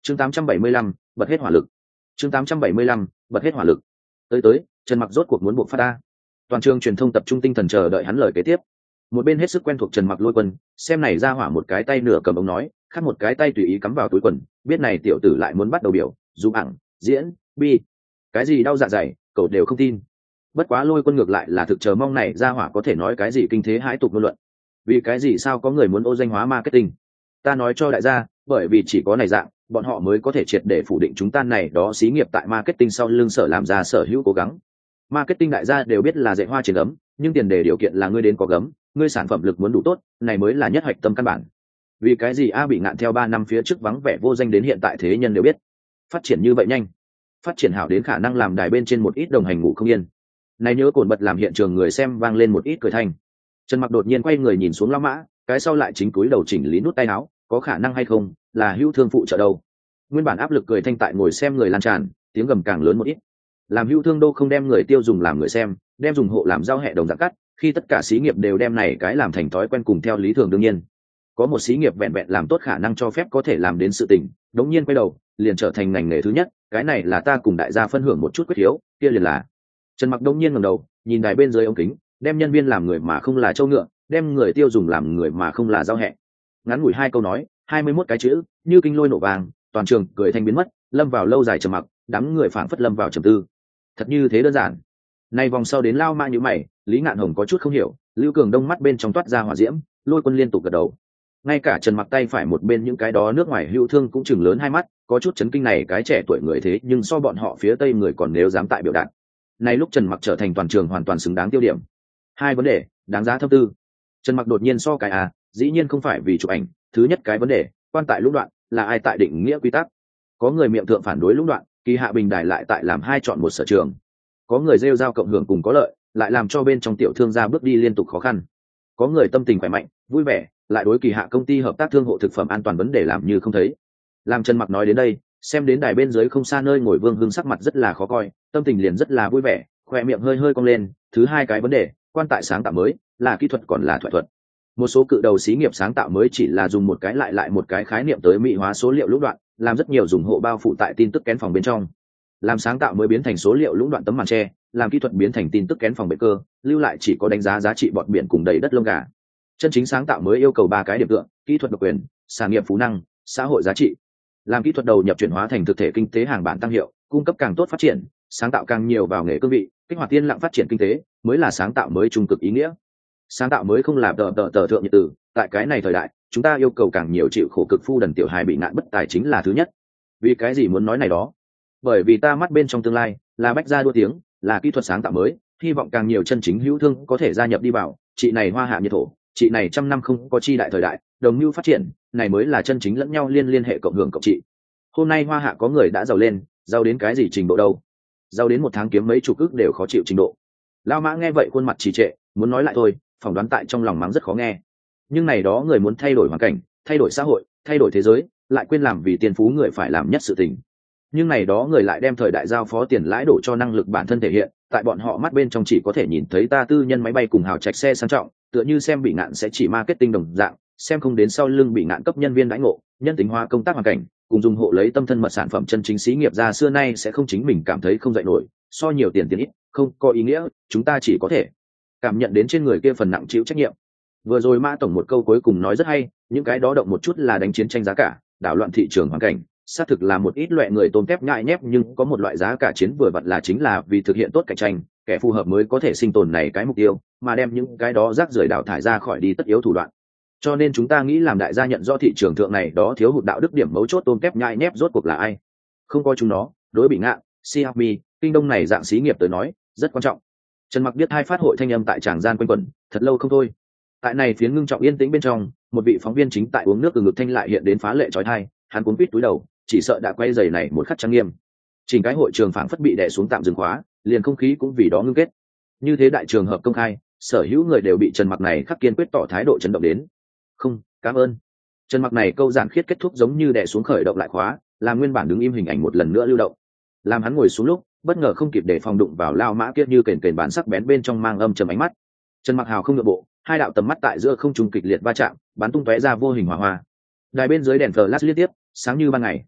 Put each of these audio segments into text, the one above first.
chương 875, bật hết hỏa lực. chương 875, bật hết hỏa lực. Tới Trần Mặc rốt cuộc muốn buộc phát ta. Toàn trường truyền thông tập trung tinh thần chờ đợi hắn lời kế tiếp. Một bên hết sức quen thuộc Trần Mặc Lôi Quân, xem này ra hỏa một cái tay nửa cầm ống nói, khác một cái tay tùy ý cắm vào túi quần, biết này tiểu tử lại muốn bắt đầu biểu, dù ẳng, diễn, bi, cái gì đau dạ dày, cậu đều không tin. Bất quá Lôi Quân ngược lại là thực chờ mong này ra hỏa có thể nói cái gì kinh thế hãi tục ngôn luận. Vì cái gì sao có người muốn ô danh hóa marketing? Ta nói cho đại gia, bởi vì chỉ có này dạng, bọn họ mới có thể triệt để phủ định chúng ta này đó xí nghiệp tại marketing sau lưng sở làm ra sở hữu cố gắng. Marketing đại gia đều biết là dạy hoa trên gấm, nhưng tiền đề điều kiện là ngươi đến có gấm, ngươi sản phẩm lực muốn đủ tốt, này mới là nhất hoạch tâm căn bản. Vì cái gì A bị ngạn theo 3 năm phía trước vắng vẻ vô danh đến hiện tại thế nhân đều biết. Phát triển như vậy nhanh, phát triển hảo đến khả năng làm đài bên trên một ít đồng hành ngủ không yên. Này nhớ cồn bật làm hiện trường người xem vang lên một ít cười thanh. Trần Mặc đột nhiên quay người nhìn xuống Lão Mã, cái sau lại chính cúi đầu chỉnh lý nút tay áo, có khả năng hay không, là hữu thương phụ trợ đâu. Nguyên bản áp lực cười thanh tại ngồi xem người lan tràn, tiếng gầm càng lớn một ít. Làm hữu thương đâu không đem người tiêu dùng làm người xem, đem dùng hộ làm giao hệ đồng dạng cắt, khi tất cả xí nghiệp đều đem này cái làm thành thói quen cùng theo lý thường đương nhiên. Có một xí nghiệp vẹn vẹn làm tốt khả năng cho phép có thể làm đến sự tình, đống nhiên quay đầu, liền trở thành ngành nghề thứ nhất, cái này là ta cùng đại gia phân hưởng một chút quyết hiếu, kia liền là. Trần Mặc đống nhiên ngẩng đầu, nhìn đài bên dưới ống kính, đem nhân viên làm người mà không là trâu ngựa, đem người tiêu dùng làm người mà không là giao hẹ. Ngắn ngủi 2 câu nói, 21 cái chữ, như kinh lôi nổ vàng, toàn trường cười thanh biến mất, lâm vào lâu dài trầm mặc, đám người phảng phất lâm vào trầm tư. Thật như thế đơn giản. Nay vòng sau đến Lao Mã như mày, Lý Ngạn Hồng có chút không hiểu, Lưu Cường Đông mắt bên trong toát ra hỏa diễm, Lôi Quân liên tục gật đầu. Ngay cả Trần Mặc tay phải một bên những cái đó nước ngoài hữu thương cũng chừng lớn 2 mắt, có chút chấn kinh này cái trẻ tuổi người thế nhưng so bọn họ phía tây người còn nếu dám tại biểu đạt. Nay lúc Trần Mặc trở thành toàn trường hoàn toàn xứng đáng tiêu điểm. 2 vấn đề, đáng giá thâm tư. Trần Mặc đột nhiên so cái dĩ nhiên không phải vì chụp ảnh, thứ nhất cái vấn đề, quan tại lũng đoạn, là ai tại định nghĩa quy tắc. Có người miệng thượng phản đối lũng đoạn, kỳ hạ bình đài lại tại làm 2 chọn một sở trường. Có người rêu rao cộng hưởng cùng có lợi, lại làm cho bên trong tiểu thương gia bước đi liên tục khó khăn. Có người tâm tình khỏe mạnh, vui vẻ, lại đối kỳ hạ công ty hợp tác thương hộ thực phẩm an toàn vấn đề làm như không thấy. Làm Trần Mặc nói đến đây, xem đến đài bên dưới không xa nơi ngồi Vương Hưng sắc mặt rất là khó coi, tâm tình liền rất là vui vẻ, khỏe miệng hơi hơi cong lên. Thứ hai cái vấn đề, quan tại sáng tạo mới, là kỹ thuật còn là thoại thuật. Một số cự đầu xí nghiệp sáng tạo mới chỉ là dùng một cái lại một cái khái niệm tới mỹ hóa số liệu lũng đoạn, làm rất nhiều dùng hộ bao phụ tại tin tức kén phòng bên trong. Làm sáng tạo mới biến thành số liệu lũng đoạn tấm màn tre, làm kỹ thuật biến thành tin tức kén phòng bệ cơ, lưu lại chỉ có đánh giá giá trị bọt biển cùng đầy đất lông gà. Chân chính sáng tạo mới yêu cầu 3 cái điểm tựa: kỹ thuật độc quyền, sản nghiệp phú năng, xã hội giá trị. Làm kỹ thuật đầu nhập chuyển hóa thành thực thể kinh tế hàng bản tăng hiệu, cung cấp càng tốt phát triển, sáng tạo càng nhiều vào nghề cương vị, kích hoạt tiên lặng phát triển kinh tế, mới là sáng tạo mới trung cực ý nghĩa. Sáng tạo mới không là tờ thượng nhiệt tử, tại cái này thời đại, chúng ta yêu cầu càng nhiều chịu khổ cực phu đần tiểu hài bị nạn bất tài chính là thứ nhất. Vì cái gì muốn nói này đó? Bởi vì ta mắt bên trong tương lai là bách gia đua tiếng, là kỹ thuật sáng tạo mới, hy vọng càng nhiều chân chính hữu thương có thể gia nhập đi vào, chị này hoa hạ nhiệt thổ, chị này 100 năm không có chi đại thời đại, đồng lưu phát triển, này mới là chân chính lẫn nhau liên hệ cộng hưởng cộng trị. Hôm nay hoa hạ có người đã giàu lên, giàu đến cái gì trình độ đâu? Giàu đến 1 tháng kiếm mấy chục ức đều khó chịu trình độ. Lao Mã nghe vậy khuôn mặt trì trệ, muốn nói lại thôi, phỏng đoán tại trong lòng mắng rất khó nghe. Nhưng này đó người muốn thay đổi hoàn cảnh, thay đổi xã hội, thay đổi thế giới, lại quên làm vì tiền phú người phải làm nhất sự tình. Nhưng này đó người lại đem thời đại giao phó tiền lãi đổ cho năng lực bản thân thể hiện, tại bọn họ mắt bên trong chỉ có thể nhìn thấy ta tư nhân máy bay cùng hào trạch xe sang trọng, tựa như xem bị ngạn sẽ chỉ marketing đồng dạng, xem không đến sau lưng bị ngạn cấp nhân viên đãi ngộ, nhân tính hóa công tác hoàn cảnh, cùng dùng hộ lấy tâm thân mật sản phẩm chân chính xí nghiệp ra xưa nay sẽ không chính mình cảm thấy không dậy nổi, so nhiều tiền ít, không có ý nghĩa, chúng ta chỉ có thể cảm nhận đến trên người kia phần nặng chịu trách nhiệm. Vừa rồi Mã tổng một câu cuối cùng nói rất hay, những cái đó động một chút là đánh chiến tranh giá cả, đảo loạn thị trường hoàn cảnh, xác thực là một ít loại người tôm tép nhại nhép, nhưng có một loại giá cả chiến vừa vặn là chính là vì thực hiện tốt cạnh tranh, kẻ phù hợp mới có thể sinh tồn này cái mục tiêu, mà đem những cái đó rác rưởi đào thải ra khỏi đi tất yếu thủ đoạn. Cho nên chúng ta nghĩ làm đại gia nhận rõ thị trường thượng này đó thiếu hụt đạo đức điểm mấu chốt tôm tép nhại nhép rốt cuộc là ai. Không coi chúng nó, đối bị ngạn, Xiaomi, Kinh Đông này dạng xí nghiệp tới nói, rất quan trọng. Trần Mặc biết 2 phát hội thanh âm tại tràng gian quanh quẩn, thật lâu không thôi. Tại này phiến ngưng trọng yên tĩnh bên trong, một vị phóng viên chính tại uống nước từ ngực thanh lại hiện đến phá lệ chói tai, hắn cuốn quýt túi đầu, chỉ sợ đã quay giày này một khắc trang nghiêm. Chỉnh cái hội trường phảng phất bị đè xuống tạm dừng khóa, liền không khí cũng vì đó ngưng kết. Như thế đại trường hợp công khai, sở hữu người đều bị Trần Mặc này khắc kiên quyết tỏ thái độ chấn động đến. Không, cảm ơn. Trần Mặc này câu giản khiết kết thúc giống như đè xuống khởi động lại khóa, làm nguyên bản đứng im hình ảnh một lần nữa lưu động. Làm hắn ngồi xuống lúc, bất ngờ không kịp để phòng đụng vào Lao Mã kia như kềnh kềnh bản sắc bén bên trong mang âm trầm ánh mắt. Trần Mặc hào không nhượng bộ, 2 đạo tầm mắt tại giữa không trung kịch liệt va chạm, bắn tung tóe ra vô hình hỏa hoa. Đài bên dưới đèn flash liên tiếp, sáng như ban ngày.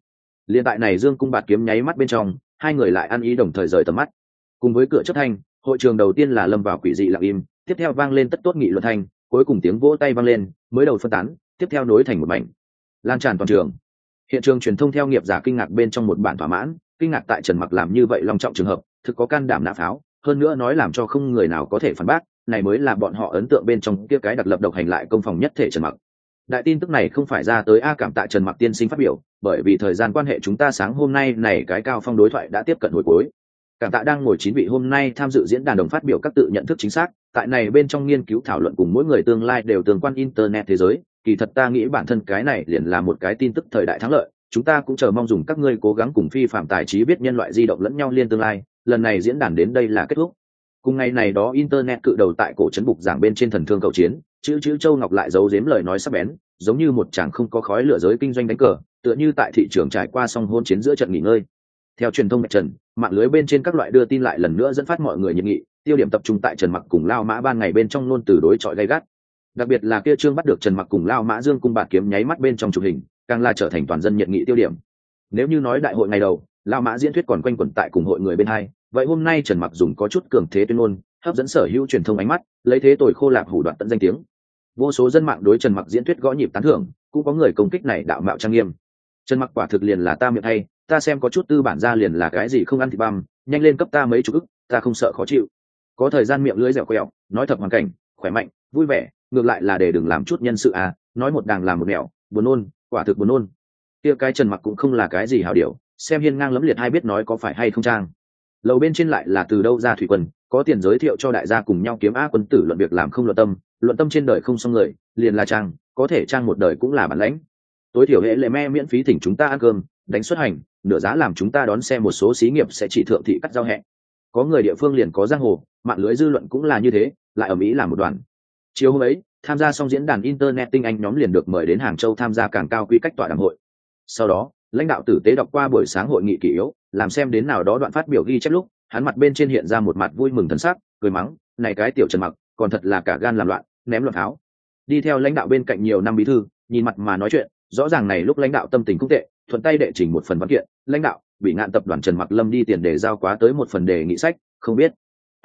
Liên tại này dương cung bạt kiếm nháy mắt bên trong, hai người lại ăn ý đồng thời rời tầm mắt. Cùng với cửa chấp thanh, hội trường đầu tiên là lâm vào quỷ dị lặng im, tiếp theo vang lên tất tốt nghị luận thanh, cuối cùng tiếng vỗ tay vang lên, mới đầu phân tán, tiếp theo nối thành một mảnh, lan tràn toàn trường. Hiện trường truyền thông theo nghiệp giả kinh ngạc bên trong một bản thỏa mãn, kinh ngạc tại Trần Mặc làm như vậy long trọng trường hợp, thực có can đảm nã pháo, hơn nữa nói làm cho không người nào có thể phản bác, này mới là bọn họ ấn tượng bên trong kia cái đặc lập độc hành lại công phòng nhất thể Trần Mặc. Đại tin tức này không phải ra tới cảm tạ Trần Mặc tiên sinh phát biểu, bởi vì thời gian quan hệ chúng ta sáng hôm nay này cái cao phong đối thoại đã tiếp cận hồi cuối. Cảm tạ đang ngồi 9 vị hôm nay tham dự diễn đàn đồng phát biểu các tự nhận thức chính xác, tại này bên trong nghiên cứu thảo luận cùng mỗi người tương lai đều tương quan internet thế giới, kỳ thật ta nghĩ bản thân cái này liền là một cái tin tức thời đại thắng lợi, chúng ta cũng chờ mong dùng các ngươi cố gắng cùng phi phạm tài trí biết nhân loại di động lẫn nhau liên tương lai, lần này diễn đàn đến đây là kết thúc. Cùng ngày này đó internet cự đầu tại cổ trấn bục giảng bên trên thần thương cầu chiến, chữ Châu Ngọc lại giấu giếm lời nói sắc bén, giống như một chàng không có khói lửa giới kinh doanh đánh cờ, tựa như tại thị trường trải qua xong hôn chiến giữa trận nghỉ ngơi. Theo truyền thông Bạch Trần, mạng lưới bên trên các loại đưa tin lại lần nữa dẫn phát mọi người nhiệt nghị, tiêu điểm tập trung tại Trần Mặc cùng Lao Mã ban ngày bên trong luôn từ đối chọi gay gắt. Đặc biệt là kia chương bắt được Trần Mặc cùng Lao Mã dương cung bạt kiếm nháy mắt bên trong chụp hình, càng là trở thành toàn dân nhiệt nghị tiêu điểm. Nếu như nói đại hội ngày đầu, Lao Mã diễn thuyết còn quanh quẩn tại cùng hội người bên hai, vậy hôm nay Trần Mặc dùng có chút cường thế tuyên ngôn, hấp dẫn sở hữu truyền thông ánh mắt, lấy thế tồi khô lạp hủ đoạn tận danh tiếng. Vô số dân mạng đối Trần Mặc diễn thuyết gõ nhịp tán thưởng, cũng có người công kích này đạo mạo trang nghiêm. Trần Mặc quả thực liền là ta miệng hay, ta xem có chút tư bản ra liền là cái gì không ăn thịt băm, nhanh lên cấp ta mấy chục ức, ta không sợ khó chịu. Có thời gian miệng lưỡi dẻo quẹo, nói thật hoàn cảnh, khỏe mạnh, vui vẻ, ngược lại là để đừng làm chút nhân sự nói một đàng làm một nẻo, buồn nôn, quả thực buồn nôn. Kia cái Trần Mặc cũng không là cái gì hảo điều, xem hiên ngang lẫm liệt hay biết nói có phải hay không trang. Lầu bên trên lại là từ đâu ra thủy quân, có tiền giới thiệu cho đại gia cùng nhau kiếm á quân tử luận việc làm không luận tâm trên đời không xong người, liền là trang, có thể trang một đời cũng là bản lãnh. Tối thiểu hệ lệ me miễn phí thỉnh chúng ta ăn cơm, đánh xuất hành, nửa giá làm chúng ta đón xe một số xí nghiệp sẽ chỉ thượng thị cắt giao hẹn. Có người địa phương liền có giang hồ, mạng lưới dư luận cũng là như thế, lại ở Mỹ làm một đoàn. Chiều hôm ấy, tham gia xong diễn đàn internet tinh anh nhóm liền được mời đến Hàng Châu tham gia càng cao quy cách tọa đàm hội. Sau đó, lãnh đạo tử tế đọc qua buổi sáng hội nghị kỷ yếu, làm xem đến nào đó đoạn phát biểu ghi chép lúc, hắn mặt bên trên hiện ra một mặt vui mừng thần sắc, cười mắng, này cái tiểu Trần Mặc, còn thật là cả gan làm loạn, ném loạn tháo. Đi theo lãnh đạo bên cạnh nhiều năm bí thư, nhìn mặt mà nói chuyện, rõ ràng này lúc lãnh đạo tâm tình cũng tệ, thuận tay đệ trình một phần văn kiện, lãnh đạo, bị ngạn tập đoàn Trần Mặc Lâm đi tiền để giao quá tới một phần đề nghị sách, không biết.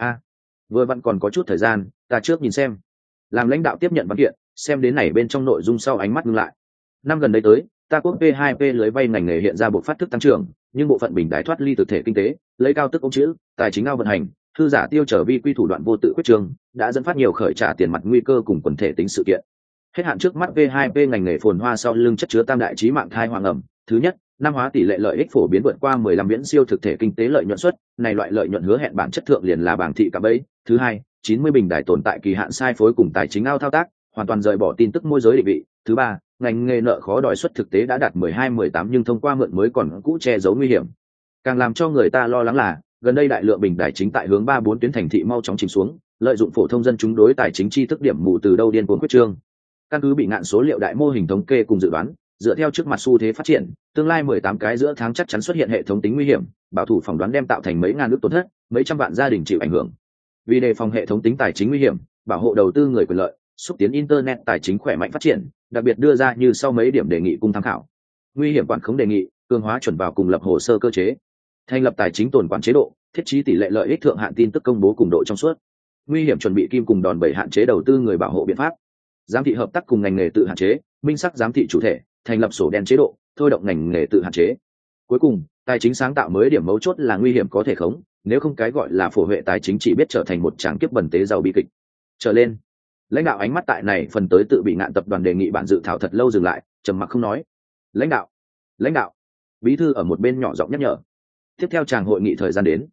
Vừa vặn còn có chút thời gian, ta trước nhìn xem. Làm lãnh đạo tiếp nhận văn kiện, xem đến này bên trong nội dung sau ánh mắt ngưng lại. Năm gần đây tới, ta quốc P2P lưới vay ngành nghề hiện ra bộ phát thức tăng trưởng, nhưng bộ phận bình đái thoát ly thực thể kinh tế, lấy cao tức ống chữ, tài chính ao vận hành, thư giả tiêu trở vi quy thủ đoạn vô tự quyết trường, đã dẫn phát nhiều khởi trả tiền mặt nguy cơ cùng quần thể tính sự kiện. Hết hạn trước mắt P2P ngành nghề phồn hoa sau lưng chất chứa tam đại chí mạng thai hoàng ẩm. Thứ nhất, năm hóa tỷ lệ lợi ích phổ biến vượt qua 15 viễn siêu thực thể kinh tế lợi nhuận suất, này loại lợi nhuận hứa hẹn bản chất thượng liền là bảng thị cả bấy. Thứ hai, 90 bình đài tồn tại kỳ hạn sai phối cùng tài chính ao thao tác, hoàn toàn rời bỏ tin tức môi giới định vị. Thứ ba, ngành nghề nợ khó đòi suất thực tế đã đạt 12-18 nhưng thông qua mượn mới còn cũ che giấu nguy hiểm. Càng làm cho người ta lo lắng là, gần đây đại lượng bình đài chính tại hướng 3-4 tuyến thành thị mau chóng chìm xuống, lợi dụng phổ thông dân chúng đối tài chính tri thức điểm mù từ đâu điên cuồng quyết trương. Căn cứ bị ngạn số liệu đại mô hình thống kê cùng dự đoán, dựa theo trước mặt xu thế phát triển, tương lai 18 cái giữa tháng chắc chắn xuất hiện hệ thống tính nguy hiểm, bảo thủ phỏng đoán đem tạo thành mấy ngàn ước tổn thất, mấy trăm vạn gia đình chịu ảnh hưởng. Vì đề phòng hệ thống tính tài chính nguy hiểm, bảo hộ đầu tư người quyền lợi, xúc tiến internet tài chính khỏe mạnh phát triển, đặc biệt đưa ra như sau mấy điểm đề nghị cung tham khảo. Nguy hiểm quản khống đề nghị, cường hóa chuẩn vào cùng lập hồ sơ cơ chế, thành lập tài chính tồn quản chế độ, thiết trí tỷ lệ lợi ích thượng hạn tin tức công bố cùng độ trong suốt. Nguy hiểm chuẩn bị kim cùng đòn bẩy hạn chế đầu tư người bảo hộ biện pháp. Giám thị hợp tác cùng ngành nghề tự hạn chế, minh sắc giám thị chủ thể, thành lập sổ đen chế độ, thôi động ngành nghề tự hạn chế. Cuối cùng, tài chính sáng tạo mới điểm mấu chốt là nguy hiểm có thể khống, nếu không cái gọi là phổ huệ tài chính chỉ biết trở thành một tràng kiếp bẩn tế giàu bi kịch. Trở lên, lãnh đạo ánh mắt tại này phần tới tự bị ngạn tập đoàn đề nghị bản dự thảo thật lâu dừng lại, trầm mặc không nói. Lãnh đạo, bí thư ở một bên nhỏ giọng nhắc nhở. Tiếp theo tràng hội nghị thời gian đến.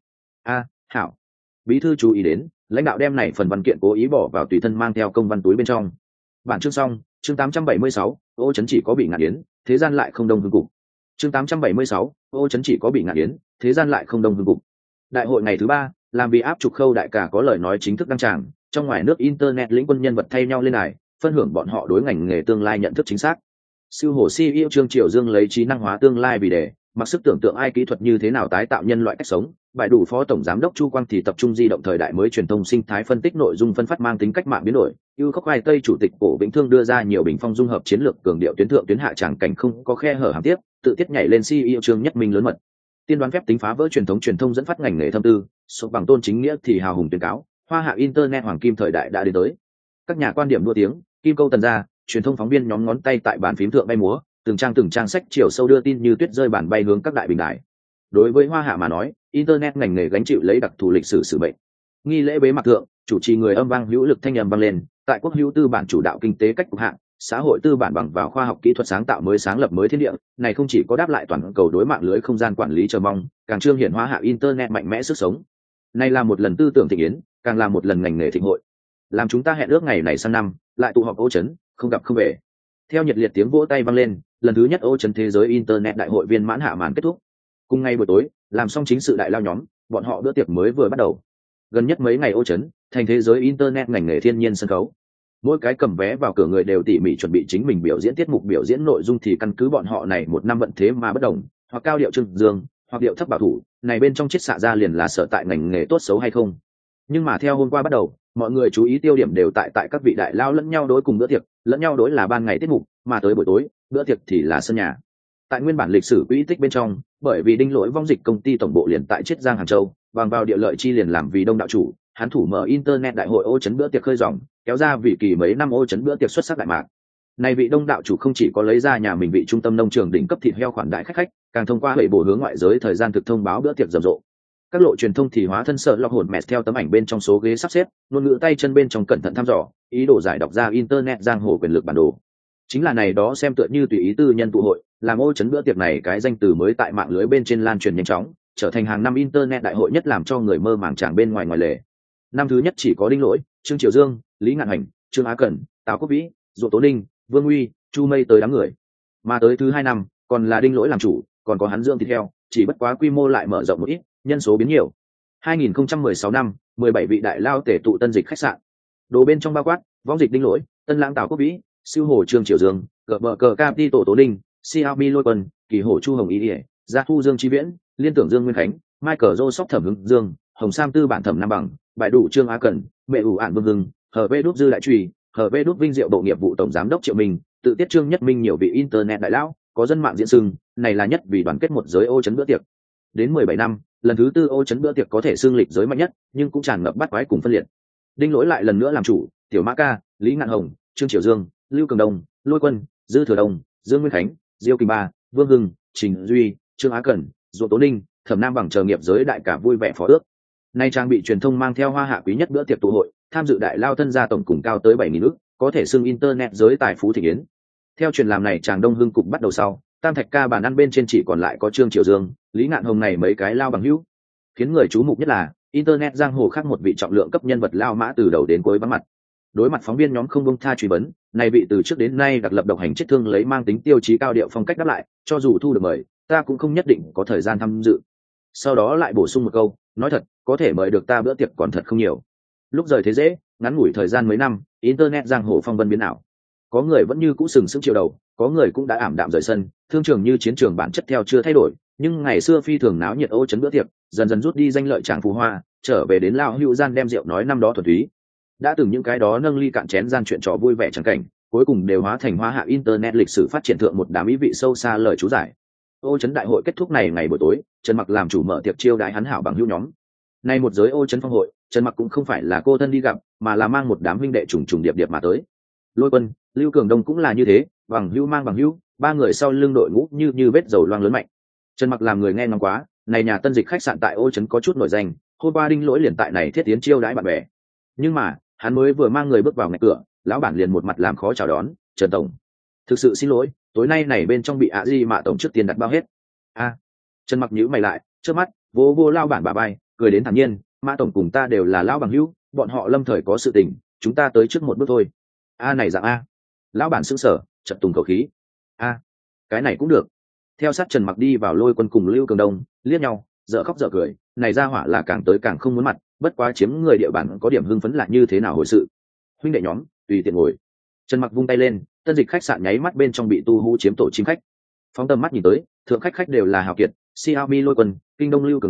Hảo. Bí thư chú ý đến, lãnh đạo đem này phần văn kiện cố ý bỏ vào tùy thân mang theo công văn túi bên trong. Bản chương xong, chương 876, ô trấn chỉ có bị ngạn yến, thế gian lại không đông hương cục. Chương 876, ô trấn chỉ có bị ngạn yến, thế gian lại không đông hương cục. Đại hội ngày thứ 3, làm vì áp trục Khâu đại ca có lời nói chính thức đăng tràng, trong ngoài nước internet lĩnh quân nhân vật thay nhau lên đài, phân hưởng bọn họ đối ngành nghề tương lai nhận thức chính xác. Siêu hồ CEO Trương Triều Dương lấy trí năng hóa tương lai vì đề, mặc sức tưởng tượng ai kỹ thuật như thế nào tái tạo nhân loại cách sống, Bài đủ phó tổng giám đốc Chu Quang thì tập trung di động thời đại mới truyền thông sinh thái phân tích nội dung phân phát mang tính cách mạng biến đổi. Ưu Khốc Khoai Tây chủ tịch Cổ Vĩnh Thương đưa ra nhiều bình phong dung hợp chiến lược cường điệu tuyến thượng tuyến hạ tràng cảnh không có khe hở hàng tiếp, tự tiết nhảy lên CEO Trương Nhất Minh lớn mật. Tiên đoán phép tính phá vỡ truyền thông dẫn phát ngành nghề thâm tư, số bằng Tôn Chính Nghĩa thì hào hùng tuyên cáo, hoa hạ internet hoàng kim thời đại đã đến tới. Các nhà quan điểm đua tiếng, kim câu tần ra, truyền thông phóng viên nhóm ngón tay tại bàn phím thượng bay múa, từng trang sách chiều sâu đưa tin như tuyết rơi bản bay hướng các đại bình đại. Đối với hoa hạ mà nói, internet ngành nghề gánh chịu lấy đặc thù lịch sử sử mệnh. Nghi lễ bế mạc thượng, chủ trì người âm vang hữu lực thanh âm vang lên, tại quốc hữu tư bản chủ đạo kinh tế cách cục hạng, xã hội tư bản bằng vào khoa học kỹ thuật sáng tạo mới sáng lập mới thiên địa, này không chỉ có đáp lại toàn cầu đối mạng lưới không gian quản lý chờ mong, càng trương hiển hoa hạ internet mạnh mẽ sức sống. Này là một lần tư tưởng thịnh yến, càng là một lần ngành nghề thịnh hội. Làm chúng ta hẹn ước ngày này sang năm, lại tụ họp Ô Trấn, không gặp không về. Theo nhiệt liệt tiếng vỗ tay vang lên, lần thứ nhất Ô Trấn thế giới internet đại hội viên mãn hạ màn kết thúc. Cùng ngày buổi tối, làm xong chính sự đại lao nhóm, bọn họ bữa tiệc mới vừa bắt đầu. Gần nhất mấy ngày Ô Trấn, thành thế giới internet ngành nghề thiên nhiên sân khấu. Mỗi cái cầm vé vào cửa người đều tỉ mỉ chuẩn bị chính mình biểu diễn tiết mục biểu diễn nội dung thì căn cứ bọn họ này một năm vận thế mà bất đồng, hoặc cao điệu trưng dương, hoặc điệu thấp bảo thủ, này bên trong chiết xạ ra liền là sở tại ngành nghề tốt xấu hay không. Nhưng mà theo hôm qua bắt đầu, mọi người chú ý tiêu điểm đều tại các vị đại lao lẫn nhau đối cùng bữa tiệc, lẫn nhau đối là ban ngày tiết mục, mà tới buổi tối, bữa tiệc thì là sân nhà. Tại nguyên bản lịch sử quỹ tích bên trong, bởi vì Đinh Lỗi vong dịch công ty tổng bộ liền tại Chiết Giang Hàng Châu, bằng vào địa lợi chi liền làm vì đông đạo chủ, hắn thủ mở internet đại hội Ô Trấn bữa tiệc khơi dòng, kéo ra vì kỳ mấy năm Ô Trấn bữa tiệc xuất sắc đại mạc. Này vị đông đạo chủ không chỉ có lấy ra nhà mình vị trung tâm nông trường đỉnh cấp thịt heo khoản đại khách, càng thông qua hệ bổ hướng ngoại giới thời gian thực thông báo bữa tiệc rầm rộ. Các lộ truyền thông thì hóa thân sợ lọc hồn mẹt theo tấm ảnh bên trong số ghế sắp xếp, ngôn ngữ tay chân bên trong cẩn thận thăm dò, ý đồ giải đọc ra internet giang hồ quyền lực bản đồ. Chính là này đó xem tựa như tùy ý tư nhân tụ hội, làm Ô Trấn bữa tiệc này cái danh từ mới tại mạng lưới bên trên lan truyền nhanh chóng, trở thành hàng năm internet đại hội nhất làm cho người mơ màng tràng bên ngoài ngoài lề. Năm thứ nhất chỉ có Đinh Lỗi, Trương Triều Dương, Lý Ngạn Hành, Trương Á Cẩn, Tào Quốc Vĩ, Dụ Tố Ninh, Vương Uy, Chu Mây tới đám người. Mà tới thứ hai năm, còn là Đinh Lỗi làm chủ, còn có hắn dưỡng thịt heo, chỉ bất quá quy mô lại mở rộng một ít, nhân số biến nhiều. 2016 năm, 17 vị đại lao tể tụ Tân Dịch khách sạn. Đồ bên trong bao quát, Võng Dịch Đinh Lỗi, Tân Lãng Tào Quốc Vĩ, Siêu Hồ Trương Triều Dương, Cờ Bờ Cờ Capi Tổ Tố Ninh, Xiaomi Lôi Quân, Kỳ Hổ Chu Hồng Ý Điệp, Gia Thu Dương Chi Viễn, Liên Tưởng Dương Nguyên Khánh, Michael Joseph Thẩm Hưng Dương, Hồng Sam Tư bản Thẩm Nam Bằng, Bài Đủ Trương Á Cẩn, Mẹ ủ ản Vương Hưng, Hở Vê Đút Dư Đại Trùy, Hở Vê Đút Vinh Diệu Bộ nghiệp vụ tổng giám đốc Triệu Minh, tự tiết Trương Nhất Minh nhiều vị internet đại lão, có dân mạng diễn sưng, này là nhất vì đoàn kết một giới Ô Trấn bữa tiệc. Đến 17 năm, lần thứ tư Ô Trấn bữa tiệc có thể xưng lịch giới mạnh nhất, nhưng cũng tràn ngập bắt quái cùng phân liệt. Đinh Lỗi lại lần nữa làm chủ, Tiểu Mã Ca, Lý Ngạn Hồng, Trương Triều Dương, Lưu Cường Đông, Lôi Quân, Dư Thừa Đông, Dương Nguyên Khánh, Diêu Kình Ba, Vương Hưng, Trình Duy, Trương Á Cẩn, Dụ Tố Ninh, Thẩm Nam Bằng chờ nghiệp giới đại cả vui vẻ phó ước. Nay trang bị truyền thông mang theo hoa hạ quý nhất bữa tiệc tụ hội, tham dự đại lao thân gia tổng cùng cao tới 7.000 ức, có thể xưng internet giới tài phú thị yến. Theo truyền làm này chàng đông hưng cục bắt đầu sau, tam thạch ca bàn ăn bên trên chỉ còn lại có Trương Triều Dương, Lý Ngạn Hồng này mấy cái lao bằng hữu. Khiến người chú mục nhất là internet giang hồ khác một vị trọng lượng cấp nhân vật lao mã từ đầu đến cuối vắng mặt. Đối mặt phóng viên nhóm không buông tha truy vấn, này vị từ trước đến nay đặc lập độc hành chết thương lấy mang tính tiêu chí cao điệu phong cách đáp lại, cho dù thu được mời, ta cũng không nhất định có thời gian tham dự. Sau đó lại bổ sung một câu, nói thật, có thể mời được ta bữa tiệc còn thật không nhiều. Lúc rời thế dễ, ngắn ngủi thời gian mấy năm, internet giang hồ phong vân biến ảo. Có người vẫn như cũ sừng sững chiều đầu, có người cũng đã ảm đạm rời sân, thương trường như chiến trường bản chất theo chưa thay đổi, nhưng ngày xưa phi thường náo nhiệt Ô Trấn bữa tiệc, dần dần rút đi danh lợi tràng phù hoa, trở về đến lao hữu gian đem rượu nói năm đó thuần túy. Đã từng những cái đó nâng ly cạn chén gian chuyện trò vui vẻ chẳng cảnh, cuối cùng đều hóa thành hoa hạ internet lịch sử phát triển thượng một đám ý vị sâu xa lời chú giải. Ô Trấn đại hội kết thúc này ngày buổi tối, Trần Mặc làm chủ mở tiệc chiêu đãi hắn hảo bằng hữu nhóm. Nay một giới Ô Trấn phong hội, Trần Mặc cũng không phải là cô thân đi gặp, mà là mang một đám huynh đệ trùng trùng điệp điệp mà tới. Lôi Quân, Lưu Cường Đông cũng là như thế, bằng hữu mang bằng hữu, ba người sau lưng đội ngũ như vết dầu loang lớn mạnh. Trần Mặc làm người nghe ngóng quá, này nhà Tân Dịch khách sạn tại Ô Trấn có chút nổi danh, hôm qua Đinh Lỗi liền tại này thiết tiến chiêu đãi bạn bè. Nhưng mà, hắn mới vừa mang người bước vào ngạch cửa, lão bản liền một mặt làm khó chào đón, "Trần tổng, thực sự xin lỗi, tối nay này bên trong bị Di Mạ tổng trước tiền đặt bao hết." Trần Mặc nhíu mày lại, trước mắt vô lao bản bà bay, cười đến thản nhiên, "Mã tổng cùng ta đều là lão bằng hữu, bọn họ lâm thời có sự tình, chúng ta tới trước một bước thôi." Này dạng a. Lão bản sững sờ, chợt tùng khẩu khí. Cái này cũng được. Theo sát Trần Mặc đi vào Lôi Quân cùng Lưu Cường Đông, liếc nhau, dở khóc dở cười, này ra hỏa là càng tới càng không muốn mặt, bất quá chiếm người địa bàn có điểm hưng phấn là như thế nào hồi sự. Huynh đệ nhóm, tùy tiện ngồi. Trần Mặc vung tay lên, Tân Dịch khách sạn nháy mắt bên trong bị tu hú chiếm tổ chim khách. Phóng tầm mắt nhìn tới, thượng khách đều là hào kiệt, Xiaomi Lôi Quân, Kinh Đông Lưu Cường Đông,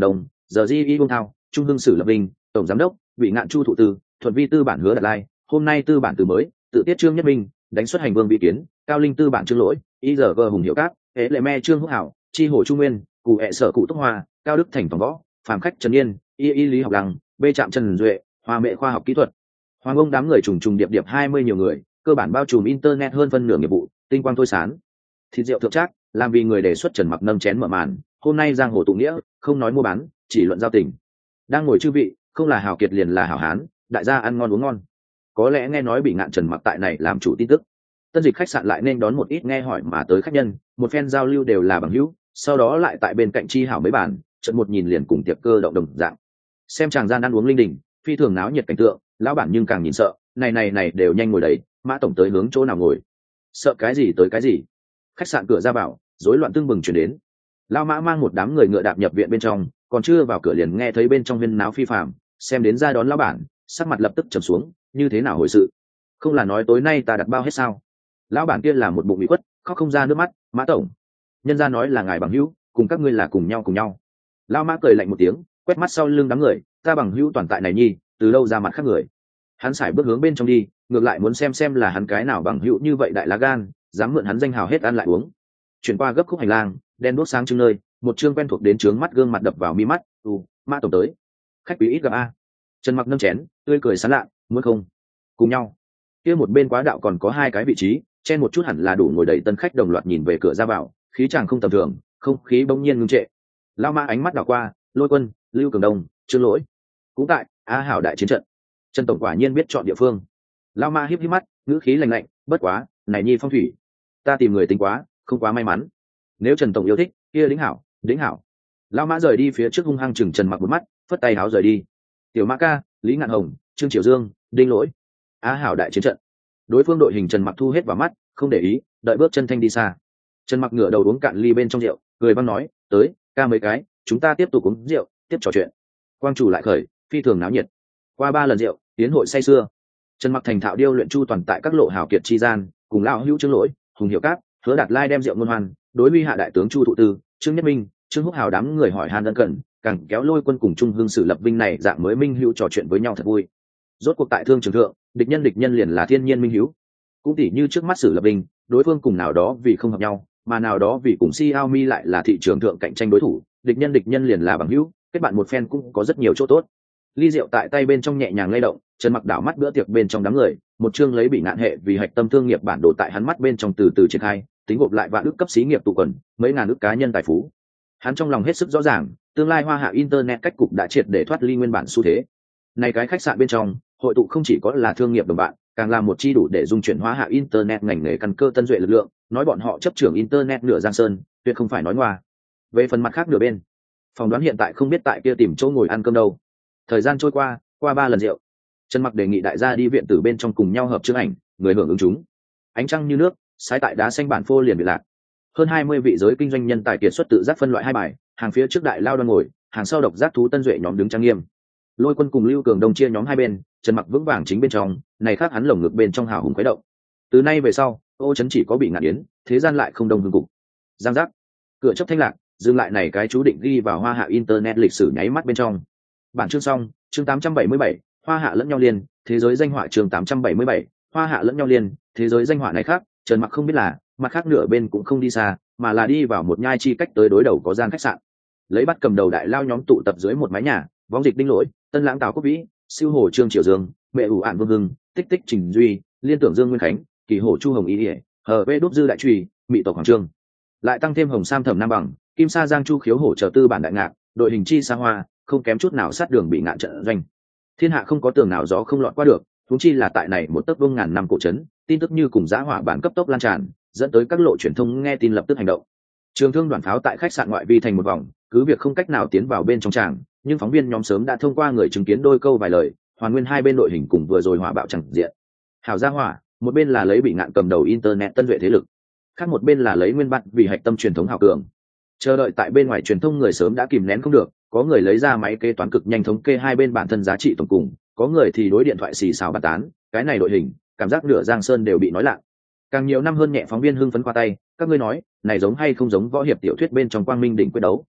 giờ di bông thao trung hưng sử lập bình tổng giám đốc bị ngạn chu thụ tư thuận vi tư bản hứa đạt lai hôm nay tư bản từ mới tự tiết trương nhất minh đánh xuất hành vương vị kiến cao linh tư bản trương lỗi igg hùng hiệu cát hễ lệ me trương hữu hảo chi hồ trung nguyên cụ hệ sở cụ túc hoa cao đức thành phòng võ phàm khách trần yên y lý học lăng b trạm trần duệ hoa mệ khoa học kỹ thuật hoàng ông đám người trùng trùng điệp điệp 20 nhiều người cơ bản bao trùm internet hơn phân nửa nghiệp vụ tinh quang thôi sán thịt rượu thượng trác làm vì người đề xuất Trần Mặc nâng chén mở màn hôm nay giang hồ tụ nghĩa không nói mua bán chỉ luận giao tình đang ngồi chư vị không là hào kiệt liền là hảo hán đại gia ăn ngon uống ngon có lẽ nghe nói bị ngạn Trần Mặc tại này làm chủ tin tức tân dịch khách sạn lại nên đón một ít nghe hỏi mà tới khách nhân một phen giao lưu đều là bằng hữu sau đó lại tại bên cạnh chi hảo mấy bàn trận một nhìn liền cùng tiệc cơ động đồng dạng xem chàng gian ăn uống linh đình phi thường náo nhiệt cảnh tượng lão bản nhưng càng nhìn sợ này đều nhanh ngồi đấy mã tổng tới hướng chỗ nào ngồi sợ cái gì tới cái gì khách sạn cửa ra vào rối loạn tương bừng chuyển đến lao mã mang một đám người ngựa đạp nhập viện bên trong còn chưa vào cửa liền nghe thấy bên trong huyên náo phi phạm xem đến ra đón lão bản sắc mặt lập tức trầm xuống như thế nào hồi sự không là nói tối nay ta đặt bao hết sao lão bản kia là một bụng bị quất khóc không ra nước mắt mã tổng nhân gia nói là ngài bằng hữu cùng các ngươi là cùng nhau lão mã cười lạnh một tiếng quét mắt sau lưng đám người ta bằng hữu toàn tại này nhi từ đâu ra mặt khác người hắn sải bước hướng bên trong đi ngược lại muốn xem là hắn cái nào bằng hữu như vậy đại lá gan dám mượn hắn danh hào hết ăn lại uống chuyển qua gấp khúc hành lang đen đuốc sáng trưng nơi một chương quen thuộc đến trướng mắt gương mặt đập vào mi mắt mã tổng tới khách quý ít gặp a Trần Mặc nâng chén tươi cười sán lạ muốn không cùng nhau kia một bên quá đạo còn có hai cái vị trí chen một chút hẳn là đủ ngồi đầy tân khách đồng loạt nhìn về cửa ra vào khí chàng không tầm thường không khí bỗng nhiên ngưng trệ lao mã ánh mắt đảo qua Lôi Quân Lưu Cường Đông Trương Lỗi cũng tại a hảo đại chiến trận Trần tổng quả nhiên biết chọn địa phương lao mã híp mắt ngữ khí lạnh lạnh bất quá này nhi phong thủy ta tìm người tính quá không quá may mắn nếu Trần tổng yêu thích kia đính hảo lao mã rời đi phía trước hung hăng chừng Trần Mặc một mắt phất tay háo rời đi tiểu mã ca Lý Ngạn Hồng Trương Triều Dương Đinh Lỗi a hảo đại chiến trận đối phương đội hình Trần Mặc thu hết vào mắt không để ý đợi bước chân thanh đi xa Trần Mặc ngửa đầu uống cạn ly bên trong rượu cười văng nói tới ca mấy cái chúng ta tiếp tục uống rượu tiếp trò chuyện quang chủ lại khởi phi thường náo nhiệt qua 3 lần rượu tiến hội say sưa Trần Mặc thành thạo điêu luyện chu toàn tại các lộ hào kiệt chi gian cùng lão hữu Trương Lỗi Hùng Hiệu Cát Hứa Đạt Lai đem rượu ngôn hoan đối huy hạ đại tướng Chu Thụ Tư Trương Nhất Minh Trương Húc Hào đám người hỏi han ân cần càng kéo Lôi Quân cùng Trung Hưng Sử Lập Vinh này dạng mới minh hữu trò chuyện với nhau thật vui rốt cuộc tại thương trường thượng địch nhân liền là thiên nhiên minh hữu cũng tỉ như trước mắt Sử Lập Vinh đối phương cùng nào đó vì không hợp nhau mà nào đó vì cùng Xiaomi lại là thị trường thượng cạnh tranh đối thủ địch nhân liền là bằng hữu kết bạn một phen cũng có rất nhiều chỗ tốt ly rượu tại tay bên trong nhẹ nhàng lay động Trần Mặc đảo mắt bữa tiệc bên trong đám người một chương lấy bị ngạn hệ vì hạch tâm thương nghiệp bản đồ tại hắn mắt bên trong từ từ triển khai tính gộp lại vạn ước cấp xí nghiệp tụ quần mấy ngàn ước cá nhân tài phú hắn trong lòng hết sức rõ ràng tương lai hoa hạ internet cách cục đã triệt để thoát ly nguyên bản xu thế này cái khách sạn bên trong hội tụ không chỉ có là thương nghiệp đồng bạn càng là một chi đủ để dung chuyển hóa hạ internet ngành nghề căn cơ tân duệ lực lượng nói bọn họ chấp trưởng internet nửa giang sơn tuyệt không phải nói ngoa về phần mặt khác nửa bên phỏng đoán hiện tại không biết tại kia tìm chỗ ngồi ăn cơm đâu thời gian trôi qua 3 lần rượu Trần Mặc đề nghị đại gia đi viện tử bên trong cùng nhau hợp chương ảnh người hưởng ứng chúng ánh trăng như nước sái tại đá xanh bản phô liền bị lạc hơn 20 vị giới kinh doanh nhân tài kiệt xuất tự giác phân loại 2 bài hàng phía trước đại lao đang ngồi hàng sau độc giác thú tân duệ nhóm đứng trang nghiêm Lôi Quân cùng Lưu Cường Đông chia nhóm 2 bên Trần Mặc vững vàng chính bên trong này khác hắn lồng ngực bên trong hào hùng khuấy động từ nay về sau ô trấn chỉ có bị ngạn yến thế gian lại không đông hương cục giang giác cửa chấp thanh lạc dừng lại này cái chú định ghi vào hoa hạ internet lịch sử nháy mắt bên trong bản chương xong chương 877, hoa hạ lẫn nhau liên thế giới danh họa chương 877, hoa hạ lẫn nhau liên thế giới danh họa này khác Trần Mặc không biết là mặt khác nửa bên cũng không đi xa mà là đi vào một nhai chi cách tới đối đầu có gian khách sạn lấy bắt cầm đầu đại lao nhóm tụ tập dưới một mái nhà vong dịch Đinh Lỗi Tân Lãng Tào Quốc Vĩ siêu hồ Trương Triều Dương mẹ ủ ạn Vương Hưng tích tích Trình Duy liên tưởng Dương Nguyên Khánh kỳ hổ Chu Hồng Ý ỉa hờ vê đúc dư đại truy mỹ tộc Hoàng Trương lại tăng thêm Hồng Sam Thẩm Nam Bằng Kim Sa Giang Chu Khiếu hổ trợ tư bản đại ngạc đội hình chi xa hoa không kém chút nào sát đường bị ngạn trận doanh thiên hạ không có tường nào gió không lọt qua được huống chi là tại này một tấc vương ngàn năm cổ trấn tin tức như cùng giã hỏa bản cấp tốc lan tràn dẫn tới các lộ truyền thông nghe tin lập tức hành động trường thương đoàn pháo tại khách sạn ngoại vi thành một vòng cứ việc không cách nào tiến vào bên trong tràng nhưng phóng viên nhóm sớm đã thông qua người chứng kiến đôi câu vài lời hoàn nguyên hai bên đội hình cùng vừa rồi hỏa bạo chẳng diện hảo gia hỏa một bên là lấy bị ngạn cầm đầu internet tân duệ thế lực khác một bên là lấy nguyên bản vì hạch tâm truyền thống hào cường chờ đợi tại bên ngoài truyền thông người sớm đã kìm nén không được có người lấy ra máy kế toán cực nhanh thống kê hai bên bản thân giá trị tổng cùng có người thì đối điện thoại xì xào bàn tán cái này đội hình cảm giác nửa giang sơn đều bị nói lạ càng nhiều năm hơn nhẹ phóng viên hưng phấn qua tay các ngươi nói này giống hay không giống võ hiệp tiểu thuyết bên trong quang minh đỉnh quyết đấu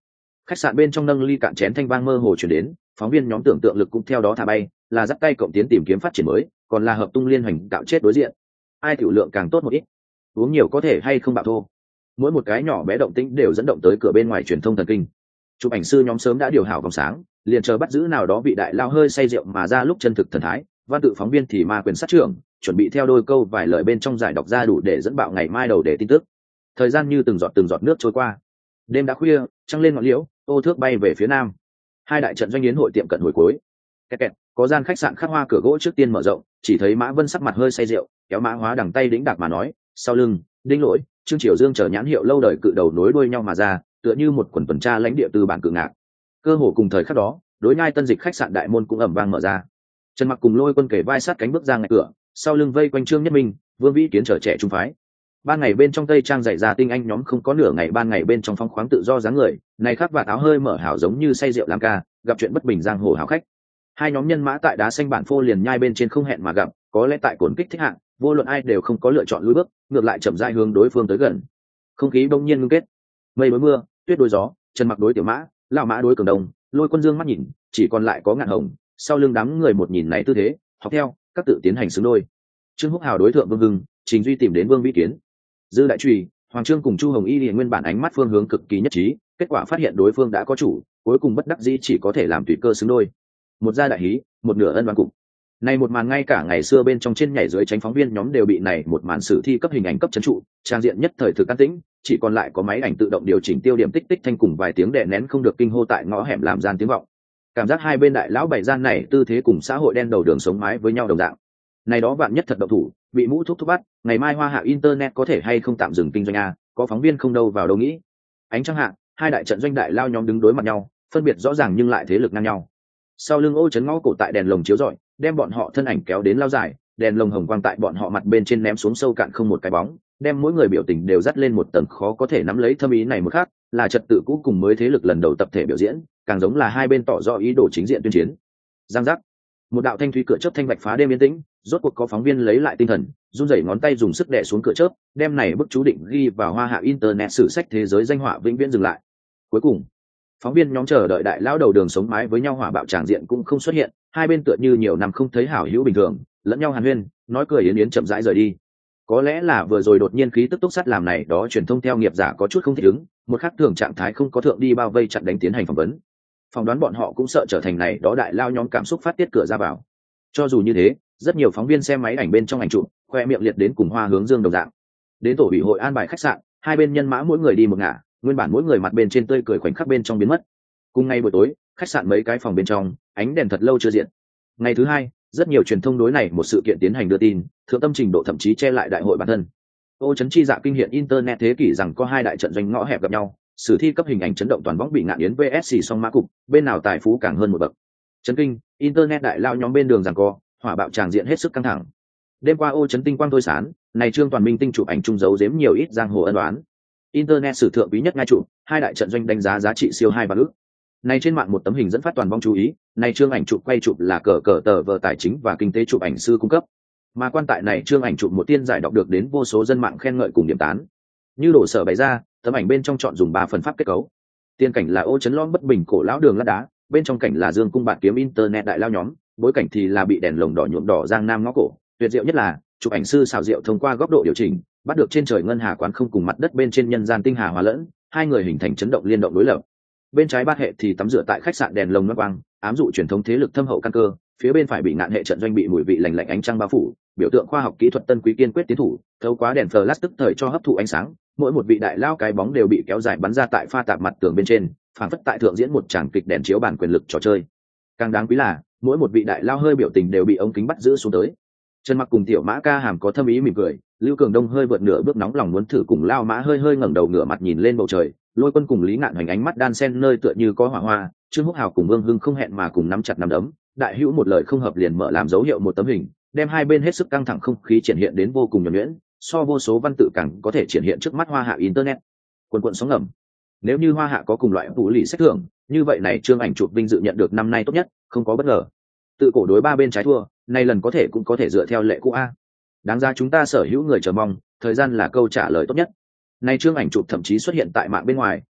Khách sạn bên trong nâng ly cạn chén thanh vang mơ hồ chuyển đến, phóng viên nhóm tưởng tượng lực cũng theo đó thả bay, là dắt tay cộng tiến tìm kiếm phát triển mới, còn là hợp tung liên hoành cạo chết đối diện. Ai tiểu lượng càng tốt một ít, uống nhiều có thể hay không bạo thô. Mỗi một cái nhỏ bé động tĩnh đều dẫn động tới cửa bên ngoài truyền thông thần kinh. Chụp ảnh sư nhóm sớm đã điều hảo vòng sáng, liền chờ bắt giữ nào đó bị đại lao hơi say rượu mà ra lúc chân thực thần thái. Văn tự phóng viên thì ma quyền sát trưởng, chuẩn bị theo đôi câu vài lời bên trong giải đọc ra đủ để dẫn bạo ngày mai đầu để tin tức. Thời gian như từng giọt nước trôi qua. Đêm đã khuya, trăng lên ngọn liễu, ô thước bay về phía nam. Hai đại trận doanh yến hội tiệm cận hồi cuối. Kẹt kẹt, có gian khách sạn khắc hoa cửa gỗ trước tiên mở rộng, chỉ thấy Mã Vân sắc mặt hơi say rượu, kéo Mã Hóa đằng tay đĩnh đạc mà nói, sau lưng, Đinh Lỗi, Trương Triều Dương chở nhãn hiệu lâu đời cự đầu nối đuôi nhau mà ra, tựa như một quần tuần tra lãnh địa từ bản cự ngạc. Cơ hồ cùng thời khắc đó, đối nhai tân dịch khách sạn đại môn cũng ầm vang mở ra. Trần Mặc cùng Lôi Quân kề vai sát cánh bước ra ngay cửa, sau lưng vây quanh Trương Nhất Minh, Vương Vĩ Kiến trở trẻ trung phái. Ban ngày bên trong tây trang dày ra tinh anh nhóm không có nửa ngày ban ngày bên trong phong khoáng tự do dáng người, này khắc và áo hơi mở hảo giống như say rượu làm ca, gặp chuyện bất bình giang hồ hảo khách. Hai nhóm nhân mã tại đá xanh bản phô liền nhai bên trên không hẹn mà gặp, có lẽ tại cồn kích thích hạng, vô luận ai đều không có lựa chọn lùi bước, ngược lại chậm rãi hướng đối phương tới gần. Không khí bỗng nhiên ngưng kết, mây đối mưa, tuyết đối gió, Trần Mặc đối tiểu mã, lão mã đối cường đồng, Lôi Quân Dương mắt nhìn, chỉ còn lại có Ngạn Hồng, sau lưng đám người một nhìn này tư thế, học theo, các tự tiến hành xứng đôi. Trương Húc Hào đối thượng Vương Hưng, Trình Duy tìm đến Vương Vĩ Kiến. Dư Đại Trùy, Hoàng Trương cùng Chu Hồng Y liền nguyên bản ánh mắt phương hướng cực kỳ nhất trí, kết quả phát hiện đối phương đã có chủ, cuối cùng bất đắc dĩ chỉ có thể làm tùy cơ xứng đôi. Một gia đại hí, một nửa ân oán cục. Này một màn ngay cả ngày xưa bên trong trên nhảy dưới tránh phóng viên nhóm đều bị này một màn sử thi cấp hình ảnh cấp trấn trụ, trang diện nhất thời thực an tĩnh, chỉ còn lại có máy ảnh tự động điều chỉnh tiêu điểm tích tích thanh cùng vài tiếng đè nén không được kinh hô tại ngõ hẻm làm gian tiếng vọng. Cảm giác hai bên đại lão bày gian này tư thế cùng xã hội đen đầu đường sống mái với nhau đồng dạng. Này đó vạn nhất thật động thủ, bị mũ thúc bắt, ngày mai Hoa Hạ internet có thể hay không tạm dừng kinh doanh a, có phóng viên không đâu vào đâu nghĩ. Ánh trăng hạ, hai đại trận doanh đại lao nhóm đứng đối mặt nhau, phân biệt rõ ràng nhưng lại thế lực ngang nhau. Sau lưng Ô Chấn ngõ cổ tại đèn lồng chiếu rọi, đem bọn họ thân ảnh kéo đến lao dài, đèn lồng hồng quang tại bọn họ mặt bên trên ném xuống sâu cạn không một cái bóng, đem mỗi người biểu tình đều dắt lên một tầng khó có thể nắm lấy thâm ý này một khác, là trật tự cũ cùng mới thế lực lần đầu tập thể biểu diễn, càng giống là hai bên tỏ rõ ý đồ chính diện tuyên chiến. Giang giác, một đạo thanh thúy cửa chớp thanh bạch phá đêm yên tĩnh, rốt cuộc có phóng viên lấy lại tinh thần, run rẩy ngón tay dùng sức đè xuống cửa chớp, đem này bức chú định ghi vào Hoa Hạ internet sử sách thế giới danh họa vĩnh viễn dừng lại. Cuối cùng, phóng viên nhóm chờ đợi đại lão đầu đường sống mái với nhau hỏa bạo tràng diện cũng không xuất hiện, hai bên tựa như nhiều năm không thấy hảo hữu bình thường, lẫn nhau hàn huyên, nói cười yến yến chậm rãi rời đi. Có lẽ là vừa rồi đột nhiên khí tức túc sắt làm này đó truyền thông theo nghiệp giả có chút không thích ứng, một khắc thường trạng thái không có thượng đi bao vây chặn đánh tiến hành phỏng vấn. Phỏng đoán bọn họ cũng sợ trở thành này đó đại lao nhóm cảm xúc phát tiết cửa ra vào. Cho dù như thế, rất nhiều phóng viên xem máy ảnh bên trong ảnh chụp, khoe miệng liệt đến cùng hoa hướng dương đồng dạng. Đến tổ ủy hội an bài khách sạn, hai bên nhân mã mỗi người đi một ngả, nguyên bản mỗi người mặt bên trên tươi cười khoảnh khắc bên trong biến mất. Cùng ngày buổi tối, khách sạn mấy cái phòng bên trong, ánh đèn thật lâu chưa diện. Ngày thứ hai, rất nhiều truyền thông đối này một sự kiện tiến hành đưa tin, thượng tâm trình độ thậm chí che lại đại hội bản thân. Ô Chấn chi dạ kinh hiện internet thế kỷ rằng có hai đại trận doanh ngõ hẹp gặp nhau, sử thi cấp hình ảnh chấn động toàn võng bị ngạn yến vs song mã cục, bên nào tài phú càng hơn một bậc. Chấn kinh, internet đại lao nhóm bên đường rằng co, hỏa bạo tràng diện hết sức căng thẳng. Đêm qua Ô Chấn tinh quang thôi sán, này Trương Toàn Minh tinh chụp ảnh chung giấu giếm nhiều ít giang hồ ân oán. Internet sử thượng quý nhất ngay chụp, hai đại trận doanh đánh giá giá trị siêu 2 vạn ức. Này trên mạng một tấm hình dẫn phát toàn vong chú ý, này Trương ảnh chụp quay chụp là cờ tờ vờ tài chính và kinh tế chụp ảnh sư cung cấp. Mà quan tại này Trương ảnh chụp một tiên giải đọc được đến vô số dân mạng khen ngợi cùng điểm tán. Như đổ sở bày ra, tấm ảnh bên trong chọn dùng 3 phần pháp kết cấu. Tiên cảnh là Ô Chấn lõm bất bình cổ lão đường lát đá, bên trong cảnh là Dương cung bạt kiếm internet đại lao nhóm, bối cảnh thì là bị đèn lồng đỏ nhuộm đỏ giang nam ngõ cổ. Tuyệt diệu nhất là, chụp ảnh sư xảo diệu thông qua góc độ điều chỉnh, bắt được trên trời ngân hà quán không cùng mặt đất bên trên nhân gian tinh hà hòa lẫn, hai người hình thành chấn động liên động đối lập. Bên trái bát hệ thì tắm rửa tại khách sạn đèn lồng loang quang, ám dụ truyền thống thế lực thâm hậu căn cơ, phía bên phải bị ngạn hệ trận doanh bị mùi vị lạnh lạnh ánh trăng bao phủ, biểu tượng khoa học kỹ thuật tân quý kiên quyết tiến thủ, thấu quá đèn flash tức thời cho hấp thụ ánh sáng, mỗi một vị đại lao cái bóng đều bị kéo dài bắn ra tại pha tạp mặt tường bên trên, phảng phất tại thượng diễn một tràng kịch đèn chiếu bản quyền lực trò chơi. Càng đáng quý là, mỗi một vị đại lao hơi biểu tình đều bị ống kính bắt giữ xuống tới. Trần Mặc cùng tiểu mã ca hàm có thâm ý mỉm cười, Lưu Cường Đông hơi vượt nửa bước nóng lòng muốn thử cùng lao mã hơi ngẩng đầu ngửa mặt nhìn lên bầu trời. Lôi Quân cùng Lý Ngạn Hoành ánh mắt đan sen nơi tựa như có hỏa hoa, Trương Húc Hào cùng Vương Hưng không hẹn mà cùng nắm chặt nắm đấm, đại hữu một lời không hợp liền mở làm dấu hiệu một tấm hình, đem hai bên hết sức căng thẳng không khí triển hiện đến vô cùng nhuần nhuyễn, so vô số văn tự càng có thể triển hiện trước mắt Hoa Hạ internet. Quần quần sóng ngầm. Nếu như Hoa Hạ có cùng loại phụ lì sách thưởng, như vậy này Trương ảnh chụp vinh dự nhận được năm nay tốt nhất, không có bất ngờ. Tự cổ đối ba bên trái thua, nay lần có thể cũng có thể dựa theo lệ cũ a. Đáng ra chúng ta sở hữu người chờ mong, thời gian là câu trả lời tốt nhất. Này Trương ảnh chụp thậm chí xuất hiện tại mạng bên ngoài,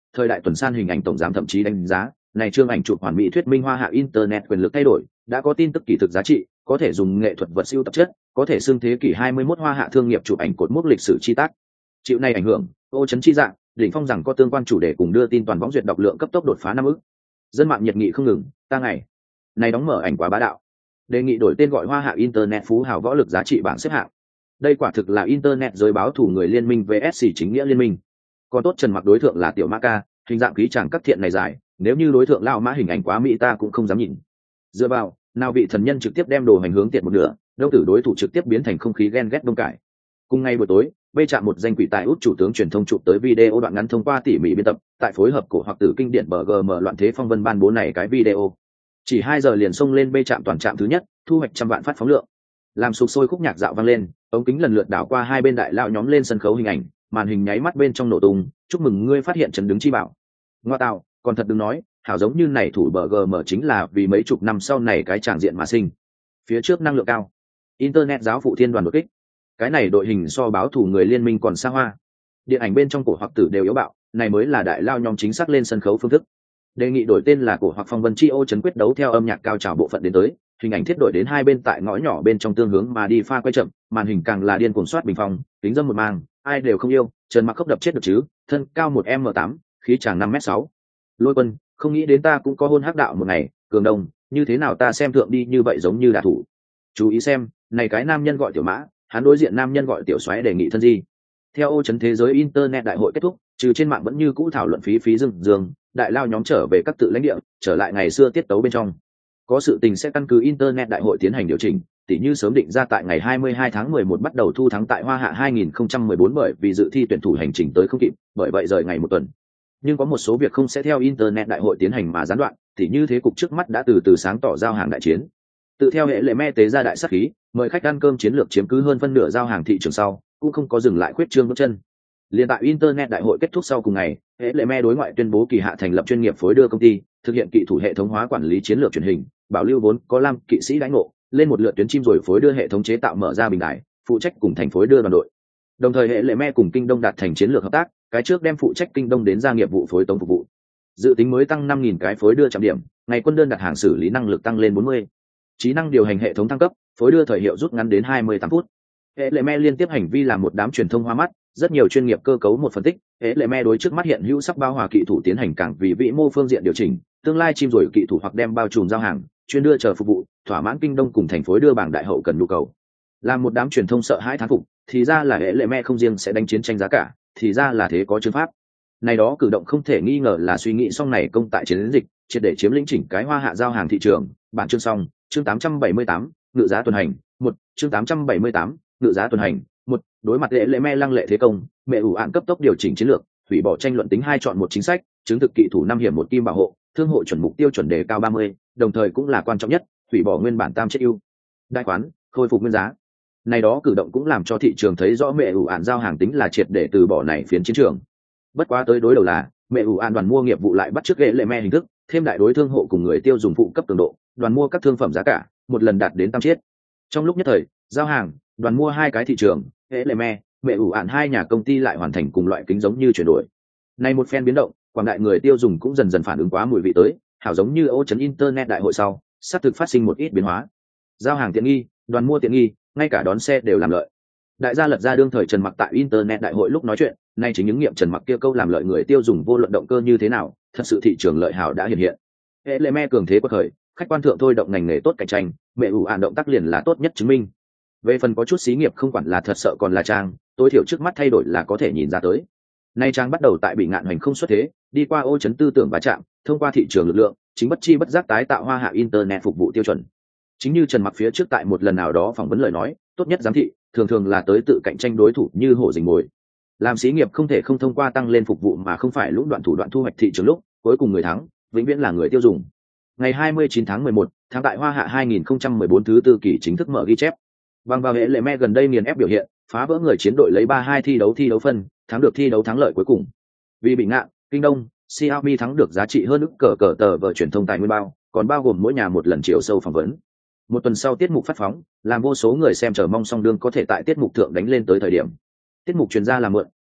thời đại tuần san hình ảnh tổng giám thậm chí đánh giá này chương ảnh chụp hoàn mỹ thuyết minh hoa hạ internet quyền lực thay đổi, đã có tin tức kỳ thực giá trị, có thể dùng nghệ thuật vật siêu tập chất, có thể xưng thế kỷ 21 hoa hạ thương nghiệp chụp ảnh cột mốc lịch sử chi tác. Chịu này ảnh hưởng, ô chấn chi dạng, đỉnh phong rằng có tương quan chủ đề cùng đưa tin toàn võng duyệt đọc lượng cấp tốc đột phá 5 ức. Dân mạng nhiệt nghị không ngừng, ta ngày này đóng mở ảnh quá bá đạo. Đề nghị đổi tên gọi hoa hạ internet phú hào võ lực giá trị bảng xếp hạng. Đây quả thực là internet giới báo thủ người liên minh vs chính nghĩa liên minh. Còn tốt Trần Mặc đối tượng là tiểu mã ca, hình dạng khí chàng các thiện này dài, nếu như đối tượng lao mã hình ảnh quá mỹ ta cũng không dám nhìn. Dựa vào, nào vị thần nhân trực tiếp đem đồ hành hướng tiện một nửa, đâu tử đối thủ trực tiếp biến thành không khí ghen ghét đông cải. Cùng ngày buổi tối, bê chạm một danh quỷ tài út chủ tướng truyền thông chụp tới video đoạn ngắn thông qua tỉ mỉ biên tập, tại phối hợp cổ hoặc tử kinh điển BGM loạn thế phong vân ban bố này cái video. Chỉ 2 giờ liền xông lên bê chạm toàn trạm thứ nhất, thu hoạch trăm vạn phát phóng lượng. Làm sục sôi khúc nhạc dạo vang lên, ống kính lần lượt đảo qua hai bên đại lao nhóm lên sân khấu hình ảnh, màn hình nháy mắt bên trong nổ tung, chúc mừng ngươi phát hiện trấn đứng chi bảo. Ngoa tạo, còn thật đừng nói, hảo giống như này thủ BGM chính là vì mấy chục năm sau này cái tràng diện mà sinh. Phía trước năng lượng cao, internet giáo phụ thiên đoàn đột kích. Cái này đội hình so báo thủ người liên minh còn xa hoa. Điện ảnh bên trong cổ hoặc tử đều yếu bạo, này mới là đại lao nhóm chính xác lên sân khấu phương thức. Đề nghị đổi tên là cổ hoặc phong vân chi ô chấn quyết đấu theo âm nhạc cao trào bộ phận đến tới, hình ảnh thiết đổi đến hai bên tại ngõ nhỏ bên trong tương hướng mà đi pha quay chậm, màn hình càng là điên cuồng soát bình phong, kính dâm một mang, ai đều không yêu, Trần Mặc khốc đập chết được chứ, thân cao 1m8, khí chàng 5m6. Lôi Quân, không nghĩ đến ta cũng có hôn hắc đạo một ngày, Cường Đông, như thế nào ta xem thượng đi như vậy giống như đả thủ. Chú ý xem, này cái nam nhân gọi tiểu mã, hắn đối diện nam nhân gọi tiểu soái đề nghị thân gì. Theo ô chấn thế giới internet đại hội kết thúc, trừ trên mạng vẫn như cũ thảo luận phí dương, đại lao nhóm trở về các tự lãnh địa, trở lại ngày xưa tiết tấu bên trong. Có sự tình sẽ căn cứ internet đại hội tiến hành điều chỉnh, tỉ như sớm định ra tại ngày 22 tháng 11 bắt đầu thu thắng tại Hoa Hạ 2014 bởi vì dự thi tuyển thủ hành trình tới không kịp, bởi vậy rời ngày một tuần. Nhưng có một số việc không sẽ theo internet đại hội tiến hành mà gián đoạn, tỉ như thế cục trước mắt đã từ sáng tỏ giao hàng đại chiến. Tự theo hệ lệ me tế ra đại sát khí, mời khách ăn cơm chiến lược chiếm cứ hơn phân nửa giao hàng thị trường sau, cũng không có dừng lại khuyết trương bước chân. Liên tại internet đại hội kết thúc sau cùng ngày, hệ lệ me đối ngoại tuyên bố kỳ hạ thành lập chuyên nghiệp phối đưa công ty, thực hiện kỹ thủ hệ thống hóa quản lý chiến lược truyền hình, bảo lưu vốn có lam kỵ sĩ đãi ngộ, lên một lượt tuyến chim rồi phối đưa hệ thống chế tạo mở ra bình đại, phụ trách cùng thành phối đưa đoàn đội. Đồng thời hệ lệ me cùng Kinh Đông đạt thành chiến lược hợp tác, cái trước đem phụ trách Kinh Đông đến ra nghiệp vụ phối tống phục vụ. Dự tính mới tăng 5.000 cái phối đưa trạm điểm, ngày quân đơn đặt hàng xử lý năng lực tăng lên 40. Trí năng điều hành hệ thống thăng cấp, phối đưa thời hiệu rút ngắn đến 28 phút. Hệ lệ me liên tiếp hành vi làm một đám truyền thông hoa mắt, rất nhiều chuyên nghiệp cơ cấu một phân tích, hệ lệ me đối trước mắt hiện hữu sắp bao hòa kỹ thủ tiến hành càng vì vĩ mô phương diện điều chỉnh, tương lai chim rồi kỹ thủ hoặc đem bao trùm giao hàng, chuyên đưa chờ phục vụ, thỏa mãn Kinh Đông cùng thành phối đưa bảng đại hậu cần nhu cầu. Làm một đám truyền thông sợ hãi thán phục, thì ra là hệ lệ me không riêng sẽ đánh chiến tranh giá cả, thì ra là thế có chứng pháp. Này đó cử động không thể nghi ngờ là suy nghĩ xong này công tại chiến dịch, triệt để chiếm lĩnh chỉnh cái Hoa Hạ giao hàng thị trường. Bản chương xong, chương 878, ngự giá tuần hành, 1, chương 878, ngự giá tuần hành, 1, đối mặt hệ lệ me lăng lệ thế công, mẹ ủ ạn cấp tốc điều chỉnh chiến lược, hủy bỏ tranh luận tính 2 chọn 1 chính sách, chứng thực kỵ thủ 5 hiểm 1 kim bảo hộ, thương hộ chuẩn mục tiêu chuẩn đề cao 30, đồng thời cũng là quan trọng nhất, hủy bỏ nguyên bản tam chết ưu đại khoán, khôi phục nguyên giá. Này đó cử động cũng làm cho thị trường thấy rõ mẹ ủ ạn giao hàng tính là triệt để từ bỏ này phiến chiến trường. Bất quá tới đối đầu là mẹ ủ ạn đoàn mua nghiệp vụ lại bắt chước hệ lệ me hình thức, thêm đại đối thương hộ cùng người tiêu dùng phụ cấp cường độ, đoàn mua các thương phẩm giá cả một lần đạt đến tam chiết. Trong lúc nhất thời, giao hàng, đoàn mua hai cái thị trường, hệ lệ me, mẹ ủ ạn hai nhà công ty lại hoàn thành cùng loại kính giống như chuyển đổi. Này một phen biến động, quảng đại người tiêu dùng cũng dần dần phản ứng quá mùi vị tới, hảo giống như ô chấn internet đại hội sau, sắp thực phát sinh một ít biến hóa. Giao hàng tiện nghi, đoàn mua tiện nghi, ngay cả đón xe đều làm lợi. Đại gia lật ra đương thời Trần Mặc tại internet đại hội lúc nói chuyện, nay chính những nghiệm Trần Mặc kia câu làm lợi người tiêu dùng vô luận động cơ như thế nào, thật sự thị trường lợi hảo đã hiện hiện. Hệ lệ me cường thế bất khởi, khách quan thượng thôi động ngành nghề tốt cạnh tranh, mẹ ủ ạn động tác liền là tốt nhất chứng minh. Về phần có chút xí nghiệp không quản là thật sợ còn là trang, tối thiểu trước mắt thay đổi là có thể nhìn ra tới. Nay trang bắt đầu tại bị ngạn hoành không xuất thế, đi qua ô chấn tư tưởng va chạm, thông qua thị trường lực lượng, chính bất chi bất giác tái tạo Hoa Hạ internet phục vụ tiêu chuẩn. Chính như Trần Mặc phía trước tại một lần nào đó phỏng vấn lời nói, tốt nhất giám thị thường thường là tới tự cạnh tranh đối thủ như hổ rình mồi. Làm xí nghiệp không thể không thông qua tăng lên phục vụ mà không phải lũng đoạn thủ đoạn thu hoạch thị trường lúc, cuối cùng người thắng vĩnh viễn là người tiêu dùng. Ngày 29 tháng 11, tháng tại Hoa Hạ 2014 thứ tư kỳ chính thức mở ghi chép. Bằng vào hệ lệ me gần đây nghiền ép biểu hiện, phá vỡ người chiến đội lấy 3-2 thi đấu phân, thắng được thi đấu thắng lợi cuối cùng. Vì bị ngạn, Kinh Đông, Xiaomi thắng được giá trị hơn ức cờ tờ vở truyền thông tài nguyên bao, còn bao gồm mỗi nhà một lần chiều sâu phỏng vấn. Một tuần sau tiết mục phát phóng, làm vô số người xem chờ mong song đương có thể tại tiết mục thượng đánh lên tới thời điểm. Tiết mục truyền ra là mượn,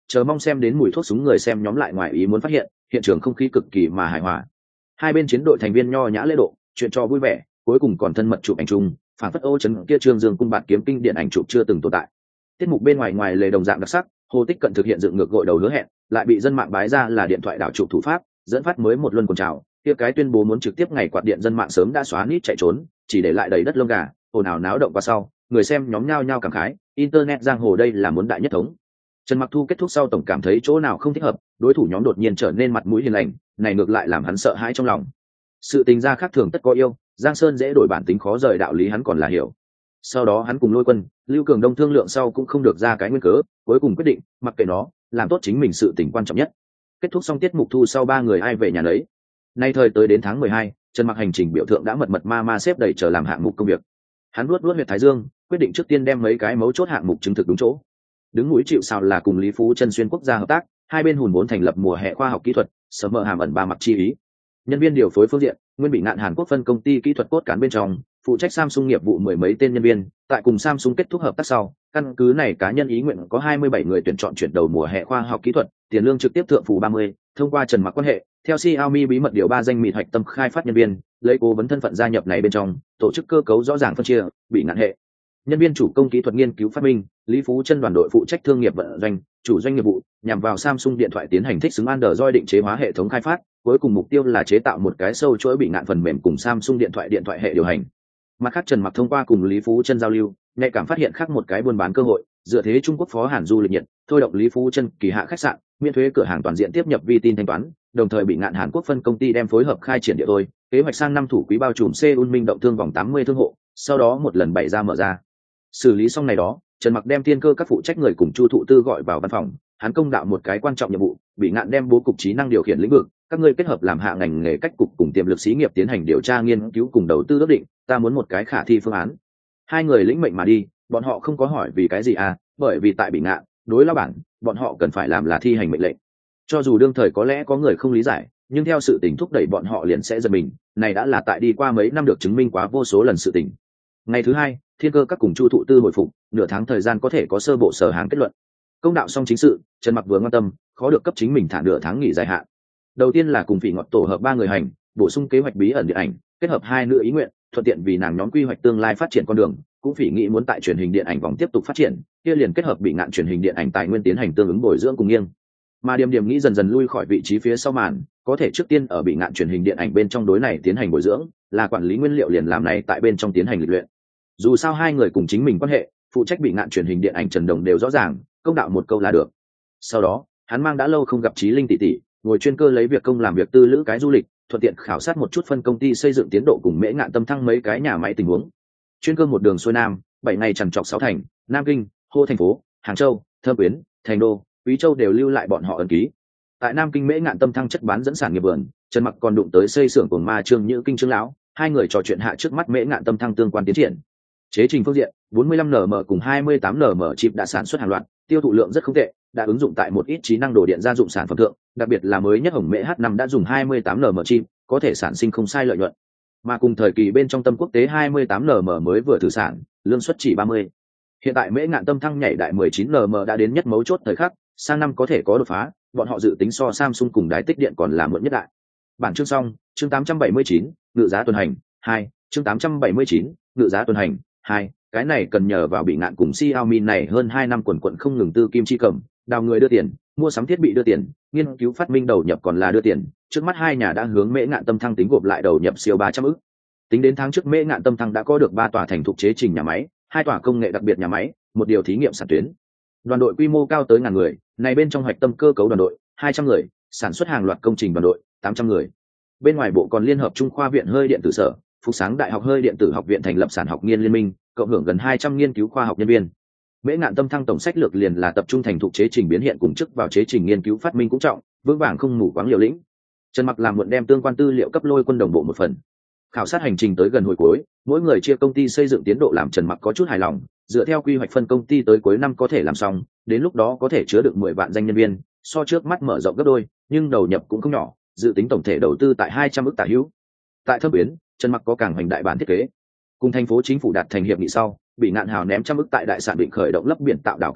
chờ mong xem đến mùi thuốc súng người xem nhóm lại ngoài ý muốn phát hiện hiện trường không khí cực kỳ mà hài hòa. Hai bên chiến đội thành viên nho nhã lễ độ, chuyện cho vui vẻ, cuối cùng còn thân mật chụp ảnh chung, phản phất ô chấn kia trương dương cung bạt kiếm kinh điện ảnh chụp chưa từng tồn tại. Tiết mục bên ngoài lề đồng dạng đặc sắc, Hồ Tích Cận thực hiện dựng ngược gội đầu hứa hẹn, lại bị dân mạng bái ra là điện thoại đảo chụp thủ pháp, dẫn phát mới một luân cuồng trào. Kia cái tuyên bố muốn trực tiếp ngày quạt điện dân mạng sớm đã xóa nít chạy trốn, chỉ để lại đầy đất lông gà, ồn ào náo động qua sau, người xem nhóm nhao nhao cảm khái, internet giang hồ đây là muốn đại nhất thống. Trần Mặc Thu kết thúc sau tổng cảm thấy chỗ nào không thích hợp, đối thủ nhóm đột nhiên trở nên mặt mũi hiền lành, này ngược lại làm hắn sợ hãi trong lòng. Sự tình gia khác thường tất có yêu, Giang Sơn dễ đổi bản tính khó rời đạo lý hắn còn là hiểu. Sau đó hắn cùng Lôi Quân, Lưu Cường Đông thương lượng sau cũng không được ra cái nguyên cớ, cuối cùng quyết định mặc kệ nó, làm tốt chính mình sự tình quan trọng nhất. Kết thúc xong tiết mục thu sau ba người ai về nhà nấy. Nay thời tới đến tháng 12, Trần Mặc hành trình biểu thượng đã mật ma xếp đầy chờ làm hạng mục công việc. Hắn luốt huyệt thái dương, quyết định trước tiên đem mấy cái mấu chốt hạng mục chứng thực đúng chỗ. Đứng mũi chịu sào là cùng Lý Phú Chân xuyên quốc gia hợp tác, hai bên hùn vốn thành lập mùa hè khoa học kỹ thuật, sớm mở hàm ẩn ba mặt chi ý. Nhân viên điều phối phương diện, nguyên bị ngạn Hàn Quốc phân công ty kỹ thuật cốt cán bên trong, phụ trách Samsung nghiệp vụ mười mấy tên nhân viên, tại cùng Samsung kết thúc hợp tác sau, căn cứ này cá nhân ý nguyện có 27 người tuyển chọn chuyển đầu mùa hè khoa học kỹ thuật, tiền lương trực tiếp thượng phủ 30, thông qua Trần Mặc quan hệ, theo Xiaomi bí mật điều 3 danh mịt hoạch tâm khai phát nhân viên, lấy cố vấn thân phận gia nhập này bên trong, tổ chức cơ cấu rõ ràng phân chia, bị ngạn hệ. Nhân viên chủ công kỹ thuật nghiên cứu phát minh, Lý Phú Chân đoàn đội phụ trách thương nghiệp vận doanh, chủ doanh nghiệp vụ, nhằm vào Samsung điện thoại tiến hành thích xứng Android định chế hóa hệ thống khai phát, cuối cùng mục tiêu là chế tạo một cái sâu chuỗi bị ngạn phần mềm cùng Samsung điện thoại hệ điều hành. Mặt khác Trần Mặc thông qua cùng Lý Phú Chân giao lưu, nhạy cảm phát hiện khác một cái buôn bán cơ hội, dựa thế Trung Quốc phó Hàn Du lịch nhiệt, thôi động Lý Phú Chân kỳ hạ khách sạn, miễn thuế cửa hàng toàn diện tiếp nhập vi tin thanh toán, đồng thời bị ngạn Hàn Quốc phân công ty đem phối hợp khai triển địa thôi, kế hoạch sang năm thủ quý bao trùm Seoul Minh động thương vòng 80 thương hộ, sau đó một lần bày ra mở ra. Xử lý xong này đó, Trần Mặc đem thiên cơ các phụ trách người cùng Chu Thụ Tư gọi vào văn phòng, hắn công đạo một cái quan trọng nhiệm vụ, bị ngạn đem bố cục trí năng điều khiển lĩnh vực, các ngươi kết hợp làm hạ ngành nghề cách cục cùng tiềm lực xí nghiệp tiến hành điều tra nghiên cứu cùng đầu tư ước định, ta muốn một cái khả thi phương án. Hai người lĩnh mệnh mà đi, bọn họ không có hỏi vì cái gì à, bởi vì tại bị ngạn, đối lao bản, bọn họ cần phải làm là thi hành mệnh lệnh. Cho dù đương thời có lẽ có người không lý giải, nhưng theo sự tình thúc đẩy bọn họ liền sẽ giật mình, này đã là tại đi qua mấy năm được chứng minh quá vô số lần sự tình. Ngày thứ hai, thiên cơ các cùng Chu Thụ Tư hồi phục, nửa tháng thời gian có thể có sơ bộ sở hàng kết luận. Công đạo xong chính sự, Trần Mặc vừa quan tâm, khó được cấp chính mình thả nửa tháng nghỉ dài hạn. Đầu tiên là cùng Phỉ Ngọt tổ hợp 3 người hành, bổ sung kế hoạch bí ẩn điện ảnh, kết hợp hai nữ ý nguyện, thuận tiện vì nàng nhóm quy hoạch tương lai phát triển con đường, cũng Phỉ nghĩ muốn tại truyền hình điện ảnh vòng tiếp tục phát triển, kia liền kết hợp bị ngạn truyền hình điện ảnh tài nguyên tiến hành tương ứng bồi dưỡng cùng nghiêng. Mà Điềm nghĩ dần dần lui khỏi vị trí phía sau màn, có thể trước tiên ở bị ngạn truyền hình điện ảnh bên trong đối này tiến hành bồi dưỡng, là quản lý nguyên liệu liền làm này tại bên trong tiến hành lịch luyện. Dù sao hai người cùng chính mình quan hệ, phụ trách bị ngạn truyền hình điện ảnh Trần Đồng đều rõ ràng, công đạo một câu là được. Sau đó, hắn mang đã lâu không gặp Chí Linh tỷ tỷ, ngồi chuyên cơ lấy việc công làm việc tư lữ cái du lịch, thuận tiện khảo sát một chút phân công ty xây dựng tiến độ cùng Mễ Ngạn Tâm Thăng mấy cái nhà máy tình huống. Chuyên cơ một đường xuôi nam, 7 ngày chằn trọc 6 thành, Nam Kinh, Hô thành phố, Hàng Châu, Thâm Quyến, Thành Đô, Quý Châu đều lưu lại bọn họ ấn ký. Tại Nam Kinh Mễ Ngạn Tâm Thăng chất bán dẫn sản nghiệp vườn, Trần Mặc còn đụng tới xây xưởng của Ma Trương Nhữ Kinh Trương lão, hai người trò chuyện hạ trước mắt Mễ Ngạn Tâm Thăng tương quan tiến triển. Chế trình phương diện, 45 nm cùng 28 nm chip đã sản xuất hàng loạt, tiêu thụ lượng rất không tệ, đã ứng dụng tại một ít trí năng đồ điện gia dụng sản phẩm thượng, đặc biệt là mới nhất Hồng Mễ H5 đã dùng 28 nm chip, có thể sản sinh không sai lợi nhuận. Mà cùng thời kỳ bên trong tâm quốc tế 28 nm mới vừa thử sản, lương suất chỉ 30. Hiện tại Mễ Ngạn Tâm Thăng nhảy đại 19 nm đã đến nhất mấu chốt thời khắc, sang năm có thể có đột phá, bọn họ dự tính so Samsung cùng đái tích điện còn là muộn nhất đại. Bản chương xong, chương 879, ngự giá tuần hành 2, chương 879, ngự giá tuần hành 2, cái này cần nhờ vào bị ngạn cùng Xiaomi này hơn 2 năm quần không ngừng tư kim chi cầm, đào người đưa tiền, mua sắm thiết bị đưa tiền, nghiên cứu phát minh đầu nhập còn là đưa tiền, trước mắt hai nhà đã hướng Mễ Ngạn Tâm Thăng tính gộp lại đầu nhập siêu 300 ức. Tính đến tháng trước Mễ Ngạn Tâm Thăng đã có được 3 tòa thành thục chế trình nhà máy, 2 tòa công nghệ đặc biệt nhà máy, một điều thí nghiệm sản tuyến. Đoàn đội quy mô cao tới ngàn người, này bên trong hoạch tâm cơ cấu đoàn đội 200 người, sản xuất hàng loạt công trình đoàn đội 800 người. Bên ngoài bộ còn liên hợp Trung khoa viện hơi điện tử sở, Phúc Sáng Đại học hơi điện tử học viện thành lập sản học nghiên liên minh, cộng hưởng gần 200 nghiên cứu khoa học nhân viên. Mễ Ngạn Tâm Thăng tổng sách lược liền là tập trung thành thục chế trình biến hiện cùng chức vào chế trình nghiên cứu phát minh cũng trọng, vững vàng không mù quáng liều lĩnh. Trần Mặc làm muộn đem tương quan tư liệu cấp Lôi Quân đồng bộ một phần. Khảo sát hành trình tới gần hồi cuối, mỗi người chia công ty xây dựng tiến độ làm Trần Mặc có chút hài lòng, dựa theo quy hoạch phân công ty tới cuối năm có thể làm xong, đến lúc đó có thể chứa được 10 vạn danh nhân viên, so trước mắt mở rộng gấp đôi, nhưng đầu nhập cũng không nhỏ, dự tính tổng thể đầu tư tại 200 ức tả hữu. Tại Thâm Quyến, Trần Mặc có cảng hoành đại bản thiết kế, cùng thành phố chính phủ đạt thành hiệp nghị sau, bị ngạn hào ném trăm ức tại đại sản định khởi động lấp biển tạo đảo công trình,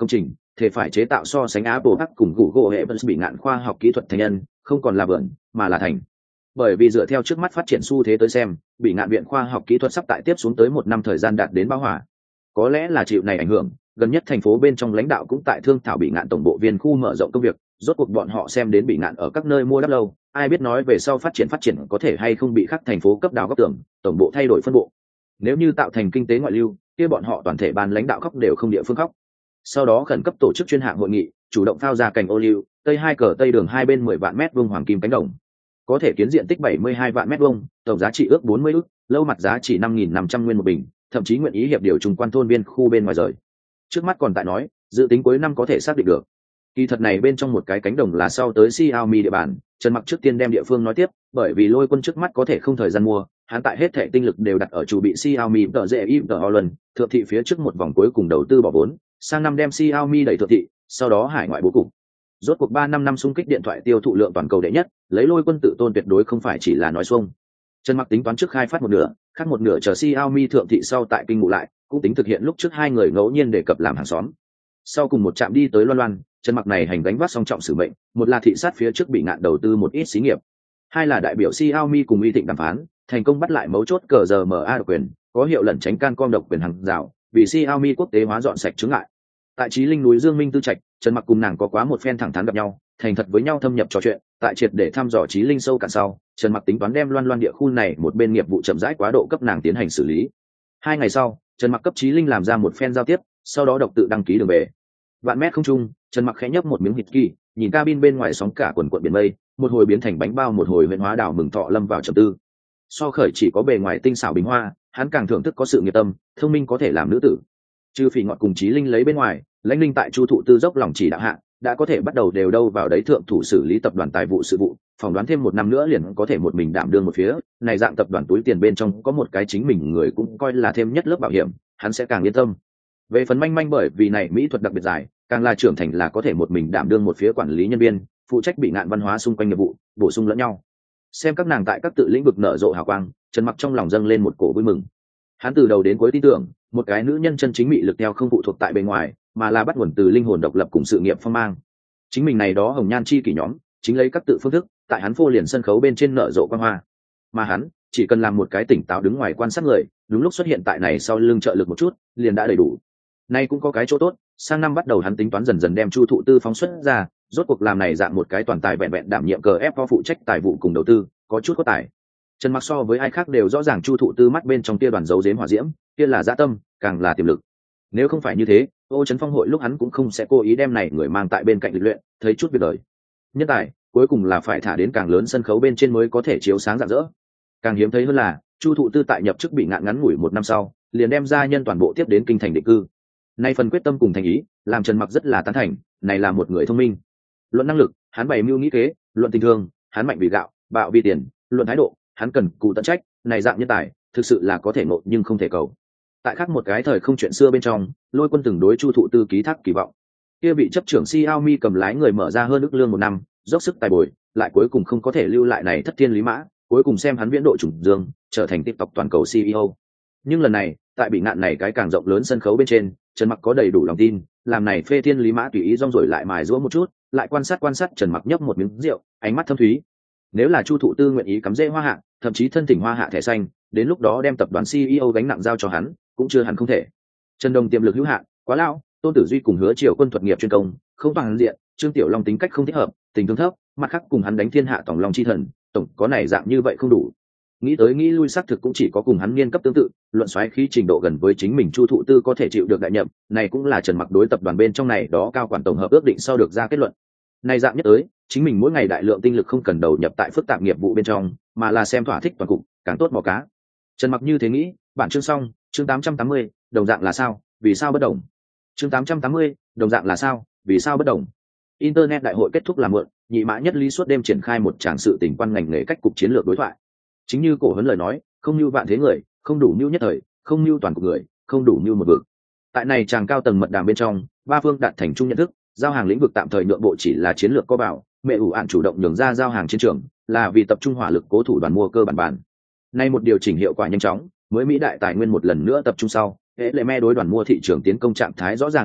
thể phải chế tạo so sánh Apple Park cùng Google hệ bị ngạn khoa học kỹ thuật thành nhân, không còn là vườn, mà là thành. Bởi vì dựa theo trước mắt phát triển xu thế tới xem, bị ngạn viện khoa học kỹ thuật sắp tại tiếp xuống tới 1 năm thời gian đạt đến bão hòa. Có lẽ là chịu này ảnh hưởng, gần nhất thành phố bên trong lãnh đạo cũng tại thương thảo bị ngạn tổng bộ viên khu mở rộng công việc, rốt cuộc bọn họ xem đến bị ngạn ở các nơi mua đắp lâu, ai biết nói về sau phát triển có thể hay không bị khác thành phố cấp đào góc tưởng, tổng bộ thay đổi phân bộ. Nếu như tạo thành kinh tế ngoại lưu, kia bọn họ toàn thể ban lãnh đạo khóc đều không địa phương khóc. Sau đó khẩn cấp tổ chức chuyên hạng hội nghị, chủ động phao ra cành ô liu, tây hai cờ tây đường hai bên 10 vạn mét vuông hoàng kim cánh đồng. Có thể kiến diện tích 72 vạn mét vuông, tổng giá trị ước 40 ức, lâu mặt giá chỉ 5.500 nguyên một bình, thậm chí nguyện ý hiệp điều trùng quan thôn biên khu bên ngoài rời. Trước mắt còn tại nói, dự tính cuối năm có thể xác định được. Kỳ thật này bên trong một cái cánh đồng là sau tới Xiaomi địa bàn, Trần Mặc trước tiên đem địa phương nói tiếp, bởi vì Lôi Quân trước mắt có thể không thời gian mua, hắn tại hết thảy tinh lực đều đặt ở chủ bị Xiaomi tờ dễ im tờ Holland, thượng thị phía trước một vòng cuối cùng đầu tư bỏ vốn, sang năm đem Xiaomi đẩy thượng thị, sau đó hải ngoại bố cục. Rốt cuộc 3 năm xung kích điện thoại tiêu thụ lượng toàn cầu đệ nhất, lấy Lôi Quân tự tôn tuyệt đối không phải chỉ là nói xuông. Trần Mặc tính toán trước khai phát một nửa, khác một nửa chờ Xiaomi thượng thị sau tại kinh ngụ lại, cũng tính thực hiện lúc trước hai người ngẫu nhiên đề cập làm hàng xóm. Sau cùng một trạm đi tới Loan Loan, Trần Mặc này hành gánh vác song trọng sử mệnh, một là thị sát phía trước bị ngạn đầu tư một ít xí nghiệp, hai là đại biểu Xiaomi cùng uy thịnh đàm phán, thành công bắt lại mấu chốt cờ giờ MA độc quyền, có hiệu lẩn tránh Cancom độc quyền hàng rào, vì Xiaomi quốc tế hóa dọn sạch chướng ngại. Tại Chí Linh núi Dương Minh Tư Trạch, Trần Mặc cùng nàng có quá một phen thẳng thắn gặp nhau, thành thật với nhau thâm nhập trò chuyện, tại triệt để thăm dò Chí Linh sâu cạn sau, Trần Mặc tính toán đem Loan Loan địa khu này một bên nghiệp vụ chậm rãi quá độ cấp nàng tiến hành xử lý. 2 ngày sau, Trần Mặc cấp Chí Linh làm ra một phen giao tiếp, sau đó độc tự đăng ký đường về. Vạn mét không trung, Trần Mặc khẽ nhấp một miếng hít kỳ, nhìn cabin bên ngoài sóng cả quần quần biển mây, một hồi biến thành bánh bao, một hồi huyễn hóa đảo mừng thọ lâm vào trầm tư. So khởi chỉ có bề ngoài tinh xảo bình hoa, hắn càng thưởng thức có sự nghiệp tâm, thông minh có thể làm nữ tử. Trừ Phỉ Ngọt cùng Chí Linh lấy bên ngoài, Lãnh Linh tại Chu Thụ Tư dốc lòng chỉ đạo hạ, đã có thể bắt đầu đều đâu vào đấy thượng thủ xử lý tập đoàn tài vụ sự vụ, phỏng đoán thêm 1 năm nữa liền có thể một mình đảm đương một phía, này dạng tập đoàn túi tiền bên trong có một cái chính mình người cũng coi là thêm nhất lớp bảo hiểm, hắn sẽ càng yên tâm. Về phần manh manh bởi vì này mỹ thuật đặc biệt dài, càng là trưởng thành là có thể một mình đảm đương một phía quản lý nhân viên, phụ trách bị ngạn văn hóa xung quanh nghiệp vụ, bổ sung lẫn nhau. Xem các nàng tại các tự lĩnh vực nở rộ hào quang, Trần Mặc trong lòng dâng lên một cổ vui mừng. Hắn từ đầu đến cuối tin tưởng, một cái nữ nhân chân chính mị lực theo không phụ thuộc tại bên ngoài, mà là bắt nguồn từ linh hồn độc lập cùng sự nghiệp phong mang. Chính mình này đó hồng nhan chi kỷ nhóm, chính lấy các tự phương thức, tại hắn phô liền sân khấu bên trên nở rộ quang hoa. Mà hắn, chỉ cần làm một cái tỉnh táo đứng ngoài quan sát người, đúng lúc xuất hiện tại này sau lưng trợ lực một chút, liền đã đầy đủ. Nay cũng có cái chỗ tốt, sang năm bắt đầu hắn tính toán dần dần đem Chu Thụ Tư phóng xuất ra, rốt cuộc làm này dạng một cái toàn tài vẹn vẹn đảm nhiệm cờ ép phụ trách tài vụ cùng đầu tư, có chút có tài. Trần Mặc so với ai khác đều rõ ràng Chu Thụ Tư mắt bên trong kia đoàn dấu giếm hỏa diễm, kia là dã tâm, càng là tiềm lực. Nếu không phải như thế, Ô Trấn Phong hội lúc hắn cũng không sẽ cố ý đem này người mang tại bên cạnh lịch luyện, thấy chút việc đời. Nhân tài, cuối cùng là phải thả đến càng lớn sân khấu bên trên mới có thể chiếu sáng rạng rỡ. Càng hiếm thấy hơn là, Chu Thụ Tư tại nhập chức bị ngạn ngắn ngủi 1 năm sau, liền đem gia nhân toàn bộ tiếp đến kinh thành định cư. Nay phần quyết tâm cùng thành ý, làm Trần Mặc rất là tán thành, này là một người thông minh. Luận năng lực, hắn bày mưu nghĩ kế, luận tình thương, hắn mạnh vì gạo, bạo vì tiền, luận thái độ, hắn cần cù tận trách, này dạng nhân tài, thực sự là có thể ngộ nhưng không thể cầu. Tại khác một cái thời không chuyện xưa bên trong, Lôi Quân từng đối Chu Thụ Tư ký thác kỳ vọng. Kia vị chấp trưởng Xiaomi cầm lái người mở ra hơn ức lương 1 năm, dốc sức tài bồi, lại cuối cùng không có thể lưu lại này thất thiên lý mã, cuối cùng xem hắn viễn độ trùng dương, trở thành TikTok toàn cầu CEO. Nhưng lần này, tại bị ngạn này cái càng rộng lớn sân khấu bên trên, Trần Mặc có đầy đủ lòng tin, làm này phê thiên lý mã tùy ý rong rồi lại mài giũa một chút, lại quan sát Trần Mặc nhấp một miếng rượu, ánh mắt thâm thúy. Nếu là Chu Thụ Tư nguyện ý cắm rễ Hoa Hạ, thậm chí thân thỉnh Hoa Hạ thẻ xanh, đến lúc đó đem tập đoàn CEO gánh nặng giao cho hắn, cũng chưa hẳn không thể. Trần Đồng tiềm lực hữu hạn, quá lão, Tôn Tử Duy cùng Hứa Triều Quân thuật nghiệp chuyên công, không bằng diện, Trương Tiểu Long tính cách không thích hợp, tình thương thấp, mặt khác cùng hắn đánh thiên hạ tổng long chi thần, tổng có này dạng như vậy không đủ. Nghĩ tới nghĩ lui xác thực cũng chỉ có cùng hắn niên cấp tương tự, luận xoáy khí trình độ gần với chính mình Chu Thụ Tư có thể chịu được đại nhậm, này cũng là Trần Mặc đối tập đoàn bên trong này đó cao quản tổng hợp ước định sau được ra kết luận. Này dạng nhất tới, chính mình mỗi ngày đại lượng tinh lực không cần đầu nhập tại phức tạp nghiệp vụ bên trong, mà là xem thỏa thích toàn cục, càng tốt mò cá. Trần Mặc như thế nghĩ, bản chương xong, chương 880, đồng dạng là sao, vì sao bất đồng. Chương 880, đồng dạng là sao, vì sao bất đồng. Internet đại hội kết thúc làm mượn, Nhị Mã Nhất Lý suốt đêm triển khai một tràng sự tình quan ngành nghề cách cục chiến lược đối thoại. Chính như cổ huấn lời nói, không như vạn thế người, không đủ mưu nhất thời, không như toàn cục người, không đủ mưu một vực. Tại này tràng cao tầng mật đàm bên trong, ba phương đạt thành chung nhận thức, giao hàng lĩnh vực tạm thời nhượng bộ chỉ là chiến lược có bảo, mẹ ủ ạn chủ động nhường ra giao hàng chiến trường, là vì tập trung hỏa lực cố thủ đoàn mua cơ bản. Nay một điều chỉnh hiệu quả nhanh chóng, mới Mỹ đại tài nguyên một lần nữa tập trung sau, hệ lệ me đối đoàn mua thị trường tiến công trạng thái rõ ràng yếu bớt,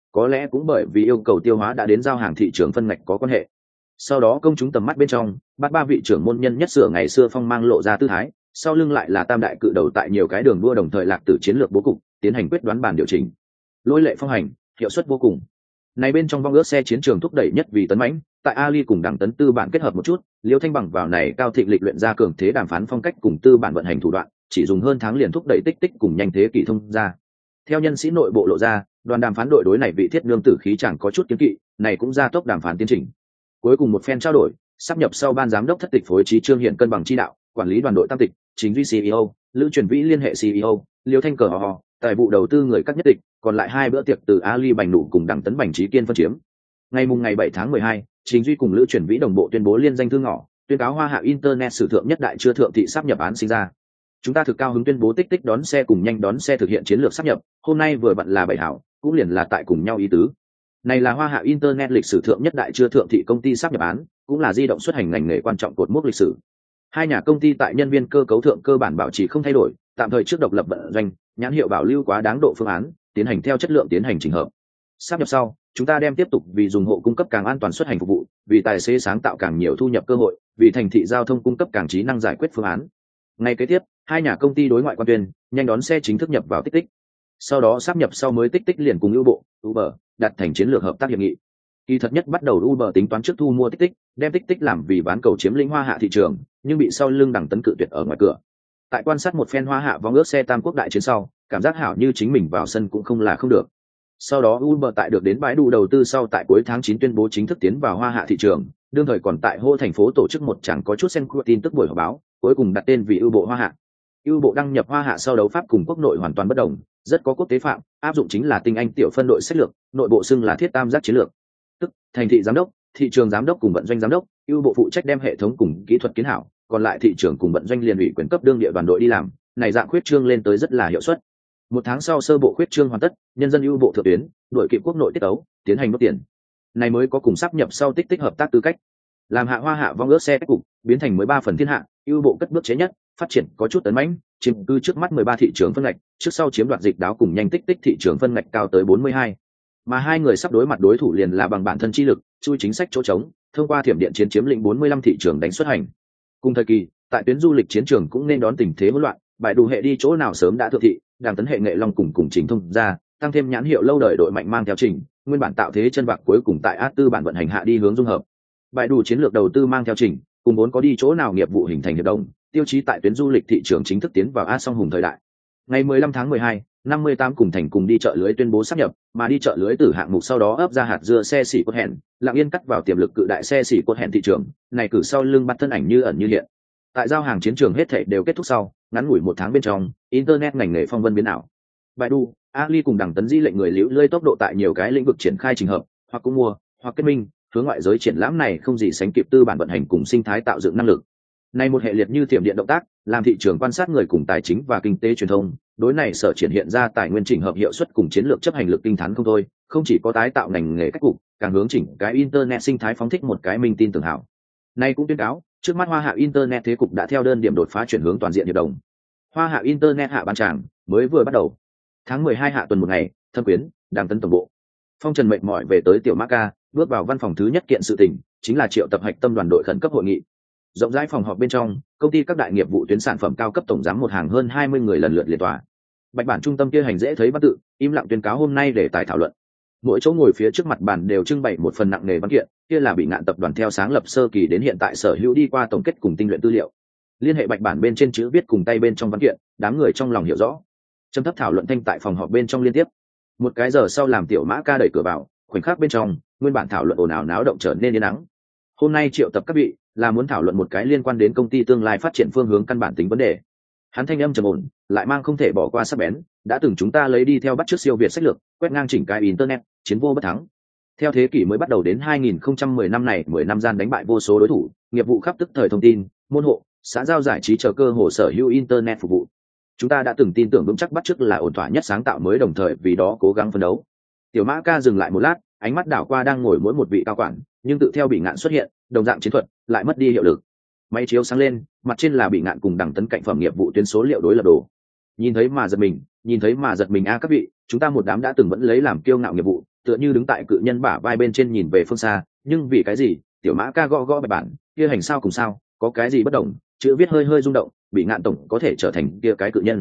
có lẽ cũng bởi vì yêu cầu tiêu hóa đã đến giao hàng thị trường phân ngạch có quan hệ. Sau đó công chúng tầm mắt bên trong, bắt ba vị trưởng môn nhân nhất sửa ngày xưa phong mang lộ ra tư thái, sau lưng lại là tam đại cự đầu tại nhiều cái đường đua đồng thời lạc tử chiến lược bố cục, tiến hành quyết đoán bản điều chỉnh. Lôi lệ phong hành, hiệu suất vô cùng. Này bên trong vong ước xe chiến trường thúc đẩy nhất vì tấn mãnh, tại Ali cùng đảng tấn tư bản kết hợp một chút, Liêu Thanh bằng vào này cao thịnh lịch luyện ra cường thế đàm phán phong cách cùng tư bản vận hành thủ đoạn, chỉ dùng hơn tháng liền thúc đẩy tích tích cùng nhanh thế kỷ thông ra. Theo nhân sĩ nội bộ lộ ra, đoàn đàm phán đội đối này vị thiết lương tử khí chẳng có chút kiến kỵ, này cũng gia tốc đàm phán tiến trình. Cuối cùng một phen trao đổi, sắp nhập sau ban giám đốc thất tịch phối trí trương hiện cân bằng chi đạo, quản lý đoàn đội tam tịch, chính duy CEO, Lữ Truyền Vĩ liên hệ CEO, Liêu Thanh cờ họ, tài vụ đầu tư người các nhất tịch, còn lại 2 bữa tiệc từ Ali Bành Nụ cùng Đặng Tấn Bành Trí Kiên phân chiếm. Ngày 7 tháng 12, Trình Duy cùng Lữ Truyền Vĩ đồng bộ tuyên bố liên danh thư ngỏ, tuyên cáo Hoa Hạ Internet sử thượng nhất đại chưa thượng thị sáp nhập án sinh ra. Chúng ta thực cao hứng tuyên bố tích tích đón xe cùng nhanh đón xe thực hiện chiến lược sáp nhập, hôm nay vừa vặn là 7 hảo, cũng liền là tại cùng nhau ý tứ. Này là Hoa Hạ Internet lịch sử thượng nhất đại chưa thượng thị công ty sáp nhập án, cũng là di động xuất hành ngành nghề quan trọng cột mốc lịch sử. Hai nhà công ty tại nhân viên cơ cấu thượng cơ bản bảo trì không thay đổi, tạm thời trước độc lập vận doanh, nhãn hiệu bảo lưu quá đáng độ phương án, tiến hành theo chất lượng tiến hành chỉnh hợp. Sáp nhập sau, chúng ta đem tiếp tục vì dùng hộ cung cấp càng an toàn xuất hành phục vụ, vì tài xế sáng tạo càng nhiều thu nhập cơ hội, vì thành thị giao thông cung cấp càng trí năng giải quyết phương án. Ngay kế tiếp, hai nhà công ty đối ngoại quan tuyên, nhanh đón xe chính thức nhập vào tích tích. Sau đó sáp nhập sau mới tích tích liền cùng Uber, đặt thành chiến lược hợp tác hiệp nghị. Kỳ thật nhất bắt đầu Uber tính toán trước thu mua tích tích, đem tích tích làm vì bán cầu chiếm lĩnh Hoa Hạ thị trường, nhưng bị sau lưng Đặng Tấn cự tuyệt ở ngoài cửa. Tại quan sát một phen Hoa Hạ vong ước xe tam quốc đại chiến sau, cảm giác hảo như chính mình vào sân cũng không là không được. Sau đó Uber tại được đến bãi đủ đầu tư sau tại cuối tháng 9 tuyên bố chính thức tiến vào Hoa Hạ thị trường, đương thời còn tại Hô thành phố tổ chức một chẳng có chút xem tin tức buổi họp báo, cuối cùng đặt tên vì ưu bộ Hoa Hạ. Ưu bộ đăng nhập Hoa Hạ sau đấu pháp cùng quốc nội hoàn toàn bất đồng, rất có quốc tế phạm, áp dụng chính là tinh anh tiểu phân đội sách lược, nội bộ xưng là thiết tam giác chiến lược. Tức thành thị giám đốc, thị trường giám đốc cùng vận doanh giám đốc, ưu bộ phụ trách đem hệ thống cùng kỹ thuật kiến hảo, còn lại thị trường cùng vận doanh liền ủy quyền cấp đương địa đoàn đội đi làm, này dạng khuyết trương lên tới rất là hiệu suất. Một tháng sau sơ bộ khuyết trương hoàn tất, nhân dân ưu bộ thượng tuyến, đội kịp quốc nội tiết tấu, tiến hành nốt tiền. Này mới có cùng sắp nhập sau tích tích hợp tác tư cách. Làm hạ Hoa Hạ vong ước xe cách cục, biến thành 13 phần thiên hạ, ưu bộ cất bước chế nhất, phát triển có chút tấn mãnh, chiếm cư trước mắt 13 thị trường phân ngạch, trước sau chiếm đoạt dịch đáo cùng nhanh tích tích thị trường phân ngạch cao tới 42. Mà hai người sắp đối mặt đối thủ liền là bằng bản thân chi lực, chui chính sách chỗ trống, thông qua thiểm điện chiến chiếm lĩnh 45 thị trường đánh xuất hành. Cùng thời kỳ, tại tuyến du lịch chiến trường cũng nên đón tình thế hỗn loạn, bài đủ hệ đi chỗ nào sớm đã thượng thị, Đàng Tấn hệ nghệ long cùng chính thông ra, tăng thêm nhãn hiệu lâu đời đội mạnh mang theo trình, nguyên bản tạo thế chân bạc cuối cùng tại át tư bản vận hành hạ đi hướng dung hợp. Bài đủ chiến lược đầu tư mang theo trình, cùng vốn có đi chỗ nào nghiệp vụ hình thành hiệp đồng, tiêu chí tại tuyến du lịch thị trường chính thức tiến vào A song hùng thời đại. Ngày 15 tháng 12, 58 cùng thành cùng đi chợ lưới tuyên bố sáp nhập, mà đi chợ lưới từ hạng mục sau đó ấp ra hạt dưa xe xỉ cốt hẹn, lặng yên cắt vào tiềm lực cự đại xe xỉ cốt hẹn thị trường, này cử sau lưng bắt thân ảnh như ẩn như hiện. Tại giao hàng chiến trường hết thảy đều kết thúc sau, ngắn ngủi một tháng bên trong, internet ngành nghề phong vân biến ảo. Baidu, Ali cùng Đặng Tấn di lệnh người liễu lơi tốc độ tại nhiều cái lĩnh vực triển khai trình hợp, hoặc cũng mua, hoặc kết minh, hướng ngoại giới triển lãm này không gì sánh kịp tư bản vận hành cùng sinh thái tạo dựng năng lực. Này một hệ liệt như thiểm điện động tác, làm thị trường quan sát người cùng tài chính và kinh tế truyền thông, đối này sở triển hiện ra tài nguyên chỉnh hợp hiệu suất cùng chiến lược chấp hành lực kinh thán không thôi, không chỉ có tái tạo ngành nghề cách cục, càng hướng chỉnh cái internet sinh thái phóng thích một cái minh tin tưởng hảo. Này cũng tuyên cáo, trước mắt Hoa Hạ internet thế cục đã theo đơn điểm đột phá chuyển hướng toàn diện hiệp đồng. Hoa Hạ internet hạ ban tràng mới vừa bắt đầu. Tháng 12 hạ tuần một ngày, Thâm Quyến, Đàng Tấn tổng bộ. Phong Trần mệt mỏi về tới tiểu Mã Ca, bước vào văn phòng thứ nhất kiện sự tình, chính là triệu tập hạch tâm đoàn đội khẩn cấp hội nghị. Rộng rãi phòng họp bên trong, công ty các đại nghiệp vụ tuyến sản phẩm cao cấp tổng giám một hàng hơn 20 người lần lượt liệt tòa. Bạch bản trung tâm kia hành dễ thấy văn tự, im lặng tuyên cáo hôm nay để tài thảo luận. Mỗi chỗ ngồi phía trước mặt bàn đều trưng bày một phần nặng nề văn kiện, kia là bị ngạn tập đoàn theo sáng lập sơ kỳ đến hiện tại sở hữu đi qua tổng kết cùng tinh luyện tư liệu. Liên hệ bạch bản bên trên chữ viết cùng tay bên trong văn kiện, đám người trong lòng hiểu rõ. Trầm thấp thảo luận thanh tại phòng họp bên trong liên tiếp. Một cái giờ sau làm tiểu Mã Ca đẩy cửa vào, khoảnh khắc bên trong, nguyên bản thảo luận ồn ào náo động trở nên yên ắng. Hôm nay triệu tập các vị là muốn thảo luận một cái liên quan đến công ty tương lai phát triển phương hướng căn bản tính vấn đề. Hắn thanh âm trầm ổn, lại mang không thể bỏ qua sắc bén, đã từng chúng ta lấy đi theo bắt chước siêu việt sách lược, quét ngang chỉnh cái internet, chiến vô bất thắng. Theo thế kỷ mới bắt đầu đến 2010 năm này, 10 năm gian đánh bại vô số đối thủ, nghiệp vụ khắp tức thời thông tin, môn hộ, xã giao giải trí chờ cơ hồ sở hữu internet phục vụ. Chúng ta đã từng tin tưởng vững chắc bắt chước là ổn thỏa nhất sáng tạo mới đồng thời vì đó cố gắng phấn đấu. Tiểu Mã Ca dừng lại một lát, ánh mắt đảo qua đang ngồi mỗi một vị cao quản, nhưng tự theo bị ngạn xuất hiện, đồng dạng chiến thuật lại mất đi hiệu lực. Máy chiếu sáng lên, mặt trên là bị ngạn cùng Đặng Tấn cạnh phẩm nghiệp vụ tuyến số liệu đối lập đồ. Nhìn thấy mà giật mình a các vị, chúng ta một đám đã từng vẫn lấy làm kiêu ngạo nghiệp vụ, tựa như đứng tại cự nhân bả vai bên trên nhìn về phương xa. Nhưng vì cái gì? Tiểu Mã Ca gõ gõ bài bản, kia hành sao cùng sao, có cái gì bất đồng? Chữ viết hơi hơi rung động, bị ngạn tổng có thể trở thành kia cái cự nhân.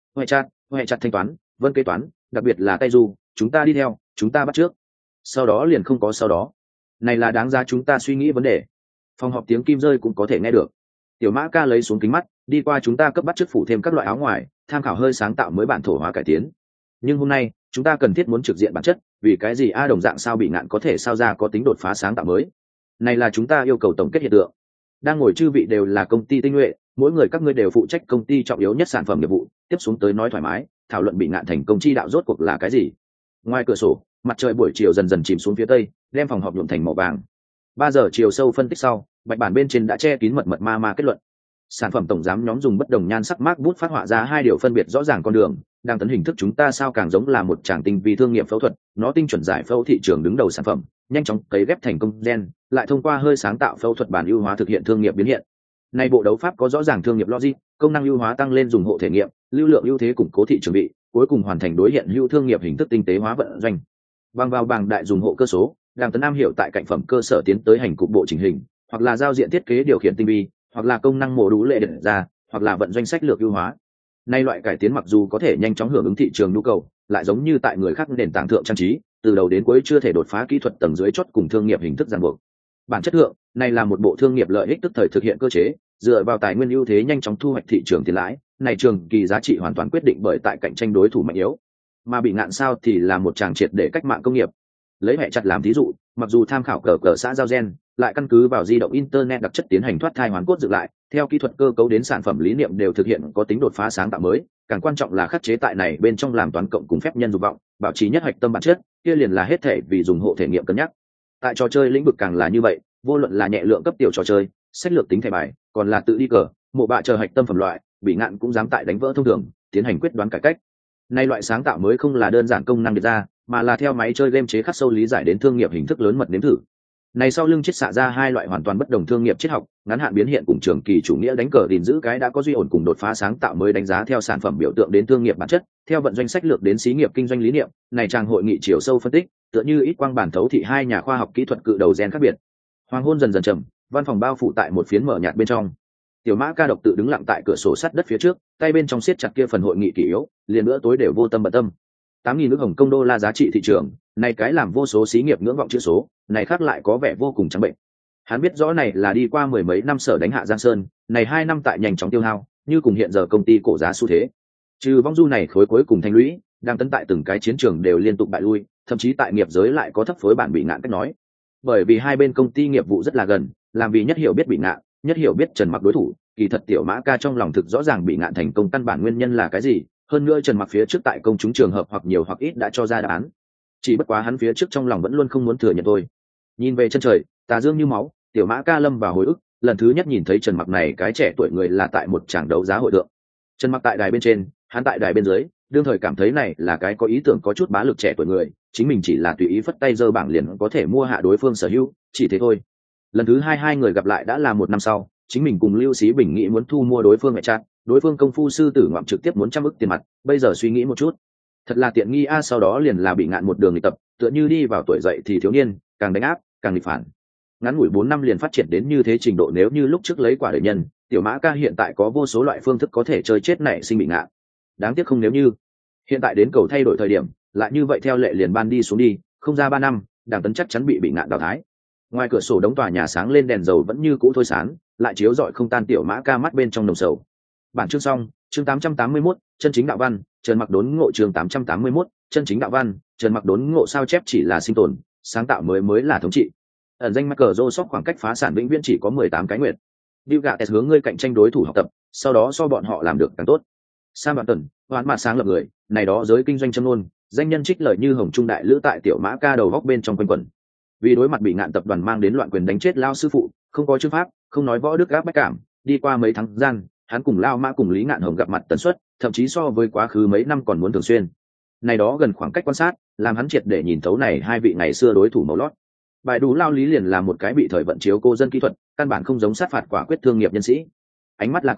Hệ chặt thanh toán, vân kế toán, đặc biệt là tay du, chúng ta đi theo, chúng ta bắt trước. Sau đó liền không có sau đó. Này là đáng giá chúng ta suy nghĩ vấn đề. Phòng họp tiếng kim rơi cũng có thể nghe được. Tiểu Mã Ca lấy xuống kính mắt, đi qua chúng ta cấp bắt chước phủ thêm các loại áo ngoài, tham khảo hơi sáng tạo mới bản thổ hóa cải tiến. Nhưng hôm nay chúng ta cần thiết muốn trực diện bản chất, vì cái gì đồng dạng sao bị ngạn có thể sao ra có tính đột phá sáng tạo mới. Này là chúng ta yêu cầu tổng kết hiện tượng. Đang ngồi chư vị đều là công ty tinh nhuệ, mỗi người các ngươi đều phụ trách công ty trọng yếu nhất sản phẩm nghiệp vụ, tiếp xuống tới nói thoải mái, thảo luận bị ngạn thành công chi đạo rốt cuộc là cái gì. Ngoài cửa sổ, mặt trời buổi chiều dần dần chìm xuống phía tây, đem phòng họp nhuộm thành màu vàng. 3 giờ chiều sâu phân tích sau, bạch bản bên trên đã che kín mật ma kết luận. Sản phẩm tổng giám nhóm dùng bất đồng nhan sắc mác bút phát họa ra 2 điều phân biệt rõ ràng con đường, đang tấn hình thức chúng ta sao càng giống là một tràng tinh vi thương nghiệp phẫu thuật, nó tinh chuẩn giải phẫu thị trường đứng đầu sản phẩm, nhanh chóng cấy ghép thành công gen, lại thông qua hơi sáng tạo phẫu thuật bản ưu hóa thực hiện thương nghiệp biến hiện. Nay bộ đấu pháp có rõ ràng thương nghiệp logic, công năng ưu hóa tăng lên dùng hộ thể nghiệm, lưu lượng ưu thế củng cố thị trường bị, cuối cùng hoàn thành đối hiện hữu thương nghiệp hình thức tinh tế hóa vận doanh. Bằng vào bảng đại dùng hộ cơ số, đang tấn am hiểu tại cạnh phẩm cơ sở tiến tới hành cục bộ chỉnh hình, hoặc là giao diện thiết kế điều khiển tinh vi, hoặc là công năng mổ đủ lệ định ra, hoặc là vận doanh sách lược ưu hóa. Nay loại cải tiến mặc dù có thể nhanh chóng hưởng ứng thị trường nhu cầu, lại giống như tại người khác nền tảng thượng trang trí, từ đầu đến cuối chưa thể đột phá kỹ thuật tầng dưới chót cùng thương nghiệp hình thức ràng buộc. Bản chất thượng, này là một bộ thương nghiệp lợi ích tức thời thực hiện cơ chế, dựa vào tài nguyên ưu thế nhanh chóng thu hoạch thị trường tiền lãi, này trường kỳ giá trị hoàn toàn quyết định bởi tại cạnh tranh đối thủ mạnh yếu. Mà bị ngạn sao thì là một tràng triệt để cách mạng công nghiệp. Lấy hệ chặt làm thí dụ, mặc dù tham khảo cờ xã giao gen, lại căn cứ vào di động internet đặc chất tiến hành thoát thai hoàn cốt dựng lại, theo kỹ thuật cơ cấu đến sản phẩm lý niệm đều thực hiện có tính đột phá sáng tạo mới, càng quan trọng là khắc chế tại này bên trong làm toán cộng cùng phép nhân dục vọng, bảo trì nhất hạch tâm bản chất, kia liền là hết thể vì dùng hộ thể nghiệm cân nhắc. Tại trò chơi lĩnh vực càng là như vậy, vô luận là nhẹ lượng cấp tiểu trò chơi, sách lược tính thẻ bài, còn là tự đi cờ, mộ bạ chờ hạch tâm phẩm loại, bị ngạn cũng dám tại đánh vỡ thông thường, tiến hành quyết đoán cải cách. Nay loại sáng tạo mới không là đơn giản công năng được ra, mà là theo máy chơi game chế khắc sâu lý giải đến thương nghiệp hình thức lớn mật nếm thử. Này sau lưng chiết xạ ra 2 loại hoàn toàn bất đồng thương nghiệp triết học, ngắn hạn biến hiện cùng trường kỳ chủ nghĩa đánh cờ gìn giữ cái đã có duy ổn cùng đột phá sáng tạo mới đánh giá theo sản phẩm biểu tượng đến thương nghiệp bản chất, theo vận doanh sách lược đến xí nghiệp kinh doanh lý niệm. Này trang hội nghị chiều sâu phân tích, tựa như ít quang bản thấu thị 2 nhà khoa học kỹ thuật cự đầu gen khác biệt. Hoàng hôn dần dần trầm, văn phòng bao phủ tại một phiến mở nhạt bên trong. Tiểu Mã Ca độc tự đứng lặng tại cửa sổ sắt đất phía trước, tay bên trong siết chặt kia phần hội nghị kỷ yếu, liền bữa tối đều vô tâm bận tâm. 8.000 nước Hồng Công đô la giá trị thị trường, này cái làm vô số xí nghiệp ngưỡng vọng chữ số, này khác lại có vẻ vô cùng trắng bệnh. Hắn biết rõ này là đi qua 10 mấy năm sở đánh hạ Giang Sơn, này 2 năm tại nhanh chóng tiêu hao, như cùng hiện giờ công ty cổ giá xu thế. Trừ vong du này khối cuối cùng thành lũy, đang tấn tại từng cái chiến trường đều liên tục bại lui, thậm chí tại nghiệp giới lại có thấp phối bản bị ngạn cách nói. Bởi vì hai bên công ty nghiệp vụ rất là gần, làm vì nhất hiểu biết bị ngạn, nhất hiểu biết Trần Mặc đối thủ, kỳ thật Tiểu Mã Ca trong lòng thực rõ ràng bị ngạn thành công căn bản nguyên nhân là cái gì, hơn nữa Trần Mặc phía trước tại công chúng trường hợp hoặc nhiều hoặc ít đã cho ra đáp án. Chỉ bất quá hắn phía trước trong lòng vẫn luôn không muốn thừa nhận thôi. Nhìn về chân trời, tà dương như máu, Tiểu Mã Ca lâm vào hồi ức, lần thứ nhất nhìn thấy Trần Mặc này cái trẻ tuổi người là tại một tràng đấu giá hội tượng. Trần Mặc tại đài bên trên, hắn tại đài bên dưới, đương thời cảm thấy này là cái có ý tưởng có chút bá lực trẻ tuổi người, chính mình chỉ là tùy ý phất tay giơ bảng liền có thể mua hạ đối phương sở hữu, chỉ thế thôi. Lần thứ hai người gặp lại đã là 1 năm sau, chính mình cùng Lưu Sĩ Bình nghĩ muốn thu mua đối phương mẹ chặt, đối phương công phu sư tử ngoạm trực tiếp muốn 100 ức tiền mặt, bây giờ suy nghĩ một chút, thật là tiện nghi a. Sau đó liền là bị ngạn một đường nghịch tập, tựa như đi vào tuổi dậy thì thiếu niên, càng đánh áp càng nghịch phản. Ngắn ngủi 4 năm liền phát triển đến như thế trình độ, nếu như lúc trước lấy quả đời nhân, Tiểu Mã Ca hiện tại có vô số loại phương thức có thể chơi chết nảy sinh bị ngạn. Đáng tiếc không nếu như. Hiện tại đến cầu thay đổi thời điểm, lại như vậy theo lệ liền ban đi xuống đi, không ra 3 năm, Đảng Tấn chắc chắn bị ngạn đào thái. Ngoài cửa sổ đống tòa nhà sáng lên đèn dầu vẫn như cũ thôi sáng, lại chiếu rọi không tan Tiểu Mã Ca mắt bên trong nồng sầu. Bản chương xong, chương 881, chân chính đạo văn, Trần Mặc đốn ngộ. Chương 881, chân chính đạo văn, Trần Mặc đốn ngộ. Sao chép chỉ là sinh tồn, sáng tạo mới là thống trị. Ẩn danh Microsoft khoảng cách phá sản vĩnh viễn chỉ có 18 cái nguyệt. Bill Gates hướng ngươi cạnh tranh đối thủ học tập, sau đó so bọn họ làm được càng tốt. Sam Barton, hoán mà sáng lập người, này đó giới kinh doanh châm ngôn, danh nhân trích lời như hồng trung đại lữ tại Tiểu Mã Ca đầu góc bên trong quanh quẩn. Vì đối mặt bị ngạn tập đoàn mang đến loạn quyền đánh chết lao sư phụ, không có chương pháp, không nói võ đức gáp bách cảm, đi qua mấy tháng gian, hắn cùng Lao Mã cùng Lý Ngạn Hồng gặp mặt tần suất, thậm chí so với quá khứ mấy năm còn muốn thường xuyên. Này đó gần khoảng cách quan sát, làm hắn triệt để nhìn thấu này hai vị ngày xưa đối thủ màu lót. Bài đủ Lao Lý liền là một cái bị thời vận chiếu cô dân kỹ thuật, căn bản không giống sát phạt quả quyết thương nghiệp nhân sĩ. Ánh mắt là có,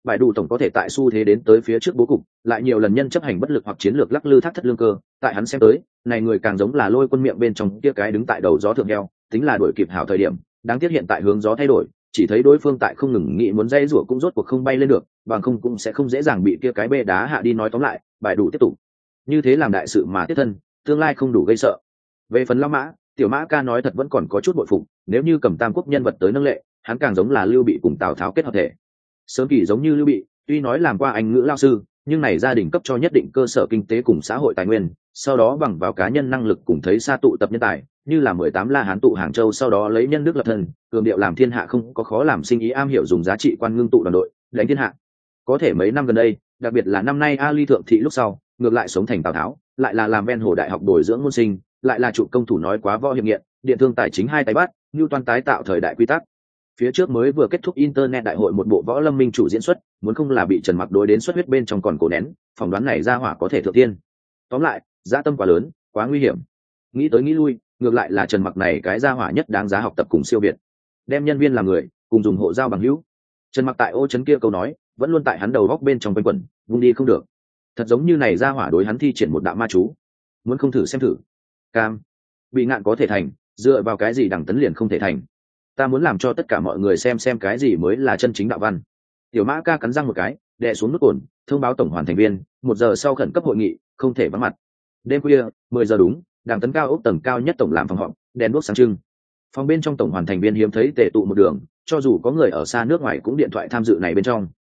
Bại đủ tổng có thể tại xu thế đến tới phía trước bố cục, lại nhiều lần nhân chấp hành bất lực hoặc chiến lược lắc lư thác thất lương cơ, tại hắn xem tới, này người càng giống là Lôi Quân miệng bên trong kia cái đứng tại đầu gió thượng heo, tính là đuổi kịp hảo thời điểm, đáng tiếc hiện tại hướng gió thay đổi, chỉ thấy đối phương tại không ngừng nghĩ muốn dây rủa cũng rốt cuộc không bay lên được, bằng không cũng sẽ không dễ dàng bị kia cái bê đá hạ đi. Nói tóm lại, Bại đủ tiếp tục như thế làm đại sự mà tiếp thân, tương lai không đủ gây sợ. Về phần Lão Mã, Tiểu Mã ca nói thật vẫn còn có chút bội phục, nếu như cầm Tam Quốc nhân vật tới nâng lệ, hắn càng giống là Lưu Bị cùng Tào Tháo kết hợp thể. Sớm kỳ giống như Lưu Bị, tuy nói làm qua Anh ngữ lao sư, nhưng này gia đình cấp cho nhất định cơ sở kinh tế cùng xã hội tài nguyên, sau đó bằng vào cá nhân năng lực cùng thấy xa tụ tập nhân tài, như là 18 La Hán tụ Hàng Châu, sau đó lấy nhân đức lập thân, cường điệu làm thiên hạ không có khó làm sinh ý, am hiểu dùng giá trị quan ngưng tụ đoàn đội, đánh thiên hạ. Có thể mấy năm gần đây, đặc biệt là năm nay Ali thượng thị lúc sau, ngược lại sống thành Tào Tháo, lại là làm ven hồ đại học bồi dưỡng môn sinh, lại là trụ công thủ nói quá võ hiệp nghiện, điện thương tài chính hai tay bắt, như toàn tái tạo thời đại quy tắc. Phía trước mới vừa kết thúc internet đại hội một bộ võ lâm minh chủ diễn xuất, muốn không là bị Trần Mặc đối đến xuất huyết bên trong còn cổ nén, phỏng đoán này ra hỏa có thể thượng tiên. Tóm lại, dã tâm quá lớn, quá nguy hiểm. Nghĩ tới nghĩ lui, ngược lại là Trần Mặc này cái ra hỏa nhất đáng giá học tập cùng siêu việt. Đem nhân viên làm người, cùng dùng hộ giao bằng hữu. Trần Mặc tại ô trấn kia câu nói, vẫn luôn tại hắn đầu góc bên trong quanh quẩn, vung đi không được. Thật giống như này ra hỏa đối hắn thi triển một đạo ma chú. Muốn không thử xem thử. Cam, Bị Ngạn có thể thành, dựa vào cái gì Đằng Tấn liền không thể thành? Ta muốn làm cho tất cả mọi người xem cái gì mới là chân chính đạo văn. Tiểu Mã ca cắn răng một cái, đè xuống nút cồn, thông báo tổng hoàn thành viên, 1 giờ sau khẩn cấp hội nghị, không thể vắng mặt. Đêm khuya, 10 giờ đúng, Đằng Tấn cao ốc tầng cao nhất tổng làm phòng họp, đèn đuốc sáng trưng. Phòng bên trong tổng hoàn thành viên hiếm thấy tề tụ một đường, cho dù có người ở xa nước ngoài cũng điện thoại tham dự này bên trong.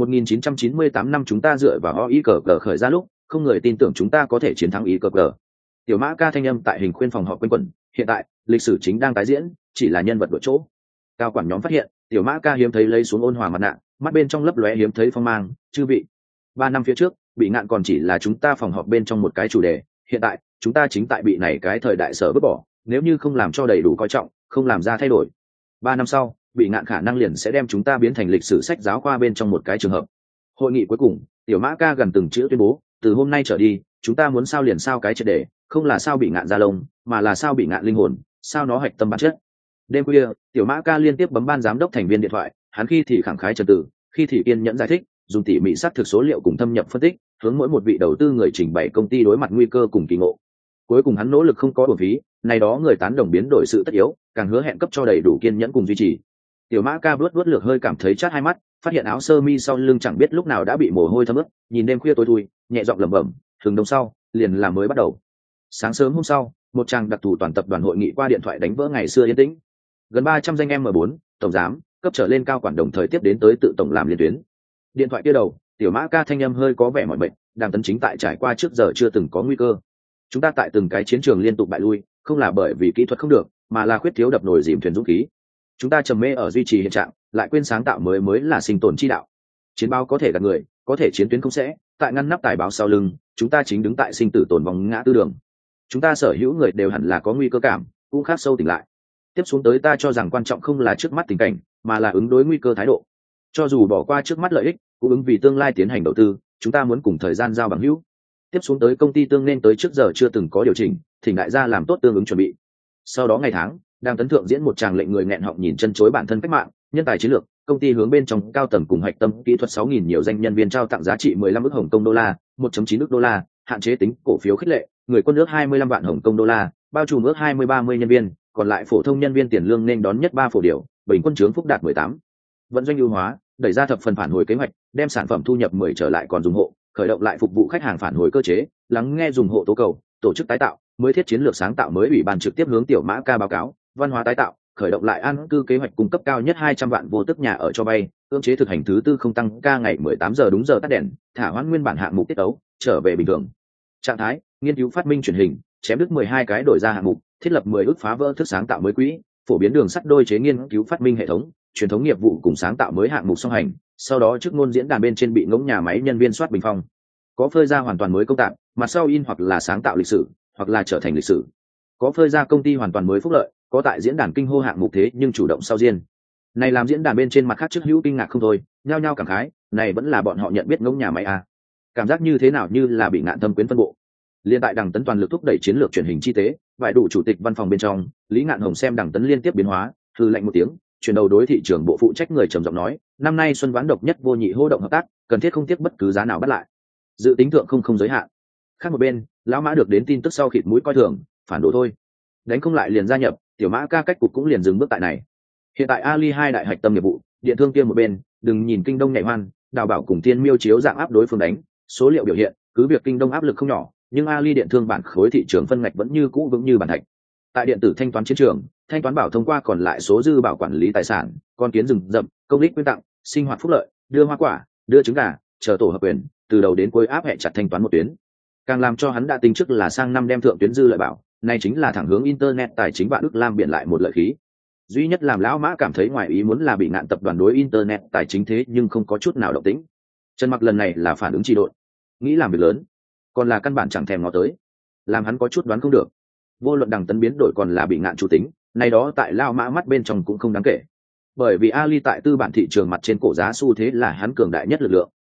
1998 năm chúng ta dựa vào OICG khởi ra lúc, không người tin tưởng chúng ta có thể chiến thắng ICG. Tiểu Mã ca thanh âm tại hình khuyên phòng họp quanh quẩn, hiện tại, lịch sử chính đang tái diễn, chỉ là nhân vật đổi chỗ. Cao quản nhóm phát hiện, Tiểu Mã ca hiếm thấy lấy xuống ôn hòa mặt nạ, mắt bên trong lấp lóe hiếm thấy phong mang, chư vị. 3 năm phía trước, Bị Ngạn còn chỉ là chúng ta phòng họp bên trong một cái chủ đề, hiện tại, chúng ta chính tại bị này cái thời đại sở vứt bỏ, nếu như không làm cho đầy đủ coi trọng, không làm ra thay đổi. 3 năm sau, Bị Ngạn khả năng liền sẽ đem chúng ta biến thành lịch sử sách giáo khoa bên trong một cái trường hợp. Hội nghị cuối cùng, Tiểu Mã ca gần từng chữ tuyên bố, từ hôm nay trở đi, chúng ta muốn sao liền sao cái triệt để, không là sao Bị Ngạn ra lông, mà là sao Bị Ngạn linh hồn, sao nó hạch tâm bản chất. Đêm khuya, Tiểu Mã ca liên tiếp bấm ban giám đốc thành viên điện thoại, hắn khi thì khẳng khái trật tự, khi thì kiên nhẫn giải thích, dùng tỉ mỉ xác thực số liệu cùng thâm nhập phân tích, hướng mỗi một vị đầu tư người trình bày công ty đối mặt nguy cơ cùng kỳ ngộ. Cuối cùng hắn nỗ lực không có uổng phí, này đó người tán đồng biến đổi sự tất yếu, càng hứa hẹn cấp cho đầy đủ kiên nhẫn cùng duy trì. Tiểu Mã ca vuốt lược hơi cảm thấy chát hai mắt, phát hiện áo sơ mi sau lưng chẳng biết lúc nào đã bị mồ hôi thấm ướt, nhìn đêm khuya tối thui, nhẹ giọng lẩm bẩm, hừng đông sau, liền là mới bắt đầu. Sáng sớm hôm sau, một trang đặc thù toàn tập đoàn hội nghị qua điện thoại đánh vỡ ngày xưa yên tĩnh. Gần 300 danh M4, tổng giám, cấp trở lên cao quản đồng thời tiếp đến tới tự tổng làm liên tuyến. Điện thoại kia đầu, Tiểu Mã ca thanh âm hơi có vẻ mỏi mệt, Đằng Tấn chính tại trải qua trước giờ chưa từng có nguy cơ. Chúng ta tại từng cái chiến trường liên tục bại lui, không là bởi vì kỹ thuật không được, mà là khuyết thiếu đập nồi dìm thuyền dũng khí. Chúng ta trầm mê ở duy trì hiện trạng, lại quên sáng tạo mới là sinh tồn chi đạo. Chiến báo có thể gạt người, có thể chiến tuyến không sẽ, tại ngăn nắp tài báo sau lưng, chúng ta chính đứng tại sinh tử tồn vong ngã tư đường. Chúng ta sở hữu người đều hẳn là có nguy cơ cảm, cũng khát sâu tỉnh lại. Tiếp xuống tới ta cho rằng quan trọng không là trước mắt tình cảnh, mà là ứng đối nguy cơ thái độ. Cho dù bỏ qua trước mắt lợi ích, cũng ứng vì tương lai tiến hành đầu tư, chúng ta muốn cùng thời gian giao bằng hữu. Tiếp xuống tới công ty tương nên tới trước giờ chưa từng có điều chỉnh, thỉnh đại gia làm tốt tương ứng chuẩn bị. Sau đó ngày tháng, đang tấn thượng diễn một tràng lệnh người nghẹn họng nhìn chân chối bản thân cách mạng, nhân tài chiến lược, công ty hướng bên trong cao tầng cùng hạch tâm kỹ thuật 6.000 nhiều danh nhân viên trao tặng giá trị 15 ức Hồng Kông đô la, 1.9 ức đô la, hạn chế tính cổ phiếu khích lệ, người quân ước 25 vạn Hồng Kông đô la, bao trùm ước 20-30 nhân viên, còn lại phổ thông nhân viên tiền lương nên đón nhất 3 phổ điều, bình quân chướng phúc đạt 18. Vận doanh ưu hóa, đẩy ra thập phần phản hồi kế hoạch, đem sản phẩm thu nhập 10 trở lại còn dùng hộ, khởi động lại phục vụ khách hàng phản hồi cơ chế, lắng nghe dùng hộ tố cầu, tổ chức tái tạo, mới thiết chiến lược sáng tạo mới ủy ban trực tiếp hướng Tiểu Mã ca báo cáo, văn hóa tái tạo, khởi động lại an cư kế hoạch cung cấp cao nhất 200 vạn vô tức nhà ở cho vay, cưỡng chế thực hành thứ tư không tăng ca ngày 18 giờ đúng giờ tắt đèn, thả hoãn nguyên bản hạng mục tiết ấu, trở về bình thường. Trạng thái, nghiên cứu phát minh truyền hình, chém đứt 12 cái đổi ra hạng mục, thiết lập 10 ước phá vỡ thức sáng tạo mới quỹ, phổ biến đường sắt đôi chế nghiên cứu phát minh hệ thống, truyền thống nghiệp vụ cùng sáng tạo mới hạng mục song hành, sau đó trước ngôn diễn đàn bên trên bị ngỗng nhà máy nhân viên soát bình phong. Có phơi ra hoàn toàn mới công tạm, mặt sau in hoặc là sáng tạo lịch sử, hoặc là trở thành lịch sử. Có phơi ra công ty hoàn toàn mới phúc lợi, có tại diễn đàn kinh hô hạng mục thế nhưng chủ động sau riêng. Này làm diễn đàn bên trên mặt khác trước hữu kinh ngạc không thôi, nhao nhao cảm khái, này vẫn là bọn họ nhận biết ngỗng nhà máy à. Cảm giác như thế nào như là bị ngạn thâm quyến phân bộ. Liên tại Đằng Tấn toàn lực thúc đẩy chiến lược truyền hình chi tế, vài đủ chủ tịch văn phòng bên trong, Lý Ngạn Hồng xem Đằng Tấn liên tiếp biến hóa, hừ lạnh một tiếng, chuyển đầu đối thị trường bộ phụ trách người trầm giọng nói, năm nay xuân vãn độc nhất vô nhị hô động hợp tác, cần thiết không tiếc bất cứ giá nào bắt lại, dự tính thượng không giới hạn. Khác một bên, lão mã được đến tin tức sau khịt mũi coi thường, phản đồ thôi, đánh không lại liền gia nhập, tiểu mã ca cách cục cũng liền dừng bước tại này. Hiện tại Ali hai đại hạch tâm nghiệp vụ, điện thương kia một bên, đừng nhìn kinh đông nhảy hoan, đào bảo cùng tiên miêu chiếu dạng áp đối phương đánh, số liệu biểu hiện, cứ việc kinh đông áp lực không nhỏ, nhưng Ali điện thương bản khối thị trường phân ngạch vẫn như cũ vững như bàn thạch. Tại điện tử thanh toán chiến trường, thanh toán bảo thông qua còn lại số dư bảo quản lý tài sản, con kiến rừng rậm, công lý quyên tặng, sinh hoạt phúc lợi, đưa hoa quả, đưa trứng gà, chờ tổ hợp quyền, từ đầu đến cuối áp hệ chặt thanh toán một tuyến. Càng làm cho hắn đã tính trước là sang năm đem thượng tuyến dư lợi bảo, này chính là thẳng hướng internet tài chính vạn ức lam biển lại một lợi khí. Duy nhất làm lão mã cảm thấy ngoài ý muốn là bị ngạn tập đoàn đối internet tài chính thế nhưng không có chút nào động tĩnh. Trần Mặc lần này là phản ứng trì độn, nghĩ làm việc lớn, còn là căn bản chẳng thèm ngó tới, làm hắn có chút đoán không được. Vô luận Đằng Tấn biến đổi còn là bị ngạn chủ tính, này đó tại lão mã mắt bên trong cũng không đáng kể, bởi vì Ali tại tư bản thị trường mặt trên cổ giá xu thế là hắn cường đại nhất lực lượng.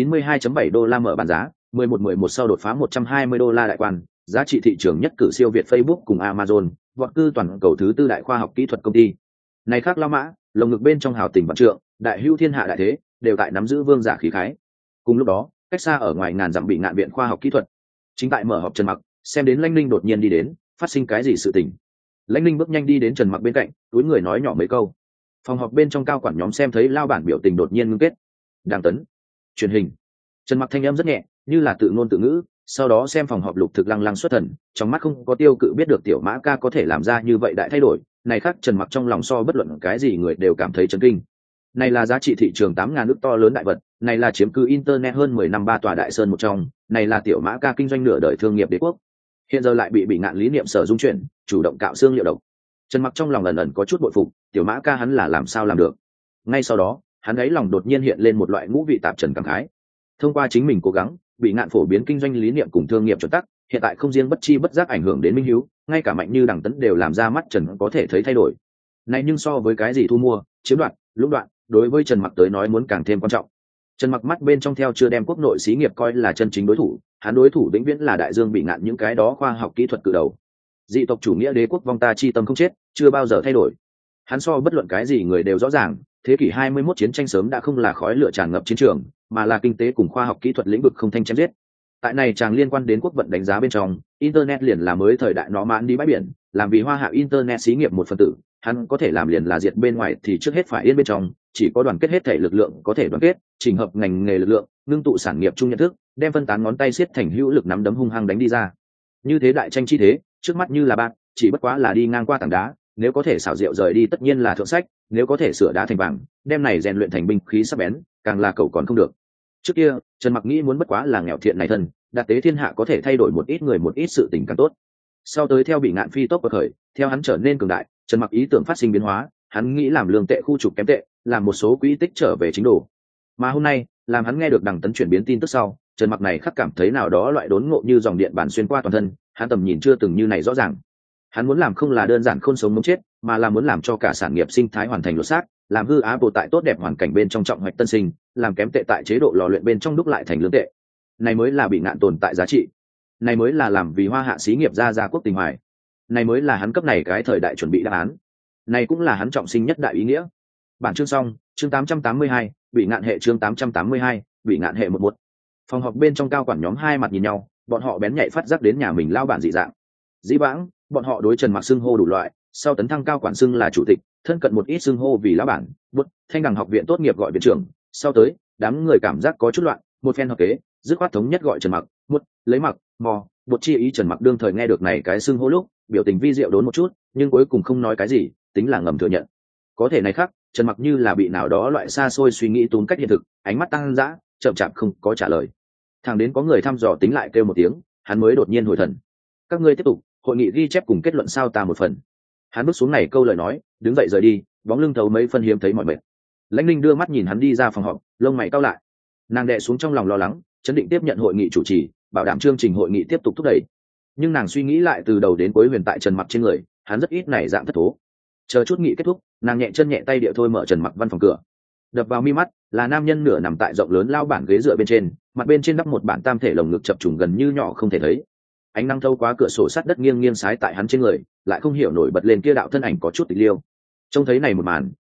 92.7 đô la mở bán giá, 11 sau đột phá 120 đô la đại quan, giá trị thị trường nhất cử siêu việt Facebook cùng Amazon, vọt cư toàn cầu thứ tư đại khoa học kỹ thuật công ty. Này khác lão mã, lồng ngực bên trong hào tình vạn trượng, đại hữu thiên hạ đại thế, đều tại nắm giữ vương giả khí khái. Cùng lúc đó, cách xa ở ngoài ngàn dặm bị ngạn viện khoa học kỹ thuật, chính tại mở họp Trần Mặc, xem đến Lãnh Linh đột nhiên đi đến, phát sinh cái gì sự tình. Lãnh Linh bước nhanh đi đến Trần Mặc bên cạnh, túi người nói nhỏ mấy câu. Phòng họp bên trong cao quản nhóm xem thấy lao bản biểu tình đột nhiên ngưng kết. Đằng Tấn, truyền hình. Trần Mặc thanh âm rất nhẹ, như là tự ngôn tự ngữ, sau đó xem phòng họp lục thực lăng lăng xuất thần, trong mắt không có tiêu cự biết được tiểu mã ca có thể làm ra như vậy đại thay đổi, này khác Trần Mặc trong lòng so bất luận cái gì người đều cảm thấy chấn kinh. Này là giá trị thị trường 8.000 ức to lớn đại vật, này là chiếm cứ internet hơn 10 năm ba tòa đại sơn một trong, này là tiểu mã ca kinh doanh nửa đời thương nghiệp đế quốc. Hiện giờ lại bị ngạn lý niệm sở dung chuyển, chủ động cạo xương liệu độc. Trần Mặc trong lòng ẩn ẩn có chút bội phục, tiểu mã ca hắn là làm sao làm được. Ngay sau đó, hắn ấy lòng đột nhiên hiện lên một loại ngũ vị tạp trần cảm khái. Thông qua chính mình cố gắng, bị ngạn phổ biến kinh doanh lý niệm cùng thương nghiệp chuẩn tắc, hiện tại không riêng bất chi bất giác ảnh hưởng đến Minh Hiếu, ngay cả Mạnh Như Đằng Tấn đều làm ra mắt Trần có thể thấy thay đổi. Này nhưng so với cái gì thu mua, chiếm đoạt, lũng đoạn, đối với Trần Mặc tới nói muốn càng thêm quan trọng. Trần Mặc mắt bên trong theo chưa đem quốc nội xí nghiệp coi là chân chính đối thủ, hắn đối thủ vĩnh viễn là đại dương bị ngạn những cái đó khoa học kỹ thuật cự đầu. Dị tộc chủ nghĩa đế quốc vong ta chi tâm không chết, chưa bao giờ thay đổi. Hắn so bất luận cái gì người đều rõ ràng, thế kỷ 21 chiến tranh sớm đã không là khói lửa tràn ngập chiến trường, mà là kinh tế cùng khoa học kỹ thuật lĩnh vực không thanh chém giết. Tại này chàng liên quan đến quốc vận đánh giá bên trong, internet liền là mới thời đại nó mãn đi bãi biển, làm vì hoa hạ internet xí nghiệp một phần tử, hắn có thể làm liền là diệt bên ngoài thì trước hết phải yên bên trong, chỉ có đoàn kết hết thể lực lượng có thể đoàn kết, chỉnh hợp ngành nghề lực lượng, ngưng tụ sản nghiệp chung nhận thức, đem phân tán ngón tay siết thành hữu lực nắm đấm hung hăng đánh đi ra. Như thế đại tranh chi thế, trước mắt như là bạc, chỉ bất quá là đi ngang qua tảng đá, nếu có thể xảo diệu rời đi tất nhiên là thượng sách, nếu có thể sửa đá thành vàng, đem này rèn luyện thành binh khí sắc bén, càng là cầu còn không được. Trước kia, Trần Mặc nghĩ muốn bất quá là nghèo thiện này thân, đạt tế thiên hạ có thể thay đổi một ít người một ít sự tình càng tốt. Sau tới theo bị ngạn phi tốc bậc khởi, theo hắn trở nên cường đại, Trần Mặc ý tưởng phát sinh biến hóa, hắn nghĩ làm lương tệ khu trục kém tệ, làm một số quỹ tích trở về chính đồ. Mà hôm nay, làm hắn nghe được Đằng Tấn chuyển biến tin tức sau, Trần Mặc này khắc cảm thấy nào đó loại đốn ngộ như dòng điện bản xuyên qua toàn thân, hắn tầm nhìn chưa từng như này rõ ràng. Hắn muốn làm không là đơn giản khôn sống mống chết, mà là muốn làm cho cả sản nghiệp sinh thái hoàn thành lột xác, làm hư á bộ tại tốt đẹp hoàn cảnh bên trong trọng hoạch tân sinh, làm kém tệ tại chế độ lò luyện bên trong đúc lại thành lương tệ. Này mới là bị ngạn tồn tại giá trị. Này mới là làm vì hoa hạ xí nghiệp gia quốc tình hoài. Này mới là hắn cấp này cái thời đại chuẩn bị đáp án. Này cũng là hắn trọng sinh nhất đại ý nghĩa. Bản chương xong, chương 882, bị ngạn hệ chương 882, bị ngạn hệ 11. Phòng họp bên trong cao quản nhóm hai mặt nhìn nhau, bọn họ bén nhạy phát giác đến nhà mình lao bản dị dạng. Dĩ vãng, bọn họ đối Trần Mặc xưng hô đủ loại, sau tấn thăng cao quản xưng là chủ tịch, thân cận một ít xưng hô vì lão bản, bút, Thanh Đằng học viện tốt nghiệp gọi viện trưởng, sau tới, đám người cảm giác có chút loạn, một phen hợp kế, dứt khoát thống nhất gọi Trần Mặc, bút, lấy mặc, mò, bút chi ý Trần Mặc đương thời nghe được này cái xưng hô lúc, biểu tình vi diệu đốn một chút, nhưng cuối cùng không nói cái gì, tính là ngầm thừa nhận. Có thể này khác, Trần Mặc như là bị nào đó loại xa xôi suy nghĩ túm cách hiện thực, ánh mắt tăng dã, chậm chạp không có trả lời. Thằng đến có người thăm dò tính lại kêu một tiếng, hắn mới đột nhiên hồi thần. Các ngươi tiếp tục, hội nghị ghi chép cùng kết luận sao ta một phần. Hắn bước xuống này câu lời nói, đứng dậy rời đi, bóng lưng thấu mấy phân hiếm thấy mọi mệt. Lãnh Linh đưa mắt nhìn hắn đi ra phòng họp, lông mày cau lại. Nàng đè xuống trong lòng lo lắng, chấn định tiếp nhận hội nghị chủ trì, bảo đảm chương trình hội nghị tiếp tục thúc đẩy. Nhưng nàng suy nghĩ lại từ đầu đến cuối huyền tại Trần Mặc trên người, hắn rất ít nảy dạng thất thố. Chờ chút nghị kết thúc, nàng nhẹ chân nhẹ tay địa thôi mở Trần Mặc văn phòng cửa. Đập vào mi mắt là nam nhân nửa nằm tại rộng lớn lao bản ghế dựa bên trên, mặt bên trên đắp một bản tam thể lồng ngực chập trùng gần như nhỏ không thể thấy. Ánh nắng thâu qua cửa sổ sắt đất nghiêng nghiêng sái tại hắn trên người, lại không hiểu nổi bật lên kia đạo thân ảnh có chút tịch liêu. Trông thấy này một màn,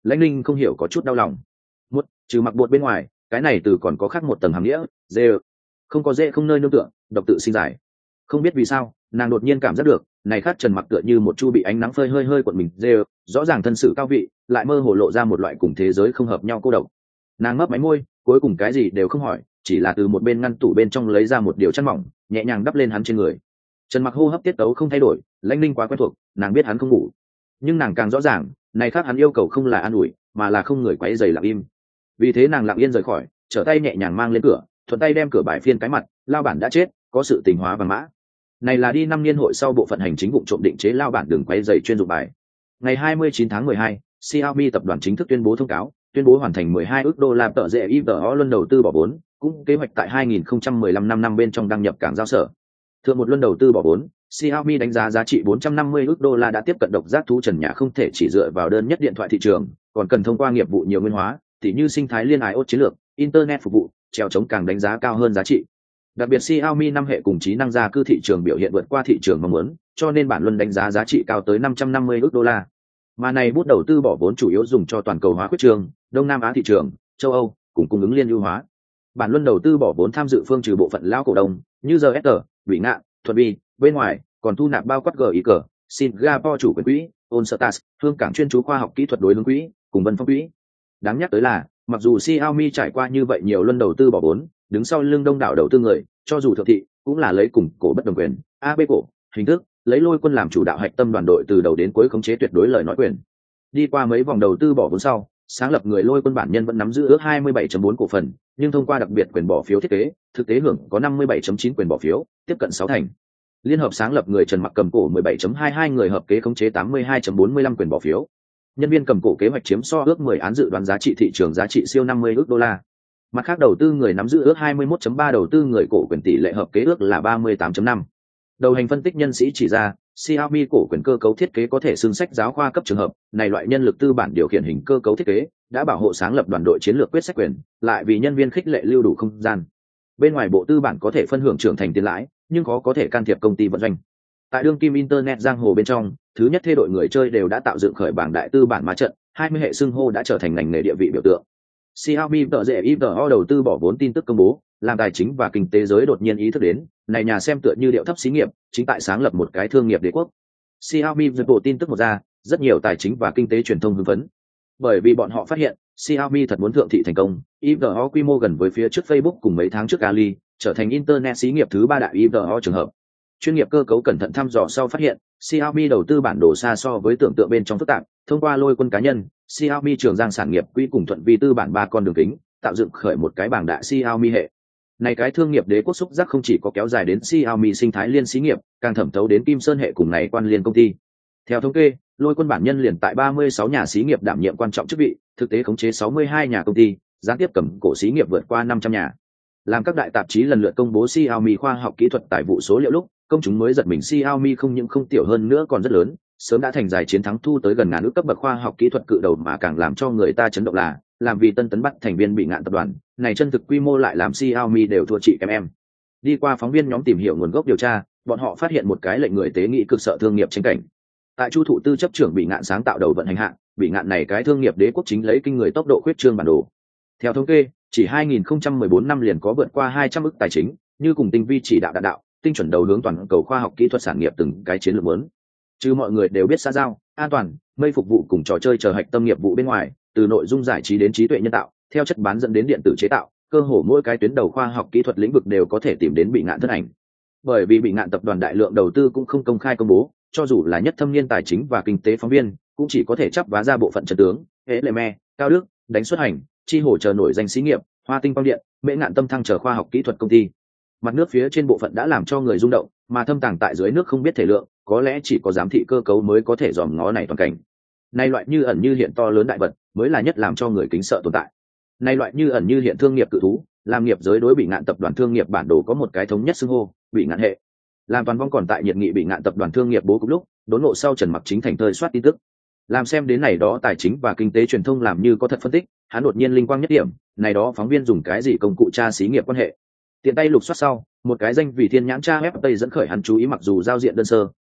Lãnh Linh không hiểu có chút đau lòng. Một, trừ mặc bột bên ngoài, cái này từ còn có khác một tầng hàm nghĩa, dê, không có dê không nơi nương tựa, độc tự sinh giải. Không biết vì sao, nàng đột nhiên cảm giác được, này khác Trần Mặc tựa như một chu bị ánh nắng phơi hơi hơi cuộn mình, dê, rõ ràng thân sự cao vị, lại mơ hồ lộ ra một loại cùng thế giới không hợp nhau cô độc. Nàng mấp máy môi, cuối cùng cái gì đều không hỏi, chỉ là từ một bên ngăn tủ bên trong lấy ra một điều chăn mỏng, nhẹ nhàng đắp lên hắn trên người. Trần Mặc hô hấp tiết tấu không thay đổi, Lãnh Linh quá quen thuộc, nàng biết hắn không ngủ, nhưng nàng càng rõ ràng, này khác hắn yêu cầu không là an ủi, mà là không người quấy rầy lặng im. Vì thế nàng lặng yên rời khỏi, trở tay nhẹ nhàng mang lên cửa, thuận tay đem cửa bài phiên cái mặt, lao bản đã chết, có sự tình hóa vàng mã. Này là đi 5 niên hội sau bộ phận hành chính vụ trộm định chế lao bản đường quấy rầy chuyên dụng bài. Ngày 29 tháng 12, Xiaomi tập đoàn chính thức tuyên bố thông cáo, tuyên bố hoàn thành 12 ức đô la tợ rệ IVO luân đầu tư bỏ vốn, cũng kế hoạch tại 2015 năm bên trong đăng nhập cảng giao sở. Thượng một luân đầu tư bỏ vốn, Xiaomi đánh giá giá trị 450 ức đô la đã tiếp cận độc giác thú trần nhà không thể chỉ dựa vào đơn nhất điện thoại thị trường, còn cần thông qua nghiệp vụ nhiều nguyên hóa, tỉ như sinh thái liên IoT chiến lược, internet phục vụ, treo chống càng đánh giá cao hơn giá trị. Đặc biệt Xiaomi 5 hệ cùng trí năng gia cư thị trường biểu hiện vượt qua thị trường mong muốn, cho nên bản luân đánh giá giá trị cao tới 550 ức đô la. Mà này bút đầu tư bỏ vốn chủ yếu dùng cho toàn cầu hóa quyết trường, Đông Nam Á thị trường, châu Âu, cùng cung ứng liên ưu hóa. Bản luân đầu tư bỏ vốn tham dự phương trừ bộ phận lao cổ đông, như GSR, Bị Ngạn, Thuận Bi, bên ngoài, còn thu nạp bao quát GIC, Singapore chủ quyền quỹ, Onstas, Hương cảng chuyên chú khoa học kỹ thuật đối hướng quỹ, cùng Vân Phong quỹ. Đáng nhắc tới là, mặc dù Xiaomi trải qua như vậy nhiều luân đầu tư bỏ vốn, đứng sau lưng đông đảo đầu tư người, cho dù thượng thị, cũng là lấy cùng cổ bất đồng quyền, AB cổ, hình thức, lấy Lôi Quân làm chủ đạo hạch tâm đoàn đội từ đầu đến cuối khống chế tuyệt đối lời nói quyền. Đi qua mấy vòng đầu tư bỏ vốn sau, sáng lập người Lôi Quân bản nhân vẫn nắm giữ ước 27.4 cổ phần, nhưng thông qua đặc biệt quyền bỏ phiếu thiết kế, thực tế hưởng có 57.9 quyền bỏ phiếu, tiếp cận 6 thành. Liên hợp sáng lập người Trần Mặc cầm cổ 17.22 người hợp kế khống chế 82.45 quyền bỏ phiếu. Nhân viên cầm cổ kế hoạch chiếm so ước 10 án dự đoán giá trị thị trường giá trị siêu 50 ức đô la. Mặt khác đầu tư người nắm giữ ước 21.3 đầu tư người cổ quyền tỷ lệ hợp kế ước là 38.5. Đầu hành phân tích nhân sĩ chỉ ra, Xiaomi cổ quyền cơ cấu thiết kế có thể xưng sách giáo khoa cấp trường hợp, này loại nhân lực tư bản điều khiển hình cơ cấu thiết kế, đã bảo hộ sáng lập đoàn đội chiến lược quyết sách quyền, lại vì nhân viên khích lệ lưu đủ không gian. Bên ngoài bộ tư bản có thể phân hưởng trưởng thành tiền lãi, nhưng khó có thể can thiệp công ty vận doanh. Tại đương kim internet giang hồ bên trong, thứ nhất thế đội người chơi đều đã tạo dựng khởi bảng đại tư bản ma trận, 20 hệ xưng hô đã trở thành ngành nghề địa vị biểu tượng. Xiaomi tợ rệ IVO đầu tư bỏ vốn tin tức công bố, làm tài chính và kinh tế giới đột nhiên ý thức đến, này nhà xem tựa như điệu thấp xí nghiệp, chính tại sáng lập một cái thương nghiệp đế quốc. Xiaomi vừa bộ tin tức một ra, rất nhiều tài chính và kinh tế truyền thông hưng phấn. Bởi vì bọn họ phát hiện, Xiaomi thật muốn thượng thị thành công, IVO quy mô gần với phía trước Facebook cùng mấy tháng trước Ali, trở thành internet xí nghiệp thứ 3 đại IVO trường hợp. Chuyên nghiệp cơ cấu cẩn thận thăm dò sau phát hiện, Xiaomi đầu tư bản đồ xa so với tưởng tượng bên trong phức tạp, thông qua Lôi Quân cá nhân, Xiaomi Trường Giang sản nghiệp quỹ cùng Thuận Vi tư bản 3 con đường kính, tạo dựng khởi một cái bảng đại Xiaomi hệ. Này cái thương nghiệp đế quốc xúc giác không chỉ có kéo dài đến Xiaomi sinh thái liên xí nghiệp, càng thẩm thấu đến Kim Sơn hệ cùng này quan liên công ty. Theo thống kê, Lôi Quân bản nhân liền tại 36 nhà xí nghiệp đảm nhiệm quan trọng chức vị, thực tế khống chế 62 nhà công ty, gián tiếp cầm cổ xí nghiệp vượt qua 500 nhà. Làm các đại tạp chí lần lượt công bố Xiaomi khoa học kỹ thuật tài vụ số liệu lúc, công chúng mới giật mình Xiaomi không những không tiểu hơn nữa còn rất lớn, sớm đã thành giải chiến thắng thu tới gần ngàn ước cấp bậc khoa học kỹ thuật cự đầu, mà càng làm cho người ta chấn động là, làm vì Tân Tấn bắt thành viên Bị Ngạn tập đoàn, này chân thực quy mô lại làm Xiaomi đều thua chị em. Đi qua phóng viên nhóm tìm hiểu nguồn gốc điều tra, bọn họ phát hiện một cái lệnh người tế nghĩ cực sợ thương nghiệp tranh cảnh. Tại Chu Thụ Tư chấp trưởng Bị Ngạn sáng tạo đầu vận hành hạng, Bị Ngạn này cái thương nghiệp đế quốc chính lấy kinh người tốc độ khuyết trương bản đồ. Theo thống kê, chỉ 2014 năm liền có vượt qua 200 ức tài chính, như cùng tinh vi chỉ đạo đạn đạo, tinh chuẩn đầu hướng toàn cầu khoa học kỹ thuật sản nghiệp từng cái chiến lược lớn. Chứ mọi người đều biết xã giao, an toàn, mây phục vụ cùng trò chơi chờ hạch tâm nghiệp vụ bên ngoài, từ nội dung giải trí đến trí tuệ nhân tạo, theo chất bán dẫn đến điện tử chế tạo, cơ hồ mỗi cái tuyến đầu khoa học kỹ thuật lĩnh vực đều có thể tìm đến Bị Ngạn thân ảnh. Bởi vì Bị Ngạn tập đoàn đại lượng đầu tư cũng không công khai công bố, cho dù là nhất thâm niên tài chính và kinh tế phóng viên, cũng chỉ có thể chắp vá ra bộ phận trận tướng, Hễ Lệ Me, Cao Đức, đánh xuất hành, chi hổ chờ nổi danh xí nghiệp, Hoa Tinh Quang Điện, Mễ Ngạn Tâm Thăng chờ khoa học kỹ thuật công ty. Mặt nước phía trên bộ phận đã làm cho người rung động, mà thâm tàng tại dưới nước không biết thể lượng, có lẽ chỉ có giám thị cơ cấu mới có thể dòm ngó này toàn cảnh. Nay loại như ẩn như hiện to lớn đại vật, mới là nhất làm cho người kính sợ tồn tại. Nay loại như ẩn như hiện thương nghiệp cự thú, làm nghiệp giới đối Bị Ngạn tập đoàn thương nghiệp bản đồ có một cái thống nhất xưng hô, Bị Ngạn hệ. Làm toàn vong còn tại nhiệt nghị Bị Ngạn tập đoàn thương nghiệp bố cục lúc, đốn ngộ sau Trần Mặc chính thành thời soát tin tức. Làm xem đến này đó tài chính và kinh tế truyền thông làm như có thật phân tích, hắn đột nhiên linh quang nhất điểm, này đó phóng viên dùng cái gì công cụ tra xí nghiệp quan hệ. Tiện tay lục soát sau, một cái danh vì Thiên Nhãn tra web Tây dẫn khởi hắn chú ý, mặc dù giao diện đơn sơ,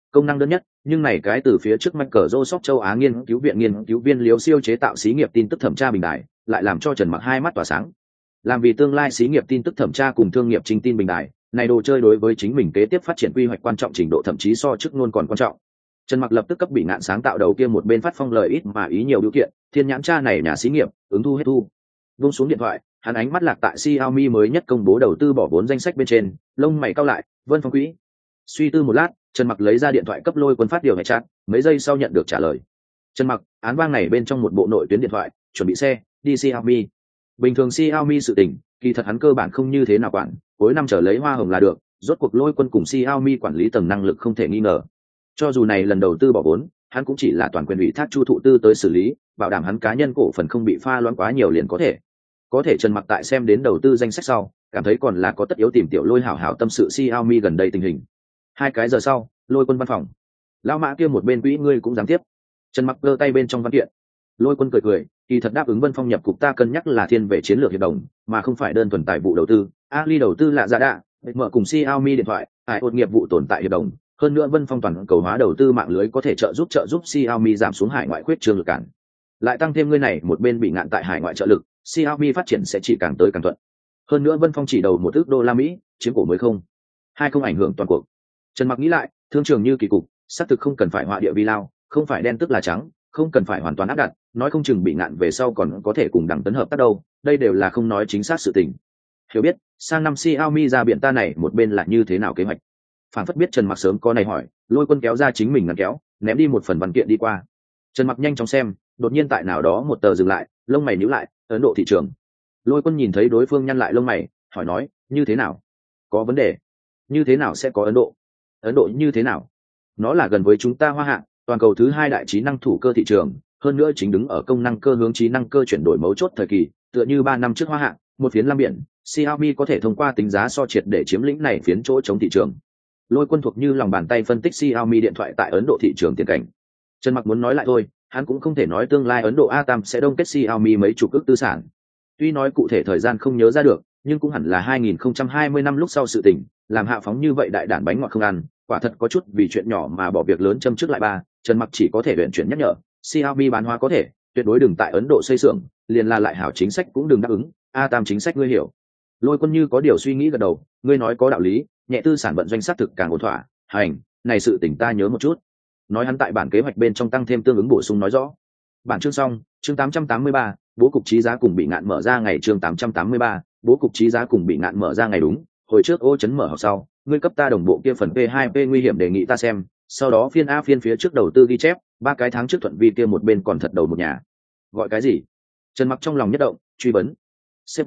công năng đơn nhất, nhưng này cái từ phía trước Microsoft châu Á nghiên cứu viện nghiên cứu viên Liễu Siêu chế tạo xí nghiệp tin tức thẩm tra bình đại, lại làm cho Trần Mặc hai mắt tỏa sáng. Làm vì tương lai xí nghiệp tin tức thẩm tra cùng thương nghiệp trình tin bình đại, này đồ chơi đối với chính mình kế tiếp phát triển quy hoạch quan trọng trình độ thậm chí so trước luôn còn quan trọng. Trần Mặc lập tức cấp bị ngạn sáng tạo đầu kia một bên phát phong lời ít mà ý nhiều điều kiện, thiên nhãn tra này nhà xí nghiệp, ứng thu hết thu. Vung xuống điện thoại, hắn ánh mắt lạc tại Xiaomi mới nhất công bố đầu tư bỏ vốn danh sách bên trên, lông mày cau lại, Vân Phong quỹ. Suy tư một lát, Trần Mặc lấy ra điện thoại cấp Lôi Quân phát điều hệ chat, mấy giây sau nhận được trả lời. Trần Mặc, án vang này bên trong một bộ nội tuyến điện thoại, chuẩn bị xe, đi Xiaomi. Bình thường Xiaomi sự tình, kỳ thật hắn cơ bản không như thế nào quản, cuối năm trở lấy hoa hồng là được, rốt cuộc Lôi Quân cùng Xiaomi quản lý tầng năng lực không thể nghi ngờ. Cho dù này lần đầu tư bỏ vốn, hắn cũng chỉ là toàn quyền ủy thác Chu thụ tư tới xử lý, bảo đảm hắn cá nhân cổ phần không bị pha loãng quá nhiều liền có thể. Có thể Trần Mặc tại xem đến đầu tư danh sách sau, cảm thấy còn là có tất yếu tìm Tiểu Lôi hảo hảo tâm sự Xiaomi gần đây tình hình. 2 cái giờ sau, Lôi Quân văn phòng. Lão Mã kia một bên quỹ ngươi cũng dám tiếp. Trần Mặc giơ tay bên trong văn kiện. Lôi Quân cười cười, kỳ thật đáp ứng Vân Phong nhập cục ta cân nhắc là thiên về chiến lược hiệp đồng, mà không phải đơn thuần tài vụ đầu tư. Ali đầu tư là Dạ Đạ, mở cùng Xiaomi điện thoại, ổn nghiệp vụ tồn tại hiệp đồng. Hơn nữa Vân Phong toàn cầu hóa đầu tư mạng lưới có thể trợ giúp Xiaomi giảm xuống hải ngoại khuyết trương lực cản. Lại tăng thêm ngươi này một bên bị ngạn tại hải ngoại trợ lực, Xiaomi phát triển sẽ chỉ càng tới càng thuận. Hơn nữa Vân Phong chỉ đầu $1 ức, chiếm cổ mới không ảnh hưởng toàn cuộc. Trần Mặc nghĩ lại, thương trường như kỳ cục, xác thực không cần phải họa địa vi lao, không phải đen tức là trắng, không cần phải hoàn toàn áp đặt, nói không chừng bị ngạn về sau còn có thể cùng đẳng tấn hợp tác đâu, đây đều là không nói chính xác sự tình. Hiểu biết, sang năm Xiaomi ra biển ta này một bên là như thế nào kế hoạch. Phản phất biết Trần Mặc sớm có này hỏi, Lôi Quân kéo ra chính mình ngăn kéo, ném đi một phần văn kiện đi qua. Trần Mặc nhanh chóng xem, đột nhiên tại nào đó một tờ dừng lại, lông mày nhíu lại, Ấn Độ thị trường. Lôi Quân nhìn thấy đối phương nhăn lại lông mày, hỏi nói, như thế nào? Có vấn đề? Như thế nào sẽ có Ấn Độ? Ấn Độ như thế nào? Nó là gần với chúng ta Hoa Hạ, toàn cầu thứ 2 đại trí năng thủ cơ thị trường, hơn nữa chính đứng ở công năng cơ hướng trí năng cơ chuyển đổi mấu chốt thời kỳ, tựa như 3 năm trước Hoa Hạ, một phiến lam biển, Xiaomi có thể thông qua tính giá so triệt để chiếm lĩnh này phiến chỗ chống thị trường. Lôi Quân thuộc như lòng bàn tay phân tích Xiaomi điện thoại tại Ấn Độ thị trường tiền cảnh. Trần Mặc muốn nói lại thôi, hắn cũng không thể nói tương lai Ấn Độ Atam sẽ đông kết Xiaomi mấy chục ức tư sản. Tuy nói cụ thể thời gian không nhớ ra được, nhưng cũng hẳn là 2020 năm lúc sau sự tình, làm hạ phóng như vậy đại đản bánh ngọt không ăn, quả thật có chút vì chuyện nhỏ mà bỏ việc lớn châm trước lại ba. Trần Mặc chỉ có thể luyện chuyển nhắc nhở, Xiaomi bán hóa có thể, tuyệt đối đừng tại Ấn Độ xây xưởng, liền là lại hảo chính sách cũng đừng đáp ứng, Atam chính sách ngươi hiểu. Lôi Quân như có điều suy nghĩ gật đầu, ngươi nói có đạo lý, nhẹ tư sản vận doanh xác thực càng ổn thỏa, hành, này sự tỉnh ta nhớ một chút. Nói hắn tại bản kế hoạch bên trong tăng thêm tương ứng bổ sung nói rõ. Bản chương xong, chương 883, bố cục trí giá cùng bị ngạn mở ra ngày chương 883, bố cục trí giá cùng bị ngạn mở ra ngày đúng, hồi trước ô chấn mở học sau, ngươi cấp ta đồng bộ kia phần P2P nguy hiểm đề nghị ta xem, sau đó phiên A phiên phía trước đầu tư ghi chép, 3 cái tháng trước thuận vi kia một bên còn thật đầu một nhà. Gọi cái gì? Trần Mặc trong lòng nhất động, truy vấn. Xếp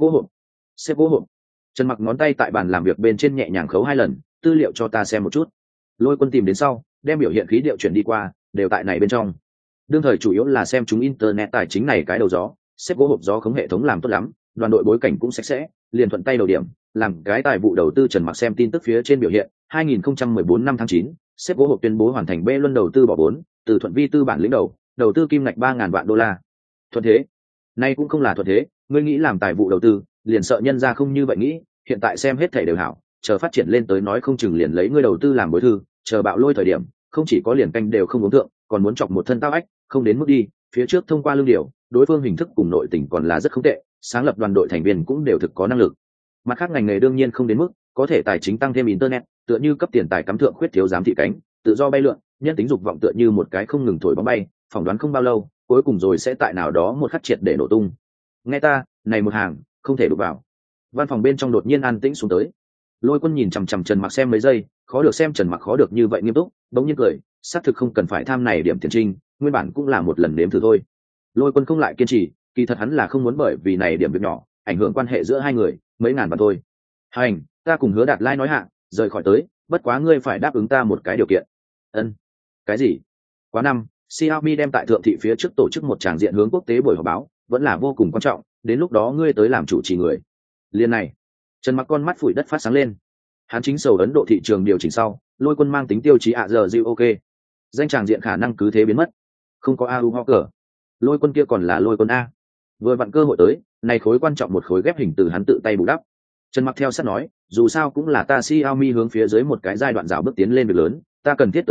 gỗ hộp. Trần Mặc ngón tay tại bàn làm việc bên trên nhẹ nhàng khấu 2 lần, tư liệu cho ta xem một chút. Lôi Quân tìm đến sau, đem biểu hiện khí điệu chuyển đi qua, đều tại này bên trong. Đương thời chủ yếu là xem chúng internet tài chính này cái đầu gió, xếp gỗ hộp gió không hệ thống làm tốt lắm, đoàn đội bối cảnh cũng sạch sẽ, liền thuận tay đầu điểm, làm cái tài vụ đầu tư. Trần Mặc xem tin tức phía trên biểu hiện, 2014 năm tháng 9, xếp gỗ hộp tuyên bố hoàn thành B luân đầu tư bỏ vốn, từ Thuận Vi tư bản lĩnh đầu tư kim ngạch 3.000 vạn đô la. Thuận thế, nay cũng không là thuận thế, ngươi nghĩ làm tài vụ đầu tư, liền sợ nhân ra không như vậy nghĩ, hiện tại xem hết thảy đều hảo, chờ phát triển lên tới nói không chừng liền lấy ngươi đầu tư làm bối thư, chờ bạo lôi thời điểm, không chỉ có liền canh đều không uống thượng, còn muốn chọc một thân tao ách, không đến mức đi. Phía trước thông qua lương điều, đối phương hình thức cùng nội tình còn là rất không tệ, sáng lập đoàn đội thành viên cũng đều thực có năng lực. Mặt khác ngành nghề đương nhiên không đến mức, có thể tài chính tăng thêm internet, tựa như cấp tiền tài cắm thượng khuyết thiếu giám thị cánh, tự do bay lượn, nhân tính dục vọng tựa như một cái không ngừng thổi bóng bay, phỏng đoán không bao lâu, cuối cùng rồi sẽ tại nào đó một khắc triệt để nổ tung. Nghe ta, này một hàng, không thể đụng vào. Văn phòng bên trong đột nhiên an tĩnh xuống tới. Lôi Quân nhìn chằm chằm Trần Mặc xem mấy giây, khó được xem Trần Mặc khó được như vậy nghiêm túc, bỗng nhiên cười, xác thực không cần phải tham này điểm tiền trinh, nguyên bản cũng là một lần nếm thử thôi. Lôi Quân không lại kiên trì, kỳ thật hắn là không muốn bởi vì này điểm việc nhỏ ảnh hưởng quan hệ giữa hai người, mấy ngàn vạn thôi. Hành, ta cùng Hứa Đạt Lai nói hạ, rời khỏi tới, bất quá ngươi phải đáp ứng ta một cái điều kiện. Ân. Cái gì? Quá năm, Xiaomi đem tại thượng thị phía trước tổ chức một tràng diện hướng quốc tế buổi họp báo, vẫn là vô cùng quan trọng, đến lúc đó ngươi tới làm chủ trì người. Liên này, Trần Mặc con mắt phủi đất phát sáng lên. Hắn chính sầu Ấn Độ thị trường điều chỉnh sau, Lôi Quân mang tính tiêu chí giờ dịu ok. Danh tràng diện khả năng cứ thế biến mất. Không có AU Hawker. Lôi Quân kia còn là Lôi Quân A. Vừa vặn cơ hội tới, này khối quan trọng một khối ghép hình từ hắn tự tay bù đắp. Trần Mặc theo sát nói, dù sao cũng là ta Xiaomi hướng phía dưới một cái giai đoạn rào bước tiến lên việc lớn, ta cần thiết tới A,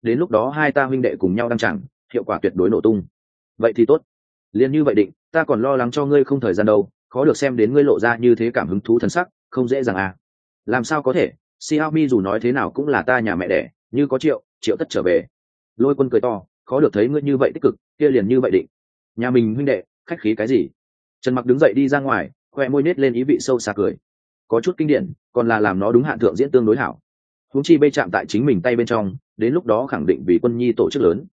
đến lúc đó hai ta huynh đệ cùng nhau đăng chẳng hiệu quả tuyệt đối nổ tung. Vậy thì tốt, liền như vậy định. Ta còn lo lắng cho ngươi không thời gian đâu, khó được xem đến ngươi lộ ra như thế cảm hứng thú thần sắc, không dễ dàng à. Làm sao có thể, Xiaomi dù nói thế nào cũng là ta nhà mẹ đẻ, như có triệu tất trở về. Lôi Quân cười to, khó được thấy ngươi như vậy tích cực, kia liền như vậy định. Nhà mình huynh đệ, khách khí cái gì? Trần Mặc đứng dậy đi ra ngoài, khoe môi nết lên ý vị sâu xa cười. Có chút kinh điển, còn là làm nó đúng hạn thượng diễn tương đối hảo. Huống chi bê chạm tại chính mình tay bên trong, đến lúc đó khẳng định vì Quân Nhi tổ chức lớn.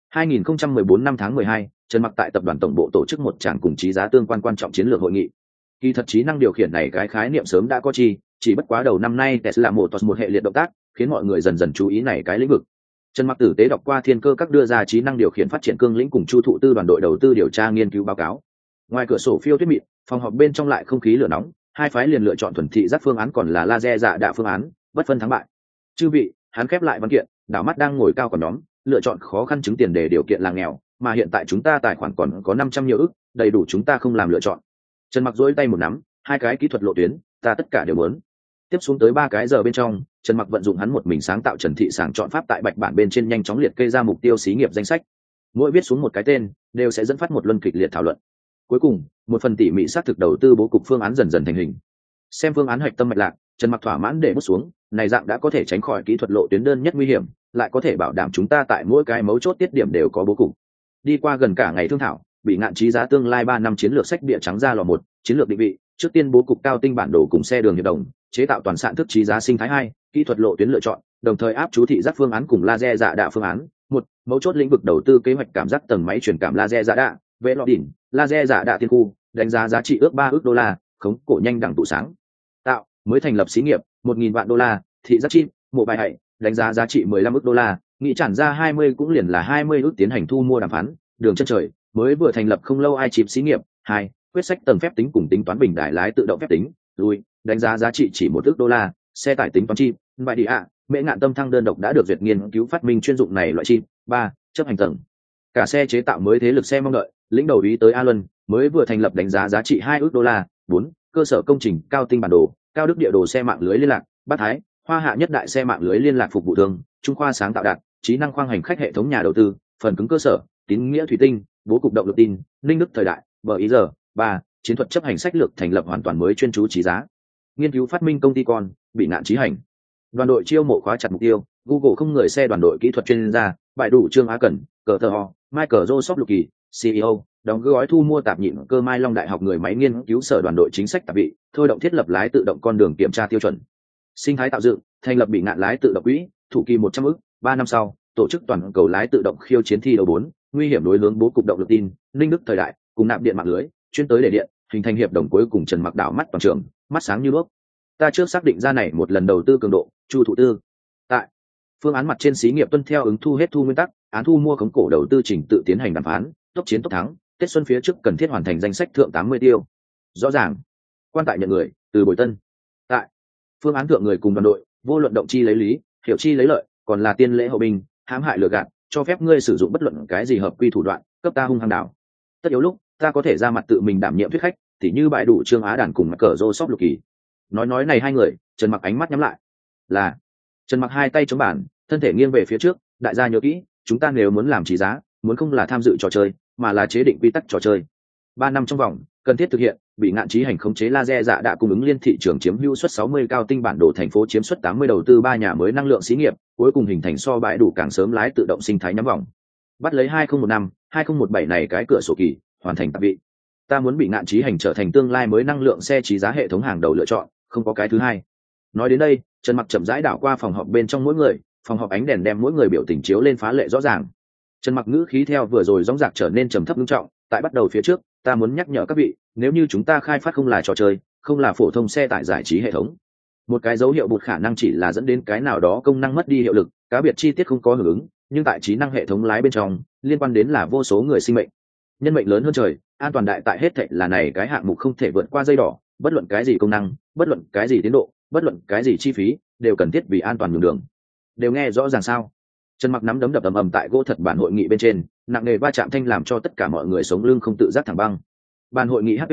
2014 năm tháng 12, Trần Mặc tại tập đoàn tổng bộ tổ chức một tràng cùng trí giá tương quan quan trọng chiến lược hội nghị. Kỳ thật trí năng điều khiển này cái khái niệm sớm đã có chỉ bất quá đầu năm nay Tesla một hệ liệt động tác, khiến mọi người dần dần chú ý này cái lĩnh vực. Trần Mặc tử tế đọc qua Thiên Cơ Các đưa ra trí năng điều khiển phát triển cương lĩnh cùng Chu Thụ Tư đoàn đội đầu tư điều tra nghiên cứu báo cáo. Ngoài cửa sổ phiêu tuyết mịn, phòng họp bên trong lại không khí lửa nóng, hai phái liền lựa chọn thuần thị giác phương án còn là laser dạ đạ phương án, bất phân thắng bại. Chư vị, hắn khép lại văn kiện, đảo mắt đang ngồi cao còn nhóm, lựa chọn khó khăn chứng tiền để điều kiện là nghèo, mà hiện tại chúng ta tài khoản còn có 500 nhiều ức, đầy đủ chúng ta không làm lựa chọn. Trần Mặc duỗi tay một nắm, hai cái kỹ thuật lộ tuyến, ta tất cả đều muốn. Tiếp xuống tới 3 cái giờ bên trong, Trần Mặc vận dụng hắn một mình sáng tạo Trần thị sàng chọn pháp tại bạch bản bên trên nhanh chóng liệt kê ra mục tiêu xí nghiệp danh sách. Mỗi viết xuống một cái tên, đều sẽ dẫn phát một luân kịch liệt thảo luận. Cuối cùng, một phần tỉ mỉ xác thực đầu tư bố cục phương án dần dần thành hình. Xem phương án hạch tâm mạch lạc, Trần Mặc thỏa mãn để bút xuống, này dạng đã có thể tránh khỏi kỹ thuật lộ tuyến đơn nhất nguy hiểm, lại có thể bảo đảm chúng ta tại mỗi cái mấu chốt tiết điểm đều có bố cục. Đi qua gần cả ngày thương thảo, bị ngạn trí giá tương lai 3 năm chiến lược sách bìa trắng ra lò một, chiến lược định vị, trước tiên bố cục cao tinh bản đồ cùng xe đường hiệp đồng, chế tạo toàn sản thức trí giá sinh thái 2, kỹ thuật lộ tuyến lựa chọn, đồng thời áp chú thị giác phương án cùng laser dạ đạ phương án. Một, mấu chốt lĩnh vực đầu tư kế hoạch cảm giác tầng máy truyền cảm laser dạ đạ, vệ lọ đỉnh, laser dạ đạ tiên khu, đánh giá giá trị ước 3 ước đô la, khống cổ nhanh đẳng tụ sáng. Tạo, mới thành lập xí nghiệp, 1.000 vạn đô la, thị giác chip, mộ bài hạy, đánh giá giá trị 15 ước đô la, nghị trản ra 20 cũng liền là 20 ước tiến hành thu mua đàm phán, đường chân trời, mới vừa thành lập không lâu ai chip xí nghiệp. 2, quyết sách tầng phép tính cùng tính toán bình đại lái tự động phép tính, lui, đánh giá giá trị chỉ 1 ước đô la, xe tải tính toán chip, bại địa ạ, mễ ngạn tâm thăng đơn độc đã được duyệt nghiên cứu phát minh chuyên dụng này loại chip. 3, chấp hành tầng. Cả xe chế tạo mới thế lực xe mong đợi, lĩnh đầu ý tới A Luân, mới vừa thành lập đánh giá giá trị 2 ước đô la. 4, cơ sở công trình cao tinh bản đồ, cao đức địa đồ xe mạng lưới liên lạc, Bát Thái, Hoa Hạ nhất đại xe mạng lưới liên lạc phục vụ thương, Trung Khoa sáng tạo đạt, trí năng khoang hành khách hệ thống nhà đầu tư, phần cứng cơ sở, tín nghĩa thủy tinh, bố cục động lực tin, ninh đức thời đại, bờ ý giờ. 3, chiến thuật chấp hành sách lược thành lập hoàn toàn mới chuyên chú trí giá. Nghiên cứu phát minh công ty con, bị ngạn trí hành. Đoàn đội chiêu mộ khóa chặt mục tiêu, Google không người xe đoàn đội kỹ thuật chuyên gia, bại đủ Trương Á Cẩn, cờ thờ ho, Michael Joseph Lucky, CEO, đóng gói thu mua tạp nhịn cơ Mai Long Đại học người máy nghiên cứu sở đoàn đội chính sách tạp vị, thôi động thiết lập lái tự động con đường kiểm tra tiêu chuẩn. Sinh thái tạo dựng, thành lập bị ngạn lái tự động quỹ, thủ kỳ 100 ức, 3 năm sau, tổ chức toàn cầu lái tự động khiêu chiến thi đấu 4, nguy hiểm đối hướng bố cục động lực tin, linh đức thời đại, cùng nạp điện mạng lưới, chuyên tới để điện, hình thành hiệp đồng cuối cùng Trần Mặc đảo mắt toàn trường, mắt sáng như đuốc. Ta trước xác định ra này một lần đầu tư cường độ, Chu Thụ Tư. Tại phương án mặt trên xí nghiệp tuân theo ứng thu hết thu nguyên tắc, án thu mua khống cổ đầu tư trình tự tiến hành đàm phán, tốc chiến tốc thắng, Tết xuân phía trước cần thiết hoàn thành danh sách thượng 80 tiêu. Rõ ràng. Quan tại nhận người, từ Bồi Tân. Tại phương án thượng người cùng đoàn đội, vô luận động chi lấy lý, hiểu chi lấy lợi, còn là tiên lễ hậu binh, hãm hại lừa gạt, cho phép ngươi sử dụng bất luận cái gì hợp quy thủ đoạn, cấp ta hung hăng đảo. Tất yếu lúc, ta có thể ra mặt tự mình đảm nhiệm thuyết khách, tỉ như bại đủ Trương Á Đàn cùng cờ rô sóc lục kỳ. Nói này hai người, Trần Mặc ánh mắt nhắm lại. Là Trần Mặc hai tay chống bàn, thân thể nghiêng về phía trước, đại gia nhớ kỹ, chúng ta nếu muốn làm trí giá, muốn không là tham dự trò chơi, mà là chế định quy tắc trò chơi. 3 năm trong vòng, cần thiết thực hiện, bị ngạn trí hành khống chế laser dạ đã cung ứng liên thị trường chiếm hữu suất 60 cao tinh bản đồ thành phố chiếm suất 80 đầu tư 3 nhà mới năng lượng xí nghiệp, cuối cùng hình thành so bãi đủ càng sớm lái tự động sinh thái nhắm vòng. Bắt lấy 2015, 2017 này cái cửa sổ kỳ, hoàn thành tạp vị. Ta muốn bị ngạn trí hành trở thành tương lai mới năng lượng xe trí giá hệ thống hàng đầu lựa chọn, không có cái thứ hai. Nói đến đây, Trần Mặc chậm rãi đảo qua phòng họp bên trong mỗi người, phòng họp ánh đèn đem mỗi người biểu tình chiếu lên phá lệ rõ ràng. Trần Mặc ngữ khí theo vừa rồi dõng dạc trở nên trầm thấp nghiêm trọng, tại bắt đầu phía trước, ta muốn nhắc nhở các vị, nếu như chúng ta khai phát không là trò chơi, không là phổ thông xe tải giải trí hệ thống, một cái dấu hiệu bụt khả năng chỉ là dẫn đến cái nào đó công năng mất đi hiệu lực, cá biệt chi tiết không có hưởng ứng, nhưng tại trí năng hệ thống lái bên trong, liên quan đến là vô số người sinh mệnh. Nhân mệnh lớn hơn trời, an toàn đại tại hết thảy là này cái hạng mục không thể vượt qua dây đỏ, bất luận cái gì công năng, bất luận cái gì tiến độ, bất luận cái gì chi phí, đều cần thiết vì an toàn nhường đường. Đều nghe rõ ràng sao? Trần Mặc nắm đấm đập ầm ầm tại gỗ thật bản hội nghị bên trên, nặng nề va chạm thanh làm cho tất cả mọi người sống lưng không tự giác thẳng băng. Bàn hội nghị HP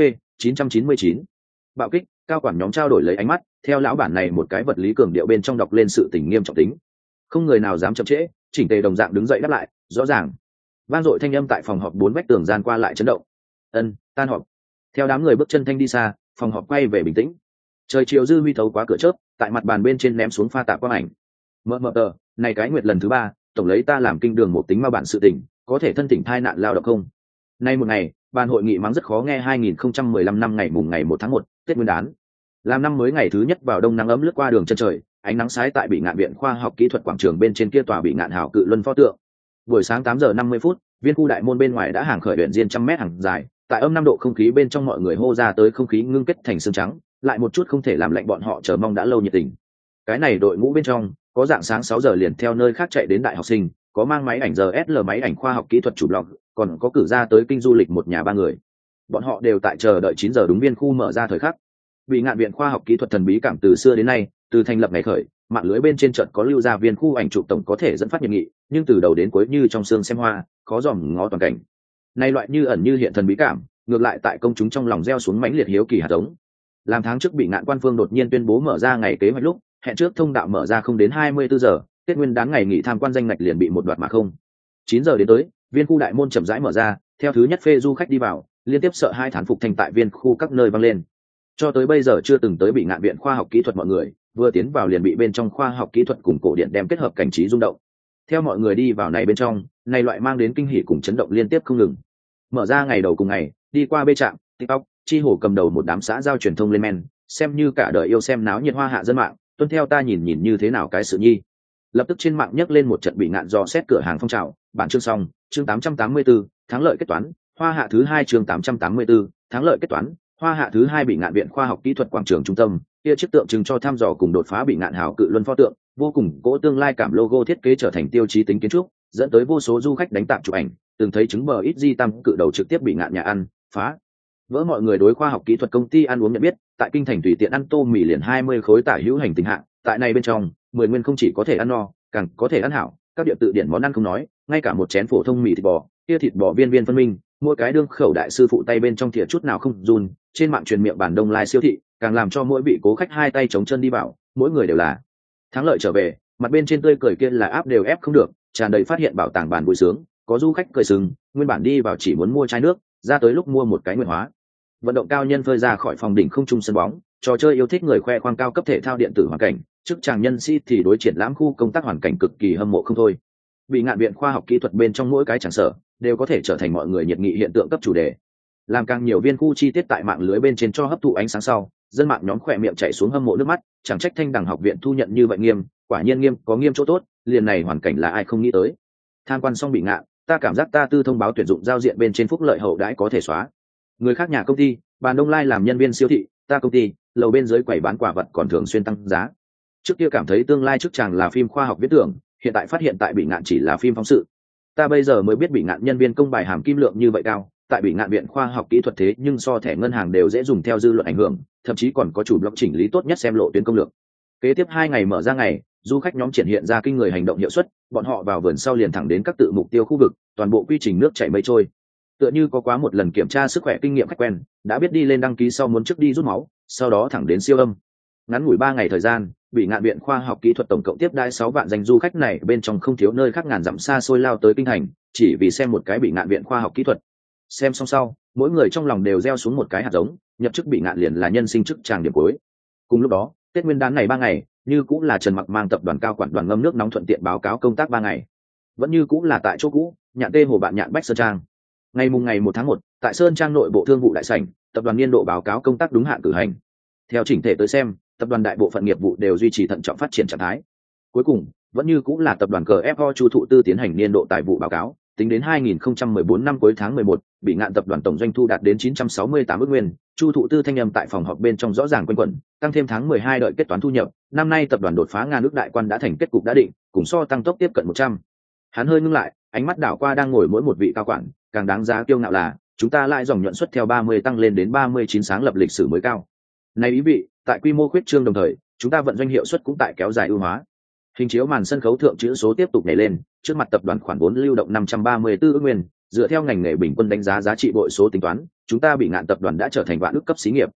999. Bạo kích, cao quản nhóm trao đổi lấy ánh mắt, theo lão bản này một cái vật lý cường điệu bên trong đọc lên sự tình nghiêm trọng tính. Không người nào dám chậm trễ, chỉnh tề đồng dạng đứng dậy đáp lại, rõ ràng. Vang dội thanh âm tại phòng họp 4 vách tường gian qua lại chấn động. Tan họp. Theo đám người bước chân thanh đi xa, phòng họp quay về bình tĩnh. Trời chiều dư huy thấu qua cửa chớp, tại mặt bàn bên trên ném xuống pha tạp quang ảnh. Mờ tờ, này cái nguyệt lần thứ 3, tổng lấy ta làm kinh đường một tính ma bản sự tình, có thể thân tỉnh thai nạn lao động không? Nay một ngày, ban hội nghị mắng rất khó nghe 2015 năm ngày mùng ngày 1 tháng 1, Tết Nguyên đán. Làm năm mới ngày thứ nhất vào đông nắng ấm lướt qua đường chân trời, ánh nắng sái tại Bị Ngạn viện khoa học kỹ thuật quảng trường bên trên kia tòa Bị Ngạn hào cự luân pho tượng. Buổi sáng 8:50, viên khu đại môn bên ngoài đã hàng khởi luyện diên trăm mét hàng dài, tại âm 5 độ không khí bên trong mọi người hô ra tới không khí ngưng kết thành xương trắng, lại một chút không thể làm lạnh bọn họ chờ mong đã lâu nhiệt tình. Cái này đội ngũ bên trong, có dạng sáng 6 giờ liền theo nơi khác chạy đến đại học sinh, có mang máy ảnh GSL máy ảnh khoa học kỹ thuật chủ blog, còn có cử ra tới kinh du lịch một nhà ba người. Bọn họ đều tại chờ đợi 9 giờ đúng viên khu mở ra thời khắc. Bị Ngạn viện khoa học kỹ thuật thần bí cảm từ xưa đến nay, từ thành lập ngày khởi, mạng lưới bên trên trận có lưu ra viên khu ảnh chụp tổng có thể dẫn phát nhiệt nghị, nhưng từ đầu đến cuối như trong xương xem hoa, khó dòm ngó toàn cảnh. Nay loại như ẩn như hiện thần bí cảm, ngược lại tại công chúng trong lòng gieo xuống mãnh liệt hiếu kỳ hạt giống. Làm tháng trước Bị Ngạn quan phương đột nhiên tuyên bố mở ra ngày kế hoạch lúc, hẹn trước thông đạo mở ra không đến 24 giờ, Tết Nguyên đán ngày nghỉ tham quan danh ngạch liền bị một đoạt mà không. 9 giờ đến tới, viên khu đại môn chậm rãi mở ra, theo thứ nhất phê du khách đi vào, liên tiếp sợ hai thán phục thành tại viên khu các nơi vang lên. Cho tới bây giờ chưa từng tới Bị Ngạn viện khoa học kỹ thuật mọi người, vừa tiến vào liền bị bên trong khoa học kỹ thuật cùng cổ điển đem kết hợp cảnh trí rung động. Theo mọi người đi vào này bên trong, này loại mang đến kinh hỉ cùng chấn động liên tiếp không ngừng. Mở ra ngày đầu cùng ngày, đi qua bê trạm, TikTok, chi hồ cầm đầu một đám xã giao truyền thông lên men, xem như cả đời yêu xem náo nhiệt hoa hạ dân mạng, tuân theo ta nhìn như thế nào cái sự nhi. Lập tức trên mạng nhấc lên một trận Bị Ngạn dò xét cửa hàng phong trào, bản chương xong, chương 884, thắng lợi kết toán, hoa hạ thứ 2 chương 884, thắng lợi kết toán, hoa hạ thứ 2 Bị Ngạn viện khoa học kỹ thuật quảng trường trung tâm, kia chiếc tượng trưng cho thăm dò cùng đột phá Bị Ngạn hào cự luân pho tượng, vô cùng cỗ tương lai cảm logo thiết kế trở thành tiêu chí tính kiến trúc, dẫn tới vô số du khách đánh tạp chụp ảnh, từng thấy chứng bờ ít di tam cự đầu trực tiếp bị Ngạn nhà ăn phá vỡ. Mọi người đối khoa học kỹ thuật công ty ăn uống nhận biết, tại kinh thành tùy tiện ăn tô mì liền 20 khối tả hữu hành tình hạng, tại này bên trong 10 nguyên không chỉ có thể ăn no, càng có thể ăn hảo, các địa tự điển món ăn không nói, ngay cả một chén phổ thông mì thịt bò, kia thịt bò viên viên phân minh, mỗi cái đương khẩu đại sư phụ tay bên trong thìa chút nào không run. Trên mạng truyền miệng bản đông lai siêu thị, càng làm cho mỗi vị cố khách hai tay chống chân đi vào, mỗi người đều là thắng lợi trở về, mặt bên trên tươi cười kia là áp đều ép không được, tràn đầy phát hiện bảo tàng bản vui sướng. Có du khách cười sừng, nguyên bản đi vào chỉ muốn mua chai nước, ra tới lúc mua một cái nguyện hóa. Vận động cao nhân phơi ra khỏi phòng đỉnh không trung sân bóng, trò chơi yêu thích người khoe khoang cao cấp thể thao điện tử hoàn cảnh, chức chàng nhân sĩ thì đối triển lãm khu công tác hoàn cảnh cực kỳ hâm mộ không thôi. Bị Ngạn viện khoa học kỹ thuật bên trong mỗi cái tràng sở đều có thể trở thành mọi người nhiệt nghị hiện tượng cấp chủ đề. Làm càng nhiều viên khu chi tiết tại mạng lưới bên trên cho hấp thụ ánh sáng sau, dân mạng nhóm khỏe miệng chảy xuống hâm mộ nước mắt, chẳng trách Thanh Đằng học viện thu nhận như vậy nghiêm, quả nhiên nghiêm có nghiêm chỗ tốt, liền này hoàn cảnh là ai không nghĩ tới. Tham quan xong Bị Ngạn, ta cảm giác ta tư thông báo tuyển dụng giao diện bên trên phúc lợi hậu đãi có thể xóa. Người khác nhà công ty, bàn Đông Lai làm nhân viên siêu thị, ta công ty, lầu bên dưới quầy bán quả vật còn thường xuyên tăng giá. Trước kia cảm thấy tương lai chức chàng là phim khoa học viễn tưởng, hiện tại phát hiện tại Bị Ngạn chỉ là phim phóng sự. Ta bây giờ mới biết Bị Ngạn nhân viên công bài hàm kim lượng như vậy cao, tại Bị Ngạn viện khoa học kỹ thuật thế nhưng so thẻ ngân hàng đều dễ dùng theo dư luận ảnh hưởng, thậm chí còn có chủ blog chỉnh lý tốt nhất xem lộ tuyến công lược. Kế tiếp 2 ngày mở ra ngày, du khách nhóm triển hiện ra kinh người hành động hiệu suất, bọn họ vào vườn sau liền thẳng đến các tự mục tiêu khu vực, toàn bộ quy trình nước chảy mây trôi. Tựa như có quá một lần kiểm tra sức khỏe kinh nghiệm khách quen, đã biết đi lên đăng ký sau muốn trước đi rút máu, sau đó thẳng đến siêu âm. Ngắn ngủi 3 ngày thời gian, Bị Ngạn viện khoa học kỹ thuật tổng cộng tiếp đãi 6 vạn danh du khách này bên trong không thiếu nơi khác ngàn dặm xa xôi lao tới kinh thành, chỉ vì xem một cái Bị Ngạn viện khoa học kỹ thuật. Xem xong sau, mỗi người trong lòng đều gieo xuống một cái hạt giống, nhập chức Bị Ngạn liền là nhân sinh chức tràng điểm cuối. Cùng lúc đó, Tết Nguyên đán này 3 ngày, như cũng là Trần Mặc mang tập đoàn cao quản đoàn ngâm nước nóng thuận tiện báo cáo công tác 3 ngày. Vẫn như cũng là tại chỗ cũ, Nhạn Tê Hồ bạn Nhạn Bách Sơn Trang. Ngày 1 tháng 1, tại Sơn Trang nội bộ thương vụ đại sảnh, tập đoàn niên độ báo cáo công tác đúng hạn cử hành. Theo chỉnh thể tới xem, tập đoàn đại bộ phận nghiệp vụ đều duy trì thận trọng phát triển trạng thái. Cuối cùng, vẫn như cũng là tập đoàn CFO Chu Thụ Tư tiến hành niên độ tài vụ báo cáo, tính đến 2014 năm cuối tháng 11, Bị Ngạn tập đoàn tổng doanh thu đạt đến 968 ức nguyên. Chu Thụ Tư thanh âm tại phòng họp bên trong rõ ràng quanh quẩn, tăng thêm tháng 12 đợi kết toán thu nhập, năm nay tập đoàn đột phá ngàn ức đại quan đã thành kết cục đã định, cùng so tăng tốc tiếp cận 100. Hắn hơi ngưng lại, ánh mắt đảo qua đang ngồi mỗi một vị cao quản, càng đáng giá kiêu ngạo là, chúng ta lại dòng nhuận suất theo 30 tăng lên đến 39 sáng lập lịch sử mới cao. Này ý vị, tại quy mô khuyết trương đồng thời, chúng ta vận doanh hiệu suất cũng tại kéo dài ưu hóa. Hình chiếu màn sân khấu thượng chữ số tiếp tục nhảy lên, trước mặt tập đoàn khoản vốn lưu động 534 ức nguyên, dựa theo ngành nghề bình quân đánh giá giá trị bội số tính toán, chúng ta Bị Ngạn tập đoàn đã trở thành vạn ức cấp xí nghiệp.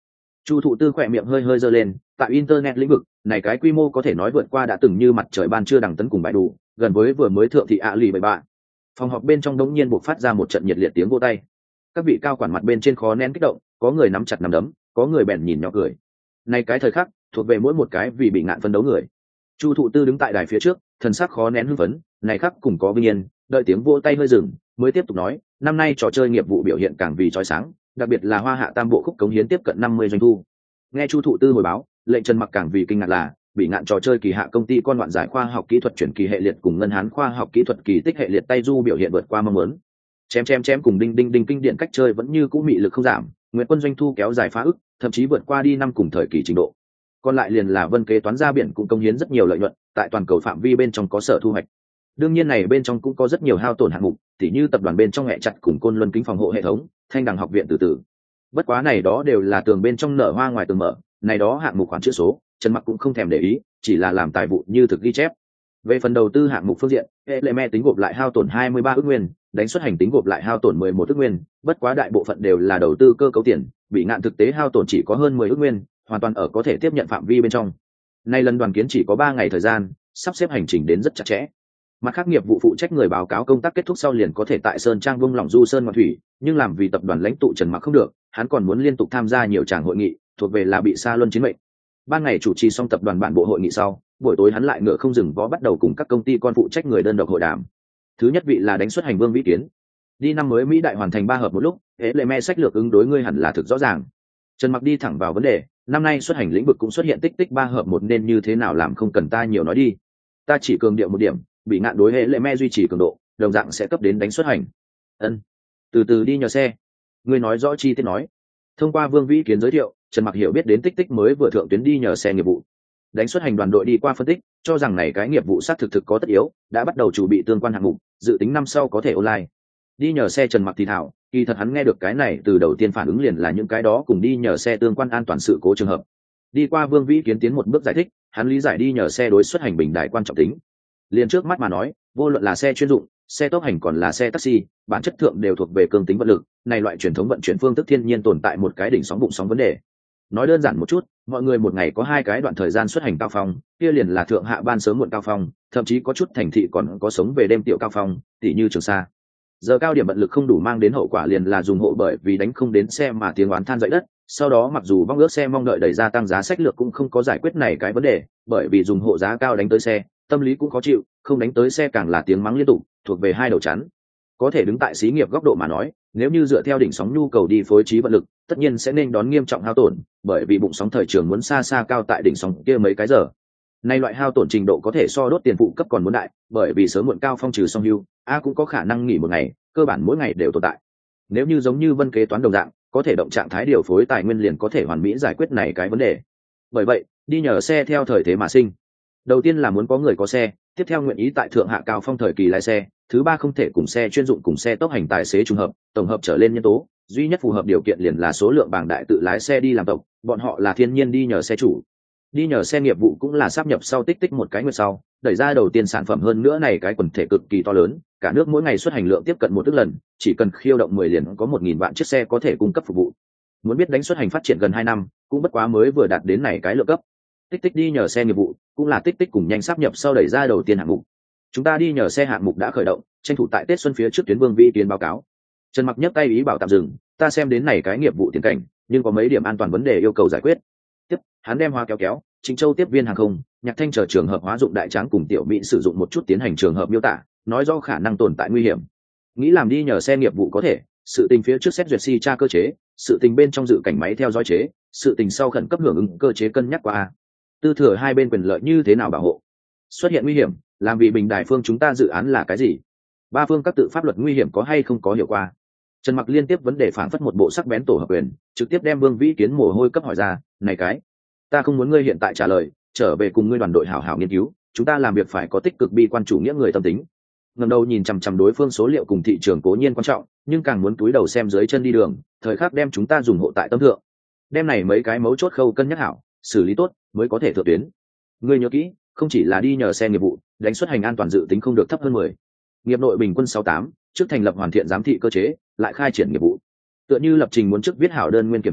Chu thụ tư khỏe miệng hơi hơi giơ lên, tại internet lĩnh vực này cái quy mô có thể nói vượt qua đã từng như mặt trời ban trưa đằng tấn cùng bãi đủ, gần với vừa mới thượng thị ạ lì 73. Phòng họp bên trong đống nhiên buộc phát ra một trận nhiệt liệt tiếng vỗ tay. Các vị cao quản mặt bên trên khó nén kích động, có người nắm chặt nắm đấm, có người bèn nhìn nhỏ cười. Này cái thời khắc thuộc về mỗi một cái vì bị ngạn phân đấu người. Chu thụ tư đứng tại đài phía trước, thần sắc khó nén hưng phấn, này khắc cùng có vinh yên, đợi tiếng vỗ tay hơi dừng, mới tiếp tục nói, năm nay trò chơi nghiệp vụ biểu hiện càng vì chói sáng, đặc biệt là Hoa Hạ Tam bộ khúc cống hiến tiếp cận 50 doanh thu. Nghe Chu thụ tư hồi báo, lệnh Trần Mặc càng vì kinh ngạc là, bị ngạn trò chơi kỳ hạ công ty con loạn giải khoa học kỹ thuật chuyển kỳ hệ liệt cùng ngân hán khoa học kỹ thuật kỳ tích hệ liệt tay du biểu hiện vượt qua mong muốn. Chém cùng đinh đinh đinh kinh điển cách chơi vẫn như cũ mị lực không giảm, Nguyệt Quân doanh thu kéo dài phá ức, thậm chí vượt qua đi năm cùng thời kỳ trình độ. Còn lại liền là Vân kế toán ra biển cũng công hiến rất nhiều lợi nhuận, tại toàn cầu phạm vi bên trong có sở thu hoạch. Đương nhiên này bên trong cũng có rất nhiều hao tổn hạng mục, tỉ như tập đoàn bên trong hệ chặt cùng Côn Luân kính phòng hộ hệ thống, Thanh Đằng học viện từ từ. Bất quá này đó đều là tường bên trong nở hoa ngoài tường mở, này đó hạng mục khoản chữ số, Trần Mặc cũng không thèm để ý, chỉ là làm tài vụ như thực ghi chép. Về phần đầu tư hạng mục phương diện, Eleme tính gộp lại hao tổn 23 ức nguyên, đánh xuất hành tính gộp lại hao tổn 11 ức nguyên, bất quá đại bộ phận đều là đầu tư cơ cấu tiền, bị ngạn thực tế hao tổn chỉ có hơn 10 ức nguyên, hoàn toàn ở có thể tiếp nhận phạm vi bên trong. Nay lần đoàn kiến chỉ có 3 ngày thời gian, sắp xếp hành trình đến rất chặt chẽ. Mặt khác nghiệp vụ phụ trách người báo cáo công tác kết thúc sau liền có thể tại Sơn Trang vung lòng du sơn ngoạn thủy, nhưng làm vì tập đoàn lãnh tụ Trần Mặc không được, hắn còn muốn liên tục tham gia nhiều tràng hội nghị, thuộc về là bị sa luân chiến mệnh. Ban ngày chủ trì xong tập đoàn bản bộ hội nghị sau, buổi tối hắn lại ngựa không dừng vó bắt đầu cùng các công ty con phụ trách người đơn độc hội đàm. Thứ nhất vị là đánh xuất hành Vương Vĩ Kiến. Đi năm mới Mỹ đại hoàn thành 3 hợp một lúc, Eleme sách lược ứng đối ngươi hẳn là thực rõ ràng. Trần Mặc đi thẳng vào vấn đề, năm nay xuất hành lĩnh vực cũng xuất hiện tích tích 3 hợp một nên như thế nào làm không cần ta nhiều nói đi. Ta chỉ cường điệu một điểm, bị ngạn đối Eleme duy trì cường độ, đồng dạng sẽ cấp đến đánh xuất hành. Ân, từ từ đi nhờ xe. Ngươi nói rõ chi tiết nói. Thông qua Vương Vĩ Kiến giới thiệu, Trần Mặc hiểu biết đến tích tích mới vừa thượng tuyến đi nhờ xe nghiệp vụ. Đánh xuất hành đoàn đội đi qua phân tích, cho rằng này cái nghiệp vụ xác thực có tất yếu, đã bắt đầu chuẩn bị tương quan hạng mục, dự tính năm sau có thể online. Đi nhờ xe Trần Mặc thì thảo, kỳ thật hắn nghe được cái này từ đầu tiên phản ứng liền là những cái đó cùng đi nhờ xe tương quan an toàn sự cố trường hợp. Đi qua Vương Vĩ Kiến tiến một bước giải thích, hắn lý giải đi nhờ xe đối xuất hành bình đại quan trọng tính. Liền trước mắt mà nói, vô luận là xe chuyên dụng, xe tốc hành còn là xe taxi, bản chất thượng đều thuộc về cương tính vận lực, này loại truyền thống vận chuyển phương thức thiên nhiên tồn tại một cái đỉnh sóng bụng sóng vấn đề. Nói đơn giản một chút, mọi người một ngày có 2 cái đoạn thời gian xuất hành cao phong, kia liền là thượng hạ ban sớm muộn cao phong, thậm chí có chút thành thị còn có sống về đêm tiểu cao phong, tỉ như Trường Sa. Giờ cao điểm vận lực không đủ mang đến hậu quả liền là dùng hộ bởi vì đánh không đến xe mà tiếng oán than dậy đất, sau đó mặc dù vong ước xe mong đợi đẩy gia tăng giá sách lược cũng không có giải quyết này cái vấn đề, bởi vì dùng hộ giá cao đánh tới xe, tâm lý cũng khó chịu, không đánh tới xe càng là tiếng mắng liên tục, thuộc về hai đầu chắn. Có thể đứng tại xí nghiệp góc độ mà nói, nếu như dựa theo đỉnh sóng nhu cầu đi phối trí vận lực, tất nhiên sẽ nên đón nghiêm trọng hao tổn, bởi vì bụng sóng thời trường muốn xa xa cao tại đỉnh sóng kia mấy cái giờ. Nay loại hao tổn trình độ có thể so đốt tiền phụ cấp còn muốn đại, bởi vì sớm muộn cao phong trừ xong hưu, cũng có khả năng nghỉ một ngày, cơ bản mỗi ngày đều tồn tại. Nếu như giống như Vân kế toán đồng dạng, có thể động trạng thái điều phối tài nguyên liền có thể hoàn mỹ giải quyết này cái vấn đề. Bởi vậy, đi nhờ xe theo thời thế mà sinh. Đầu tiên là muốn có người có xe, tiếp theo nguyện ý tại thượng hạ cao phong thời kỳ lái xe, thứ ba không thể cùng xe chuyên dụng cùng xe tốc hành tài xế trùng hợp, tổng hợp trở lên nhân tố, duy nhất phù hợp điều kiện liền là số lượng bảng đại tự lái xe đi làm tộc, bọn họ là thiên nhiên đi nhờ xe chủ. Đi nhờ xe nghiệp vụ cũng là sáp nhập sau tích tích một cái nguyệt sau, đẩy ra đầu tiên sản phẩm hơn nữa này cái quần thể cực kỳ to lớn, cả nước mỗi ngày xuất hành lượng tiếp cận 1 ức lần, chỉ cần khiêu động 10 liền có 1000 vạn chiếc xe có thể cung cấp phục vụ. Muốn biết đánh xuất hành phát triển gần 2 năm, cũng bất quá mới vừa đạt đến này cái lượng cấp. Tích tích đi nhờ xe nghiệp vụ, cũng là tích tích cùng nhanh sáp nhập sau đẩy ra đầu tiên hạng mục. Chúng ta đi nhờ xe hạng mục đã khởi động, tranh thủ tại Tết xuân phía trước tuyến Vương Vĩ Kiến báo cáo. Trần Mặc nhấc tay ý bảo tạm dừng, ta xem đến này cái nghiệp vụ tiền cảnh, nhưng có mấy điểm an toàn vấn đề yêu cầu giải quyết. Tiếp, hắn đem Hoa kéo, Trịnh Châu tiếp viên hàng không, Nhạc Thanh chờ trường hợp hóa dụng đại tráng cùng tiểu mỹ sử dụng một chút tiến hành trường hợp miêu tả, nói do khả năng tồn tại nguy hiểm. Nghĩ làm đi nhờ xe nghiệp vụ có thể, sự tình phía trước xét duyệt si tra cơ chế, sự tình bên trong dự cảnh máy theo dõi chế, sự tình sau khẩn cấp hưởng ứng cơ chế cân nhắc qua. Tư thừa hai bên quyền lợi như thế nào bảo hộ? Xuất hiện nguy hiểm, làm vì bình đài phương chúng ta dự án là cái gì? Ba phương các tự pháp luật nguy hiểm có hay không có hiệu quả? Trần Mặc liên tiếp vấn đề phản phất một bộ sắc bén tổ hợp quyền, trực tiếp đem Vương Vĩ Kiến mồ hôi cấp hỏi ra, này cái, ta không muốn ngươi hiện tại trả lời, trở về cùng ngươi đoàn đội hảo hảo nghiên cứu, chúng ta làm việc phải có tích cực bi quan chủ nghĩa người tâm tính. Ngẩng đầu nhìn chằm chằm đối phương số liệu cùng thị trường cố nhiên quan trọng, nhưng càng muốn túi đầu xem dưới chân đi đường, thời khắc đem chúng ta dùng hộ tại tâm thượng. Đem này mấy cái mấu chốt khâu cân nhắc hảo, xử lý tốt mới có thể thượng tuyến. Ngươi nhớ kỹ, không chỉ là đi nhờ xe nghiệp vụ, đánh xuất hành an toàn dự tính không được thấp hơn 10. Nghiệp nội bình quân 68, trước thành lập hoàn thiện giám thị cơ chế, lại khai triển nghiệp vụ. Tựa như lập trình muốn trước viết hảo đơn nguyên kiểm tra,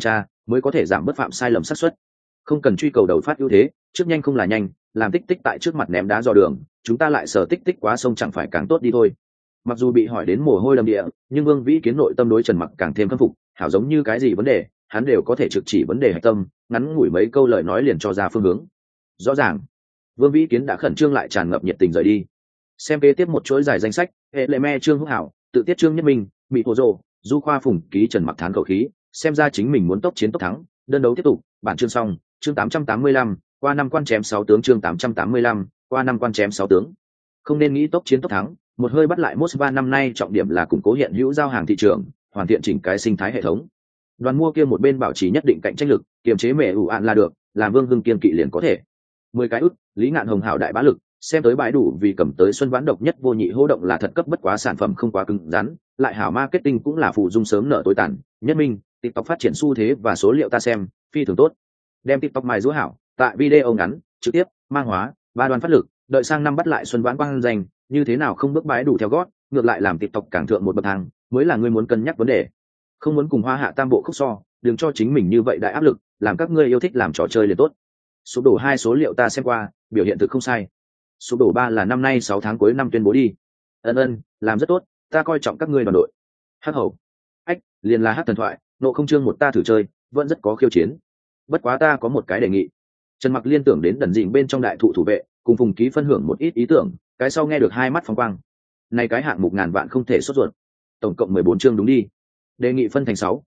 mới có thể giảm bớt phạm sai lầm xác suất. Không cần truy cầu đầu phát ưu thế, trước nhanh không là nhanh, làm tích tích tại trước mặt ném đá dò đường, chúng ta lại sở tích tích quá sông chẳng phải càng tốt đi thôi. Mặc dù bị hỏi đến mồ hôi đầm địa, nhưng Vương Vĩ Kiến nội tâm đối Trần Mặc càng thêm khâm phục, hảo giống như cái gì vấn đề hắn đều có thể trực chỉ vấn đề hạch tâm, ngắn ngủi mấy câu lời nói liền cho ra phương hướng. Rõ ràng Vương Vĩ Kiến đã khẩn trương lại tràn ngập nhiệt tình rời đi. Xem kế tiếp một chuỗi dài danh sách: hệ lệ me Trương Hữu Hảo, tự tiết Trương Nhất Minh, Mỹ Hồ Dô, Du Khoa Phùng ký Trần Mặc thán khẩu khí, xem ra chính mình muốn tốc chiến tốc thắng. Đơn đấu tiếp tục, bản chương xong. Chương 885, qua năm quan chém 6 tướng. Chương 885, qua năm quan chém 6 tướng. Không nên nghĩ tốc chiến tốc thắng, một hơi bắt lại Moscow. Năm nay trọng điểm là củng cố hiện hữu giao hàng thị trường, hoàn thiện chỉnh cái sinh thái hệ thống. Đoàn mua kia một bên bảo trì nhất định cạnh tranh lực, kiềm chế mẹ ủ ạn là được, làm Vương Hưng kiên kỵ liền có thể. 10 cái ức, Lý Ngạn Hồng hảo đại bá lực, xem tới bãi đủ vì cầm tới Xuân Vãn độc nhất vô nhị hô động là thật cấp bất quá, sản phẩm không quá cứng rắn, lại hảo marketing cũng là phụ dung sớm nở tối tàn. Nhất Minh, TikTok phát triển xu thế và số liệu ta xem phi thường tốt. Đem TikTok mài giũa hảo, tại video ngắn, trực tiếp, mang hóa, ba đoàn phát lực, đợi sang năm bắt lại Xuân Vãn quang danh, như thế nào không bước bãi đủ theo gót, ngược lại làm TikTok càng thượng một bậc thang, mới là ngươi muốn cân nhắc vấn đề. Không muốn cùng Hoa Hạ Tam bộ khúc so, đừng cho chính mình như vậy đại áp lực, làm các ngươi yêu thích làm trò chơi liền tốt. Sụp đổ 2 số liệu ta xem qua, biểu hiện thực không sai. Sụp đổ 3 là năm nay 6 tháng cuối năm tuyên bố đi. Ân, làm rất tốt, ta coi trọng các ngươi đoàn đội. Hắc hầu. Ách, liền là hắc thần thoại, nộ không chương một ta thử chơi, vẫn rất có khiêu chiến. Bất quá ta có một cái đề nghị. Trần Mặc liên tưởng đến đần dịnh bên trong đại thụ thủ vệ, cùng Phùng Ký phân hưởng một ít ý tưởng, cái sau nghe được hai mắt phóng quang. Này cái hạng mục ngàn vạn không thể sốt ruột. Tổng cộng 14 chương đúng đi. Đề nghị phân thành 6,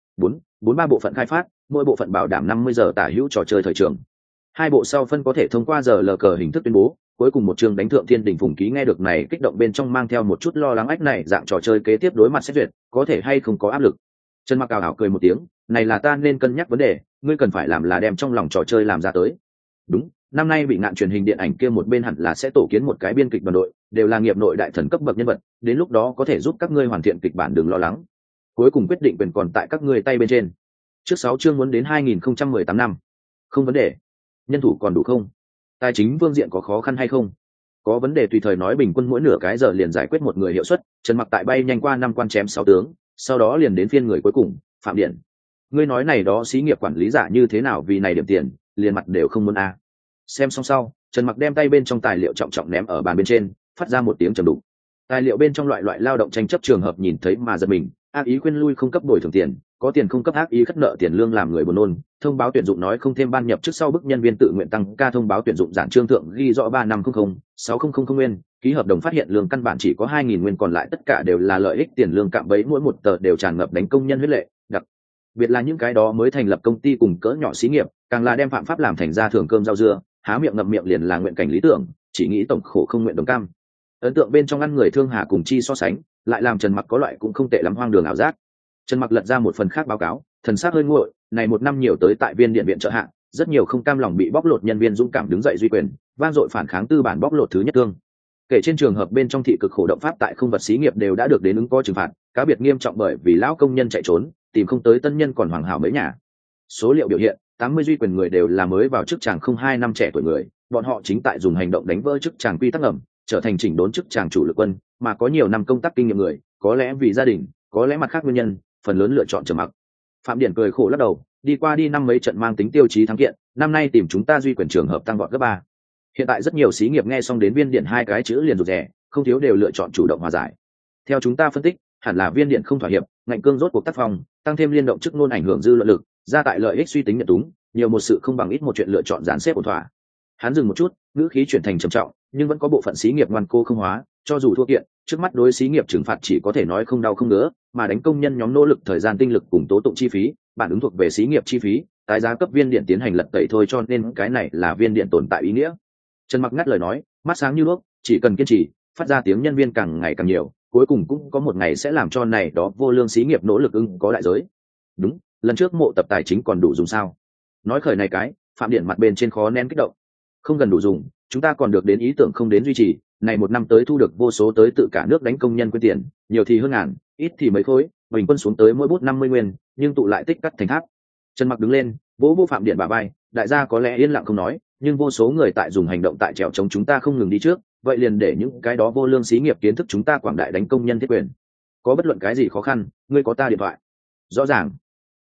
4 bộ phận khai phát, mỗi bộ phận bảo đảm 50 giờ tả hữu trò chơi thời trường. Hai bộ sau phân có thể thông qua giờ lờ cờ hình thức tuyên bố. Cuối cùng một chương đánh thượng thiên đỉnh. Phùng Ký nghe được này kích động bên trong mang theo một chút lo lắng, ách này dạng trò chơi kế tiếp đối mặt xét duyệt, có thể hay không có áp lực. Trần Mặc ảo ảo cười một tiếng, này là ta nên cân nhắc vấn đề, ngươi cần phải làm là đem trong lòng trò chơi làm ra tới. Đúng, năm nay bị ngạn truyền hình điện ảnh kia một bên hẳn là sẽ tổ kiến một cái biên kịch đoàn đội, đều là nghiệp nội đại thần cấp bậc nhân vật, đến lúc đó có thể giúp các ngươi hoàn thiện kịch bản, đừng lo lắng. Cuối cùng quyết định quyền còn tại các ngươi tay bên trên. Trước 6 chương muốn đến 2018 năm. Không vấn đề. Nhân thủ còn đủ không? Tài chính phương diện có khó khăn hay không? Có vấn đề tùy thời nói, bình quân mỗi nửa cái giờ liền giải quyết một người hiệu suất. Trần Mặc tại bay nhanh qua năm quan chém 6 tướng, sau đó liền đến phiên người cuối cùng, Phạm Điện. Ngươi nói này đó xí nghiệp quản lý giả như thế nào vì này điểm tiền, liền mặt đều không muốn a. Xem xong sau, Trần Mặc đem tay bên trong tài liệu trọng trọng ném ở bàn bên trên, phát ra một tiếng trầm đục. Tài liệu bên trong loại lao động tranh chấp trường hợp nhìn thấy mà giật mình, ác ý khuyên lui không cấp bồi thường tiền, có tiền không cấp ác ý khất nợ tiền lương làm người buồn nôn. Thông báo tuyển dụng nói không thêm ban nhập trước sau bức nhân viên tự nguyện tăng ca. Thông báo tuyển dụng giản trương thượng ghi rõ 3500-6000 nguyên, ký hợp đồng phát hiện lương căn bản chỉ có 2000 nguyên, còn lại tất cả đều là lợi ích tiền lương cạm bẫy, mỗi một tờ đều tràn ngập đánh công nhân huyết lệ. Đặc biệt là những cái đó mới thành lập công ty cùng cỡ nhỏ xí nghiệp, càng là đem phạm pháp làm thành ra thưởng cơm rau dưa, há miệng ngậm miệng liền là nguyện cảnh lý tưởng, chỉ nghĩ tổng khổ không nguyện đồng cam. Ấn tượng bên trong ăn người thương hà cùng chi so sánh, lại làm Trần Mặc có loại cũng không tệ lắm hoang đường ảo giác. Trần Mặc lật ra một phần khác báo cáo, thần sắc hơi nguội, này một năm nhiều tới tại viên điện viện trợ hạ, rất nhiều không cam lòng bị bóc lột nhân viên dũng cảm đứng dậy duy quyền, vang dội phản kháng tư bản bóc lột thứ nhất thương. Kể trên trường hợp bên trong thị cực khổ động pháp tại không vật xí nghiệp đều đã được đến ứng có trừng phạt, cá biệt nghiêm trọng bởi vì lão công nhân chạy trốn, tìm không tới tân nhân còn hoàn hảo mấy nhà. Số liệu biểu hiện, 80 duy quyền người đều là mới vào chức chàng không 2 năm trẻ tuổi người, bọn họ chính tại dùng hành động đánh vỡ chức chàng quy tắc ngầm, trở thành chỉnh đốn chức chàng chủ lực quân, mà có nhiều năm công tác kinh nghiệm người, có lẽ vì gia đình, có lẽ mặt khác nguyên nhân, phần lớn lựa chọn trầm mặc. Phạm Điển cười khổ lắc đầu, đi qua đi năm mấy trận mang tính tiêu chí thắng kiện, năm nay tìm chúng ta duy quyền trường hợp tăng vọt gấp 3. Hiện tại rất nhiều xí nghiệp nghe xong đến viên điện hai cái chữ liền rụt rè, không thiếu đều lựa chọn chủ động hòa giải. Theo chúng ta phân tích, hẳn là viên điện không thỏa hiệp, ngạnh cương rốt cuộc tác phong, tăng thêm liên động chức nôn ảnh hưởng dư luận lực, ra tại lợi ích suy tính nhận túng, nhiều một sự không bằng ít một chuyện lựa chọn dàn xếp ổn thỏa. Hắn dừng một chút, ngữ khí chuyển thành trầm trọng, nhưng vẫn có bộ phận xí nghiệp ngoan cô không hóa, cho dù thua kiện, trước mắt đối xí nghiệp trừng phạt chỉ có thể nói không đau không ngứa, mà đánh công nhân nhóm nỗ lực thời gian tinh lực cùng tố tụng chi phí, bản ứng thuộc về xí nghiệp chi phí, tái giá cấp viên điện tiến hành lật tẩy thôi, cho nên cái này là viên điện tồn tại ý nghĩa. Trần Mặc ngắt lời nói, mắt sáng như đuốc, chỉ cần kiên trì, phát ra tiếng nhân viên càng ngày càng nhiều, cuối cùng cũng có một ngày sẽ làm cho này đó vô lương xí nghiệp nỗ lực ứng có đại giới. Đúng, lần trước mộ tập tài chính còn đủ dùng sao? Nói khởi này cái, Phạm Điện mặt bên trên khó nén kích động. Không gần đủ dùng, chúng ta còn được đến ý tưởng không đến duy trì, này một năm tới thu được vô số tới tự cả nước đánh công nhân quyên tiền, nhiều thì hơn ngàn, ít thì mấy khối, bình quân xuống tới mỗi bút 50 nguyên, nhưng tụ lại tích cắt thành tháp. Trần Mặc đứng lên, vỗ vỗ Phạm Điện bả vai, đại gia có lẽ yên lặng không nói, nhưng vô số người tại dùng hành động tại trèo chống chúng ta không ngừng đi trước, vậy liền để những cái đó vô lương xí nghiệp kiến thức chúng ta quảng đại đánh công nhân thiết quyền. Có bất luận cái gì khó khăn, ngươi có ta điện thoại. Rõ ràng.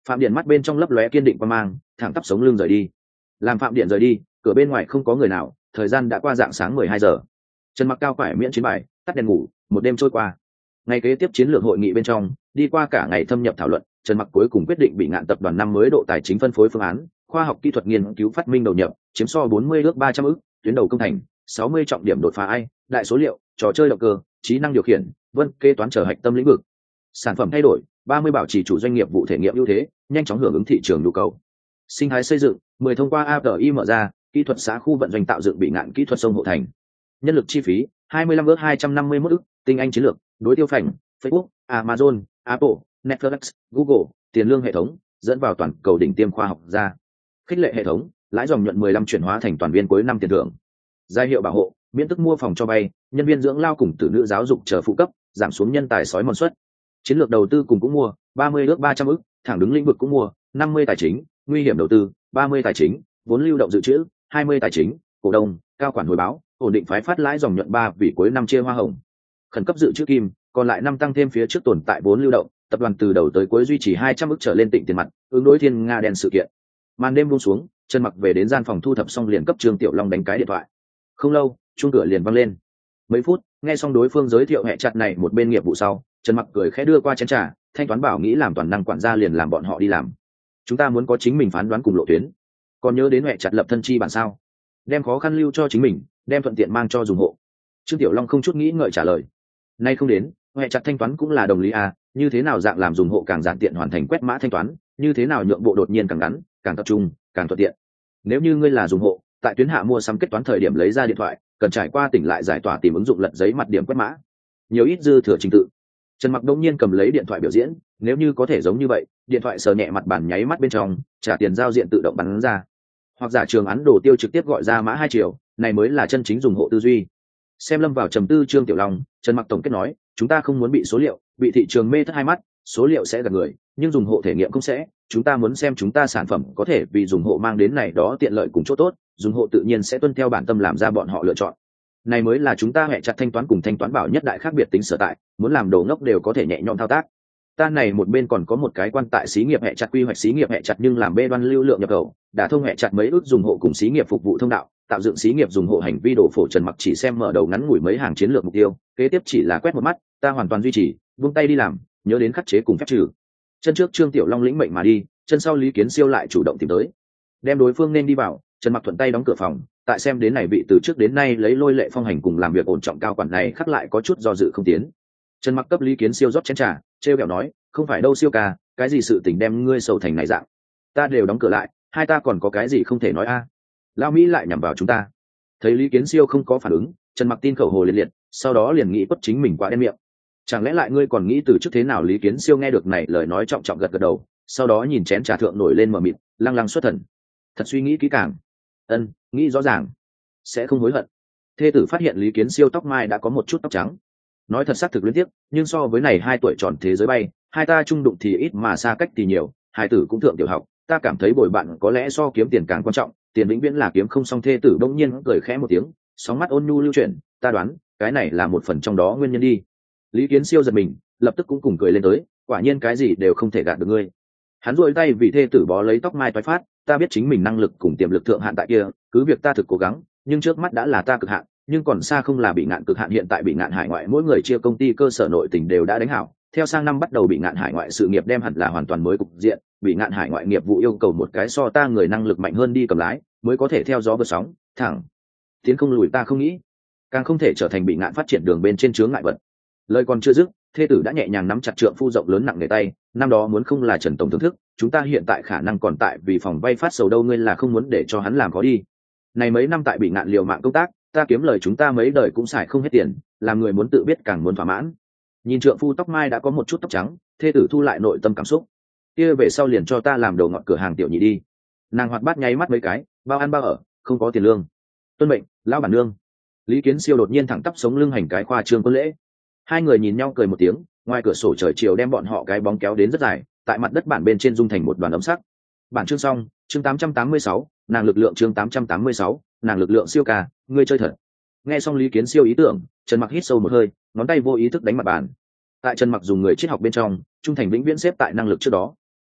Phạm Điện mắt bên trong lấp lóe kiên định qua mang, thẳng tắp sống lưng rời đi. Làm Phạm Điện rời đi, cửa bên ngoài không có người nào, thời gian đã qua dạng sáng 12 giờ. Trần Mặc cao phải miễn chiến bài, tắt đèn ngủ, một đêm trôi qua. Ngày kế tiếp chiến lược hội nghị bên trong, đi qua cả ngày thâm nhập thảo luận, Trần Mặc cuối cùng quyết định bị ngạn tập đoàn năm mới độ tài chính phân phối phương án, khoa học kỹ thuật nghiên cứu phát minh đầu nhập, chiếm so 40 ước 300 ức, tuyến đầu công thành, 60 trọng điểm đột phá ai, đại số liệu, trò chơi động cơ, trí năng điều khiển, vân kế toán trở hạch tâm lĩnh vực. Sản phẩm thay đổi, 30 bảo trì chủ doanh nghiệp vụ thể nghiệm ưu thế, nhanh chóng hưởng ứng thị trường nhu cầu. Sinh thái xây dựng, 10 thông qua API mở ra, kỹ thuật xã khu vận doanh tạo dựng bị ngạn kỹ thuật sông hộ thành. Nhân lực chi phí, 25 ước 251 ức, tinh anh chiến lược, đối tiêu phảnh, Facebook, Amazon, Apple, Netflix, Google, tiền lương hệ thống, dẫn vào toàn cầu đỉnh tiêm khoa học gia. Khích lệ hệ thống, lãi dòng nhuận 15 chuyển hóa thành toàn viên cuối năm tiền thưởng. Gia hiệu bảo hộ, miễn tức mua phòng cho vay, nhân viên dưỡng lao cùng tử nữ giáo dục chờ phụ cấp, giảm xuống nhân tài sói mòn suất. Chiến lược đầu tư cùng cũng mua, 30 ước 300 ức, thẳng đứng lĩnh vực cũng mua, 50 tài chính, nguy hiểm đầu tư, 30 tài chính, vốn lưu động dự trữ, 20 tài chính, cổ đông, cao quản hồi báo, ổn định phái phát lãi dòng nhuận 3 vì cuối năm chia hoa hồng. Khẩn cấp dự trữ kim, còn lại năm tăng thêm phía trước tồn tại vốn lưu động, tập đoàn từ đầu tới cuối duy trì 200 ức trở lên tịnh tiền mặt, ứng đối thiên nga đen sự kiện. Màn đêm buông xuống, Trần Mặc về đến gian phòng thu thập xong liền cấp Trương Tiểu Long đánh cái điện thoại. Không lâu, chuông cửa liền vang lên. Mấy phút, nghe xong đối phương giới thiệu hệ chặt này một bên nghiệp vụ sau, Trần Mặc cười khẽ đưa qua chén trà, thanh toán bảo nghĩ làm toàn năng quản gia liền làm bọn họ đi làm. Chúng ta muốn có chính mình phán đoán cùng lộ tuyến. Còn nhớ đến hệ chặt lập thân chi bản sao? Đem khó khăn lưu cho chính mình, đem thuận tiện mang cho dùng hộ. Trương Tiểu Long không chút nghĩ ngợi trả lời. Nay không đến, hệ chặt thanh toán cũng là đồng lý à, như thế nào dạng làm dùng hộ càng giản tiện hoàn thành quét mã thanh toán, như thế nào nhượng bộ đột nhiên càng ngắn, càng tập trung, càng thuận tiện. Nếu như ngươi là dùng hộ, tại tuyến hạ mua sắm kết toán thời điểm lấy ra điện thoại, cần trải qua tỉnh lại giải tỏa tìm ứng dụng lật giấy mặt điểm quét mã. Nhiều ít dư thừa trình tự. Trần Mặc đông nhiên cầm lấy điện thoại biểu diễn, nếu như có thể giống như vậy, điện thoại sờ nhẹ mặt bàn nháy mắt bên trong, trả tiền giao diện tự động bắn ra. Hoặc giả trường án đồ tiêu trực tiếp gọi ra mã 2 triệu, này mới là chân chính dùng hộ tư duy. Xem lâm vào trầm tư Trương Tiểu Long, Trần Mặc tổng kết nói, chúng ta không muốn bị số liệu, bị thị trường mê thất hai mắt, số liệu sẽ gạt người, nhưng dùng hộ thể nghiệm không sẽ, chúng ta muốn xem chúng ta sản phẩm có thể vì dùng hộ mang đến này đó tiện lợi cùng chỗ tốt, dùng hộ tự nhiên sẽ tuân theo bản tâm làm ra bọn họ lựa chọn. Này mới là chúng ta hệ chặt thanh toán cùng thanh toán bảo nhất đại khác biệt tính sở tại, muốn làm đồ ngốc đều có thể nhẹ nhõm thao tác. Ta này một bên còn có một cái quan tại xí nghiệp hệ chặt quy hoạch xí nghiệp hệ chặt nhưng làm bê đoan lưu lượng nhập khẩu, đã thông hệ chặt mấy ước dùng hộ cùng xí nghiệp phục vụ thông đạo, tạo dựng xí nghiệp dùng hộ hành vi đổ phổ. Trần Mặc chỉ xem mở đầu ngắn ngủi mấy hàng chiến lược mục tiêu, kế tiếp chỉ là quét một mắt, ta hoàn toàn duy trì, buông tay đi làm, nhớ đến khắc chế cùng phép trừ. Chân trước Trương Tiểu Long lĩnh mệnh mà đi, chân sau Lý Kiến Siêu lại chủ động tìm tới, đem đối phương nên đi vào. Trần Mặc thuận tay đóng cửa phòng, tại xem đến này vị từ trước đến nay lấy lôi lệ phong hành cùng làm việc ổn trọng cao quản này khắc lại có chút do dự không tiến. Trần Mặc cấp Lý Kiến Siêu rót chén trà, trêu ghẹo nói, không phải đâu Siêu ca, cái gì sự tình đem ngươi sầu thành này dạng, ta đều đóng cửa lại, hai ta còn có cái gì không thể nói a? Lao Mỹ lại nhằm vào chúng ta. Thấy Lý Kiến Siêu không có phản ứng, Trần Mặc tin khẩu hồ liệt liệt, sau đó liền nghĩ quất chính mình quá đen miệng. Chẳng lẽ lại ngươi còn nghĩ từ trước thế nào? Lý Kiến Siêu nghe được này lời nói trọng trọng gật gật đầu, sau đó nhìn chén trà thượng nổi lên mờ mịt, lăng lăng xuất thần. Thật suy nghĩ kỹ càng. Ân, nghĩ rõ ràng, sẽ không hối hận. Thê tử phát hiện Lý Kiến Siêu tóc mai đã có một chút tóc trắng. Nói thật xác thực liên tiếp, nhưng so với này 2 tuổi tròn thế giới bay, hai ta chung đụng thì ít mà xa cách thì nhiều, hai tử cũng thượng tiểu học, ta cảm thấy bồi bạn có lẽ so kiếm tiền càng quan trọng, tiền vĩnh viễn là kiếm không xong. Thê tử bỗng nhiên cười khẽ một tiếng, sóng mắt ôn nhu lưu chuyển, ta đoán, cái này là một phần trong đó nguyên nhân đi. Lý Kiến Siêu giật mình, lập tức cũng cùng cười lên tới, quả nhiên cái gì đều không thể gạt được ngươi. Hắn duỗi tay vì thê tử bó lấy tóc mai toái phát, ta biết chính mình năng lực cùng tiềm lực thượng hạn tại kia, cứ việc ta thực cố gắng, nhưng trước mắt đã là ta cực hạn, nhưng còn xa không là bị ngạn cực hạn. Hiện tại bị ngạn hải ngoại mỗi người chia công ty cơ sở nội tình đều đã đánh hảo, theo sang năm bắt đầu bị ngạn hải ngoại sự nghiệp đem hẳn là hoàn toàn mới cục diện, bị ngạn hải ngoại nghiệp vụ yêu cầu một cái so ta người năng lực mạnh hơn đi cầm lái, mới có thể theo gió vượt sóng, thẳng tiến không lùi. Ta không nghĩ, càng không thể trở thành bị ngạn phát triển đường bên trên chướng ngại vật. Lời còn chưa dứt, thê tử đã nhẹ nhàng nắm chặt trượng phu rộng lớn nặng nề tay, năm đó muốn không là Trần tổng thưởng thức, chúng ta hiện tại khả năng còn tại vì phòng vay phát sầu đâu. Ngươi là không muốn để cho hắn làm khó đi. Này mấy năm tại bị ngạn liều mạng công tác, ta kiếm lời chúng ta mấy đời cũng xài không hết tiền, làm người muốn tự biết càng muốn thỏa mãn. Nhìn trượng phu tóc mai đã có một chút tóc trắng, thê tử thu lại nội tâm cảm xúc, kia về sau liền cho ta làm đầu ngọt cửa hàng tiểu nhị đi. Nàng hoạt bát nháy mắt mấy cái, bao ăn bao ở, không có tiền lương. Tuân mệnh, lão bản nương. Lý Kiến Siêu đột nhiên thẳng tắp sống lưng hành cái khoa trương quân lễ. Hai người nhìn nhau cười một tiếng, ngoài cửa sổ trời chiều đem bọn họ cái bóng kéo đến rất dài, tại mặt đất bản bên trên dung thành một đoàn ấm sắc. Bản chương xong, chương 886, nàng lực lượng. Chương 886, nàng lực lượng. Siêu ca, ngươi chơi thật. Nghe xong Lý Kiến Siêu ý tưởng, Trần Mặc hít sâu một hơi, ngón tay vô ý thức đánh mặt bàn. Tại Trần Mặc dùng người triết học bên trong, trung thành vĩnh viễn xếp tại năng lực trước đó.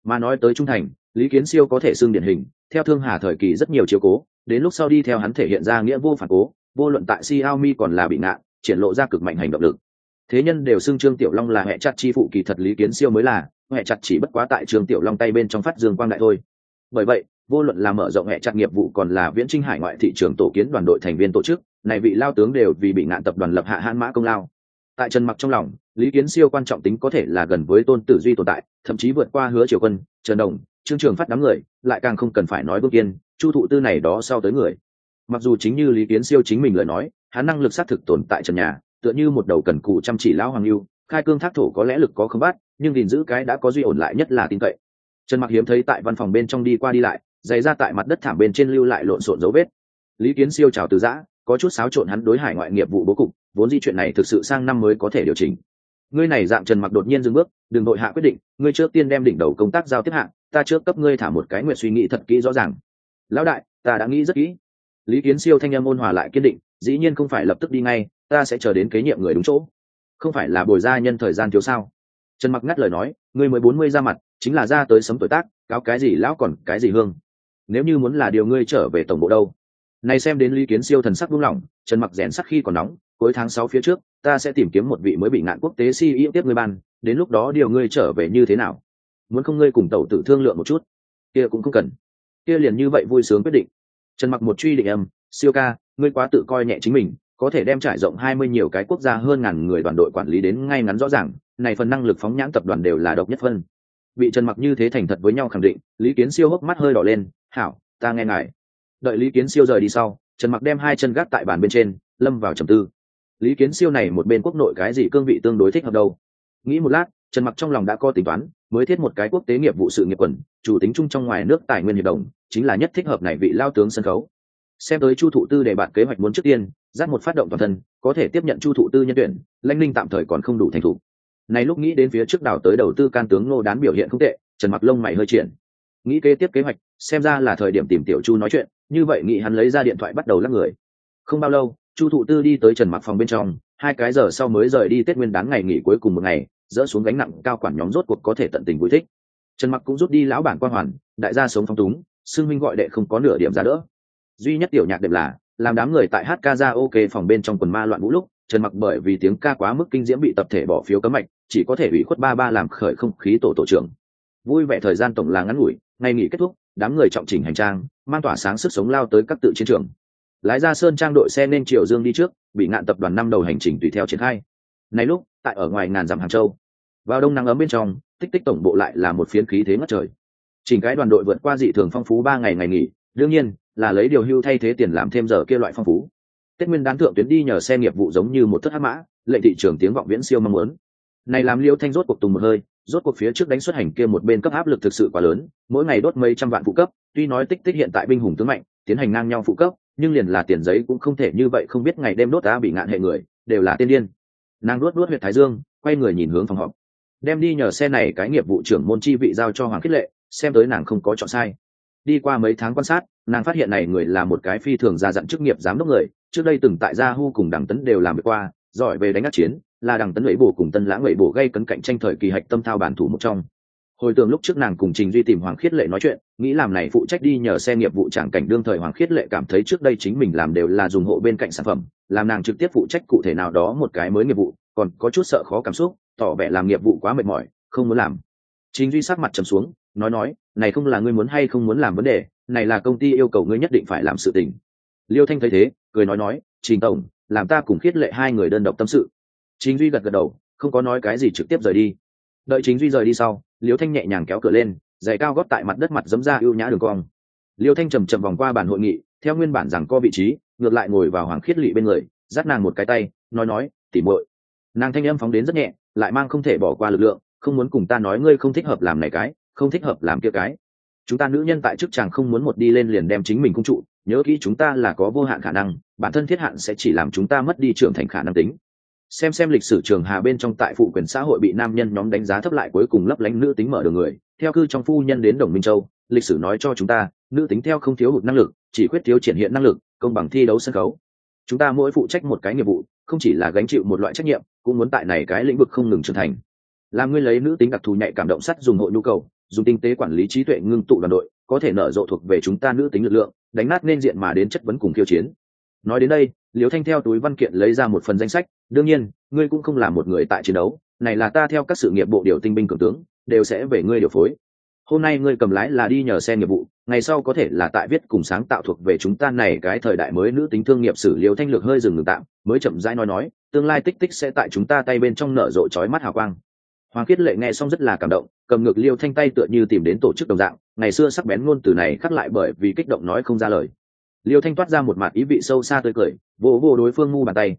Mà nói tới trung thành, Lý Kiến Siêu có thể xưng điển hình, theo Thương Hà thời kỳ rất nhiều chiếu cố, đến lúc sau đi theo hắn thể hiện ra nghĩa vô phản cố, vô luận tại Xiaomi còn là bị ngạn, triển lộ ra cực mạnh hành động lực. Thế nhân đều xưng Trương Tiểu Long là hệ chặt chi phụ, kỳ thật Lý Kiến Siêu mới là, hệ chặt chỉ bất quá tại Trương Tiểu Long tay bên trong phát dương quang đại thôi. Bởi vậy, vô luận là mở rộng hệ chặt nghiệp vụ còn là viễn chinh hải ngoại thị trường tổ kiến đoàn đội thành viên tổ chức, này vị lao tướng đều vì bị ngạn tập đoàn lập hạ hãn mã công lao. Tại Trần Mặc trong lòng, Lý Kiến Siêu quan trọng tính có thể là gần với Tôn Tử Duy tồn tại, thậm chí vượt qua Hứa Triều Quân, Trần Đồng, Trương Trường Phát đám người, lại càng không cần phải nói Vương Kiên, Chu Thụ Tư này đó sau tới người. Mặc dù chính như Lý Kiến Siêu chính mình lời nói, hắn năng lực xác thực tồn tại trần nhà, tựa như một đầu cần cù chăm chỉ lão hoàng lưu, khai cương thác thổ có lẽ lực có không bát, nhưng gìn giữ cái đã có duy ổn lại nhất là tin cậy. Trần Mặc hiếm thấy tại văn phòng bên trong đi qua đi lại, giày ra tại mặt đất thảm bên trên lưu lại lộn xộn dấu vết. Lý Kiến Siêu chào từ giã, có chút xáo trộn hắn đối hải ngoại nghiệp vụ bố cục, vốn di chuyện này thực sự sang năm mới có thể điều chỉnh. Ngươi này dạng Trần Mặc đột nhiên dừng bước, đừng đội hạ quyết định, ngươi trước tiên đem đỉnh đầu công tác giao tiếp hạng, ta trước cấp ngươi thả một cái nguyện suy nghĩ thật kỹ rõ ràng. Lão đại, ta đã nghĩ rất kỹ. Lý Kiến Siêu thanh âm ôn hòa lại kiên định, dĩ nhiên không phải lập tức đi ngay, ta sẽ chờ đến kế nhiệm người đúng chỗ. Không phải là bồi ra nhân thời gian thiếu sao? Trần Mặc ngắt lời nói, ngươi mới 40 ra mặt, chính là ra tới sấm tuổi tác, cáo cái gì lão còn cái gì hương. Nếu như muốn là điều ngươi trở về tổng bộ đâu? Này xem đến Lý Kiến Siêu thần sắc buông lỏng, Trần Mặc rèn sắc khi còn nóng, cuối tháng 6 phía trước, ta sẽ tìm kiếm một vị mới bị ngạn quốc tế CEO tiếp ngươi ban, đến lúc đó điều ngươi trở về như thế nào? Muốn không ngươi cùng tẩu tử thương lượng một chút? Kia cũng không cần. Kia liền như vậy vui sướng quyết định. Trần Mặc một truy định âm, Siêu ca, ngươi quá tự coi nhẹ chính mình, có thể đem trải rộng 20 nhiều cái quốc gia hơn ngàn người đoàn đội quản lý đến ngay ngắn rõ ràng, này phần năng lực phóng nhãn tập đoàn đều là độc nhất phân. Bị Trần Mặc như thế thành thật với nhau khẳng định, Lý Kiến Siêu hốc mắt hơi đỏ lên, hảo, ta nghe ngài. Đợi Lý Kiến Siêu rời đi sau, Trần Mặc đem hai chân gác tại bàn bên trên, lâm vào trầm tư. Lý Kiến Siêu này một bên quốc nội cái gì cương vị tương đối thích hợp đâu? Nghĩ một lát, Trần Mặc trong lòng đã có tính toán, mới thiết một cái quốc tế nghiệp vụ sự nghiệp quần, chủ tính chung trong ngoài nước tài nguyên hiệp đồng, chính là nhất thích hợp này vị lao tướng sân khấu. Xem tới Chu Thụ Tư đề bạt kế hoạch muốn trước tiên dắt một phát động toàn thân, có thể tiếp nhận Chu Thụ Tư nhân tuyển, Lãnh Ninh tạm thời còn không đủ thành thủ. Này lúc nghĩ đến phía trước đảo tới đầu tư can tướng Ngô Đán biểu hiện không tệ, Trần Mặc lông mày hơi triển. Nghĩ kế tiếp kế hoạch, xem ra là thời điểm tìm Tiểu Chu nói chuyện, như vậy nghĩ hắn lấy ra điện thoại bắt đầu lắc người. Không bao lâu, Chu Thụ Tư đi tới Trần Mặc phòng bên trong, 2 cái giờ sau mới rời đi Tết Nguyên đán ngày nghỉ cuối cùng một ngày, dỡ xuống gánh nặng cao quản nhóm rốt cuộc có thể tận tình vui thích. Trần Mặc cũng rút đi lão bản quan hoàn, đại gia sống phong túng, xưng huynh gọi đệ không có nửa điểm giá đỡ. Duy nhất tiểu nhạc đẹp là làm đám người tại hát karaoke phòng bên trong quần ma loạn vũ lúc, Trần Mặc bởi vì tiếng ca quá mức kinh diễm bị tập thể bỏ phiếu cấm mạch, chỉ có thể ủy khuất ba làm khởi không khí tổ trưởng. Vui vẻ thời gian tổng là ngắn ngủi, ngày nghỉ kết thúc, đám người trọng chỉnh hành trang, mang tỏa sáng sức sống lao tới các tự chiến trường. Lái ra sơn trang đội xe nên Triều Dương đi trước, bị ngạn tập đoàn năm đầu hành trình tùy theo triển khai. Này lúc, tại ở ngoài ngàn dặm Hàng Châu, vào đông nắng ấm bên trong, tích tích tổng bộ lại là một phiến khí thế ngất trời. Chỉnh cái đoàn đội vượt qua dị thường phong phú 3 ngày ngày nghỉ, đương nhiên là lấy điều hưu thay thế tiền làm thêm giờ kia loại phong phú. Tết Nguyên đán thượng tuyến đi nhờ xe nghiệp vụ giống như một thất hắc mã, lệnh thị trường tiếng vọng viễn siêu mong muốn. Này làm Liêu Thanh rốt cuộc tùng một hơi, rốt cuộc phía trước đánh xuất hành kia một bên cấp áp lực thực sự quá lớn, mỗi ngày đốt mấy trăm vạn phụ cấp, tuy nói tích tích hiện tại binh hùng tướng mạnh, tiến hành ngang nhau phụ cấp, nhưng liền là tiền giấy cũng không thể như vậy không biết ngày đêm đốt đã bị ngạn hệ người, đều là tiên điên. Nàng đuốt huyệt thái dương, quay người nhìn hướng phòng họp. Đem đi nhờ xe này cái nghiệp vụ trưởng môn chi vị giao cho Hoàng Khiết Lệ, xem tới nàng không có chọn sai. Đi qua mấy tháng quan sát, nàng phát hiện này người là một cái phi thường ra dặn chức nghiệp giám đốc người, trước đây từng tại Yahoo cùng Đằng Tấn đều làm việc qua, giỏi về đánh ác chiến, là Đằng Tấn ủy bổ cùng Tân Lãng ủy bổ gây cấn cạnh tranh thời kỳ hạch tâm thao bản thủ một trong. Hồi tưởng lúc trước nàng cùng Trình Duy tìm Hoàng Khiết Lệ nói chuyện, nghĩ làm này phụ trách đi nhờ xe nghiệp vụ tràng cảnh đương thời Hoàng Khiết Lệ cảm thấy trước đây chính mình làm đều là dùng hộ bên cạnh sản phẩm, làm nàng trực tiếp phụ trách cụ thể nào đó một cái mới nghiệp vụ, còn có chút sợ khó cảm xúc, tỏ vẻ làm nghiệp vụ quá mệt mỏi, không muốn làm. Trình Duy sắc mặt trầm xuống, nói, này không là ngươi muốn hay không muốn làm vấn đề, này là công ty yêu cầu ngươi nhất định phải làm sự tình. Liêu Thanh thấy thế, cười nói, Trình tổng, làm ta cùng Khiết Lệ hai người đơn độc tâm sự. Trình Duy gật đầu, không có nói cái gì trực tiếp rời đi. Đợi Trình Duy rời đi sau, Liêu Thanh nhẹ nhàng kéo cửa lên, giày cao gót tại mặt đất mặt giẫm ra ưu nhã đường cong. Liêu Thanh chậm vòng qua bàn hội nghị, theo nguyên bản rằng co vị trí, ngược lại ngồi vào Hoàng Khiết Lệ bên người, dắt nàng một cái tay, nói, tỉ muội. Nàng thanh âm phóng đến rất nhẹ, lại mang không thể bỏ qua lực lượng, không muốn cùng ta nói ngươi không thích hợp làm này cái, không thích hợp làm kia cái. Chúng ta nữ nhân tại chức chàng không muốn một đi lên liền đem chính mình cung trụ, nhớ kỹ chúng ta là có vô hạn khả năng, bản thân thiết hạn sẽ chỉ làm chúng ta mất đi trưởng thành khả năng tính. Xem lịch sử trường hà bên trong tại phụ quyền xã hội bị nam nhân nhóm đánh giá thấp lại cuối cùng lấp lánh nữ tính mở đường người, theo cư trong phu nhân đến Đồng Minh Châu, lịch sử nói cho chúng ta, nữ tính theo không thiếu hụt năng lực, chỉ khuyết thiếu triển hiện năng lực, công bằng thi đấu sân khấu. Chúng ta mỗi phụ trách một cái nghiệp vụ, không chỉ là gánh chịu một loại trách nhiệm, cũng muốn tại này cái lĩnh vực không ngừng trưởng thành. Làm ngươi lấy nữ tính đặc thù nhạy cảm động sắt dùng hộ nhu cầu, dùng tinh tế quản lý trí tuệ ngưng tụ đoàn đội, có thể nở rộ thuộc về chúng ta nữ tính lực lượng, đánh nát nên diện mà đến chất vấn cùng khiêu chiến. Nói đến đây, Liễu Thanh theo túi văn kiện lấy ra một phần danh sách. Đương nhiên, ngươi cũng không là một người tại chiến đấu, này là ta theo các sự nghiệp bộ điều tinh binh cường tướng, đều sẽ về ngươi điều phối. Hôm nay ngươi cầm lái là đi nhờ xe nghiệp vụ, ngày sau có thể là tại viết cùng sáng tạo thuộc về chúng ta này cái thời đại mới nữ tính thương nghiệp sử. Liễu Thanh lược hơi dừng ngừng tạm, mới chậm rãi nói, tương lai tích tích sẽ tại chúng ta tay bên trong nở rộ chói mắt hào quang. Hoàng Khiết Lệ nghe xong rất là cảm động, cầm ngược Liêu Thanh tay tựa như tìm đến tổ chức đồng dạng, ngày xưa sắc bén ngôn từ này khắc lại bởi vì kích động nói không ra lời. Liêu Thanh toát ra một mặt ý vị sâu xa tươi cười, vỗ vỗ đối phương mu bàn tay,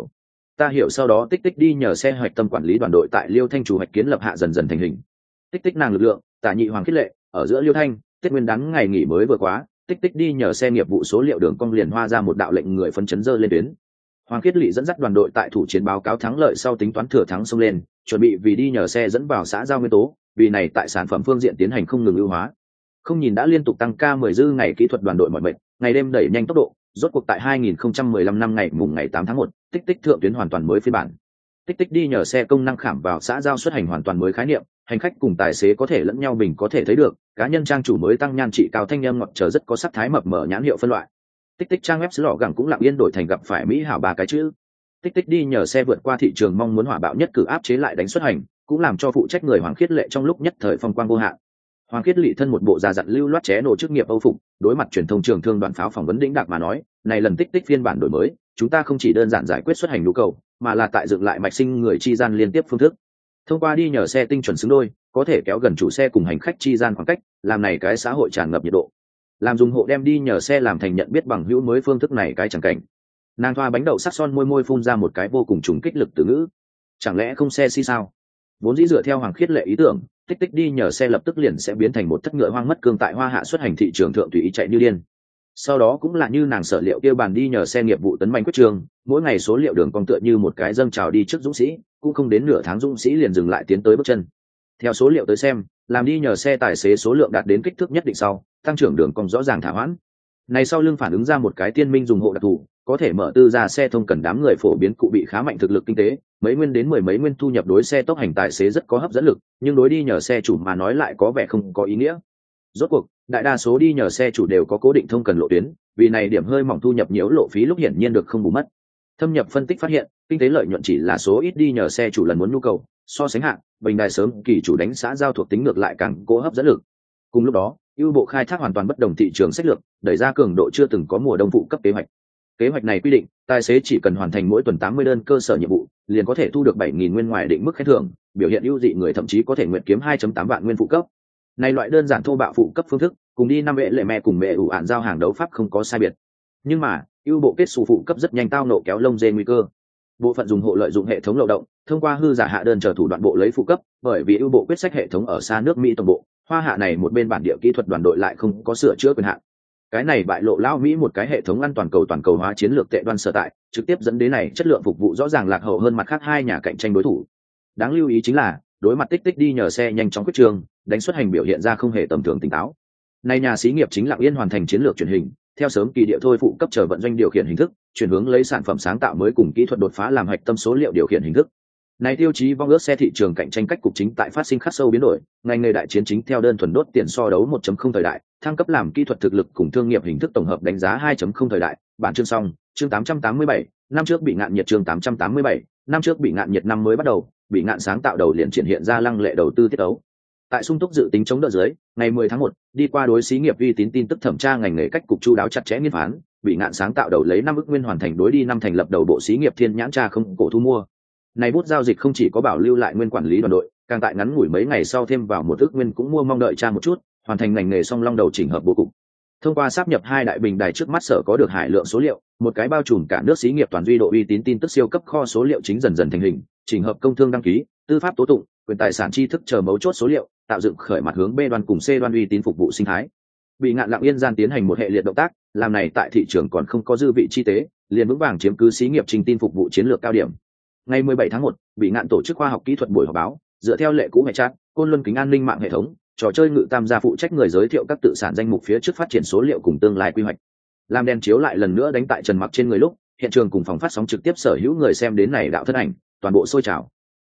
ta hiểu. Sau đó tích tích đi nhờ xe hoạch tâm quản lý đoàn đội tại Liêu Thanh chủ hoạch kiến lập hạ dần dần thành hình. Tích tích nàng lực lượng, Tả Nhị Hoàng Khiết Lệ, ở giữa Liêu Thanh, Tết Nguyên đán ngày nghỉ mới vừa quá, tích tích đi nhờ xe nghiệp vụ số liệu đường cong liền hoa ra một đạo lệnh người phấn chấn dơ lên tuyến. Hoàng Khiết Lệ dẫn dắt đoàn đội tại thủ chiến báo cáo thắng lợi sau tính toán thừa thắng xông lên, chuẩn bị vì đi nhờ xe dẫn vào xã giao nguyên tố, vì này tại sản phẩm phương diện tiến hành không ngừng ưu hóa. Không nhìn đã liên tục tăng ca 10 dư ngày kỹ thuật đoàn đội mọi mệnh, ngày đêm đẩy nhanh tốc độ, rốt cuộc tại 2015 năm ngày mùng ngày 8 tháng 1, tích tích thượng tuyến hoàn toàn mới phiên bản. Tích tích đi nhờ xe công năng khảm vào xã giao xuất hành hoàn toàn mới khái niệm, hành khách cùng tài xế có thể lẫn nhau bình có thể thấy được, cá nhân trang chủ mới tăng nhan trị cao thanh âm ngọt chờ rất có sắc thái mập mờ nhãn hiệu phân loại. Tích tích trang web lọ gẳng cũng lặng yên đổi thành gặp phải mỹ hảo ba cái chữ. Tích tích đi nhờ xe vượt qua thị trường mong muốn hỏa bạo nhất cử áp chế lại đánh xuất hành, cũng làm cho phụ trách người Hoàng Khiết Lệ trong lúc nhất thời phong quang vô hạn. Hoàng Khiết Lệ thân một bộ da dặn lưu loát ché nổ chức nghiệp Âu phục, đối mặt truyền thông trường thương đoàn pháo phỏng vấn đĩnh đạc mà nói, này lần tích tích phiên bản đổi mới, chúng ta không chỉ đơn giản giải quyết xuất hành nhu cầu, mà là tại dựng lại mạch sinh người chi gian liên tiếp phương thức. Thông qua đi nhờ xe tinh chuẩn xứng đôi, có thể kéo gần chủ xe cùng hành khách chi gian khoảng cách, làm này cái xã hội tràn ngập nhiệt độ. Làm dùng hộ đem đi nhờ xe làm thành nhận biết bằng hữu mới phương thức này cái chẳng cảnh. Nàng thoa bánh đậu sắc son môi phun ra một cái vô cùng trùng kích lực từ ngữ. Chẳng lẽ không xe si sao? Vốn dĩ dựa theo Hoàng Khiết Lệ ý tưởng, tích tích đi nhờ xe lập tức liền sẽ biến thành một thất ngựa hoang mất cương tại hoa hạ xuất hành thị trường thượng tùy ý chạy như điên. Sau đó cũng là như nàng sở liệu kia bàn đi nhờ xe nghiệp vụ tấn mạnh quyết trường, mỗi ngày số liệu đường cong tựa như một cái dâng trào đi trước dũng sĩ, cũng không đến nửa tháng dũng sĩ liền dừng lại tiến tới bước chân. Theo số liệu tới xem, làm đi nhờ xe tài xế số lượng đạt đến kích thước nhất định sau, tăng trưởng đường cong rõ ràng thả hoãn. Này sau lưng phản ứng ra một cái tiên minh dùng hộ đặc thù, có thể mở tư ra xe thông cần đám người phổ biến cụ bị khá mạnh thực lực kinh tế, mấy nguyên đến mười mấy nguyên thu nhập đối xe tốc hành tài xế rất có hấp dẫn lực, nhưng đối đi nhờ xe chủ mà nói lại có vẻ không có ý nghĩa. Rốt cuộc, đại đa số đi nhờ xe chủ đều có cố định thông cần lộ tuyến, vì này điểm hơi mỏng thu nhập nhiễu lộ phí lúc hiển nhiên được không bù mất. Thâm nhập phân tích phát hiện, kinh tế lợi nhuận chỉ là số ít đi nhờ xe chủ lần muốn nhu cầu, so sánh hạng, bình đài sớm kỳ chủ đánh xã giao thuộc tính ngược lại càng cố hấp dẫn lực. Cùng lúc đó, ưu bộ khai thác hoàn toàn bất đồng thị trường sách lược, đẩy ra cường độ chưa từng có mùa đông phụ cấp kế hoạch. Kế hoạch này quy định, tài xế chỉ cần hoàn thành mỗi tuần 80 đơn cơ sở nhiệm vụ, liền có thể thu được 7.000 nguyên ngoài định mức khen thưởng, biểu hiện ưu dị người thậm chí có thể nguyện kiếm 2.8 vạn nguyên phụ cấp. Này loại đơn giản thô bạo phụ cấp phương thức, cùng đi năm vệ lệ mẹ cùng mẹ ủ ạn giao hàng đấu pháp không có sai biệt. Nhưng mà, ưu bộ kết xù phụ cấp rất nhanh tao nộ kéo lông dê nguy cơ. Bộ phận dùng hộ lợi dụng hệ thống漏động, thông qua hư giả hạ đơn chờ thủ đoạn bộ lấy phụ cấp, bởi vì ưu bộ quyết sách hệ thống ở xa nước Mỹ tổng bộ, hoa hạ này một bên bản địa kỹ thuật đoàn đội lại không có sửa chữa quyền hạn. Cái này bại lộ lao Mỹ một cái hệ thống an toàn cầu hóa chiến lược tệ đoan sở tại, trực tiếp dẫn đến này chất lượng phục vụ rõ ràng lạc hậu hơn mặt khác hai nhà cạnh tranh đối thủ. Đáng lưu ý chính là, đối mặt tích tích đi nhờ xe nhanh chóng quyết trường, đánh xuất hành biểu hiện ra không hề tầm thường tỉnh táo. Này nhà xí nghiệp chính lặng yên hoàn thành chiến lược truyền hình, theo sớm kỳ địa thôi phụ cấp chờ vận doanh điều khiển hình thức, chuyển hướng lấy sản phẩm sáng tạo mới cùng kỹ thuật đột phá làm hạch tâm số liệu điều khiển hình thức. Này tiêu chí vong ước xe thị trường cạnh tranh cách cục chính tại phát sinh khắc sâu biến đổi, ngành nghề đại chiến chính theo đơn thuần đốt tiền so đấu 1.0 thời đại, thăng cấp làm kỹ thuật thực lực cùng thương nghiệp hình thức tổng hợp đánh giá 2.0 thời đại. Bản chương xong, chương 887, năm trước bị ngạn nhiệt chương 887, năm trước bị ngạn nhiệt năm mới bắt đầu, bị ngạn sáng tạo đầu liền triển hiện ra lăng lệ đầu tư tiết ấu. Tại sung túc dự tính chống đỡ dưới, ngày 10 tháng 1, đi qua đối xí nghiệp uy tín tin tức thẩm tra ngành nghề cách cục chu đáo chặt chẽ nghiên phán, bị ngạn sáng tạo đầu lấy 5 ức nguyên hoàn thành đối đi năm thành lập đầu bộ xí nghiệp Thiên Nhãn tra không cổ thu mua. Này bút giao dịch không chỉ có bảo lưu lại nguyên quản lý đoàn đội, càng tại ngắn ngủi mấy ngày sau thêm vào 1 ức nguyên cũng mua mong đợi tra một chút, hoàn thành ngành nghề song long đầu chỉnh hợp bố cục. Thông qua sáp nhập hai đại bình đài trước mắt sở có được hải lượng số liệu, một cái bao trùm cả nước xí nghiệp toàn duy độ uy tín tin tức siêu cấp kho số liệu chính dần dần thành hình, chỉnh hợp công thương đăng ký, tư pháp tố tụng, quyền tài sản tri thức chờ mấu chốt số liệu, tạo dựng khởi mặt hướng B đoan cùng C đoan uy tín phục vụ sinh thái. Bị ngạn lặng yên gian tiến hành một hệ liệt động tác, làm này tại thị trường còn không có dư vị chi tế, liền vững vàng chiếm cứ xí nghiệp trình tin phục vụ chiến lược cao điểm. Ngày 17 tháng 1, bị ngạn tổ chức khoa học kỹ thuật buổi họp báo, dựa theo lệ cũ hệ chat, Côn Luân kính an ninh mạng hệ thống, trò chơi ngự tam gia phụ trách người giới thiệu các tự sản danh mục phía trước phát triển số liệu cùng tương lai quy hoạch. Làm đèn chiếu lại lần nữa đánh tại Trần Mặc trên người lúc, hiện trường cùng phòng phát sóng trực tiếp sở hữu người xem đến này đạo thân ảnh, toàn bộ sôi trào.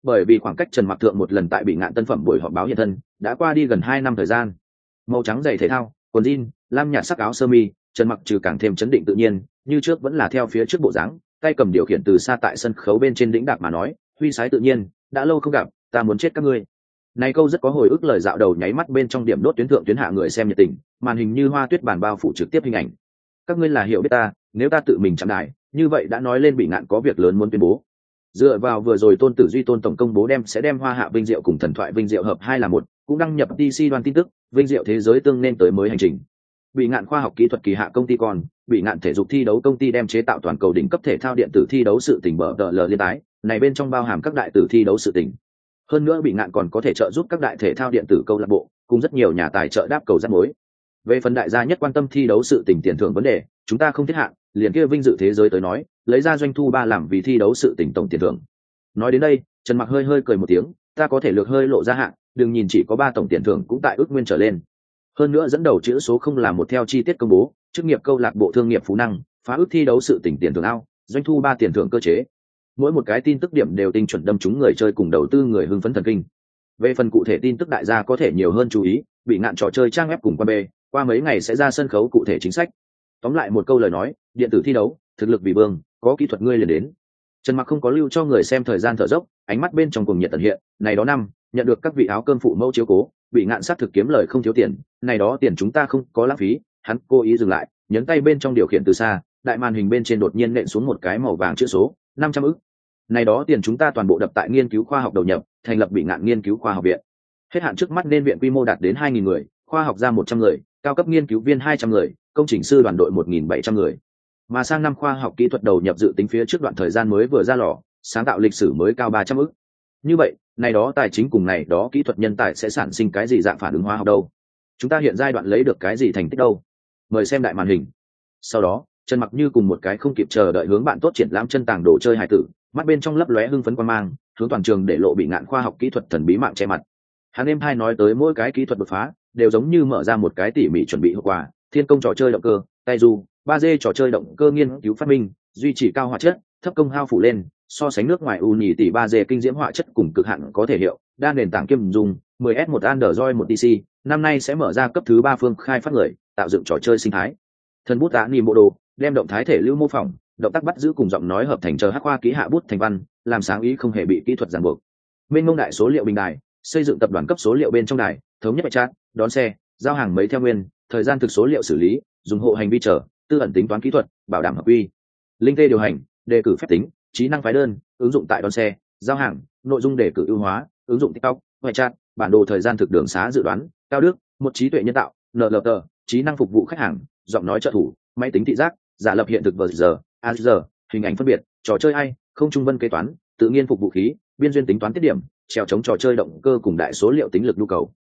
bởi vì khoảng cách Trần Mặc Thượng một lần tại Bị Ngạn tân phẩm buổi họp báo hiện thân đã qua đi gần 2 năm thời gian. Màu trắng giày thể thao, quần jean, lam nhạt sắc áo sơ mi, Trần Mặc trừ càng thêm chấn định tự nhiên, như trước vẫn là theo phía trước bộ dáng, tay cầm điều khiển từ xa tại sân khấu bên trên đỉnh đạc mà nói, huy sái tự nhiên, đã lâu không gặp, ta muốn chết các ngươi. Này câu rất có hồi ức lời dạo đầu nháy mắt bên trong điểm đốt tuyến thượng tuyến hạ người xem nhiệt tình, màn hình như hoa tuyết bản bao phủ trực tiếp hình ảnh. Các ngươi là hiểu biết ta, nếu ta tự mình chạm đài, như vậy đã nói lên Bị Ngạn có việc lớn muốn tuyên bố. Dựa vào vừa rồi Tôn Tử Duy Tôn tổng công bố sẽ đem Hoa Hạ Vinh Diệu cùng Thần Thoại Vinh Diệu hợp hai là một, cũng đăng nhập DC đoan tin tức, Vinh Diệu thế giới tương nên tới mới hành trình. Bị Ngạn khoa học kỹ thuật kỳ hạ công ty con, Bị Ngạn thể dục thi đấu công ty đem chế tạo toàn cầu đỉnh cấp thể thao điện tử thi đấu sự tình bở tờ lờ liên tái, này bên trong bao hàm các đại tử thi đấu sự tình. Hơn nữa Bị Ngạn còn có thể trợ giúp các đại thể thao điện tử câu lạc bộ, cùng rất nhiều nhà tài trợ đáp cầu rắc mối. Về phần đại gia nhất quan tâm thi đấu sự tình tiền thưởng vấn đề, chúng ta không thiết hạn, liền kia vinh dự thế giới tới nói, lấy ra doanh thu 3 làm vì thi đấu sự tình tổng tiền thưởng. Nói đến đây, Trần Mặc hơi cười một tiếng, ta có thể lược hơi lộ ra hạn, đừng nhìn chỉ có 3 tổng tiền thưởng cũng tại ước nguyên trở lên. Hơn nữa dẫn đầu chữ số không là một theo chi tiết công bố, chức nghiệp câu lạc bộ thương nghiệp phú năng, phá ước thi đấu sự tình tiền thưởng ao, doanh thu 3 tiền thưởng cơ chế. Mỗi một cái tin tức điểm đều tinh chuẩn đâm trúng người chơi cùng đầu tư người hưng phấn thần kinh. Về phần cụ thể tin tức đại gia có thể nhiều hơn chú ý, Bị Ngạn trò chơi trang web cùng qua B, qua mấy ngày sẽ ra sân khấu cụ thể chính sách. Tóm lại một câu lời nói, điện tử thi đấu, thực lực vì vương, có kỹ thuật ngươi liền đến. Trần Mặc không có lưu cho người xem thời gian thở dốc, ánh mắt bên trong cùng nhiệt tận hiện, này đó năm, nhận được các vị áo cơm phụ mẫu chiếu cố, Bị Ngạn sát thực kiếm lời không thiếu tiền, này đó tiền chúng ta không có lãng phí. Hắn cố ý dừng lại, nhấn tay bên trong điều khiển từ xa, đại màn hình bên trên đột nhiên nện xuống một cái màu vàng chữ số 500 ức. Này đó tiền chúng ta toàn bộ đập tại nghiên cứu khoa học đầu nhập, thành lập Bị Ngạn nghiên cứu khoa học viện. Hết hạn trước mắt nên viện quy mô đạt đến 2.000 người, khoa học gia 100 người, cao cấp nghiên cứu viên 200 người, công trình sư đoàn đội 1.700 người. Mà sang năm khoa học kỹ thuật đầu nhập dự tính phía trước đoạn thời gian mới vừa ra lò, sáng tạo lịch sử mới cao 300 ức. Như vậy, này đó tài chính cùng này đó kỹ thuật nhân tài sẽ sản sinh cái gì dạng phản ứng hóa học đâu? Chúng ta hiện giai đoạn lấy được cái gì thành tích đâu? Mời xem đại màn hình. Sau đó, Trần Mặc như cùng một cái không kịp chờ đợi hướng bạn tốt triển lãm chân tàng đồ chơi hài tử, mắt bên trong lấp lóe hưng phấn quan mang, hướng toàn trường để lộ Bị Ngạn khoa học kỹ thuật thần bí mạng che mặt. Hắn em hai nói tới mỗi cái kỹ thuật đột phá, đều giống như mở ra một cái tỉ mỉ chuẩn bị hậu quả, thiên công trò chơi động cơ, tay du, 3D trò chơi động cơ nghiên cứu phát minh, duy trì cao hoạt chất, thấp công hao phủ lên, so sánh nước ngoài uni tỷ 3D kinh diễm họa chất cùng cực hạn có thể hiệu, đa nền tảng kiêm dùng, 10S1 Android 1 DC, năm nay sẽ mở ra cấp thứ 3 phương khai phát người, tạo dựng trò chơi sinh thái. Thần bút đã nìm bộ đồ, đem động thái thể lưu mô phỏng, động tác bắt giữ cùng giọng nói hợp thành chờ hắc khoa ký hạ bút thành văn, làm sáng ý không hề bị kỹ thuật ràng buộc. Mênh mông đại số liệu bình đài, xây dựng tập đoàn cấp số liệu bên trong đài, thống nhất chat, đón xe, giao hàng mấy theo nguyên, thời gian thực số liệu xử lý, dùng hộ hành vi trở, tư ẩn tính toán kỹ thuật, bảo đảm hợp quy. Linh tê điều hành, đề cử phép tính, trí năng phái đơn, ứng dụng tại đón xe, giao hàng, nội dung đề cử ưu hóa, ứng dụng TikTok, ngoại chat, bản đồ thời gian thực đường xá dự đoán, cao đức, một trí tuệ nhân tạo, NLP, trí năng phục vụ khách hàng, giọng nói trợ thủ, máy tính thị giác, giả lập hiện thực giờ, AR, hình ảnh phân biệt, trò chơi ai, không trung vân kế toán, tự nhiên phục vụ khí, biên duyên tính toán tiết điểm, trèo chống trò chơi động cơ cùng đại số liệu tính lực nhu cầu.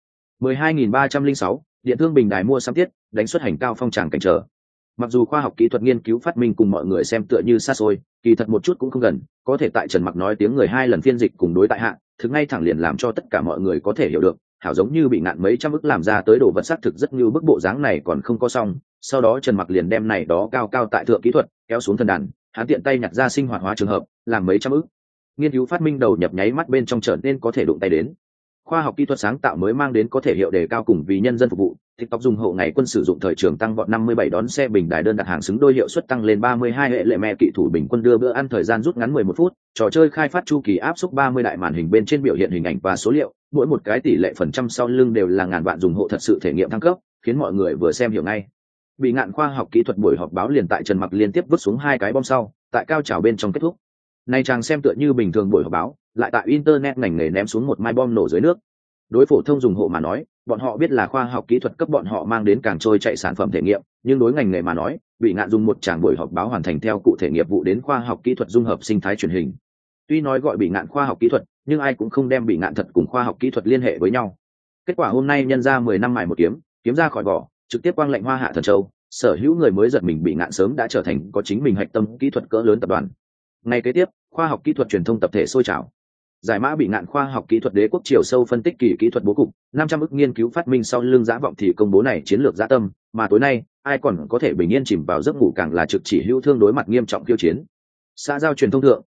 12.306, điện thương bình đài mua sắm tiết, đánh xuất hành cao phong tràng cảnh trở. Mặc dù khoa học kỹ thuật nghiên cứu phát minh cùng mọi người xem tựa như xa xôi, kỳ thật một chút cũng không gần, có thể tại Trần Mặc nói tiếng người 2 lần phiên dịch cùng đối tại hạ, thực ngay thẳng liền làm cho tất cả mọi người có thể hiểu được, hảo giống như Bị Ngạn mấy trăm ức làm ra tới đồ vật xác thực rất như bức bộ dáng này còn không có xong, sau đó Trần Mặc liền đem này đó cao cao tại thượng kỹ thuật kéo xuống thần đàn, hắn tiện tay nhặt ra sinh hoạt hóa trường hợp, làm mấy trăm ức. Nghiên cứu phát minh đầu nhập nháy mắt bên trong trở nên có thể đụng tay đến. Khoa học kỹ thuật sáng tạo mới mang đến có thể hiệu đề cao cùng vì nhân dân phục vụ. TikTok dùng hộ ngày quân sử dụng thời trường tăng vọt 57 đón xe bình đài đơn đặt hàng xứng đôi hiệu suất tăng lên 32 hệ lệ mẹ kỵ thủ bình quân đưa bữa ăn thời gian rút ngắn 11 phút, trò chơi khai phát chu kỳ áp suất 30 đại màn hình bên trên biểu hiện hình ảnh và số liệu, mỗi một cái tỷ lệ phần trăm sau lưng đều là ngàn vạn dùng hộ thật sự thể nghiệm thăng cấp, khiến mọi người vừa xem hiểu ngay. Bị Ngạn khoa học kỹ thuật buổi họp báo liền tại Trần Mặc liên tiếp vứt xuống 2 cái bom sau, tại cao trào bên trong kết thúc. Nay chàng xem tựa như bình thường buổi họp báo, lại tại internet ngành nghề ném xuống một mai bom nổ dưới nước. Đối phổ thông dùng hộ mà nói, bọn họ biết là khoa học kỹ thuật cấp bọn họ mang đến càng trôi chạy sản phẩm thể nghiệm, nhưng đối ngành nghề mà nói, Bị Ngạn dùng một tràng buổi họp báo hoàn thành theo cụ thể nghiệp vụ đến khoa học kỹ thuật dung hợp sinh thái truyền hình. Tuy nói gọi Bị Ngạn khoa học kỹ thuật, nhưng ai cũng không đem Bị Ngạn thật cùng khoa học kỹ thuật liên hệ với nhau. Kết quả hôm nay nhân ra 10 năm mài một kiếm ra khỏi vỏ, trực tiếp quang lệnh Hoa Hạ Thần Châu, sở hữu người mới giật mình Bị Ngạn sớm đã trở thành có chính mình hạch tâm kỹ thuật cỡ lớn tập đoàn. Ngay kế tiếp, khoa học kỹ thuật truyền thông tập thể sôi trào. Giải mã Bị Ngạn khoa học kỹ thuật đế quốc chiều sâu phân tích kỳ kỹ thuật bố cục, 500 ức nghiên cứu phát minh sau lưng dã vọng thì công bố này chiến lược dã tâm, mà tối nay, ai còn có thể bình yên chìm vào giấc ngủ càng là trực chỉ hữu thương đối mặt nghiêm trọng tiêu chiến. Xã giao truyền thông thượng,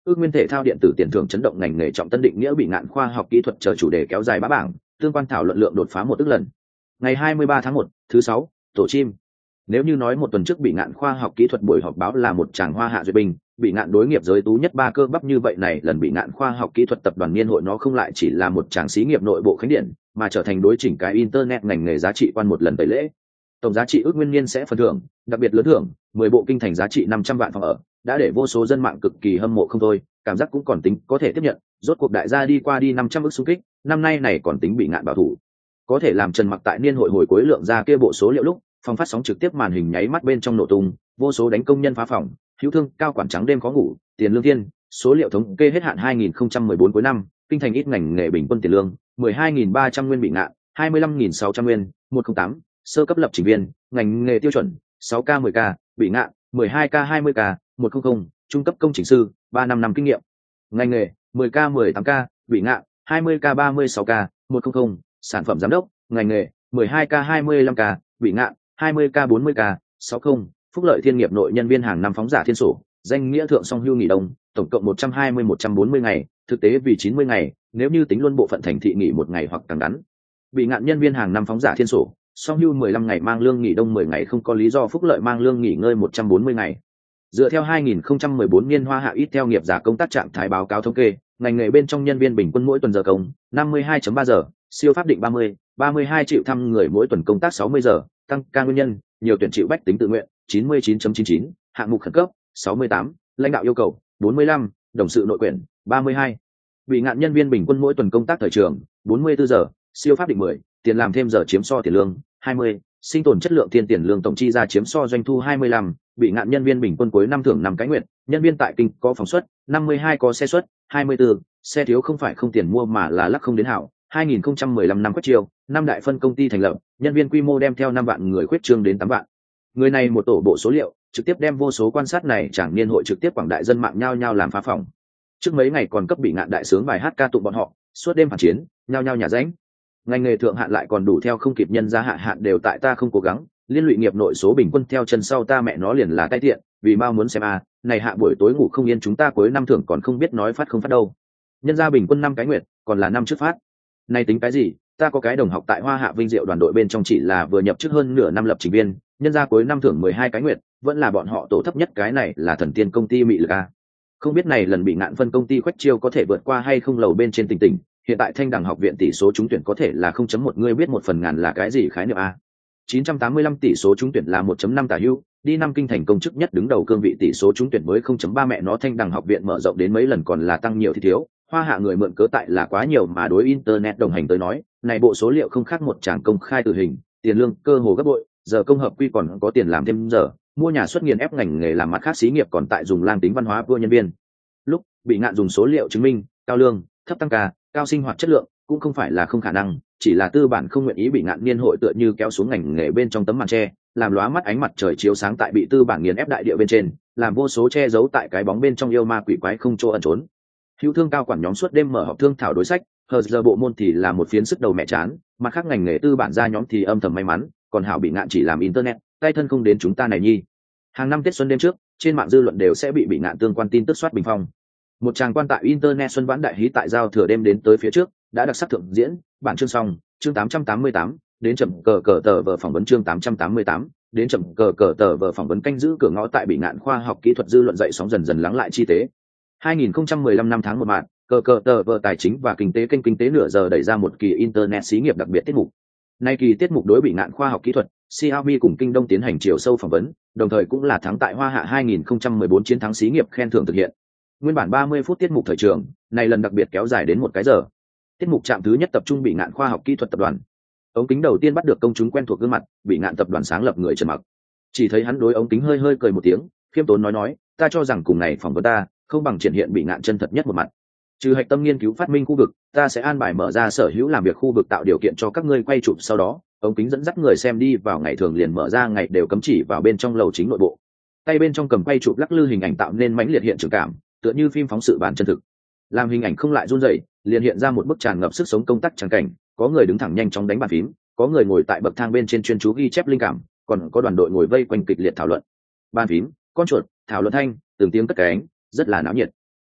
ước nguyên thể thao điện tử tiền thưởng chấn động ngành nghề trọng tân định nghĩa bị ngạn khoa học kỹ thuật chờ chủ đề kéo dài bá bảng, tương quan thảo luận lượng đột phá 1 ức lần. Ngày 23 tháng 1, thứ 6, tổ chim. Nếu như nói một tuần trước bị ngạn khoa học kỹ thuật buổi họp báo là một tràng hoa hạ duyệt binh, bị ngạn đối nghiệp giới tú nhất 3 cơ bắp như vậy này, lần bị ngạn khoa học kỹ thuật tập đoàn niên hội nó không lại chỉ là một tràng xí nghiệp nội bộ khánh điện, mà trở thành đối chỉnh cái internet ngành nghề giá trị quan một lần tẩy lễ. Tổng giá trị ước nguyên niên sẽ phần thưởng, đặc biệt lớn thưởng, 10 bộ kinh thành giá trị 500 vạn phòng ở, đã để vô số dân mạng cực kỳ hâm mộ không thôi, cảm giác cũng còn tính có thể tiếp nhận, rốt cuộc đại gia đi qua đi 500 ức xung kích, năm nay này còn tính bị ngạn bảo thủ. Có thể làm Trần Mặc tại niên hội hồi cuối lượng ra kia bộ số liệu lúc, phòng phát sóng trực tiếp màn hình nháy mắt bên trong nổ tung, vô số đánh công nhân phá phòng, hữu thương, cao quản trắng đêm khó ngủ, tiền lương thiên, số liệu thống kê hết hạn 2014 cuối năm, kinh thành ít ngành nghề bình quân tiền lương 12.300 nguyên bị ngạn, 25.600 nguyên, 108, sơ cấp lập trình viên, ngành nghề tiêu chuẩn 6k 10k, bị ngạn 12k 20k, 100, trung cấp công chỉnh sư, 3 năm kinh nghiệm. Ngành nghề 10k 18k, bị ngạn 20k 36k, 100, sản phẩm giám đốc, ngành nghề 12k 25k, bị ngạn 20k 40k, 60, phúc lợi thiên nghiệp nội nhân viên hàng năm phóng giả thiên sổ, danh nghĩa thượng song hưu nghỉ đông, tổng cộng 120-140 ngày, thực tế vì 90 ngày, nếu như tính luôn bộ phận thành thị nghỉ 1 ngày hoặc càng ngắn. Bị ngạn nhân viên hàng năm phóng giả thiên sổ, song hưu 15 ngày mang lương nghỉ đông 10 ngày không có lý do phúc lợi mang lương nghỉ ngơi 140 ngày. Dựa theo 2014 niên hoa hạ ít theo nghiệp giả công tác trạng thái báo cáo thống kê, ngành nghề bên trong nhân viên bình quân mỗi tuần giờ công 52.3 giờ, siêu pháp định 32 triệu thăm người mỗi tuần công tác 60 giờ, tăng ca nguyên nhân, nhiều tuyển chịu bách tính tự nguyện 99.99, hạng mục khẩn cấp 68, lãnh đạo yêu cầu 45, đồng sự nội quyển 32. Bị ngạn nhân viên bình quân mỗi tuần công tác thời trường 44 giờ, siêu pháp định 10, tiền làm thêm giờ chiếm so tiền lương 20, sinh tồn chất lượng thiên tiền lương tổng chi ra chiếm so doanh thu 25, bị ngạn nhân viên bình quân cuối năm thưởng 5 cái nguyện, nhân viên tại kinh có phòng suất, 52 có xe suất, 24, xe thiếu không phải không tiền mua mà là lắc không đến hảo. 2015 năm quét chiều, 5 đại phân công ty thành lập, nhân viên quy mô đem theo 5 vạn người khuyết trương đến 8 vạn. Người này một tổ bộ số liệu, trực tiếp đem vô số quan sát này chẳng niên hội trực tiếp quảng đại dân mạng nhao nhao làm phá phòng. Trước mấy ngày còn cấp bị ngạn đại sướng bài hát ca tụng bọn họ, suốt đêm phản chiến, nhao nhao nhà ránh. Ngành nghề thượng hạn lại còn đủ theo không kịp nhân gia hạ hạn đều tại ta không cố gắng, liên lụy nghiệp nội số bình quân theo chân sau ta mẹ nó liền là tay tiện, vì mau muốn xem này hạ buổi tối ngủ không yên chúng ta cuối năm thưởng còn không biết nói phát không phát đâu. Nhân gia bình quân 5 cái nguyệt, còn là năm trước phát. Này tính cái gì, ta có cái đồng học tại Hoa Hạ Vinh Diệu đoàn đội bên trong chỉ là vừa nhập chức hơn nửa năm lập trình viên, nhân gia cuối năm thưởng 12 cái nguyệt, vẫn là bọn họ tổ thấp nhất, cái này là thần tiên công ty mị lực a. Không biết này lần bị ngạn phân công ty khoách chiêu có thể vượt qua hay không lầu bên trên tỉnh, hiện tại Thanh Đằng học viện tỷ số trúng tuyển có thể là 0.1, ngươi biết 1/1000 là cái gì khái niệm a? 985 tỷ số trúng tuyển là 1.5 tả hữu, đi năm kinh thành công chức nhất đứng đầu cương vị tỷ số trúng tuyển với 0.3 mẹ nó Thanh Đằng học viện mở rộng đến mấy lần còn là tăng nhiều thì thiếu. Hoa Hạ người mượn cớ tại là quá nhiều mà đối internet đồng hành tới nói, này bộ số liệu không khác một tràng công khai tử hình, tiền lương cơ hồ gấp bội, giờ công hợp quy còn có tiền làm thêm giờ, mua nhà xuất nghiền ép ngành nghề làm mặt khác xí nghiệp còn tại dùng lang tính văn hóa vua nhân viên. Lúc bị ngạn dùng số liệu chứng minh, cao lương, thấp tăng ca, cao sinh hoạt chất lượng, cũng không phải là không khả năng, chỉ là tư bản không nguyện ý bị ngạn niên hội tựa như kéo xuống ngành nghề bên trong tấm màn che, làm lóa mắt ánh mặt trời chiếu sáng tại bị tư bản nghiền ép đại địa bên trên, làm vô số che giấu tại cái bóng bên trong yêu ma quỷ quái không chỗ ẩn trốn. Hữu thương cao quản nhóm suốt đêm mở họp thương thảo đối sách, giờ bộ môn thì là một phiến sức đầu mẹ chán, mặt khác ngành nghề tư bản ra nhóm thì âm thầm may mắn, còn hảo bị ngạn chỉ làm internet, tay thân không đến chúng ta này nhi. Hàng năm Tết xuân đêm trước, trên mạng dư luận đều sẽ bị ngạn tương quan tin tức soát bình phong. Một tràng quan tại internet xuân vãn đại hí tại giao thừa đêm đến tới phía trước, đã đặc sắc thượng diễn, bản chương xong, chương 888, đến chậm cờ tờ vở phỏng vấn chương 888, đến chậm cờ tờ vở phỏng vấn canh giữ cửa ngõ tại bị ngạn khoa học kỹ thuật dư luận dậy sóng dần dần lắng lại chi tế. 2015 năm tháng 1 mạng, cờ tờ vở tài chính và kinh tế kênh kinh tế nửa giờ đẩy ra một kỳ internet xí nghiệp đặc biệt tiết mục. Nay kỳ tiết mục đối bị ngạn khoa học kỹ thuật, Xiaomi cùng Kinh Đông tiến hành chiều sâu phỏng vấn, đồng thời cũng là thắng tại Hoa Hạ 2014 chiến thắng xí nghiệp khen thưởng thực hiện. Nguyên bản 30 phút tiết mục thời trường, này lần đặc biệt kéo dài đến 1 cái giờ. Tiết mục chạm thứ nhất tập trung bị ngạn khoa học kỹ thuật tập đoàn. Ống kính đầu tiên bắt được công chúng quen thuộc gương mặt, bị ngạn tập đoàn sáng lập người Trần Mặc. Chỉ thấy hắn đối ống kính hơi hơi cười một tiếng, khiêm tốn nói, ta cho rằng cùng này phỏng vấn ta, không bằng triển hiện bị ngạn chân thật nhất một mặt. Trừ hạch tâm nghiên cứu phát minh khu vực, ta sẽ an bài mở ra sở hữu làm việc khu vực tạo điều kiện cho các ngươi quay chụp, sau đó ống kính dẫn dắt người xem đi vào ngày thường liền mở ra ngày đều cấm chỉ vào bên trong lầu chính nội bộ. Tay bên trong cầm quay chụp lắc lư hình ảnh tạo nên mãnh liệt hiện trường cảm, tựa như phim phóng sự bản chân thực. Làm hình ảnh không lại run rẩy, liền hiện ra một bức tràn ngập sức sống công tác tràng cảnh, có người đứng thẳng nhanh chóng đánh bàn phím, có người ngồi tại bậc thang bên trên chuyên chú ghi chép linh cảm, còn có đoàn đội ngồi vây quanh kịch liệt thảo luận. Bàn phím, con chuột, thảo luận thanh, từng tiếng cất cánh, rất là náo nhiệt.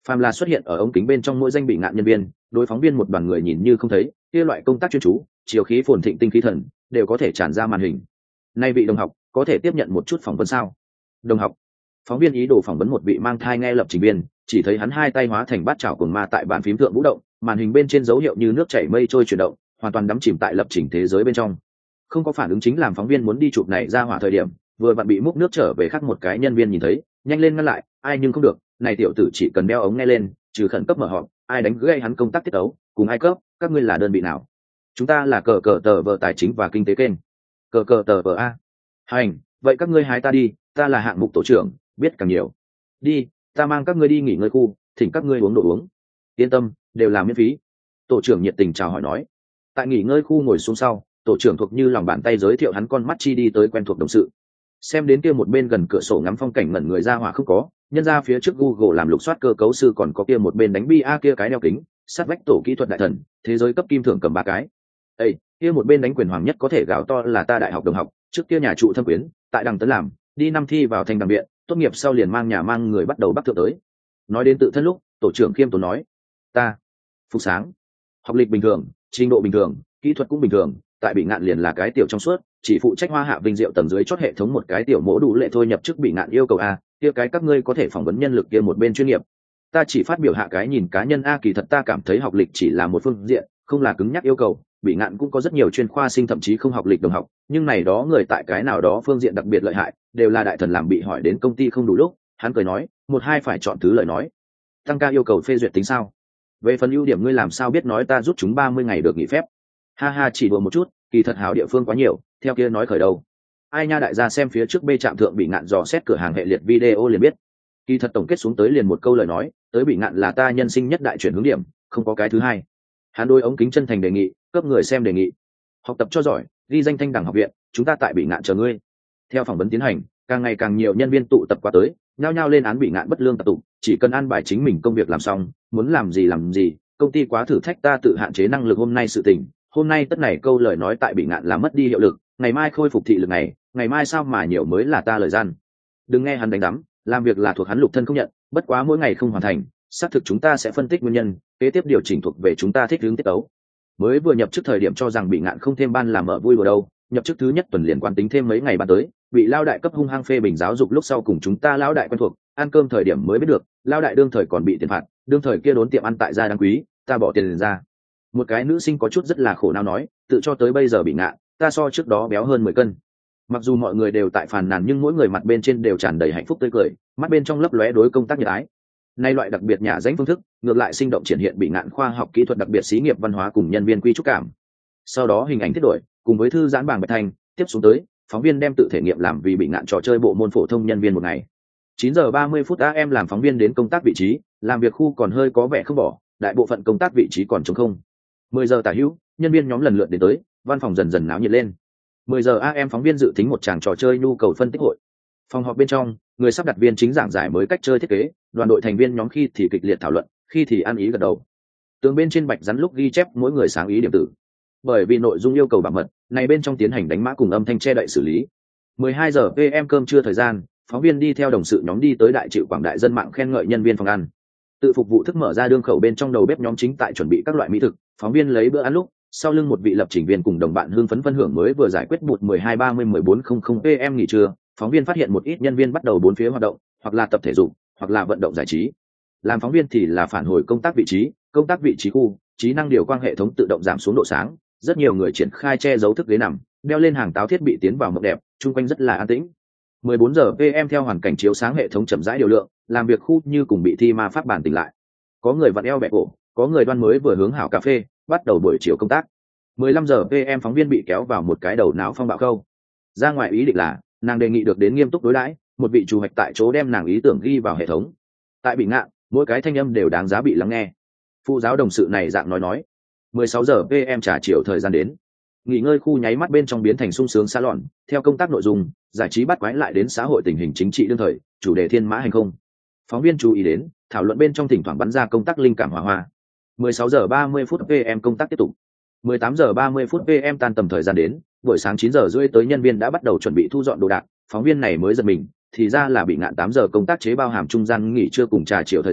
phàm là xuất hiện ở ống kính bên trong mỗi danh bị ngạn nhân viên, đối phóng viên một đoàn người nhìn như không thấy, kia loại công tác chuyên chú, chiều khí phồn thịnh tinh khí thần đều có thể tràn ra màn hình. Nay vị đồng học có thể tiếp nhận một chút phỏng vấn sao? Đồng học. Phóng viên ý đồ phỏng vấn một vị mang thai nghe lập trình viên, chỉ thấy hắn hai tay hóa thành bát chảo cuồng ma tại bàn phím thượng vũ động, màn hình bên trên dấu hiệu như nước chảy mây trôi chuyển động, hoàn toàn đắm chìm tại lập trình thế giới bên trong. Không có phản ứng chính làm phóng viên muốn đi chụp này ra hỏa thời điểm, vừa vặn bị múc nước trở về khác một cái nhân viên nhìn thấy, nhanh lên ngăn lại, ai nhưng không được, này tiểu tử chỉ cần đeo ống nghe lên, trừ khẩn cấp mở họp, ai đánh gây hắn công tác tiết tấu, cùng ai cấp, các ngươi là đơn vị nào? Chúng ta là cờ cờ tờ vợ tài chính và kinh tế kênh. Cờ cờ tờ vợ a. Hành, vậy các ngươi hái ta đi, ta là hạng mục tổ trưởng, biết càng nhiều. Đi, ta mang các ngươi đi nghỉ ngơi khu, thỉnh các ngươi uống đồ uống. Yên tâm, đều là miễn phí. Tổ trưởng nhiệt tình chào hỏi nói. Tại nghỉ ngơi khu ngồi xuống sau, tổ trưởng thuộc như lòng bàn tay giới thiệu hắn con mắt chi đi tới quen thuộc đồng sự. Xem đến kia một bên gần cửa sổ ngắm phong cảnh ngẩn người ra hỏa không có, nhân ra phía trước Google làm lục soát cơ cấu sư còn có kia một bên đánh bia kia cái đeo kính, sát vách tổ kỹ thuật đại thần, thế giới cấp kim thưởng cầm 3 cái. Ê, kia một bên đánh quyền hoàng nhất có thể gạo to là ta đại học đồng học, trước kia nhà trụ thâm quyến, tại Đằng Tấn làm, đi năm thi vào thành đằng viện, tốt nghiệp sau liền mang nhà mang người bắt đầu bắc thượng tới. Nói đến tự thân lúc, tổ trưởng khiêm tốn nói, ta, Phục Sáng, học lịch bình thường, trình độ bình thường, kỹ thuật cũng bình thường, tại Bị Ngạn liền là cái tiểu trong suốt, chỉ phụ trách hoa hạ vinh diệu tầng dưới chót hệ thống một cái tiểu mỗ đủ lệ thôi nhập chức Bị Ngạn yêu cầu a, kia cái các ngươi có thể phỏng vấn nhân lực kia một bên chuyên nghiệp. Ta chỉ phát biểu hạ cái nhìn cá nhân a, kỳ thật ta cảm thấy học lịch chỉ là một phương diện, không là cứng nhắc yêu cầu. Bị Ngạn cũng có rất nhiều chuyên khoa sinh thậm chí không học lịch đồng học, nhưng này đó người tại cái nào đó phương diện đặc biệt lợi hại, đều là đại thần làm bị hỏi đến công ty không đủ lúc, hắn cười nói, một hai phải chọn thứ lời nói. Tăng ca yêu cầu phê duyệt tính sao? Về phần ưu điểm ngươi làm sao biết nói ta rút chúng 30 ngày được nghỉ phép? Ha ha, chỉ đùa một chút, kỳ thật hảo địa phương quá nhiều, theo kia nói khởi đầu. Ai nha, đại gia xem phía trước bê trạm thượng Bị Ngạn dò xét cửa hàng hệ liệt video liền biết. Kỳ thật tổng kết xuống tới liền một câu lời nói, tới Bị Ngạn là ta nhân sinh nhất đại chuyển hướng điểm, không có cái thứ hai. Hắn đôi ống kính chân thành đề nghị, cấp người xem đề nghị. Học tập cho giỏi, ghi danh Thanh Đẳng học viện, chúng ta tại Bị Ngạn chờ ngươi. Theo phỏng vấn tiến hành, càng ngày càng nhiều nhân viên tụ tập qua tới, nhao nhao lên án Bị Ngạn bất lương tập tụ, chỉ cần an bài chính mình công việc làm xong, muốn làm gì làm gì, công ty quá thử thách ta tự hạn chế năng lực hôm nay sự tình, hôm nay tất này câu lời nói tại Bị Ngạn là mất đi hiệu lực, ngày mai khôi phục thị lực này, ngày mai sao mà nhiều mới là ta lời gian. Đừng nghe hắn đánh đắm, làm việc là thuộc hắn lục thân không nhận, bất quá mỗi ngày không hoàn thành, xác thực chúng ta sẽ phân tích nguyên nhân, kế tiếp điều chỉnh thuộc về chúng ta thích hướng tiết tấu. Mới vừa nhập chức thời điểm cho rằng Bị Ngạn không thêm ban làm ở vui đùa đâu, nhập chức thứ nhất tuần liền quan tính thêm mấy ngày ban tới, bị lao đại cấp hung hăng phê bình giáo dục lúc sau cùng chúng ta lão đại quen thuộc, ăn cơm thời điểm mới biết được, lao đại đương thời còn bị tiền phạt, đương thời kia đốn tiệm ăn tại gia đáng quý, ta bỏ tiền ra. Một cái nữ sinh có chút rất là khổ não nói, tự cho tới bây giờ Bị Ngạn, ta so trước đó béo hơn 10 cân. Mặc dù mọi người đều tại phàn nàn nhưng mỗi người mặt bên trên đều tràn đầy hạnh phúc tươi cười, mắt bên trong lấp lóe đối công tác nhiệt ái. Nay loại đặc biệt nhà danh phương thức, ngược lại sinh động triển hiện Bị Ngạn khoa học kỹ thuật đặc biệt xí nghiệp văn hóa cùng nhân viên quy trúc cảm. Sau đó hình ảnh thiết đổi, cùng với thư giãn bảng bạch thành, tiếp xuống tới, phóng viên đem tự thể nghiệm làm vì Bị Ngạn trò chơi bộ môn phổ thông nhân viên một ngày. 9 giờ 30 phút AM làm phóng viên đến công tác vị trí, làm việc khu còn hơi có vẻ không bỏ, đại bộ phận công tác vị trí còn trống không. 10 giờ tả hữu, nhân viên nhóm lần lượt đến tới, văn phòng dần dần náo nhiệt lên. 10 giờ AM phóng viên dự tính một tràng trò chơi nhu cầu phân tích hội. Phòng họp bên trong, người sắp đặt viên chính giảng giải mới cách chơi thiết kế, đoàn đội thành viên nhóm khi thì kịch liệt thảo luận, khi thì ăn ý gật đầu. Tường bên trên bạch rắn lúc ghi chép mỗi người sáng ý điểm tử. Bởi vì nội dung yêu cầu bảo mật, này bên trong tiến hành đánh mã cùng âm thanh che đậy xử lý. 12 giờ PM cơm trưa thời gian, phóng viên đi theo đồng sự nhóm đi tới đại chịu quảng đại dân mạng khen ngợi nhân viên phòng ăn. Tự phục vụ thức mở ra đương khẩu bên trong đầu bếp nhóm chính tại chuẩn bị các loại mỹ thực, phóng viên lấy bữa ăn lúc, sau lưng một vị lập trình viên cùng đồng bạn hưng phấn phân hưởng mới vừa giải quyết bụt 12:30-14:00 PM nghỉ trưa, phóng viên phát hiện một ít nhân viên bắt đầu bốn phía hoạt động, hoặc là tập thể dục, hoặc là vận động giải trí. Làm phóng viên thì là phản hồi công tác vị trí khu, trí năng điều quang hệ thống tự động giảm xuống độ sáng, rất nhiều người triển khai che giấu thức ghế nằm, đeo lên hàng táo thiết bị tiến vào mộng đẹp, chung quanh rất là an tĩnh. 14 giờ PM theo hoàn cảnh chiếu sáng hệ thống chậm rãi điều lượng, làm việc khu như cùng bị thi ma pháp bản tỉnh lại. Có người vặn eo bẹ cổ, có người đoan mới vừa hướng hảo cà phê, bắt đầu buổi chiều công tác. 15 giờ PM phóng viên bị kéo vào một cái đầu não phong bạo khâu. Ra ngoài ý định là, nàng đề nghị được đến nghiêm túc đối đãi, một vị chủ hoạch tại chỗ đem nàng ý tưởng ghi vào hệ thống. Tại Bị Ngạn, mỗi cái thanh âm đều đáng giá bị lắng nghe. Phụ giáo đồng sự này dạng nói. 16 giờ PM trả chiều thời gian đến. Nghỉ ngơi khu nháy mắt bên trong biến thành sung sướng xa lọn, theo công tác nội dung, giải trí bắt quái lại đến xã hội tình hình chính trị đương thời, chủ đề thiên mã hành không. Phóng viên chú ý đến, thảo luận bên trong thỉnh thoảng bắn ra công tác linh cảm hỏa hoa. 16 giờ 30 phút PM công tác tiếp tục. 18 giờ 30 phút PM tan tầm thời gian đến, buổi sáng 9 giờ rưỡi tới nhân viên đã bắt đầu chuẩn bị thu dọn đồ đạc, phóng viên này mới giật mình, thì ra là Bị Ngạn 8 giờ công tác chế bao hàm trung gian nghỉ trưa cùng trà chiều thời gian,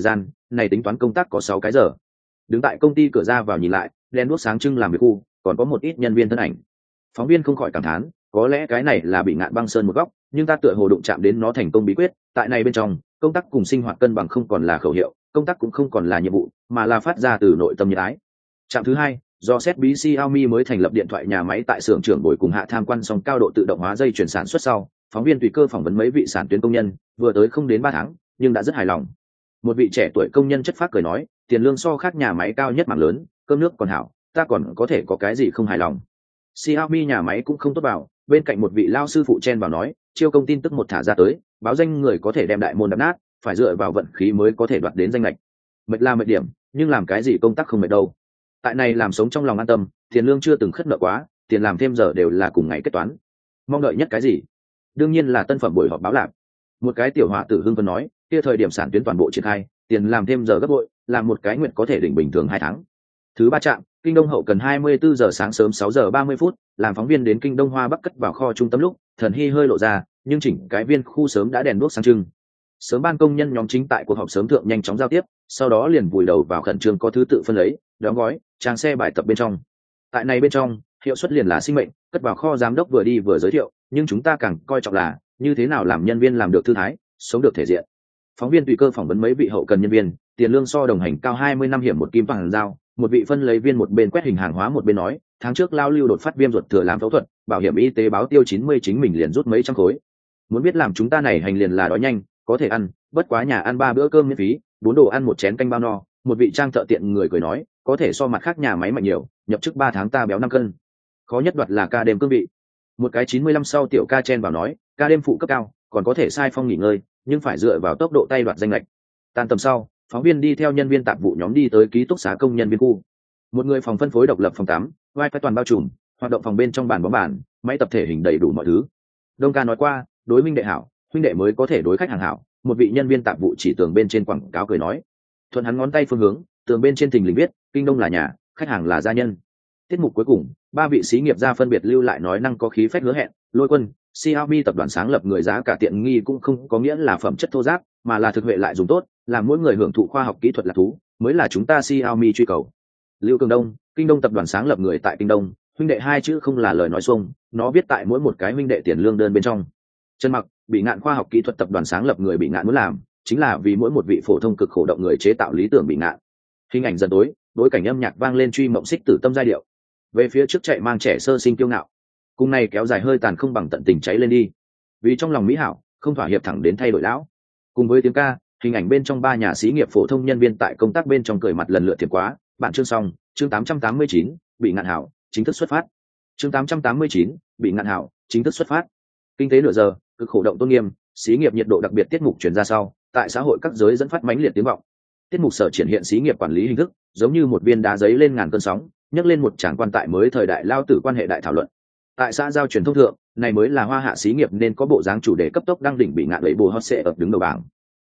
này tính toán công tác có 6 cái giờ. Đứng tại công ty cửa ra vào nhìn lại, đèn đuốc sáng trưng làm việc khu, còn có một ít nhân viên thân ảnh. Phóng viên không khỏi cảm thán, có lẽ cái này là bị ngạn băng sơn một góc, nhưng ta tựa hồ đụng chạm đến nó thành công bí quyết. Tại này bên trong, công tác cùng sinh hoạt cân bằng không còn là khẩu hiệu, công tác cũng không còn là nhiệm vụ, mà là phát ra từ nội tâm nhiệt ái. Trạm thứ hai, do ZB Xiaomi mới thành lập điện thoại nhà máy tại xưởng trưởng buổi cùng hạ tham quan xong cao độ tự động hóa dây chuyển sản xuất sau, phóng viên tùy cơ phỏng vấn mấy vị sản tuyến công nhân, vừa tới không đến 3 tháng, nhưng đã rất hài lòng. Một vị trẻ tuổi công nhân chất phác cười nói, tiền lương so khác nhà máy cao nhất mảng lớn, cơm nước còn hảo, ta còn có thể có cái gì không hài lòng. Xiaomi nhà máy cũng không tốt vào, bên cạnh một vị lao sư phụ chen vào nói, chiêu công tin tức một thả ra tới, báo danh người có thể đem đại môn đập nát, phải dựa vào vận khí mới có thể đoạt đến danh lệch. Mệt là mệt điểm, nhưng làm cái gì công tác không mệt đâu. Tại này làm sống trong lòng an tâm, tiền lương chưa từng khất nợ quá, tiền làm thêm giờ đều là cùng ngày kết toán. Mong đợi nhất cái gì? Đương nhiên là tân phẩm buổi họp báo lạc. Một cái tiểu hỏa tử hưng phấn nói, kia thời điểm sản tuyến toàn bộ triển khai, tiền làm thêm giờ gấp bội, làm một cái nguyện có thể đỉnh bình thường 2 tháng. Thứ 3 trạm, Kinh Đông hậu cần 24 giờ sáng sớm 6 giờ 30 phút, làm phóng viên đến Kinh Đông Hoa Bắc cất vào kho trung tâm lúc, thần hy hơi lộ ra, nhưng chỉnh cái viên khu sớm đã đèn đuốc sáng trưng. Sớm ban công nhân nhóm chính tại cuộc họp sớm thượng nhanh chóng giao tiếp, sau đó liền vùi đầu vào khẩn trương có thứ tự phân lấy, đóng gói, trang xe bài tập bên trong. Tại này bên trong, hiệu suất liền là sinh mệnh, cất vào kho giám đốc vừa đi vừa giới thiệu, nhưng chúng ta càng coi trọng là như thế nào làm nhân viên làm được thư thái, sống được thể diện. Phóng viên tùy cơ phỏng vấn mấy vị hậu cần nhân viên, tiền lương so đồng hành cao 20 năm hiểm một kim vàng dao, một vị phân lấy viên một bên quét hình hàng hóa một bên nói, tháng trước lao lưu đột phát viêm ruột thừa làm phẫu thuật, bảo hiểm y tế báo tiêu 90 chính mình liền rút mấy trăm khối. Muốn biết làm chúng ta này hành liền là đói nhanh, có thể ăn, bất quá nhà ăn 3 bữa cơm miễn phí, 4 đồ ăn một chén canh bao no. Một vị trang thợ tiện người cười nói, có thể so mặt khác nhà máy mạnh nhiều, nhập chức 3 tháng ta béo 5 cân. Khó nhất đoạt là ca đêm cương vị. Một cái 95 sau tiểu ca chen vào nói, ca đêm phụ cấp cao, còn có thể sai phong nghỉ ngơi, nhưng phải dựa vào tốc độ tay đoạt danh lệch. Tan tầm sau, phóng viên đi theo nhân viên tạp vụ nhóm đi tới ký túc xá công nhân viên khu. Một người phòng phân phối độc lập phòng 8, wifi toàn bao trùm, hoạt động phòng bên trong bàn bóng bàn, máy tập thể hình đầy đủ mọi thứ. Đông ca nói qua, đối minh đệ hảo, huynh đệ mới có thể đối khách hàng hảo. Một vị nhân viên tạp vụ chỉ tường bên trên quảng cáo cười nói, thuận hắn ngón tay phương hướng, tường bên trên thình lình viết, Kinh Đông là nhà, khách hàng là gia nhân. Tiết mục cuối cùng, 3 vị xí nghiệp gia phân biệt lưu lại nói năng có khí phách hứa hẹn, Lôi Quân, Xiaomi tập đoàn sáng lập người giá cả tiện nghi cũng không có nghĩa là phẩm chất thô ráp, mà là thực huệ lại dùng tốt, làm mỗi người hưởng thụ khoa học kỹ thuật là thú, mới là chúng ta Xiaomi truy cầu. Lưu Cường Đông, Kinh Đông tập đoàn sáng lập người tại Kinh Đông, huynh đệ 2 chữ không là lời nói xuông, nó viết tại mỗi một cái huynh đệ tiền lương đơn bên trong. Trần Mặc, bị ngạn khoa học kỹ thuật tập đoàn sáng lập người bị ngạn muốn làm, chính là vì mỗi một vị phổ thông cực khổ động người chế tạo lý tưởng bị ngạn. Hình ảnh dần tối, đối cảnh âm nhạc vang lên truy mộng xích tử tâm giai điệu. Về phía trước chạy mang trẻ sơ sinh kiêu ngạo. Cùng này kéo dài hơi tàn không bằng tận tình cháy lên đi. Vì trong lòng mỹ hảo, không thỏa hiệp thẳng đến thay đổi lão. Cùng với tiếng ca, hình ảnh bên trong 3 nhà xí nghiệp phổ thông nhân viên tại công tác bên trong cười mặt lần lượt thiệp quá, bạn chương xong, chương 889, bị ngạn hảo, chính thức xuất phát. Chương 889, bị ngạn hảo, chính thức xuất phát. Kinh tế nửa giờ, cực khổ động tôn nghiêm, xí nghiệp nhiệt độ đặc biệt tiết mục truyền ra sau, tại xã hội các giới dẫn phát mãnh liệt tiếng vọng. Tiết mục sở triển hiện xí nghiệp quản lý hình thức, giống như một viên đá giấy lên ngàn cơn sóng, nhấc lên một tràng quan tại mới thời đại lao tử quan hệ đại thảo luận. Tại xã giao truyền thông thượng, này mới là hoa hạ xí nghiệp nên có bộ dáng chủ đề cấp tốc đăng đỉnh bị ngạn lấy bù hot sẽ ập đứng đầu bảng.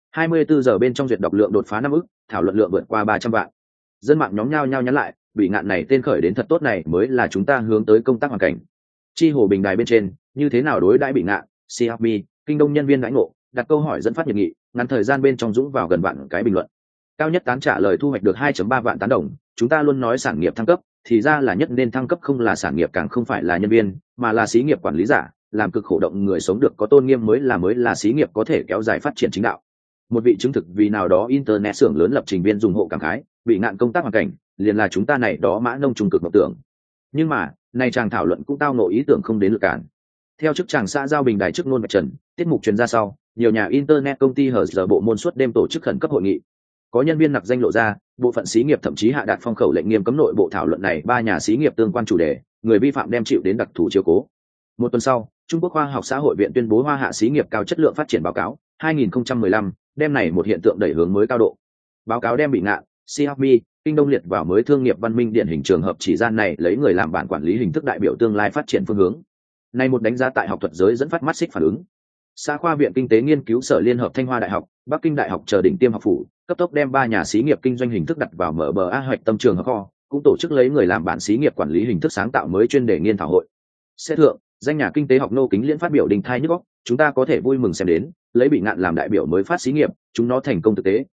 24 giờ bên trong duyệt đọc lượng đột phá 5 ức, thảo luận lượng vượt qua 300 vạn. Dân mạng nhóm nhao nhắn lại, bị ngạn này tên khởi đến thật tốt này mới là chúng ta hướng tới công tác hoàn cảnh. Chi hồ bình đài bên trên, như thế nào đối đãi bị ngạn, Xiaomi, Kinh Đông nhân viên đãi ngộ, đặt câu hỏi dẫn phát nhiệt nghị, ngắn thời gian bên trong dũng vào gần vạn cái bình luận. Cao nhất tán trả lời thu hoạch được 2.3 vạn tán đồng, chúng ta luôn nói sản nghiệp thăng cấp, thì ra là nhất nên thăng cấp không là sản nghiệp càng không phải là nhân viên, mà là xí nghiệp quản lý giả, làm cực khổ động người sống được có tôn nghiêm mới là xí nghiệp có thể kéo dài phát triển chính đạo. Một vị chứng thực vì nào đó internet xưởng lớn lập trình viên dùng hộ cảm khái, bị ngạn công tác hoàn cảnh, liền là chúng ta này đó mã nông trung cực mộng tưởng. Nhưng mà, này chàng thảo luận cũng tao nộ ý tưởng không đến lực cản. Theo chức chàng xã giao bình đài trước ngôn bạch trần, tiết mục truyền ra sau, nhiều nhà internet công ty hở giờ bộ môn suốt đêm tổ chức khẩn cấp hội nghị. Có nhân viên nặc danh lộ ra, bộ phận xí nghiệp thậm chí hạ đạt phong khẩu lệnh nghiêm cấm nội bộ thảo luận này 3 nhà xí nghiệp tương quan chủ đề, người vi phạm đem chịu đến đặc thù chiếu cố. Một tuần sau, Trung Quốc Khoa học Xã hội Viện tuyên bố Hoa Hạ xí nghiệp cao chất lượng phát triển báo cáo 2015, đem này một hiện tượng đẩy hướng mới cao độ. Báo cáo đem bị ngạn, Xiaomi, Kinh Đông liệt vào mới thương nghiệp văn minh điển hình trường hợp chỉ gian này lấy người làm bản quản lý hình thức đại biểu tương lai phát triển phương hướng. Này một đánh giá tại học thuật giới dẫn phát mắt xích phản ứng. Xã khoa viện kinh tế nghiên cứu sở liên hợp Thanh Hoa Đại học, Bắc Kinh Đại học chờ đỉnh tiêm học phủ, cấp tốc đem 3 nhà xí nghiệp kinh doanh hình thức đặt vào MBA hoạch tâm trường hợp kho, cũng tổ chức lấy người làm bản xí nghiệp quản lý hình thức sáng tạo mới chuyên đề nghiên thảo hội. Sẽ thượng, danh nhà kinh tế học Nô Kính Liên phát biểu đình thai nhức óc, chúng ta có thể vui mừng xem đến, lấy bị ngạn làm đại biểu mới phát xí nghiệp, chúng nó thành công thực tế,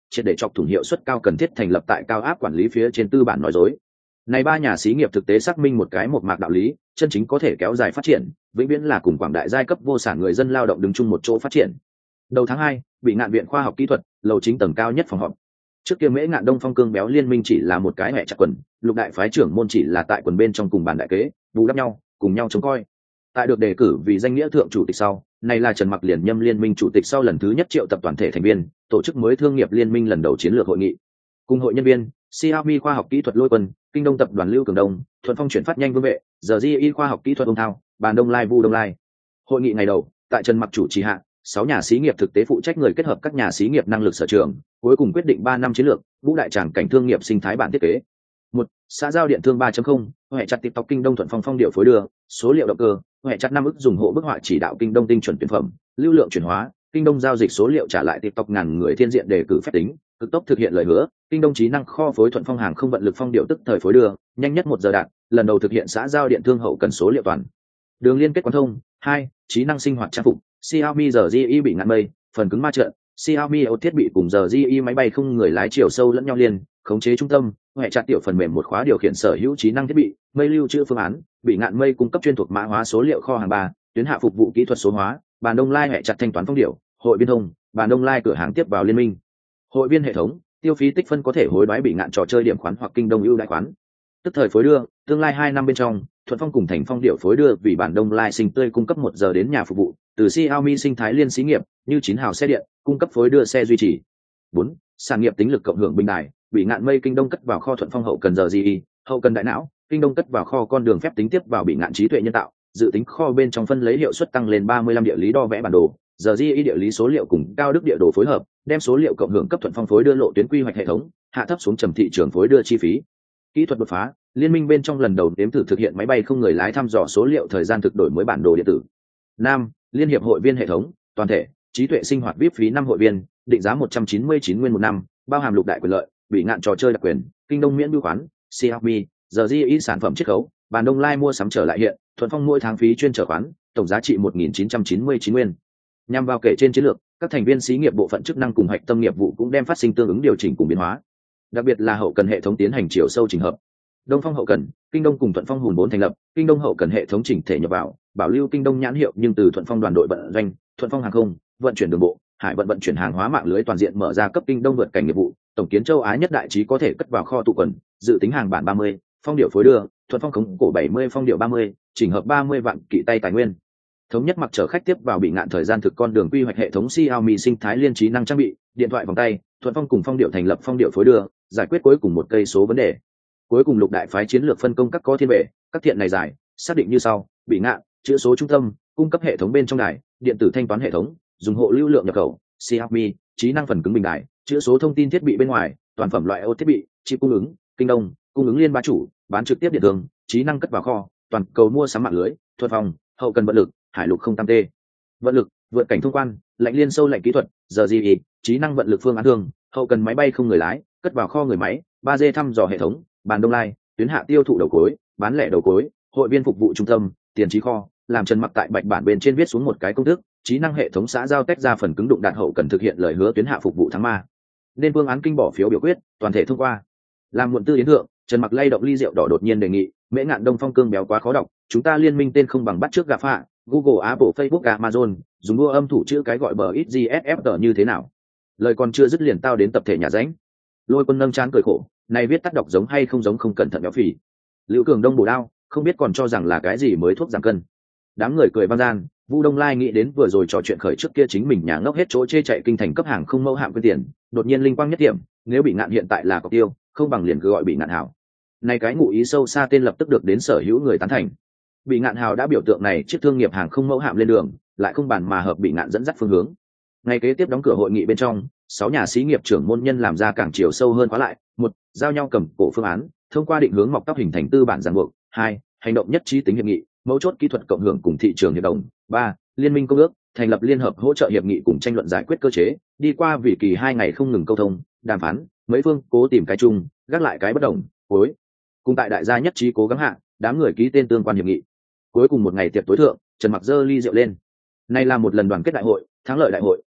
triệt để chọc thủng hiệu suất cao cần thiết thành lập tại cao áp quản lý phía trên tư bản nói dối. Này ba nhà xí nghiệp thực tế xác minh một cái một mạc đạo lý, chân chính có thể kéo dài phát triển, vĩnh viễn là cùng quảng đại giai cấp vô sản người dân lao động đứng chung một chỗ phát triển. Đầu tháng 2, bị ngạn viện khoa học kỹ thuật, lầu chính tầng cao nhất phòng họp. Trước kia Mễ Ngạn Đông Phong Cương Béo liên minh chỉ là một cái hẹ chặt quần, Lục đại phái trưởng môn chỉ là tại quần bên trong cùng bàn đại kế, bù đắp nhau, cùng nhau trông coi. Tại được đề cử vì danh nghĩa thượng chủ tịch sau, này là Trần Mặc liền nhâm liên minh chủ tịch sau lần thứ nhất triệu tập toàn thể thành viên, tổ chức mới thương nghiệp liên minh lần đầu chiến lược hội nghị. Cùng hội nhân viên, Xiaomi khoa học kỹ thuật Lôi Quân, Kinh Đông tập đoàn Lưu Cường Đông, Thuận Phong chuyển phát nhanh Vương Vệ, giờ GI khoa học kỹ thuật Ông Thao, Bàn Đông Lai Vu Đông Lai. Hội nghị ngày đầu, tại Trần Mặc chủ trì hạ, 6 nhà xí nghiệp thực tế phụ trách người kết hợp các nhà xí nghiệp năng lực sở trường, cuối cùng quyết định 3 năm chiến lược, ngũ đại tràng cảnh thương nghiệp sinh thái bản thiết kế. 1. Xã giao điện thương 3.0, hệ chặt TikTok Kinh Đông Thuận Phong phong điệu phối đưa, số liệu động cơ, hệ chặt 5 ức dùng hộ bức họa chỉ đạo Kinh Đông tinh chuẩn tuyển phẩm, lưu lượng chuyển hóa, Kinh Đông giao dịch số liệu trả lại TikTok ngàn người thiên diện đề cử phép tính, cực tốc thực hiện lời hứa, Kinh Đông trí năng kho phối Thuận Phong hàng không vận lực phong điệu tức thời phối đưa, nhanh nhất 1 giờ đạt, lần đầu thực hiện xã giao điện thương hậu cần số liệu toàn. Đường liên kết quán thông. 2. Trí năng sinh hoạt trang phục, Xiaomi giờ GI bị ngạn mây, phần cứng ma trận, Xiaomi ô thiết bị cùng giờ GI máy bay không người lái chiều sâu lẫn nhau liền, khống chế trung tâm, hệ chặt tiểu phần mềm một khóa điều khiển sở hữu trí năng thiết bị, mây lưu trữ phương án, bị ngạn mây cung cấp chuyên thuộc mã hóa số liệu kho hàng 3, tuyến hạ phục vụ kỹ thuật số hóa, bàn Đông Lai hệ chặt thanh toán phong điệu, hội viên thông, bàn Đông Lai cửa hàng tiếp vào liên minh. Hội viên hệ thống, tiêu phí tích phân có thể hối đoái bị ngạn trò chơi điểm khoán hoặc Kinh Đông ưu đãi khoán. Tức thời phối đưa, tương lai 2 năm bên trong, Thuận Phong cùng Thành Phong điệu phối đưa vì bản Đông Lai sinh tươi cung cấp 1 giờ đến nhà phục vụ, từ Xiaomi sinh thái liên xí nghiệp, như 9 hào xe điện, cung cấp phối đưa xe duy trì. 4. Sản nghiệp tính lực cộng hưởng bình đài, bị ngạn mây Kinh Đông cất vào kho Thuận Phong hậu cần giờ GI, hậu cần đại não, Kinh Đông cất vào kho con đường phép tính tiếp vào bị ngạn trí tuệ nhân tạo, dự tính kho bên trong phân lấy hiệu suất tăng lên 35 địa lý đo vẽ bản đồ, giờ GI địa lý số liệu cùng cao đức địa đồ phối hợp, đem số liệu cộng hưởng cấp Thuận Phong phối đưa lộ tuyến quy hoạch hệ thống, hạ thấp xuống trầm thị trường phối đưa chi phí. Kỹ thuật đột phá, liên minh bên trong lần đầu đếm thử thực hiện máy bay không người lái thăm dò số liệu thời gian thực đổi mới bản đồ điện tử. 5. Liên hiệp hội viên hệ thống, toàn thể, trí tuệ sinh hoạt VIP phí 5 hội viên, định giá 199 nguyên một năm, bao hàm lục đại quyền lợi, bị ngạn trò chơi đặc quyền, Kinh Đông miễn bưu khoán, Xiaomi, giờ GI sản phẩm chiết khấu, bàn Đông Lai mua sắm trở lại hiện, Thuận Phong mỗi tháng phí chuyên trở khoán, tổng giá trị 1999 nguyên. Nhằm vào kể trên chiến lược, các thành viên xí nghiệp bộ phận chức năng cùng hạch tâm nghiệp vụ cũng đem phát sinh tương ứng điều chỉnh cùng biến hóa. Đặc biệt là hậu cần hệ thống tiến hành chiều sâu chỉnh hợp. Đông Phong hậu cần, Kinh Đông cùng Thuận Phong hùn 4 thành lập, Kinh Đông hậu cần hệ thống chỉnh thể nhập vào, bảo lưu Kinh Đông nhãn hiệu nhưng từ Thuận Phong đoàn đội vận doanh, Thuận Phong hàng không, vận chuyển đường bộ, hải vận chuyển hàng hóa mạng lưới toàn diện mở ra cấp Kinh Đông vượt cảnh nghiệp vụ, tổng kiến châu Á nhất đại trí có thể cất vào kho tụ quần, dự tính hàng bản 30, phong điệu phối đưa, Thuận Phong khống cổ 70 phong điệu 30, chỉnh hợp 30 vạn kỵ tay tài nguyên. Thống nhất mặc chở khách tiếp vào bị ngạn thời gian thực con đường quy hoạch hệ thống Xiaomi sinh thái liên trí năng trang bị, điện thoại vòng tay, Thuận Phong cùng phong điệu thành lập phong điệu phối đưa, giải quyết cuối cùng một cây số vấn đề. Cuối cùng lục đại phái chiến lược phân công các có thiên vệ, các thiện này giải, xác định như sau: bị ngạn, chữ số trung tâm, cung cấp hệ thống bên trong đài, điện tử thanh toán hệ thống, dùng hộ lưu lượng nhập khẩu, Xiaomi, trí năng phần cứng bình đài, chữ số thông tin thiết bị bên ngoài, toàn phẩm loại ô thiết bị, chip cung ứng, Kinh Đông, cung ứng liên bá chủ, bán trực tiếp điện thương, trí năng cất vào kho, toàn cầu mua sắm mạng lưới, Thuận Phong, hậu cần vận lực, hải lục 08T. Vận lực, vượt cảnh thông quan, lạnh liên sâu lạnh kỹ thuật, giờ GI, trí năng vận lực phương án thương, hậu cần máy bay không người lái, cất vào kho người máy, 3G thăm dò hệ thống, bàn Đông Lai, tuyến hạ tiêu thụ đầu cối, bán lẻ đầu cối, hội viên phục vụ trung tâm, tiền trí kho, làm Trần Mặc tại bạch bản bên trên viết xuống một cái công thức, trí năng hệ thống xã giao tách ra phần cứng đụng đạt hậu cần thực hiện lời hứa tuyến hạ phục vụ thắng ma. Nên phương án kinh bỏ phiếu biểu quyết, toàn thể thông qua. Làm muộn tư yến thượng, Trần Mặc lay động ly rượu đỏ đột nhiên đề nghị, Mễ Ngạn Đông Phong cương béo quá khó đọc, chúng ta liên minh tên không bằng bắt trước GAFA, Google, Apple, Facebook, Amazon, dùng đua âm thủ chữ cái gọi bờ ít GSFT như thế nào? Lời còn chưa dứt liền tao đến tập thể nhà ránh. Lôi Quân nâng trán cười khổ, này viết tắt đọc giống hay không giống không cẩn thận béo phì. Lưu Cường Đông bổ đao, không biết còn cho rằng là cái gì mới thuốc giảm cân. Đám người cười vang gian, Vu Đông Lai nghĩ đến vừa rồi trò chuyện khởi trước kia chính mình nhà ngốc hết chỗ chê chạy kinh thành cấp hàng không mẫu hạm quyên tiền, đột nhiên linh quang nhất điểm, nếu bị ngạn hiện tại là cọc tiêu, không bằng liền cứ gọi bị ngạn hảo. Này cái ngụ ý sâu xa tên lập tức được đến sở hữu người tán thành. Bị ngạn hào đã biểu tượng này chiếc thương nghiệp hàng không mẫu hạm lên đường, lại không bàn mà hợp bị ngạn dẫn dắt phương hướng. Ngày kế tiếp đóng cửa hội nghị bên trong, 6 nhà xí nghiệp trưởng môn nhân làm ra càng chiều sâu hơn khóa lại. 1. Giao nhau cầm cổ phương án, thông qua định hướng mọc tóc hình thành tư bản ràng buộc. 2. Hành động nhất trí tính hiệp nghị, mấu chốt kỹ thuật cộng hưởng cùng thị trường hiệp đồng. 3. Liên minh công ước, thành lập liên hợp hỗ trợ hiệp nghị cùng tranh luận giải quyết cơ chế, đi qua vì kỳ 2 ngày không ngừng câu thông, đàm phán, mấy phương cố tìm cái chung, gác lại cái bất đồng, cuối cùng tại đại gia nhất trí cố gắng hạ, đám người ký tên tương quan hiệp nghị. Cuối cùng một ngày tiệc tối thượng, Trần Mặc giơ ly rượu lên. Này là một lần đoàn kết đại hội, thắng lợi đại hội,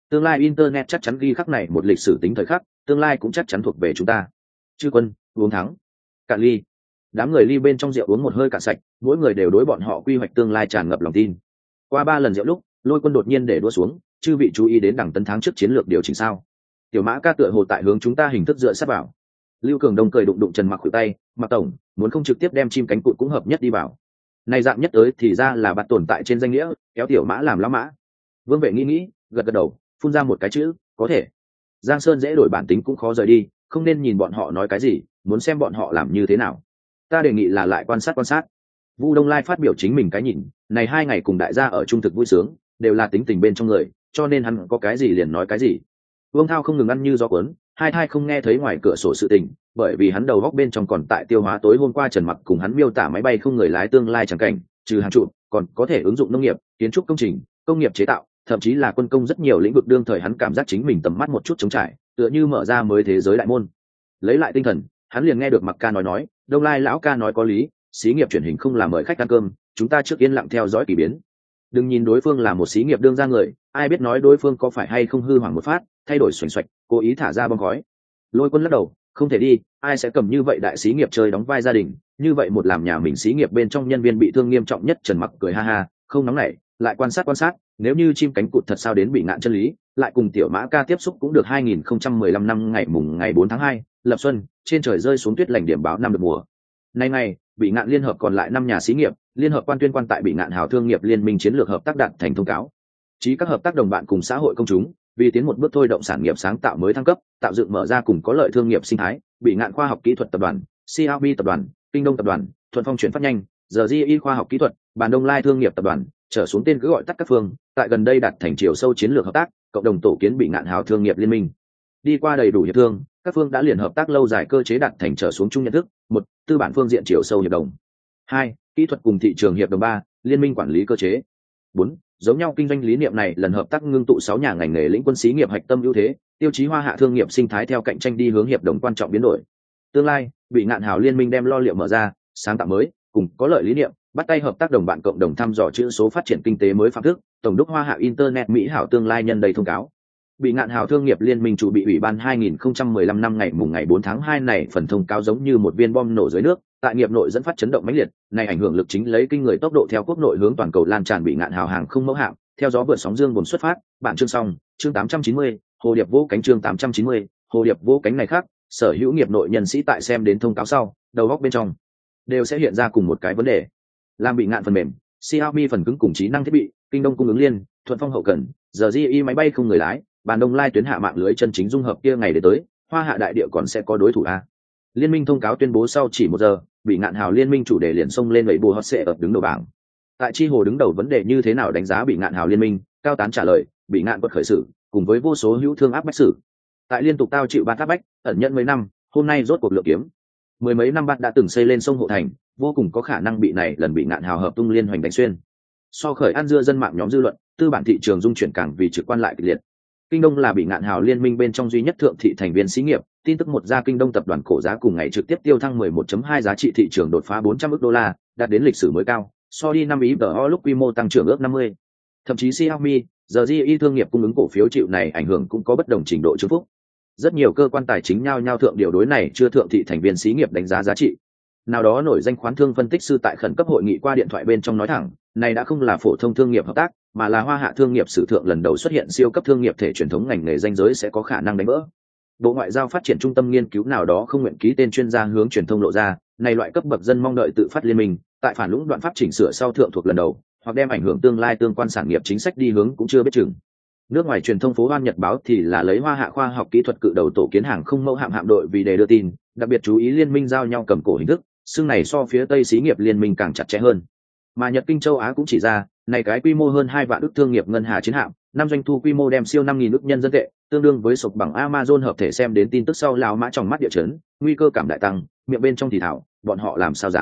Tương lai internet chắc chắn ghi khắc này một lịch sử tính thời khắc, tương lai cũng chắc chắn thuộc về chúng ta. Chư quân, uống thắng. Cạn ly. Đám người ly bên trong rượu uống một hơi cạn sạch, mỗi người đều đối bọn họ quy hoạch tương lai tràn ngập lòng tin. Qua 3 lần rượu lúc, Lôi Quân đột nhiên để đua xuống, chư vị chú ý đến đẳng tấn tháng trước chiến lược điều chỉnh sao? Tiểu Mã ca tựa hồ tại hướng chúng ta hình thức dựa sát vào. Lưu Cường Đông cười đụng đụng Trần Mặc khuỷu tay, "Mặc tổng, muốn không trực tiếp đem chim cánh cụt cũng hợp nhất đi vào." Này dạng nhất tới thì ra là bắt tồn tại trên danh nghĩa, kéo Tiểu Mã làm lão mã. Vương Vệ nghĩ, gật gật đầu, phun ra một cái chữ, "Có thể." Giang Sơn dễ đổi bản tính cũng khó rời đi, không nên nhìn bọn họ nói cái gì, muốn xem bọn họ làm như thế nào. Ta đề nghị là lại quan sát. Vu Đông Lai phát biểu chính mình cái nhìn, này 2 ngày cùng đại gia ở trung thực vui sướng, đều là tính tình bên trong người, cho nên hắn có cái gì liền nói cái gì. Vương Thao không ngừng ăn như gió cuốn, hai thai không nghe thấy ngoài cửa sổ sự tình, bởi vì hắn đầu góc bên trong còn tại tiêu hóa tối hôm qua Trần Mặc cùng hắn miêu tả máy bay không người lái tương lai chẳng cảnh, trừ hàng trụ, còn có thể ứng dụng nông nghiệp, kiến trúc công trình, công nghiệp chế tạo, thậm chí là quân công rất nhiều lĩnh vực đương thời hắn cảm giác chính mình tầm mắt một chút trống trải, tựa như mở ra mới thế giới đại môn. Lấy lại tinh thần, hắn liền nghe được Mặc ca nói, Đông Lai lão ca nói có lý, xí nghiệp chuyển hình không là mời khách ăn cơm, chúng ta trước yên lặng theo dõi kỳ biến. Đừng nhìn đối phương là một xí nghiệp đương ra người, ai biết nói đối phương có phải hay không hư hoảng một phát, thay đổi xoành xoạch, cố ý thả ra bom khói. Lôi Quân lắc đầu, không thể đi, ai sẽ cầm như vậy đại xí nghiệp chơi đóng vai gia đình, như vậy một làm nhà mình xí nghiệp bên trong nhân viên bị thương nghiêm trọng nhất. Trần Mặc cười ha ha, không nóng nảy, lại quan sát, nếu như chim cánh cụt thật sao đến bị ngạn chân lý, lại cùng Tiểu Mã ca tiếp xúc cũng được. 2015 năm ngày 4 tháng 2, lập xuân, trên trời rơi xuống tuyết lành điểm báo năm được mùa. Nay bị ngạn liên hợp còn lại 5 nhà xí nghiệp, liên hợp quan tuyên quan tại bị ngạn hào thương nghiệp liên minh chiến lược hợp tác đạt thành thông cáo. Chí các hợp tác đồng bạn cùng xã hội công chúng, vì tiến một bước thôi động sản nghiệp sáng tạo mới thăng cấp, tạo dựng mở ra cùng có lợi thương nghiệp sinh thái, bị ngạn khoa học kỹ thuật tập đoàn, CRB tập đoàn, Kinh Đông tập đoàn, Thuận Phong chuyển phát nhanh, giờ GI khoa học kỹ thuật, Bàn Đông Lai thương nghiệp tập đoàn, trở xuống tên cứ gọi tắt các phương, tại gần đây đạt thành chiều sâu chiến lược hợp tác, cộng đồng tổ kiến bị ngạn hào thương nghiệp liên minh. Đi qua đầy đủ hiệp thương, các phương đã liền hợp tác lâu dài cơ chế đạt thành trở xuống chung nhận thức. 1. Tư bản phương diện chiều sâu hiệp đồng. 2. Kỹ thuật cùng thị trường hiệp đồng. 3. Liên minh quản lý cơ chế. 4. Giống nhau kinh doanh lý niệm này lần hợp tác ngưng tụ 6 nhà ngành nghề lĩnh quân xí nghiệp hạch tâm ưu thế, tiêu chí hoa hạ thương nghiệp sinh thái theo cạnh tranh đi hướng hiệp đồng quan trọng biến đổi. Tương lai, bị ngạn hào liên minh đem lo liệu mở ra, sáng tạo mới, cùng có lợi lý niệm, bắt tay hợp tác đồng bạn cộng đồng thăm dò chữ số phát triển kinh tế mới phạm thức, tổng đốc hoa hạ internet mỹ hảo tương lai nhân đầy thông cáo. Bị ngạn hào thương nghiệp liên minh chủ bị ủy ban 2015 năm ngày 4 tháng 2 này phần thông cáo giống như một viên bom nổ dưới nước, tại nghiệp nội dẫn phát chấn động mãnh liệt, này ảnh hưởng lực chính lấy kinh người tốc độ theo quốc nội hướng toàn cầu lan tràn. Bị ngạn hào hàng không mẫu hạm, theo gió vượt sóng dương buồn xuất phát, bản chương xong, chương 890, hồ điệp vỗ cánh. Chương 890, hồ điệp vỗ cánh này khác, sở hữu nghiệp nội nhân sĩ tại xem đến thông cáo sau, đầu góc bên trong đều sẽ hiện ra cùng một cái vấn đề. Làm bị ngạn phần mềm, Xiaomi phần cứng cùng trí năng thiết bị, Kinh Đông cung ứng liên, Thuận Phong hậu cần, giờ GI máy bay không người lái, Bàn Đông Lai tuyến hạ mạng lưới chân chính dung hợp kia ngày đến tới, hoa hạ đại địa còn sẽ có đối thủ a. Liên minh thông cáo tuyên bố sau chỉ 1 giờ, bị ngạn hào liên minh chủ đề liền xông lên Weibo hot sẽ ập đứng đầu bảng. Tại chi hồ đứng đầu vấn đề như thế nào đánh giá bị ngạn hào liên minh, Cao Tán trả lời, bị ngạn quật khởi sự, cùng với vô số hữu thương áp bách sự. Tại liên tục tao chịu ban áp bách, ẩn nhận mấy năm, hôm nay rốt cuộc lựa kiếm. 10 mấy năm bạn đã từng xây lên sông hộ thành, vô cùng có khả năng bị này lần bị ngạn hào hợp tung liên hoành đánh xuyên. So khởi ăn dưa dân mạng nhóm dư luận, tư bản thị trường dung chuyển càng vì trực quan lại kịch liệt. Kinh Đông là bị ngạn hào liên minh bên trong duy nhất thượng thị thành viên xí nghiệp, tin tức một ra Kinh Đông tập đoàn cổ giá cùng ngày trực tiếp tiêu thăng 11.2 giá trị thị trường đột phá 400 ức đô la, đạt đến lịch sử mới cao, so đi năm IPO lúc quy mô tăng trưởng ước 50. Thậm chí Xiaomi, giờ GI thương nghiệp cung ứng cổ phiếu chịu này ảnh hưởng cũng có bất đồng trình độ chứng phúc. Rất nhiều cơ quan tài chính nhao thượng điều đối này chưa thượng thị thành viên xí nghiệp đánh giá giá trị. Nào đó nổi danh khoán thương phân tích sư tại khẩn cấp hội nghị qua điện thoại bên trong nói thẳng, này đã không là phổ thông thương nghiệp hợp tác, mà là hoa hạ thương nghiệp sử thượng lần đầu xuất hiện siêu cấp thương nghiệp thể truyền thống ngành nghề danh giới sẽ có khả năng đánh vỡ. Bộ Ngoại giao phát triển trung tâm nghiên cứu nào đó không nguyện ký tên chuyên gia hướng truyền thông lộ ra, này loại cấp bậc dân mong đợi tự phát liên minh, tại phản lũng đoạn pháp chỉnh sửa sau thượng thuộc lần đầu, hoặc đem ảnh hưởng tương lai tương quan sản nghiệp chính sách đi hướng cũng chưa biết chừng. Nước ngoài truyền thông phố Hoan Nhật báo thì là lấy hoa hạ khoa học kỹ thuật cự đầu tổ kiến hàng không mẫu hạm đội vì đề đưa tin, đặc biệt chú ý liên minh giao nhau cầm cổ hình thức, xương này so phía Tây xí nghiệp liên minh càng chặt chẽ hơn. Mà Nhật Kinh châu Á cũng chỉ ra, này cái quy mô hơn 2 vạn ức thương nghiệp ngân hà chiến hạm, năm doanh thu quy mô đem siêu 5.000 ức nhân dân tệ, tương đương với sụp bằng Amazon hợp thể. Xem đến tin tức sau lão mã trong mắt địa chấn, nguy cơ cảm đại tăng, miệng bên trong thì thảo, bọn họ làm sao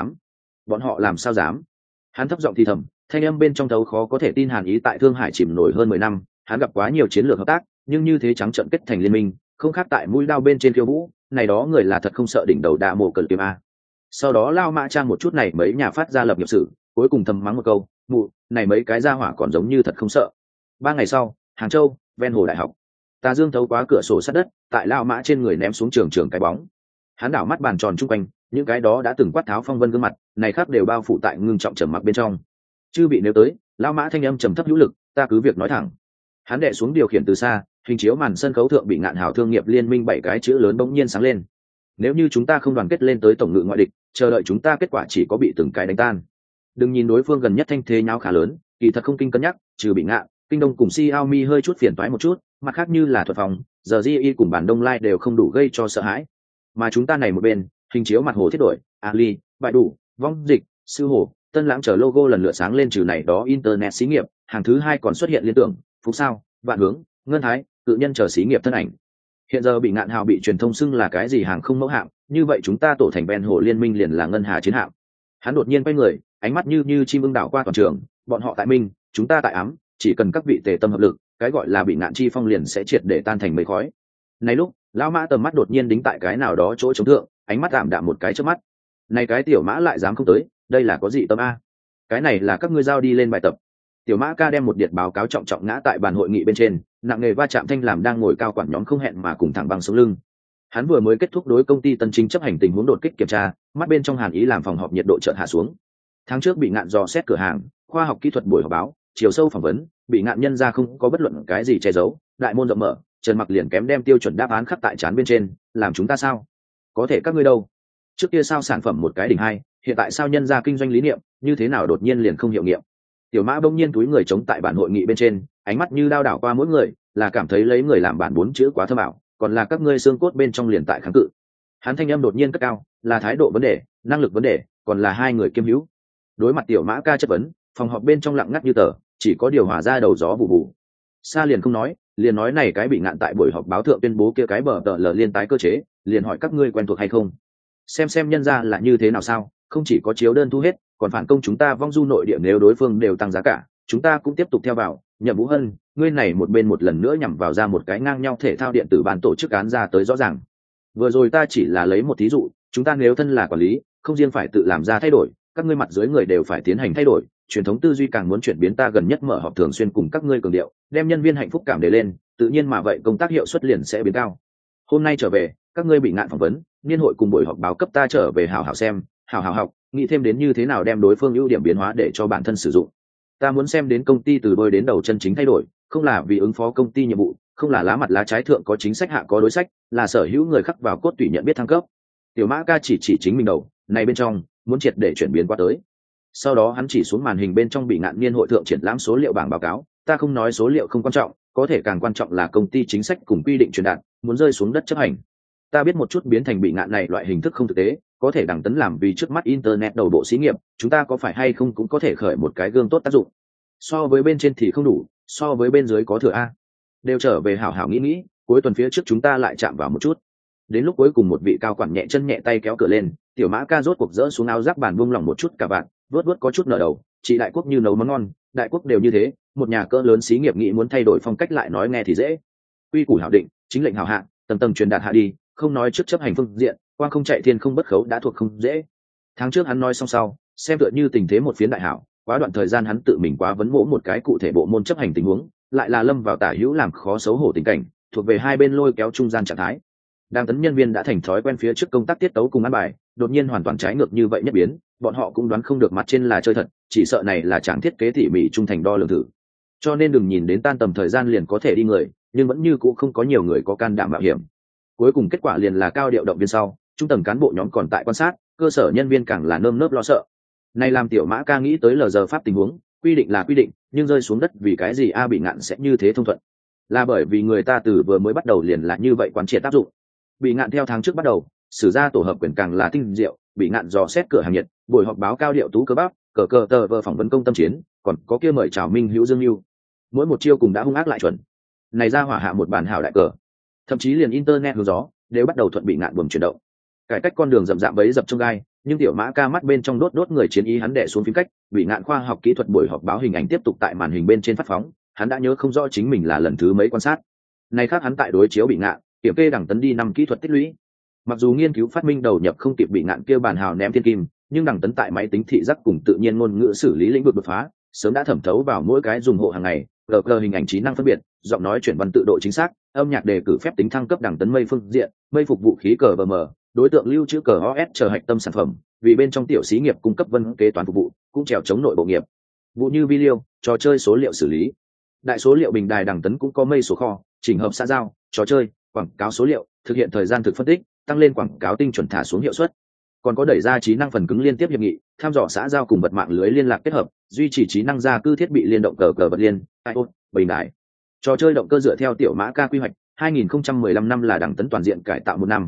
dám? Hắn thấp giọng thì thầm, thanh âm bên trong thấu khó có thể tin hàn ý. Tại Thương Hải chìm nổi hơn 10 năm, hắn gặp quá nhiều chiến lược hợp tác, nhưng như thế trắng trợn kết thành liên minh, không khác tại mũi đao bên trên khiêu vũ, này đó người là thật không sợ đỉnh đầu đạ mộ cẩn kiếm a. Sau đó lao mã trang một chút này mấy nhà phát ra lập nghiệp sử, cuối cùng thầm mắng một câu, mụ, này mấy cái gia hỏa còn giống như thật không sợ. 3 ngày sau, Hàng Châu, ven hồ đại học. Tà dương thấu qua cửa sổ sát đất, tại lao mã trên người ném xuống trường trường cái bóng. Hắn đảo mắt bàn tròn chung quanh, những cái đó đã từng quát tháo phong vân gương mặt này khác đều bao phủ tại ngưng trọng trầm mặc bên trong. Chư bị nếu tới, lao mã thanh âm trầm thấp hữu lực, ta cứ việc nói thẳng. Hắn đệ xuống điều khiển từ xa, hình chiếu màn sân khấu thượng bị Ngạn Hào thương nghiệp liên minh 7 cái chữ lớn bỗng nhiên sáng lên. Nếu như chúng ta không đoàn kết lên tới tổng ngự ngoại địch, chờ đợi chúng ta kết quả chỉ có bị từng cái đánh tan. Đừng nhìn đối phương gần nhất thanh thế nháo khá lớn, kỳ thật không kinh cân nhắc, trừ bị Ngạn, Kinh Đông cùng Xiaomi hơi chút phiền toái một chút, mặt khác như là thuật phòng, giờ GE cùng bản Đông Lai đều không đủ gây cho sợ hãi. Mà chúng ta này một bên, hình chiếu mặt hồ thiết đổi, Ali, Bại đủ, Vong Dịch, Sư Hồ, Tân Lãng chờ logo lần lượt sáng lên, trừ này đó internet xí nghiệp, hàng thứ hai còn xuất hiện liên tưởng, Phúc Sao, Vạn Hướng, Ngân Thái, Cự Nhân chờ xí nghiệp thân ảnh. Hiện giờ bị Ngạn Hào bị truyền thông xưng là cái gì hàng không mẫu hạm, như vậy chúng ta tổ thành ven hồ liên minh liền là ngân hà chiến hạm. Hắn đột nhiên quay người, ánh mắt như chim ưng đảo qua toàn trường, bọn họ tại minh, chúng ta tại ám, chỉ cần các vị tề tâm hợp lực, cái gọi là bị Ngạn chi phong liền sẽ triệt để tan thành mây khói. Này lúc, lão mã tầm mắt đột nhiên đính tại cái nào đó chỗ chống thượng, ánh mắt đạm đạm một cái trước mắt. Này cái tiểu mã lại dám không tới, đây là có gì tâm a? Cái này là các ngươi giao đi lên bài tập. Tiểu mã ca đem một điện báo cáo trọng trọng ngã tại bàn hội nghị bên trên, nặng nghề va chạm thanh làm đang ngồi cao quản nhóm không hẹn mà cùng thẳng bằng sống lưng. Hắn vừa mới kết thúc đối công ty Tân Chính chấp hành tình huống đột kích kiểm tra, mắt bên trong hàn ý làm phòng họp nhiệt độ chợt hạ xuống. Tháng trước bị Ngạn dò xét cửa hàng, khoa học kỹ thuật buổi họp báo, chiều sâu phỏng vấn, bị Ngạn nhân ra không có bất luận cái gì che giấu, đại môn rộng mở, Trần Mặc liền kém đem tiêu chuẩn đáp án khắc tại trán bên trên, làm chúng ta sao? Có thể các ngươi đâu? Trước kia sao sản phẩm một cái đỉnh hai, hiện tại sao nhân ra kinh doanh lý niệm, như thế nào đột nhiên liền không hiệu nghiệm? Tiểu mã bỗng nhiên túi người chống tại bản hội nghị bên trên, ánh mắt như đao đảo qua mỗi người, là cảm thấy lấy người làm bản 4 chữ quá thơm ảo, còn là các ngươi xương cốt bên trong liền tại kháng cự. Hắn thanh âm đột nhiên cất cao, là thái độ vấn đề, năng lực vấn đề, còn là hai người kiêm hữu. Đối mặt tiểu mã ca chất vấn, phòng họp bên trong lặng ngắt như tờ, chỉ có điều hòa ra đầu gió vụ vụ. Sa liền không nói, liền nói này cái bị Ngạn tại buổi họp báo thượng tuyên bố kia cái bờ tờ lờ liên tái cơ chế, liền hỏi các ngươi quen thuộc hay không? Xem nhân ra là như thế nào sao, không chỉ có chiếu đơn thu hết, còn phản công chúng ta vong du nội địa, nếu đối phương đều tăng giá cả, chúng ta cũng tiếp tục theo vào. Nhậm Vũ Hân, ngươi này một bên một lần nữa nhằm vào ra một cái ngang nhau thể thao điện tử ban tổ chức án ra tới rõ ràng. Vừa rồi ta chỉ là lấy một thí dụ, chúng ta nếu thân là quản lý, không riêng phải tự làm ra thay đổi, các ngươi mặt dưới người đều phải tiến hành thay đổi. Truyền thống tư duy càng muốn chuyển biến, ta gần nhất mở họp thường xuyên cùng các ngươi cường điệu, đem nhân viên hạnh phúc cảm đề lên, tự nhiên mà vậy công tác hiệu suất liền sẽ biến cao. Hôm nay trở về, các ngươi bị Ngạn phỏng vấn, niên hội cùng buổi họp báo cấp ta trở về hảo hảo xem, hảo hảo học, nghĩ thêm đến như thế nào đem đối phương ưu điểm biến hóa để cho bản thân sử dụng. Ta muốn xem đến công ty từ đôi đến đầu chân chính thay đổi, không là vì ứng phó công ty nhiệm vụ, không là lá mặt lá trái thượng có chính sách hạ có đối sách, là sở hữu người khắc vào cốt tủy nhận biết thăng cấp. Tiểu mã ca chỉ chính mình đầu, này bên trong muốn triệt để chuyển biến qua tới. Sau đó hắn chỉ xuống màn hình bên trong bị Ngạn niên hội thượng triển lãm số liệu bảng báo cáo, ta không nói số liệu không quan trọng, có thể càng quan trọng là công ty chính sách cùng quy định truyền đạt, muốn rơi xuống đất chấp hành. Ta biết một chút biến thành bị Ngạn này loại hình thức không thực tế, có thể đẳng tấn làm vì trước mắt internet đầu bộ xí nghiệp, chúng ta có phải hay không cũng có thể khởi một cái gương tốt tác dụng. So với bên trên thì không đủ, so với bên dưới có thừa a. Đều trở về hảo hảo nghĩ, cuối tuần phía trước chúng ta lại chạm vào một chút. Đến lúc cuối cùng một vị cao quản nhẹ chân nhẹ tay kéo cửa lên, tiểu mã ca rốt cuộc dỡ xuống áo giáp bàn buông lỏng một chút cả bạn, vớt có chút nở đầu, chị đại quốc như nấu món ngon, đại quốc đều như thế, một nhà cỡ lớn xí nghiệp nghĩ muốn thay đổi phong cách lại nói nghe thì dễ. Quy củ hảo định, chính lệnh hảo hạ, tầng tầng truyền đạt hạ đi, không nói trước chấp hành phương diện, quang không chạy thiên không bất khấu đã thuộc không dễ. Tháng trước hắn nói xong sau, xem tựa như tình thế một phiến đại hảo, quá đoạn thời gian hắn tự mình quá vấn mỗ một cái cụ thể bộ môn chấp hành tình huống, lại là lâm vào tả hữu làm khó xấu hổ tình cảnh, thuộc về hai bên lôi kéo trung gian trạng thái. Đang tấn nhân viên đã thành thói quen phía trước công tác tiết tấu cùng ăn bài, đột nhiên hoàn toàn trái ngược như vậy nhất biến, bọn họ cũng đoán không được mặt trên là chơi thật, chỉ sợ này là chẳng thiết kế tỉ mỉ trung thành đo lường thử. Cho nên đừng nhìn đến tan tầm thời gian liền có thể đi người, nhưng vẫn như cũ không có nhiều người có can đảm mạo hiểm. Cuối cùng kết quả liền là cao điệu động viên sau, trung tầng cán bộ nhóm còn tại quan sát, cơ sở nhân viên càng là nơm nớp lo sợ. Này làm tiểu mã ca nghĩ tới lờ giờ pháp tình huống, quy định là quy định, nhưng rơi xuống đất vì cái gì bị Ngạn sẽ như thế thông thuận? Là bởi vì người ta từ vừa mới bắt đầu liền là như vậy quán triệt áp dụng. Bị Ngạn theo tháng trước bắt đầu, sử ra tổ hợp quyền càng là tinh diệu, bị Ngạn dò xét cửa hàng nhiệt, buổi họp báo cao điệu tú cơ bắp, cờ tờ vờ phỏng vấn công tâm chiến, còn có kia mời chào Minh Hữu Dương Lưu. Mỗi một chiêu cùng đã hung ác lại chuẩn. Này ra hỏa hạ một bản hảo đại cờ. Thậm chí liền internet hướng gió đều bắt đầu thuận bị Ngạn buồm chuyển động. Cải cách con đường rậm rạp bấy dập trong gai, nhưng tiểu mã ca mắt bên trong đốt người chiến ý hắn đè xuống phím cách, bị Ngạn khoa học kỹ thuật buổi họp báo hình ảnh tiếp tục tại màn hình bên trên phát phóng, hắn đã nhớ không rõ chính mình là lần thứ mấy quan sát. Này khác hắn tại đối chiếu bị Ngạn, kiểm kê đẳng tấn đi 5 kỹ thuật tích lũy. Mặc dù nghiên cứu phát minh đầu nhập không kịp bị Ngạn kêu bàn hào ném thiên kim, nhưng đẳng tấn tại máy tính thị giác cùng tự nhiên ngôn ngữ xử lý lĩnh vực đột phá, sớm đã thẩm thấu vào mỗi cái dùng hộ hàng ngày, gờ hình ảnh trí năng phân biệt, giọng nói chuyển văn tự độ chính xác, âm nhạc đề cử phép tính thăng cấp đẳng tấn mây phương diện, mây phục vụ khí cờ vm, đối tượng lưu trữ cờ os chờ hạch tâm sản phẩm, vì bên trong tiểu xí nghiệp cung cấp vân kế toán phục vụ, cũng trèo chống nội bộ nghiệp vụ như video, trò chơi số liệu xử lý. Đại số liệu bình đài đẳng tấn cũng có mây số kho, chỉnh hợp xã giao, trò chơi, quảng cáo số liệu, thực hiện thời gian thực phân tích, tăng lên quảng cáo tinh chuẩn thả xuống hiệu suất. Còn có đẩy ra trí năng phần cứng liên tiếp hiệp nghị, tham dò xã giao cùng vật mạng lưới liên lạc kết hợp, duy trì trí năng gia cư thiết bị liên động cờ vật liên, iOS, bình đại. Trò chơi động cơ dựa theo tiểu mã ca quy hoạch, 2015 năm là đẳng tấn toàn diện cải tạo một năm,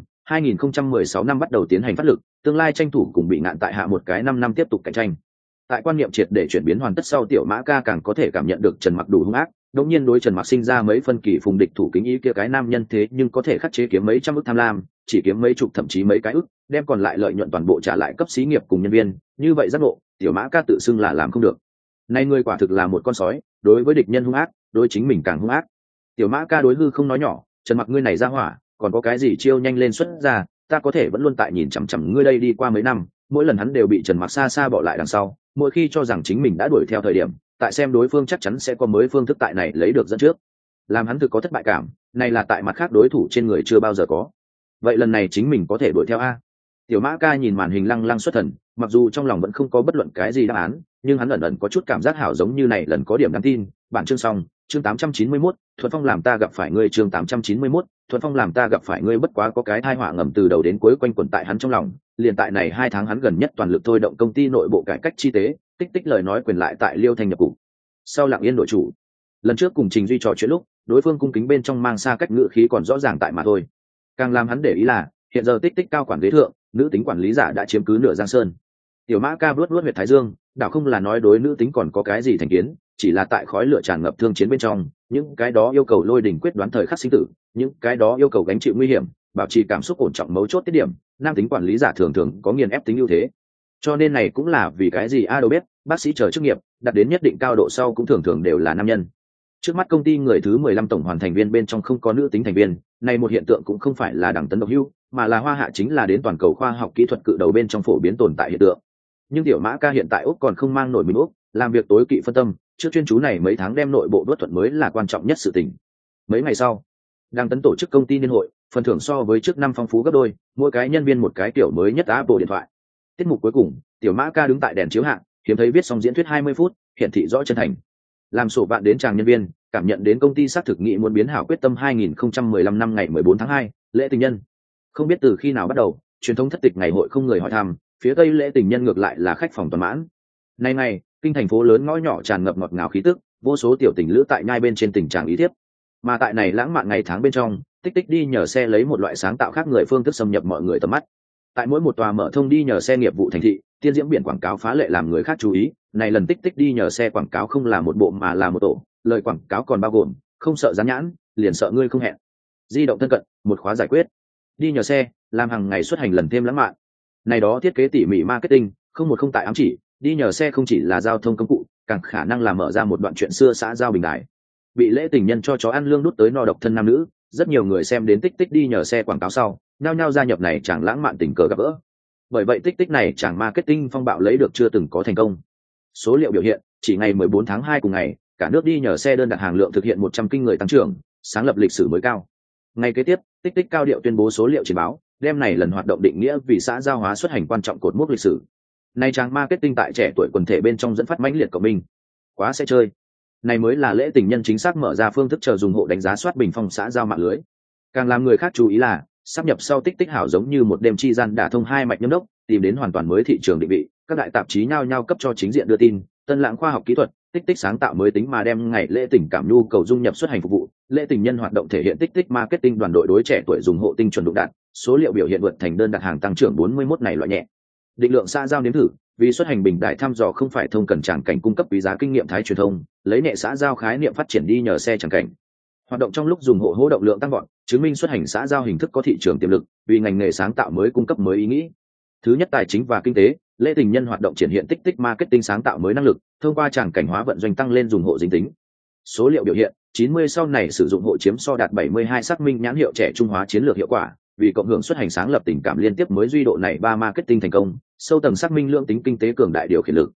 2016 năm bắt đầu tiến hành phát lực, tương lai tranh thủ cùng bị ngạn tại hạ một cái 5 năm tiếp tục cạnh tranh. Tại quan niệm triệt để chuyển biến hoàn tất sau, tiểu mã ca càng có thể cảm nhận được Trần Mặc đủ hung ác, đống nhiên đối Trần Mặc sinh ra mấy phân kỳ phùng địch thủ kính ý, kia cái nam nhân thế nhưng có thể khắc chế kiếm mấy trăm ức tham lam, chỉ kiếm mấy chục thậm chí mấy cái ức, đem còn lại lợi nhuận toàn bộ trả lại cấp xí nghiệp cùng nhân viên, như vậy giác ngộ, tiểu mã ca tự xưng là làm không được. Nay người quả thực là một con sói, đối với địch nhân hung ác, đối chính mình càng hung ác. Tiểu mã ca đối hư không nói nhỏ, Trần Mặc ngươi này ra hỏa, còn có cái gì chiêu nhanh lên xuất ra, ta có thể vẫn luôn tại nhìn chằm chằm ngươi đây. Đi qua mấy năm, mỗi lần hắn đều bị Trần Mặc xa xa bỏ lại đằng sau, mỗi khi cho rằng chính mình đã đuổi theo thời điểm, tại xem đối phương chắc chắn sẽ có mới phương thức tại này lấy được dẫn trước, làm hắn thực có thất bại cảm, này là tại mặt khác đối thủ trên người chưa bao giờ có. Vậy lần này chính mình có thể đuổi theo a? Tiểu mã ca nhìn màn hình lăng lăng xuất thần, mặc dù trong lòng vẫn không có bất luận cái gì đáp án, nhưng hắn ẩn ẩn có chút cảm giác hảo giống như này lần có điểm đáng tin. Bản chương xong, chương 891, Thuận Phong làm ta gặp phải ngươi, chương 891, Thuận Phong làm ta gặp phải ngươi. Bất quá có cái tai họa ngầm từ đầu đến cuối quanh quẩn tại hắn trong lòng, liền tại này 2 tháng hắn gần nhất toàn lực thôi động công ty nội bộ cải cách chi tế, tích tích lời nói quyền lại tại Liêu Thanh nhập cục. Sau lặng yên đội chủ, lần trước cùng Trình Duy trò chuyện lúc, đối phương cung kính bên trong mang xa cách ngữ khí còn rõ ràng tại mà thôi. Càng làm hắn để ý là, hiện giờ tích tích cao quản ghế thượng, nữ tính quản lý giả đã chiếm cứ nửa Giang Sơn. Tiểu mã ca vuốt huyệt thái dương, đảo không là nói đối nữ tính còn có cái gì thành kiến, chỉ là tại khói lửa tràn ngập thương chiến bên trong, những cái đó yêu cầu lôi đỉnh quyết đoán thời khắc sinh tử, những cái đó yêu cầu gánh chịu nguy hiểm, bảo trì cảm xúc ổn trọng mấu chốt tiết điểm, nam tính quản lý giả thường thường có nghiền ép tính ưu thế. Cho nên này cũng là vì cái gì đâu biết, bác sĩ chờ chức nghiệp đạt đến nhất định cao độ sau cũng thường thường đều là nam nhân. Trước mắt công ty người thứ 15 tổng hoàn thành viên bên trong không có nữ tính thành viên, này một hiện tượng cũng không phải là đẳng tấn độc hưu, mà là hoa hạ chính là đến toàn cầu khoa học kỹ thuật cự đầu bên trong phổ biến tồn tại hiện tượng. Nhưng tiểu mã ca hiện tại Úc còn không mang nổi mình Úc, làm việc tối kỵ phân tâm, trước chuyên chú này mấy tháng đem nội bộ đuốt thuận mới là quan trọng nhất sự tình. Mấy ngày sau, đang tấn tổ chức công ty niên hội, phần thưởng so với trước năm phong phú gấp đôi, mỗi cái nhân viên một cái kiểu mới nhất Apple điện thoại. Tiết mục cuối cùng, tiểu mã ca đứng tại đèn chiếu hạng, hiếm thấy viết xong diễn thuyết 20 phút, hiển thị rõ chân thành. Làm sổ bạn đến chàng nhân viên, cảm nhận đến công ty xác thực nghị muốn biến hảo quyết tâm. 2015 năm ngày 14 tháng 2, lễ tình nhân. Không biết từ khi nào bắt đầu, truyền thống thất tịch ngày hội không người hỏi thăm, phía tây lễ tình nhân ngược lại là khách phòng toàn mãn. Nay ngày, kinh thành phố lớn ngõ nhỏ tràn ngập ngọt ngào khí tức, vô số tiểu tình lữ tại nhai bên trên tình trạng ý thiếp. Mà tại này lãng mạn ngày tháng bên trong, tích tích đi nhờ xe lấy một loại sáng tạo khác người phương thức xâm nhập mọi người tầm mắt. Tại mỗi một tòa mở thông đi nhờ xe nghiệp vụ thành thị, tiên diễm biển quảng cáo phá lệ làm người khác chú ý. Này lần tích tích đi nhờ xe quảng cáo không là một bộ mà là một tổ, lời quảng cáo còn bao gồm không sợ dán nhãn, liền sợ ngươi không hẹn, di động thân cận, một khóa giải quyết, đi nhờ xe làm hàng ngày xuất hành lần thêm lãng mạn. Này đó thiết kế tỉ mỉ marketing, không một không tại ám chỉ đi nhờ xe không chỉ là giao thông công cụ, càng khả năng là mở ra một đoạn chuyện xưa xã giao bình đại. Bị lễ tình nhân cho chó ăn lương đút tới no độc thân nam nữ, rất nhiều người xem đến tích tích đi nhờ xe quảng cáo sau, nhao nhao gia nhập này chẳng lãng mạn tình cờ gặp gỡ. Bởi vậy tích tích này chẳng marketing phong bạo lấy được chưa từng có thành công. Số liệu biểu hiện, chỉ ngày 14 tháng 2 cùng ngày, cả nước đi nhờ xe đơn đặt hàng lượng thực hiện 100 kinh người tăng trưởng, sáng lập lịch sử mới cao. Ngày kế tiếp, tích tích cao điệu tuyên bố số liệu triển báo, đem này lần hoạt động định nghĩa vì xã giao hóa xuất hành quan trọng cột mốc lịch sử. Này trang marketing tại trẻ tuổi quần thể bên trong dẫn phát mãnh liệt cộng minh. Quá sẽ chơi. Này mới là lễ tình nhân chính xác mở ra phương thức chờ dùng hộ đánh giá soát bình phong xã giao mạng lưới. Càng làm người khác chú ý là, sắp nhập sau tích tích hảo giống như một đêm chi gian đả thông hai mạch nhâm đốc, tìm đến hoàn toàn mới thị trường định vị. Các đại tạp chí nhao nhao cấp cho chính diện đưa tin, tân lãng khoa học kỹ thuật, tích tích sáng tạo mới tính mà đem ngày lễ tình cảm nhu cầu dung nhập xuất hành phục vụ. Lễ tình nhân hoạt động thể hiện tích tích marketing đoàn đội đối trẻ tuổi dùng hộ tinh chuẩn đụng đạn, số liệu biểu hiện vượt thành đơn đặt hàng tăng trưởng 41 này loại nhẹ. Định lượng xã giao nếm thử, vì xuất hành bình đại thăm dò không phải thông cần tràng cảnh cung cấp quý giá kinh nghiệm thái truyền thông, lấy nhẹ xã giao khái niệm phát triển đi nhờ xe tràng cảnh. Hoạt động trong lúc dùng hộ hỗ động lượng tăng vọt, chứng minh xuất hành xã giao hình thức có thị trường tiềm lực, vì ngành nghề sáng tạo mới cung cấp mới ý nghĩ. Thứ nhất tài chính và kinh tế, lễ tình nhân hoạt động triển hiện tích tích marketing sáng tạo mới năng lực, thông qua tràng cảnh hóa vận doanh tăng lên dùng hộ dính tính. Số liệu biểu hiện, 90 sau này sử dụng hộ chiếm so đạt 72 xác minh nhãn hiệu trẻ trung hóa chiến lược hiệu quả, vì cộng hưởng xuất hành sáng lập tình cảm liên tiếp mới duy độ này 3 marketing thành công, sâu tầng xác minh lượng tính kinh tế cường đại điều khiển lực.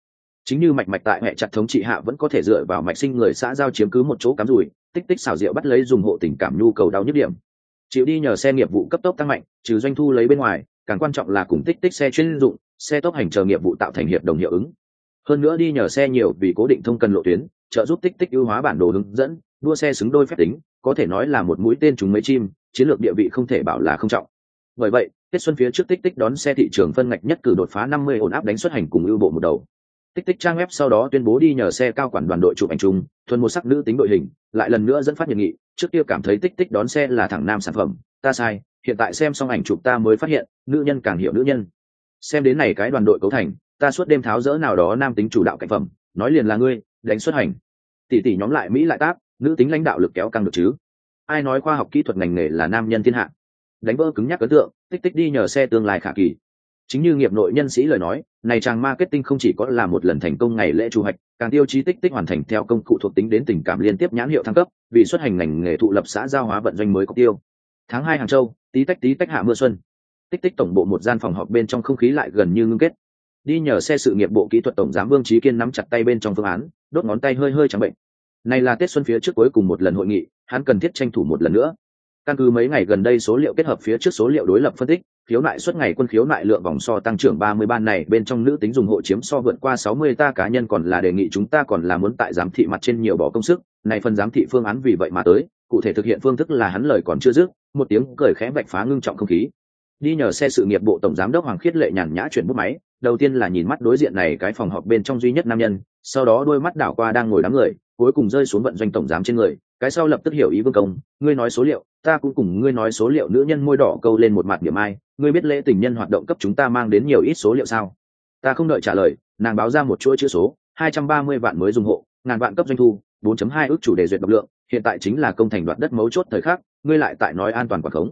chính như mạch tại hệ chặt thống trị hạ vẫn có thể dựa vào mạch sinh người xã giao chiếm cứ một chỗ cắm rủi, tích tích xảo diệu bắt lấy dùng hộ tình cảm nhu cầu đau nhức điểm, chịu đi nhờ xe nghiệp vụ cấp tốc tăng mạnh, trừ doanh thu lấy bên ngoài, càng quan trọng là cùng tích tích xe chuyên dụng, xe tốc hành chờ nghiệp vụ tạo thành hiệp đồng hiệu ứng. Hơn nữa đi nhờ xe nhiều vì cố định thông cần lộ tuyến, trợ giúp tích tích ưu hóa bản đồ hướng dẫn, đua xe xứng đôi phép tính, có thể nói là một mũi tên trúng mấy chim, chiến lược địa vị không thể bảo là không trọng. Bởi vậy, Tết xuân phía trước tích tích đón xe thị trường phân ngạch nhất cử đột phá 50 ổn áp đánh xuất hành cùng ưu bộ một đầu. Tích tích trang web sau đó tuyên bố đi nhờ xe cao quản đoàn đội chụp ảnh chung, thuần một sắc nữ tính đội hình, lại lần nữa dẫn phát nhiệt nghị, trước kia cảm thấy tích tích đón xe là thẳng nam sản phẩm, ta sai, hiện tại xem xong ảnh chụp ta mới phát hiện, nữ nhân càng hiểu nữ nhân. Xem đến này cái đoàn đội cấu thành, ta suốt đêm tháo dỡ nào đó nam tính chủ đạo cảnh phẩm, nói liền là ngươi, đánh xuất hành. Tỷ tỷ nhóm lại Mỹ lại tác, nữ tính lãnh đạo lực kéo căng được chứ? Ai nói khoa học kỹ thuật ngành nghề là nam nhân thiên hạ? Đánh vỡ cứng nhắc ấn tượng, tích tích đi nhờ xe tương lai khả kỳ. Chính như nghiệp nội nhân sĩ lời nói, này chàng marketing không chỉ có là một lần thành công ngày lễ chu hoạch, càng tiêu chí tích tích hoàn thành theo công cụ thuộc tính đến tình cảm liên tiếp nhãn hiệu thăng cấp, vì xuất hành ngành nghề thụ lập xã giao hóa vận doanh mới có tiêu. Tháng 2 Hàng Châu, tí tách hạ mưa xuân. Tích tích tổng bộ một gian phòng họp bên trong không khí lại gần như ngưng kết. Đi nhờ xe sự nghiệp bộ kỹ thuật tổng giám Vương Chí Kiên nắm chặt tay bên trong phương án, đốt ngón tay hơi trắng bệnh. Này là Tết xuân phía trước cuối cùng một lần hội nghị, hắn cần thiết tranh thủ một lần nữa. Căn cứ mấy ngày gần đây số liệu kết hợp phía trước số liệu đối lập phân tích, khiếu nại suốt ngày quân khiếu nại lượng vòng so tăng trưởng 30 ban này bên trong nữ tính dùng hộ chiếm so vượt qua 60 ta cá nhân còn là đề nghị chúng ta còn là muốn tại giám thị mặt trên nhiều bỏ công sức, này phần giám thị phương án vì vậy mà tới, cụ thể thực hiện phương thức là hắn lời còn chưa dứt, một tiếng cười khẽ vạch phá ngưng trọng không khí. Đi nhờ xe sự nghiệp bộ tổng giám đốc Hoàng Khiết Lệ nhàn nhã chuyển bút máy, đầu tiên là nhìn mắt đối diện này cái phòng họp bên trong duy nhất nam nhân, sau đó đôi mắt đảo qua đang ngồi đám người, cuối cùng rơi xuống vận doanh tổng giám trên người, cái sau lập tức hiểu ý Vương Công, ngươi nói số liệu, ta cũng cùng ngươi nói số liệu. Nữ nhân môi đỏ câu lên một mặt điểm ai, ngươi biết lễ tình nhân hoạt động cấp chúng ta mang đến nhiều ít số liệu sao? Ta không đợi trả lời, nàng báo ra một chuỗi chữ số, 230 vạn mới dùng hộ, ngàn vạn cấp doanh thu, 4.2 ước chủ đề duyệt độc lượng, hiện tại chính là công thành đoạt đất mấu chốt thời khắc, ngươi lại tại nói an toàn quản khống.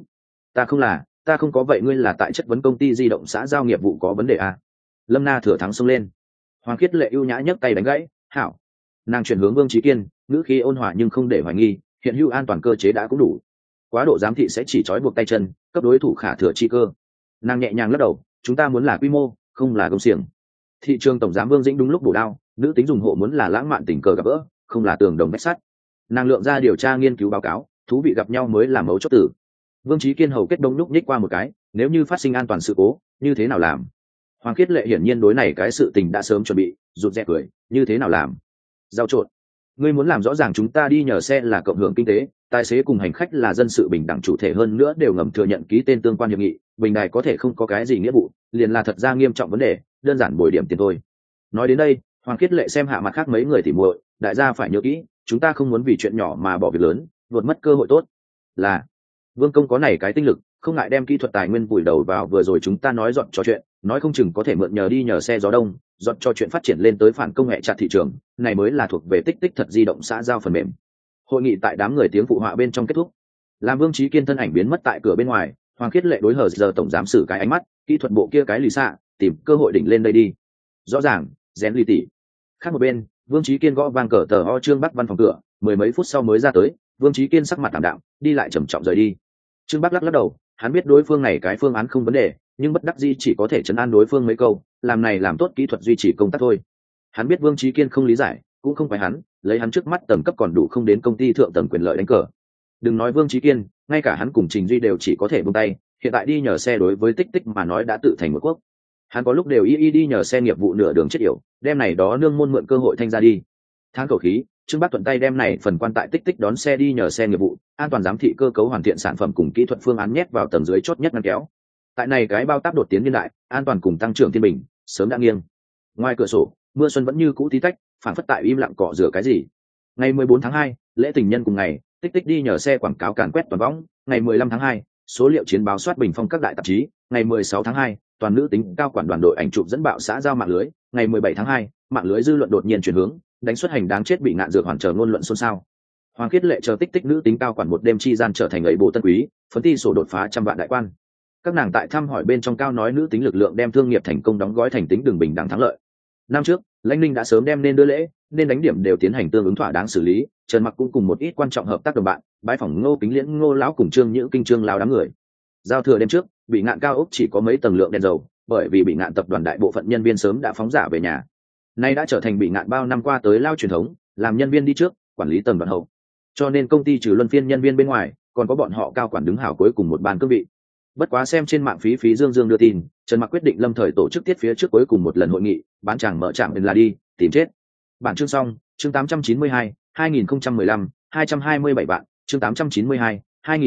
Ta không có vậy ngươi là tại chất vấn công ty di động xã giao nghiệp vụ có vấn đề à? Lâm Na thừa thắng xông lên. Hoàng Khiết Lệ ưu nhã nhấc tay đánh gãy, hảo. Nàng chuyển hướng Vương Chí Kiên, ngữ khí ôn hòa nhưng không để hoài nghi, hiện hữu an toàn cơ chế đã cũng đủ, quá độ giám thị sẽ chỉ trói buộc tay chân, cấp đối thủ khả thừa chi cơ. Nàng nhẹ nhàng lắc đầu, chúng ta muốn là quy mô, không là công xiềng. Thị trường tổng giám Vương Dĩnh đúng lúc bổ đao, nữ tính dùng hộ muốn là lãng mạn tình cờ gặp gỡ, không là tường đồng vách sắt. Nàng lượng ra điều tra nghiên cứu báo cáo, thú vị gặp nhau mới là mấu chốt tử. Vương Chí Kiên hầu kết đông lúc nhích qua một cái, nếu như phát sinh an toàn sự cố, như thế nào làm? Hoàng Khiết Lệ hiển nhiên đối này cái sự tình đã sớm chuẩn bị, rụt rè cười, như thế nào làm? Giao trộn. Ngươi muốn làm rõ ràng chúng ta đi nhờ xe là cộng hưởng kinh tế, tài xế cùng hành khách là dân sự bình đẳng chủ thể, hơn nữa đều ngầm thừa nhận ký tên tương quan hiệp nghị, bình đài có thể không có cái gì nghĩa vụ, liền là thật ra nghiêm trọng vấn đề, đơn giản bồi điểm tiền thôi. Nói đến đây, Hoàng Khiết Lệ xem hạ mặt khác mấy người tỉ muội, đại gia phải nhớ kỹ, chúng ta không muốn vì chuyện nhỏ mà bỏ việc lớn, vượt mất cơ hội tốt. Là Vương Công có này cái tinh lực, không ngại đem kỹ thuật tài nguyên vùi đầu vào vừa rồi chúng ta nói dọn trò chuyện, nói không chừng có thể mượn nhờ đi nhờ xe gió đông, dọn trò chuyện phát triển lên tới phản công nghệ chặt thị trường, này mới là thuộc về tích tích thật di động xã giao phần mềm. Hội nghị tại đám người tiếng phụ họa bên trong kết thúc. Làm Vương Chí Kiên thân ảnh biến mất tại cửa bên ngoài, Hoàng Khiết Lệ đối hờ giờ tổng giám sử cái ánh mắt, kỹ thuật bộ kia cái lì xạ, tìm cơ hội đỉnh lên đây đi. Rõ ràng, rèn ly tỷ. Khác một bên, Vương Chí Kiên gõ vang cờ tờ ho Trương Bắc văn phòng cửa, mười mấy phút sau mới ra tới, Vương Chí Kiên sắc mặt tạm đạm, đi lại trầm trọng rời đi. Trương Bắc lắc đầu, hắn biết đối phương này cái phương án không vấn đề, nhưng bất đắc dĩ chỉ có thể trấn an đối phương mấy câu, làm này làm tốt kỹ thuật duy trì công tác thôi. Hắn biết Vương Chí Kiên không lý giải, cũng không phải hắn, lấy hắn trước mắt tầm cấp còn đủ không đến công ty thượng tầng quyền lợi đánh cờ. Đừng nói Vương Chí Kiên, ngay cả hắn cùng Trình Duy đều chỉ có thể buông tay, hiện tại đi nhờ xe đối với tích tích mà nói đã tự thành một quốc. Hắn có lúc đều đi nhờ xe nghiệp vụ nửa đường chết yểu, đem này đó nương môn mượn cơ hội thanh ra đi. Tháng khẩu khí, Trương Bắc thuận tay đem này phần quan tại tích tích đón xe đi nhờ xe nghiệp vụ, an toàn giám thị cơ cấu hoàn thiện sản phẩm cùng kỹ thuật phương án nhét vào tầng dưới chốt nhất ngăn kéo. Tại này cái bao tác đột tiến niên đại, an toàn cùng tăng trưởng thiên bình, sớm đã nghiêng. Ngoài cửa sổ, mưa xuân vẫn như cũ tí tách, phản phất tại im lặng cọ rửa cái gì. Ngày 14 tháng 2, lễ tình nhân cùng ngày, tích tích đi nhờ xe quảng cáo càn quét toàn võng. Ngày 15 tháng 2, số liệu chiến báo soát bình phong các đại tạp chí. Ngày 16 tháng 2, toàn nữ tính cao quản đoàn đội ảnh chụp dẫn bạo xã giao mạng lưới. Ngày 17 tháng 2, mạng lưới dư luận đột nhiên chuyển hướng, đánh xuất hành đáng chết bị ngạn dược hoàn trở ngôn luận xôn xao. Hoàng Khiết Lệ chờ tích tích nữ tính cao quản một đêm chi gian trở thành ấy bộ tân quý, phấn ti sổ đột phá trăm vạn đại quan. Các nàng tại thăm hỏi bên trong cao nói nữ tính lực lượng đem thương nghiệp thành công đóng gói thành tính đường bình đẳng thắng lợi. Năm trước, Lãnh Ninh đã sớm đem nên đưa lễ, nên đánh điểm đều tiến hành tương ứng thỏa đáng xử lý, Trần Mặc cũng cùng một ít quan trọng hợp tác đồng bạn, bái phỏng Ngô Kính Liễn Ngô lão cùng Trương Nhữ Kinh Trương lão đám người. Giao thừa đêm trước, bị ngạn cao ốc chỉ có mấy tầng lượng đèn dầu, bởi vì bị ngạn tập đoàn đại bộ phận nhân viên sớm đã phóng giả về nhà. nay đã trở thành bị ngạn bao năm qua tới lao truyền thống, làm nhân viên đi trước, quản lý tầng đoạn hậu. Cho nên công ty trừ luân phiên nhân viên bên ngoài, còn có bọn họ cao quản đứng hảo cuối cùng một bàn cương vị. Bất quá xem trên mạng phí dương dương đưa tin, Trần Mặc quyết định lâm thời tổ chức tiết phía trước cuối cùng một lần hội nghị, bán chàng mở trạm là đi tìm chết. Bản chương xong, chương 892, 2015, 227 bạn, chương 892,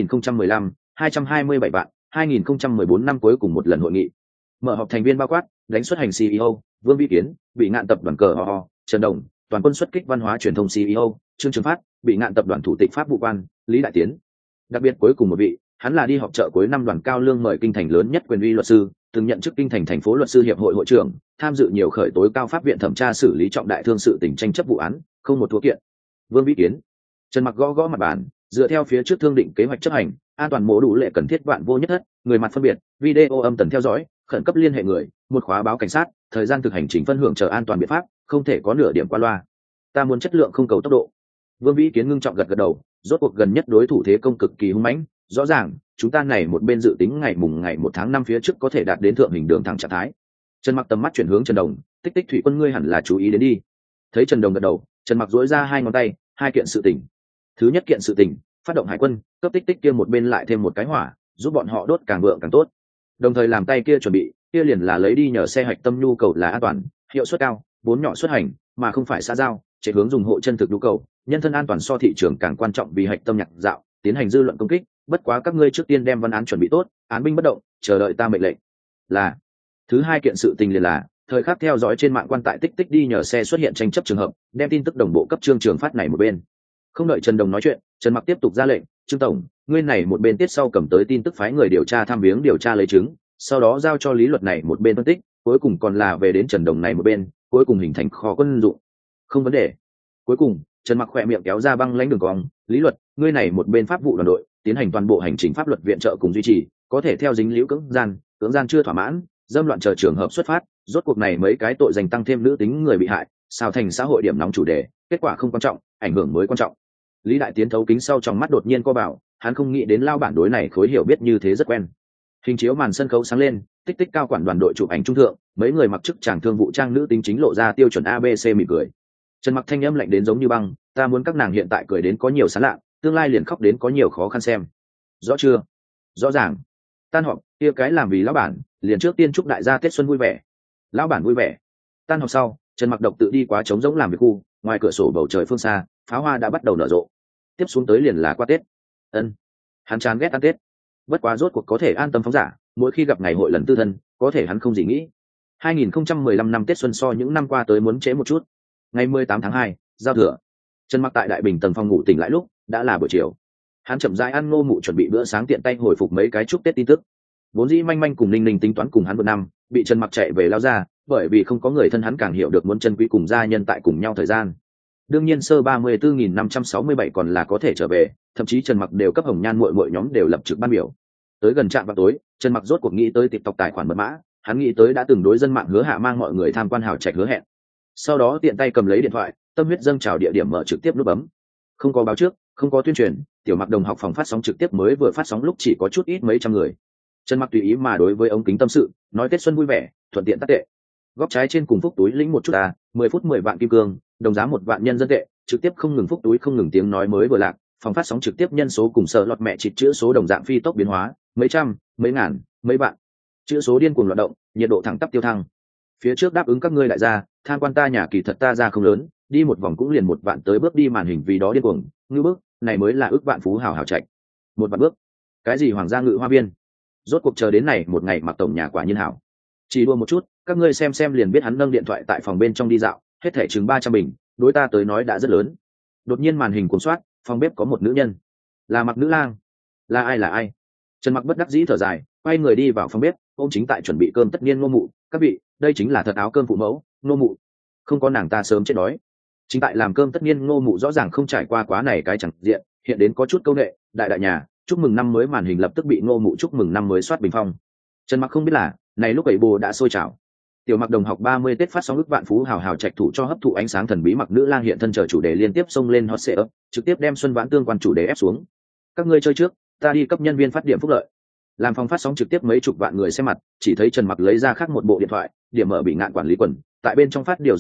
2015, 227 bạn, 2014 năm cuối cùng một lần hội nghị. Mở họp thành viên bao quát, đánh xuất hành CEO, Vương Vĩ Kiến, bị ngạn tập đoàn cờ ho, Trần Đồng, toàn quân xuất kích văn hóa truyền thông CEO, Trương Trường Phát, bị ngạn tập đoàn thủ tịch pháp vụ quan, Lý Đại Tiến. Đặc biệt cuối cùng một vị, hắn là đi họp chợ cuối năm đoàn cao lương mời kinh thành lớn nhất quyền uy luật sư, từng nhận chức kinh thành thành phố luật sư hiệp hội hội trưởng, tham dự nhiều khởi tối cao pháp viện thẩm tra xử lý trọng đại thương sự tình tranh chấp vụ án, không một thua kiện. Vương Vĩ Kiến. Trần Mặc gõ mặt bàn, dựa theo phía trước thương định kế hoạch chấp hành, an toàn mổ đủ lệ cần thiết vạn vô nhất thất, người mặt phân biệt, video âm tần theo dõi, khẩn cấp liên hệ người, một khóa báo cảnh sát, thời gian thực hành chính phân hưởng chờ an toàn biện pháp, không thể có nửa điểm qua loa. Ta muốn chất lượng không cầu tốc độ. Vương Vĩ Kiến ngưng trọng gật đầu, rốt cuộc gần nhất đối thủ thế công cực kỳ hung mãnh, rõ ràng chúng ta này một bên dự tính ngày 1 tháng 5 phía trước có thể đạt đến thượng hình đường thẳng trạng thái. Trần Mặc tầm mắt chuyển hướng Trần Đồng, tích tích thủy quân ngươi hẳn là chú ý đến đi. Thấy Trần Đồng gật đầu, Trần Mặc duỗi ra hai ngón tay, hai kiện sự tình. Thứ nhất kiện sự tình, phát động hải quân, cấp tích tích kia một bên lại thêm một cái hỏa, giúp bọn họ đốt càng vượng càng tốt. Đồng thời làm tay kia chuẩn bị, kia liền là lấy đi nhờ xe hạch tâm nhu cầu là an toàn, hiệu suất cao, vốn nhỏ xuất hành, mà không phải xã giao, chạy hướng dùng hộ chân thực nhu cầu, nhân thân an toàn so thị trường càng quan trọng vì hạch tâm nhạc dạo, tiến hành dư luận công kích, bất quá các ngươi trước tiên đem văn án chuẩn bị tốt, án binh bất động, chờ đợi ta mệnh lệnh. Là. Thứ hai kiện sự tình liền là, thời khắc theo dõi trên mạng quan tại tích tích đi nhờ xe xuất hiện tranh chấp trường hợp, đem tin tức đồng bộ cấp Trương Trường Phát này một bên. Không đợi Trần Đồng nói chuyện, Trần Mặc tiếp tục ra lệnh, Trương tổng, ngươi này một bên tiết sau cầm tới tin tức phái người điều tra thăm viếng điều tra lấy chứng, sau đó giao cho lý luật này một bên phân tích, cuối cùng còn là về đến Trần Đồng này một bên, cuối cùng hình thành kho quân dụng. Không vấn đề. Cuối cùng, Trần Mặc khỏe miệng kéo ra băng lãnh đường cong, lý luật, ngươi này một bên pháp vụ đoàn đội tiến hành toàn bộ hành trình pháp luật viện trợ cùng duy trì, có thể theo dính liễu cưỡng gian chưa thỏa mãn, dâm loạn chờ trường hợp xuất phát, rốt cuộc này mấy cái tội danh tăng thêm nữ tính người bị hại, sao thành xã hội điểm nóng chủ đề, kết quả không quan trọng, ảnh hưởng mới quan trọng. Lý Đại Tiến thấu kính sau trong mắt đột nhiên co vào, hắn không nghĩ đến lao bản đối này khối hiểu biết như thế rất quen. Hình chiếu màn sân khấu sáng lên, tích tích cao quản đoàn đội chụp ảnh trung thượng, mấy người mặc chức chàng thương vụ trang nữ tính chính lộ ra tiêu chuẩn ABC mỉm cười. Trần Mặc thanh âm lạnh đến giống như băng, ta muốn các nàng hiện tại cười đến có nhiều sán lạ, tương lai liền khóc đến có nhiều khó khăn xem. Rõ chưa? Rõ ràng. Tan họp, kia cái làm vì lão bản, liền trước tiên chúc đại gia Tết xuân vui vẻ. Lão bản vui vẻ. Tan họp sau, Trần Mặc độc tự đi qua trống rỗng làm việc khu, ngoài cửa sổ bầu trời phương xa, pháo hoa đã bắt đầu nở rộ. Tiếp xuống tới liền là qua Tết. Hắn chán ghét ăn Tết. Bất quá rốt cuộc có thể an tâm phóng giả, mỗi khi gặp ngày hội lần tư thân, có thể hắn không gì nghĩ. 2015 năm Tết xuân so những năm qua tới muốn trễ một chút. Ngày 18 tháng 2, giao thừa. Trần Mặc tại đại bình tầng phòng ngủ tỉnh lại lúc đã là buổi chiều. Hắn chậm rãi ăn ngô mụ chuẩn bị bữa sáng tiện tay hồi phục mấy cái chúc Tết tin tức. Vốn dĩ manh manh cùng Ninh Ninh tính toán cùng hắn một năm, bị Trần Mặc chạy về lao ra, bởi vì không có người thân hắn càng hiểu được muốn chân quý cùng gia nhân tại cùng nhau thời gian. Đương nhiên sơ 34.567 còn là có thể trở về, thậm chí Trần Mặc đều cấp hồng nhan muội muội nhóm đều lập trực ban biểu. Tới gần trạm vào tối, Trần Mặc rốt cuộc nghĩ tới TikTok tài khoản mật mã, hắn nghĩ tới đã từng đối dân mạng hứa hạ mang mọi người tham quan hào trạch hứa hẹn. Sau đó tiện tay cầm lấy điện thoại, tâm huyết dâng trào địa điểm mở trực tiếp nút bấm. Không có báo trước, không có tuyên truyền, tiểu Mặc đồng học phòng phát sóng trực tiếp mới vừa phát sóng lúc chỉ có chút ít mấy trăm người. Trần Mặc tùy ý mà đối với ống kính tâm sự, nói Tết xuân vui vẻ, thuận tiện tắc tệ. Góc trái trên cùng phúc túi lĩnh một chút 10 phút 10 vạn kim cương, đồng giá 1 vạn nhân dân tệ, trực tiếp không ngừng phúc túi không ngừng tiếng nói mới vừa lạc, phòng phát sóng trực tiếp nhân số cùng sợ lọt mẹ chịt chữ số đồng dạng phi tốc biến hóa, mấy trăm, mấy ngàn, mấy vạn. Chữ số điên cuồng loạn động, nhiệt độ thẳng tắp tiêu thăng. Phía trước đáp ứng các ngươi đại gia, tham quan ta nhà kỳ thật ta ra không lớn, đi một vòng cũng liền 1 vạn tới bước đi màn hình vì đó điên cuồng, ngư bước, này mới là ước vạn phú hào hào trạch. 1 vạn bước. Cái gì hoàng gia ngự hoa viên? Rốt cuộc chờ đến này một ngày mặc tổng nhà quả nhiên hảo. Chỉ đua một chút, các ngươi xem liền biết hắn nâng điện thoại tại phòng bên trong đi dạo, hết thảy chừng 300 bình, đối ta tới nói đã rất lớn. Đột nhiên màn hình cuốn soát, phòng bếp có một nữ nhân, là Mặc Nữ Lang. Là ai? Trần Mặc bất đắc dĩ thở dài, quay người đi vào phòng bếp, ôm chính tại chuẩn bị cơm tất niên Ngô Mụ, các vị, đây chính là thật áo cơm phụ mẫu, Ngô Mụ. Không có nàng ta sớm chết đói. Chính tại làm cơm tất niên Ngô Mụ rõ ràng không trải qua quá này cái chẳng diện, hiện đến có chút câu nệ, đại nhà, chúc mừng năm mới màn hình lập tức bị Ngô Mụ chúc mừng năm mới soát bình phong. Trần Mặc không biết là, này lúc ấy bồ đã sôi trào. Tiểu Mặc đồng học 30 Tết phát sóng ước vạn phú hào hào trạch thủ cho hấp thụ ánh sáng thần bí Mặc Nữ Lang hiện thân chờ chủ đề liên tiếp xông lên hot search, trực tiếp đem Xuân Vãn tương quan chủ đề ép xuống. Các ngươi chơi trước, ta đi cấp nhân viên phát điểm phúc lợi. Làm phòng phát sóng trực tiếp mấy chục vạn người xem mặt, chỉ thấy Trần Mặc lấy ra khác một bộ điện thoại, điểm mở bị ngạn quản lý quần, tại bên trong phát điều giọng nói,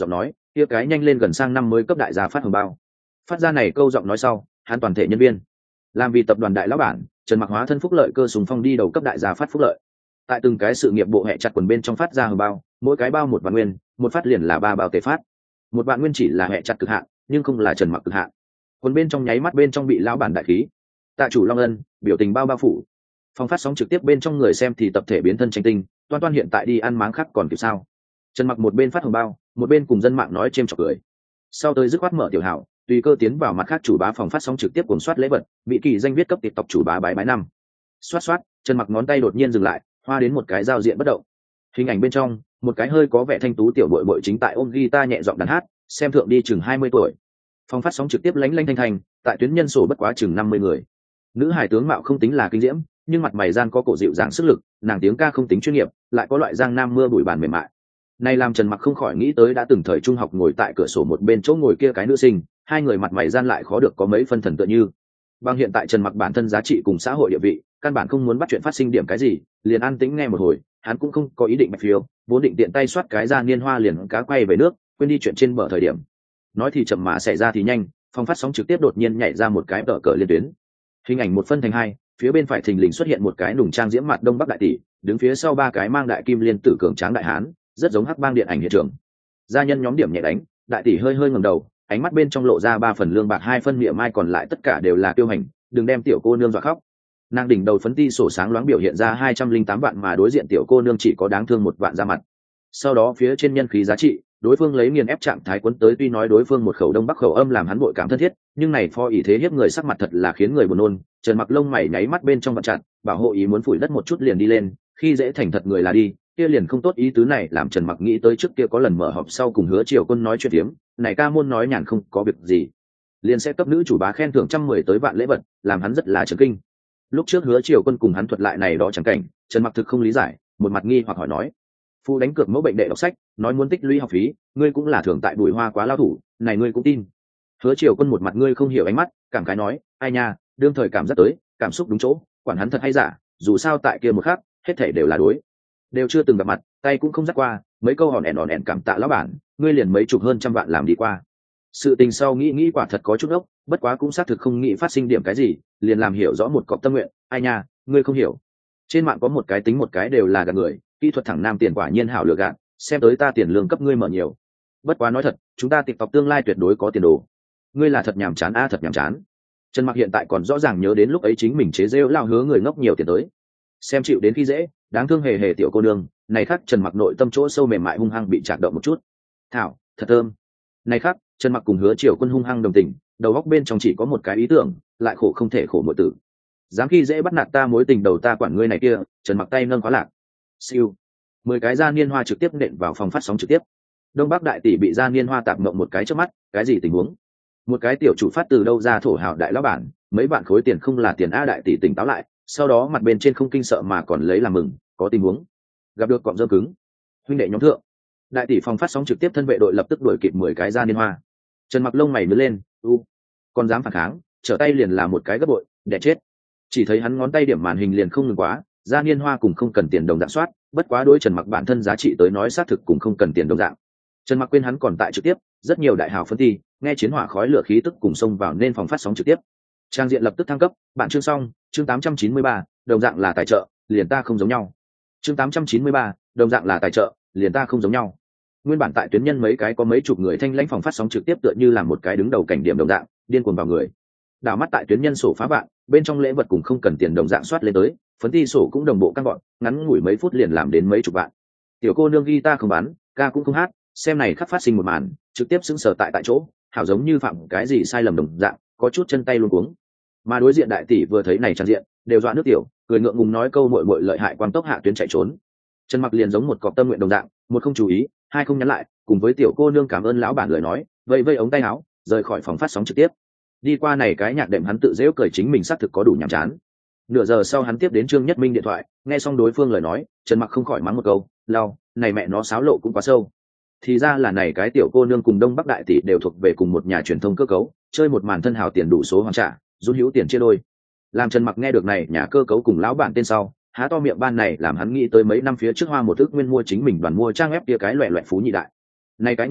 kia cái nhanh lên gần sang năm mới cấp đại gia phát hồng bao. Phát ra này câu giọng nói sau, hắn toàn thể nhân viên làm vì tập đoàn đại lão bản, Trần Mặc hóa thân phúc lợi cơ sùng phong đi đầu cấp đại gia phát phúc lợi. Tại từng cái sự nghiệp bộ hệ chặt quần bên trong phát ra hồng bao, mỗi cái bao 1 vạn nguyên, một phát liền là 3 bao tệ phát. 1 vạn nguyên chỉ là hệ chặt cực hạn, nhưng không là Trần Mặc cực hạn. Quần bên trong nháy mắt bên trong bị lão bản đại khí. Tạ chủ Long Ân, biểu tình bao phủ. Phòng phát sóng trực tiếp bên trong người xem thì tập thể biến thân tranh tinh, toan hiện tại đi ăn máng khác còn kịp sao? Trần Mặc một bên phát hồng bao, một bên cùng dân mạng nói chêm chọc cười. Sau tới dứt khoát mở tiểu hảo, tùy cơ tiến vào mặt khác chủ bá phòng phát sóng trực tiếp cuồng soát lễ vật, bị kỳ danh viết cấp TikTok chủ bá bái năm. Soát, Trần Mặc ngón tay đột nhiên dừng lại, hoa đến một cái giao diện bất động. Hình ảnh bên trong, một cái hơi có vẻ thanh tú tiểu bội bội chính tại ôm guitar nhẹ giọng đàn hát, xem thượng đi chừng 20 tuổi. Phòng phát sóng trực tiếp lánh thanh thanh, tại tuyến nhân sổ bất quá chừng 50 người. Nữ hài tướng mạo không tính là kinh diễm, nhưng mặt mày gian có cổ dịu dàng sức lực, nàng tiếng ca không tính chuyên nghiệp, lại có loại giang nam mưa bụi bàn mềm mại. Này làm Trần Mặc không khỏi nghĩ tới đã từng thời trung học ngồi tại cửa sổ một bên chỗ ngồi kia cái nữ sinh, hai người mặt mày gian lại khó được có mấy phân thần tựa như. Bằng hiện tại Trần Mặc bản thân giá trị cùng xã hội địa vị, căn bản không muốn bắt chuyện phát sinh điểm cái gì, liền an tĩnh nghe một hồi, hắn cũng không có ý định bạch phiếu, vốn định tiện tay soát cái ra niên hoa liền cá quay về nước, quên đi chuyện trên bờ thời điểm. Nói thì chậm mà xảy ra thì nhanh, phòng phát sóng trực tiếp đột nhiên nhảy ra một cái tờ cờ liên tuyến. Hình ảnh một phân thành hai, phía bên phải thình lình xuất hiện một cái nùng trang diễm mặt đông bắc đại tỷ, đứng phía sau ba cái mang đại kim liên tử cường tráng đại hán, rất giống hắc bang điện ảnh hiện trường. Gia nhân nhóm điểm nhẹ đánh, đại tỷ hơi ngẩng đầu, ánh mắt bên trong lộ ra 3 phần lương bạc 2 phân miệng mai, còn lại tất cả đều là tiêu hành, đừng đem tiểu cô nương dọa khóc. Nàng đỉnh đầu phấn ti sổ sáng loáng biểu hiện ra 208 vạn, mà đối diện tiểu cô nương chỉ có đáng thương 1 vạn ra mặt. Sau đó phía trên nhân khí giá trị, đối phương lấy nghiền ép trạng thái quấn tới, tuy nói đối phương một khẩu đông bắc khẩu âm làm hắn bội cảm thân thiết, nhưng này phó ý thế hiếp người sắc mặt thật là khiến người buồn nôn. Trần Mặc lông mày nháy mắt bên trong vặn chặt, bảo hộ ý muốn phủi đất một chút liền đi lên, khi dễ thành thật người là đi, kia liền không tốt. Ý tứ này làm Trần Mặc nghĩ tới trước kia có lần mở họp sau cùng Hứa Triều Quân nói chuyện tiếm, này ca môn nói nhàn không có việc gì, liền sẽ cấp nữ chủ bá khen thưởng 110 tới vạn lễ vật, làm hắn rất là chấn kinh. Lúc trước Hứa Triều Quân cùng hắn thuật lại này đó chẳng cảnh, Trần Mặc thực không lý giải, một mặt nghi hoặc hỏi nói: "Phu đánh cược mẫu bệnh đệ đọc sách, nói muốn tích lũy học phí, ngươi cũng là thường tại Bùi Hoa quá lao thủ, này ngươi cũng tin?" Hứa Triều Quân một mặt ngươi không hiểu ánh mắt, cảm khái nói: "Ai nha, đương thời cảm giác tới, cảm xúc đúng chỗ, quản hắn thật hay giả, dù sao tại kia một khắc, hết thảy đều là đối. Đều chưa từng gặp mặt, tay cũng không dắt qua, mấy câu hòn ẻn cảm tạ lão bản, ngươi liền mấy chục hơn trăm vạn làm đi qua." Sự tình sau nghĩ quả thật có chút ốc, bất quá cũng xác thực không nghĩ phát sinh điểm cái gì, liền làm hiểu rõ một cọp tâm nguyện. Ai nha, ngươi không hiểu. Trên mạng có một cái tính một cái đều là gạt người, kỹ thuật thẳng nam tiền quả nhiên hảo lựa gạt, xem tới ta tiền lương cấp ngươi mở nhiều. Bất quá nói thật, chúng ta TikTok tương lai tuyệt đối có tiền đồ. Ngươi là thật nhàm chán a, thật nhàm chán. Trần Mặc hiện tại còn rõ ràng nhớ đến lúc ấy chính mình chế giễu lao hứa người ngốc nhiều tiền tới. Xem chịu đến khi dễ, đáng thương hề hề tiểu cô nương, này khác Trần Mặc nội tâm chỗ sâu mềm mại hung hăng bị chạc động một chút. Thảo, thật thơm. Này khác Trần Mặc cùng Hứa Triều Quân hung hăng đồng tình, đầu óc bên trong chỉ có một cái ý tưởng, lại khổ không thể khổ muội tử. Dám khi dễ bắt nạt ta mối tình đầu ta quản ngươi này kia. Trần Mặc tay nâng khóa lạc. Siêu. 10 cái gia niên hoa trực tiếp nện vào phòng phát sóng trực tiếp. Đông Bắc đại tỷ bị gia niên hoa tạp mộng một cái trước mắt, cái gì tình huống? Một cái tiểu chủ phát từ đâu ra thổ hào đại lão bản, mấy bạn khối tiền không là tiền a. Đại tỷ tỉnh táo lại, sau đó mặt bên trên không kinh sợ mà còn lấy làm mừng, có tình huống. Gặp được cọm dơ cứng. Huynh đệ nhóm thượng. Đại tỷ phòng phát sóng trực tiếp thân vệ đội lập tức đuổi kịp 10 cái gia niên hoa. Trần Mặc lông mày nhướng lên, còn dám phản kháng, trở tay liền là một cái gấp bội, đẻ chết. Chỉ thấy hắn ngón tay điểm màn hình liền không ngừng quá, gia niên hoa cùng không cần tiền đồng dạng soát, bất quá đối Trần Mặc bản thân giá trị tới nói xác thực cùng không cần tiền đồng dạng. Trần Mặc quên hắn còn tại trực tiếp, rất nhiều đại hào phân thi, nghe chiến hỏa khói lửa khí tức cùng xông vào nên phòng phát sóng trực tiếp. Trang diện lập tức thăng cấp, bạn chương xong, chương 893, đồng dạng là tài trợ, liền ta không giống nhau. Chương 893, đồng dạng là tài trợ, liền ta không giống nhau. Nguyên bản tại tuyến nhân mấy cái có mấy chục người thanh lãnh phòng phát sóng trực tiếp tựa như là một cái đứng đầu cảnh điểm đồng dạng, điên cuồng vào người. Đảo mắt tại tuyến nhân sổ phá bạn, bên trong lễ vật cùng không cần tiền đồng dạng soát lên tới, phấn ti sổ cũng đồng bộ căng gọn, ngắn ngủi mấy phút liền làm đến mấy chục vạn. Tiểu cô nương guitar không bán, ca cũng không hát, xem này khắc phát sinh một màn, trực tiếp sững sờ tại chỗ, hảo giống như phạm cái gì sai lầm đồng dạng, có chút chân tay luống cuống. Mà đối diện đại tỷ vừa thấy này trang diện, đều dọa nước tiểu, cười ngượng ngùng nói câu muội muội lợi hại, quang tốc hạ tuyến chạy trốn. Trần Mặc liền giống một cọp tâm nguyện đồng dạng, một không chú ý, hai không nhắn lại, cùng với tiểu cô nương cảm ơn lão bản lời nói, vây ống tay áo, rời khỏi phòng phát sóng trực tiếp. Đi qua này cái nhạc đệm hắn tự giễu cười chính mình xác thực có đủ nhàm chán. Nửa giờ sau hắn tiếp đến Trương Nhất Minh điện thoại, nghe xong đối phương lời nói, Trần Mặc không khỏi mắng một câu, "Lao, này mẹ nó xáo lộ cũng quá sâu." Thì ra là này cái tiểu cô nương cùng Đông Bắc đại tỷ đều thuộc về cùng một nhà truyền thông cơ cấu, chơi một màn thân hào tiền đủ số hoàn trả, rút hữu tiền chia đôi. Làm Trần Mặc nghe được này nhà cơ cấu cùng lão bản tên sau, há to miệng ban này làm hắn nghĩ tới mấy năm phía trước hoa một ức nguyên mua chính mình đoàn mua trang ép kia cái loẹ loẹt phú nhị đại. Này cái Ngô Ưu,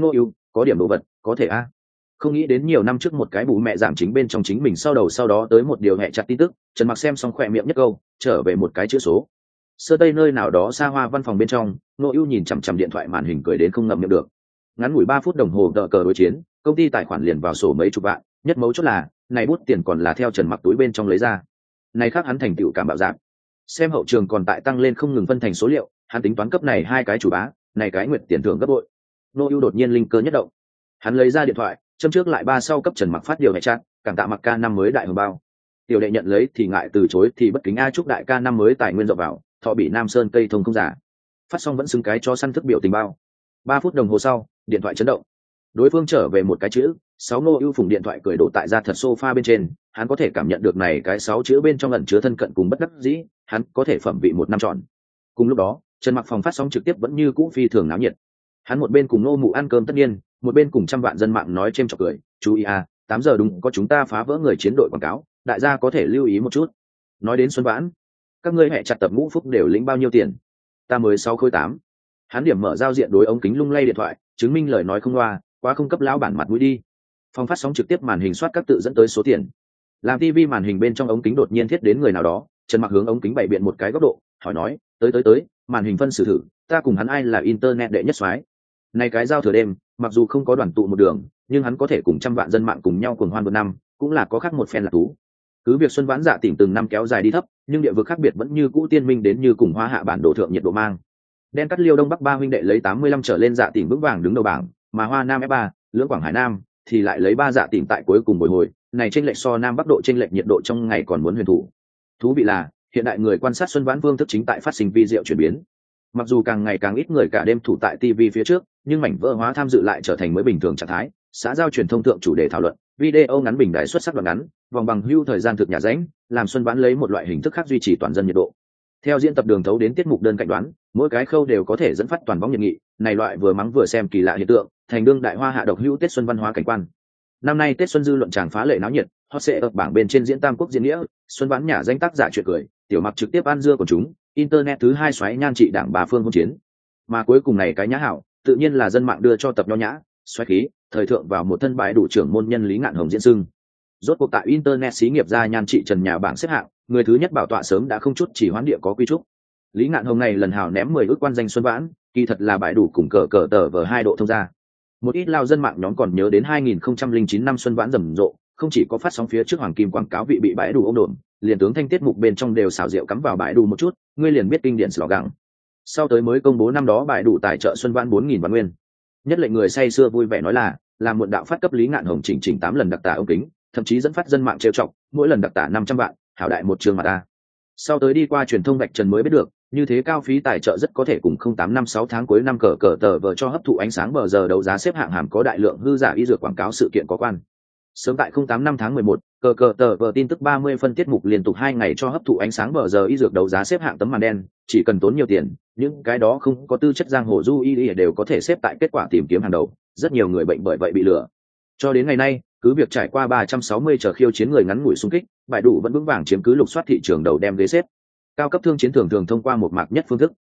có điểm đồ vật có thể a. Không nghĩ đến nhiều năm trước một cái bù mẹ giảm chính bên trong chính mình sau đó tới một điều hẹ chặt tin tức. Trần Mặc xem xong khỏe miệng nhất câu, trở về một cái chữ số. Sơ tây nơi nào đó xa hoa văn phòng bên trong, Ngô Ưu nhìn chằm chằm điện thoại màn hình cười đến không ngậm miệng được. Ngắn ngủi 3 phút đồng hồ đỡ cờ đối chiến, công ty tài khoản liền vào sổ mấy chục vạn, nhất mấu chốt là, này bút tiền còn là theo Trần Mặc túi bên trong lấy ra. Này khác hắn thành tựu cảm bạo dạng. Xem hậu trường còn tại tăng lên không ngừng phân thành số liệu, hắn tính toán cấp này 2 cái chủ bá, này cái nguyệt tiền thưởng gấp bội. Ngô Ưu đột nhiên linh cơ nhất động. Hắn lấy ra điện thoại, châm trước lại 3 sau cấp Trần Mặc phát điều hệ chat, cảm tạ Mặc ca năm mới đại hồng bao. Tiểu đệ nhận lấy thì ngại từ chối thì bất kính a, chúc đại ca năm mới tài nguyên rộng vào, thọ bị Nam Sơn cây thông không giả. Phát xong vẫn xứng cái cho săn thức biểu tình bao. 3 phút đồng hồ sau, điện thoại chấn động. Đối phương trở về một cái chữ, 6. Ngô Ưu phùng điện thoại cười đổ tại ra thật sofa bên trên, hắn có thể cảm nhận được này cái 6 chữ bên trong ẩn chứa thân cận cùng bất đắc dĩ, hắn có thể phẩm vị một năm tròn. Cùng lúc đó, Trần Mặc phòng phát sóng trực tiếp vẫn như cũ phi thường náo nhiệt. Hắn một bên cùng Ngô Mụ ăn cơm tất nhiên, một bên cùng trăm vạn dân mạng nói chêm chọc cười, chú ý à, 8 giờ đúng có chúng ta phá vỡ người chiến đội quảng cáo, đại gia có thể lưu ý một chút. Nói đến Xuân Vãn, các ngươi hẹ chặt tập ngũ phúc đều lĩnh bao nhiêu tiền? Ta mới 6 khối 8. Hắn điểm mở giao diện đối ống kính lung lay điện thoại, chứng minh lời nói không loa, quá không cấp lão bản mặt mũi đi. Phòng phát sóng trực tiếp màn hình soát các tự dẫn tới số tiền. Làm TV màn hình bên trong ống kính đột nhiên thiết đến người nào đó, Trần Mặc hướng ống kính bày biện một cái góc độ, hỏi nói, tới, màn hình phân xử thử, ta cùng hắn ai là internet đệ nhất soái. Này cái giao thừa đêm, mặc dù không có đoàn tụ một đường, nhưng hắn có thể cùng trăm vạn dân mạng cùng nhau cuồng hoan một năm, cũng là có khác một phen là thú. Cứ việc Xuân Vãn dạ tỉnh từng năm kéo dài đi thấp, nhưng địa vực khác biệt vẫn như cũ tiên minh đến như cùng hoa hạ bản đồ thượng nhiệt độ mang. Đen cắt liêu đông bắc ba huynh đệ lấy 85 trở lên dạ tỉnh vững vàng đứng đầu bảng, mà hoa nam F3, lưỡng quảng hải nam thì lại lấy 3 dạ tỉnh tại cuối cùng bồi hồi, này chênh lệch so nam bắc độ chênh lệch nhiệt độ trong ngày còn muốn huyền thủ. Thú vị là, hiện đại người quan sát Xuân Vãn phương thức chính tại phát sinh vi diệu chuyển biến. Mặc dù càng ngày càng ít người cả đêm thủ tại TV phía trước, nhưng mảnh vỡ hóa tham dự lại trở thành mới bình thường trạng thái. Xã giao truyền thông thượng chủ đề thảo luận, video ngắn bình đại xuất sắc đoạn ngắn, vòng bằng hưu thời gian thực nhà rãnh, làm Xuân Vãn lấy một loại hình thức khác duy trì toàn dân nhiệt độ. Theo diễn tập đường thấu đến tiết mục đơn cạnh đoán, mỗi cái khâu đều có thể dẫn phát toàn bóng nhiệt nghị, này loại vừa mắng vừa xem kỳ lạ hiện tượng, thành đương đại hoa hạ độc hữu Tết xuân văn hóa cảnh quan. Năm nay Tết xuân dư luận tràng phá lệ náo nhiệt, hot sẽ ở bảng bên trên diễn Tam Quốc diễn nghĩa, Xuân Vãn nhà danh tác giả chuyện cười, tiểu Mặc trực tiếp ăn dưa của chúng, internet thứ 2 xoáy nhan trị đảng bà phương hôn chiến. Mà cuối cùng này cái nhã hảo, tự nhiên là dân mạng đưa cho tập nho nhã, xoáy khí, thời thượng vào một thân bãi đủ trưởng môn nhân Lý Ngạn Hồng diễn xưng. Rốt cuộc tại internet xí nghiệp gia nhan trị trần nhà bảng xếp hạng, người thứ nhất bảo tọa sớm đã không chút chỉ hoán địa có quy trúc. Lý Ngạn Hồng này lần hào ném 10 ước quan danh Xuân Vãn, kỳ thật là bãi đủ cùng cờ tờ vờ 2 độ thông ra. Một ít lao dân mạng nhóm còn nhớ đến 2009 năm Xuân Vãn rầm rộ, không chỉ có phát sóng phía trước hoàng kim quảng cáo vị bị bãi đủ ôm đồn, liền tướng thanh tiết mục bên trong đều xảo diệu cắm vào bãi đủ một chút, ngươi liền biết kinh điển slogan. Sau tới mới công bố năm đó bãi đủ tài trợ Xuân Vãn 4.000 vạn nguyên. Nhất lệnh người say xưa vui vẻ nói là, làm muộn đạo phát cấp Lý Ngạn Hồng chỉnh 8 lần đặc tả ống kính, thậm chí dẫn phát dân mạng trêu chọc, mỗi lần đặc tả 500 vạn, hảo đại một trường mà ta. Sau tới đi qua truyền thông Bạch Trần mới biết được, như thế cao phí tài trợ rất có thể cùng 08 năm 6 tháng cuối năm cờ tờ vờ cho hấp thụ ánh sáng bờ giờ đấu giá xếp hạng hàm có đại lượng hư giả y dược quảng cáo sự kiện có quan. Sớm tại 08 năm tháng 11, cờ tờ vờ tin tức 30 phân tiết mục liên tục 2 ngày cho hấp thụ ánh sáng bờ giờ y dược đấu giá xếp hạng tấm màn đen, chỉ cần tốn nhiều tiền, những cái đó không có tư chất giang hồ du y đều có thể xếp tại kết quả tìm kiếm hàng đầu, rất nhiều người bệnh bởi vậy bị lừa. Cho đến ngày nay, cứ việc trải qua 360 trở khiêu chiến người ngắn ngủi xung kích, bãi đủ vẫn vững vàng chiếm cứ lục soát thị trường đầu đem ghế xếp. Cao cấp thương chiến thường thông qua một mạc nhất phương thức.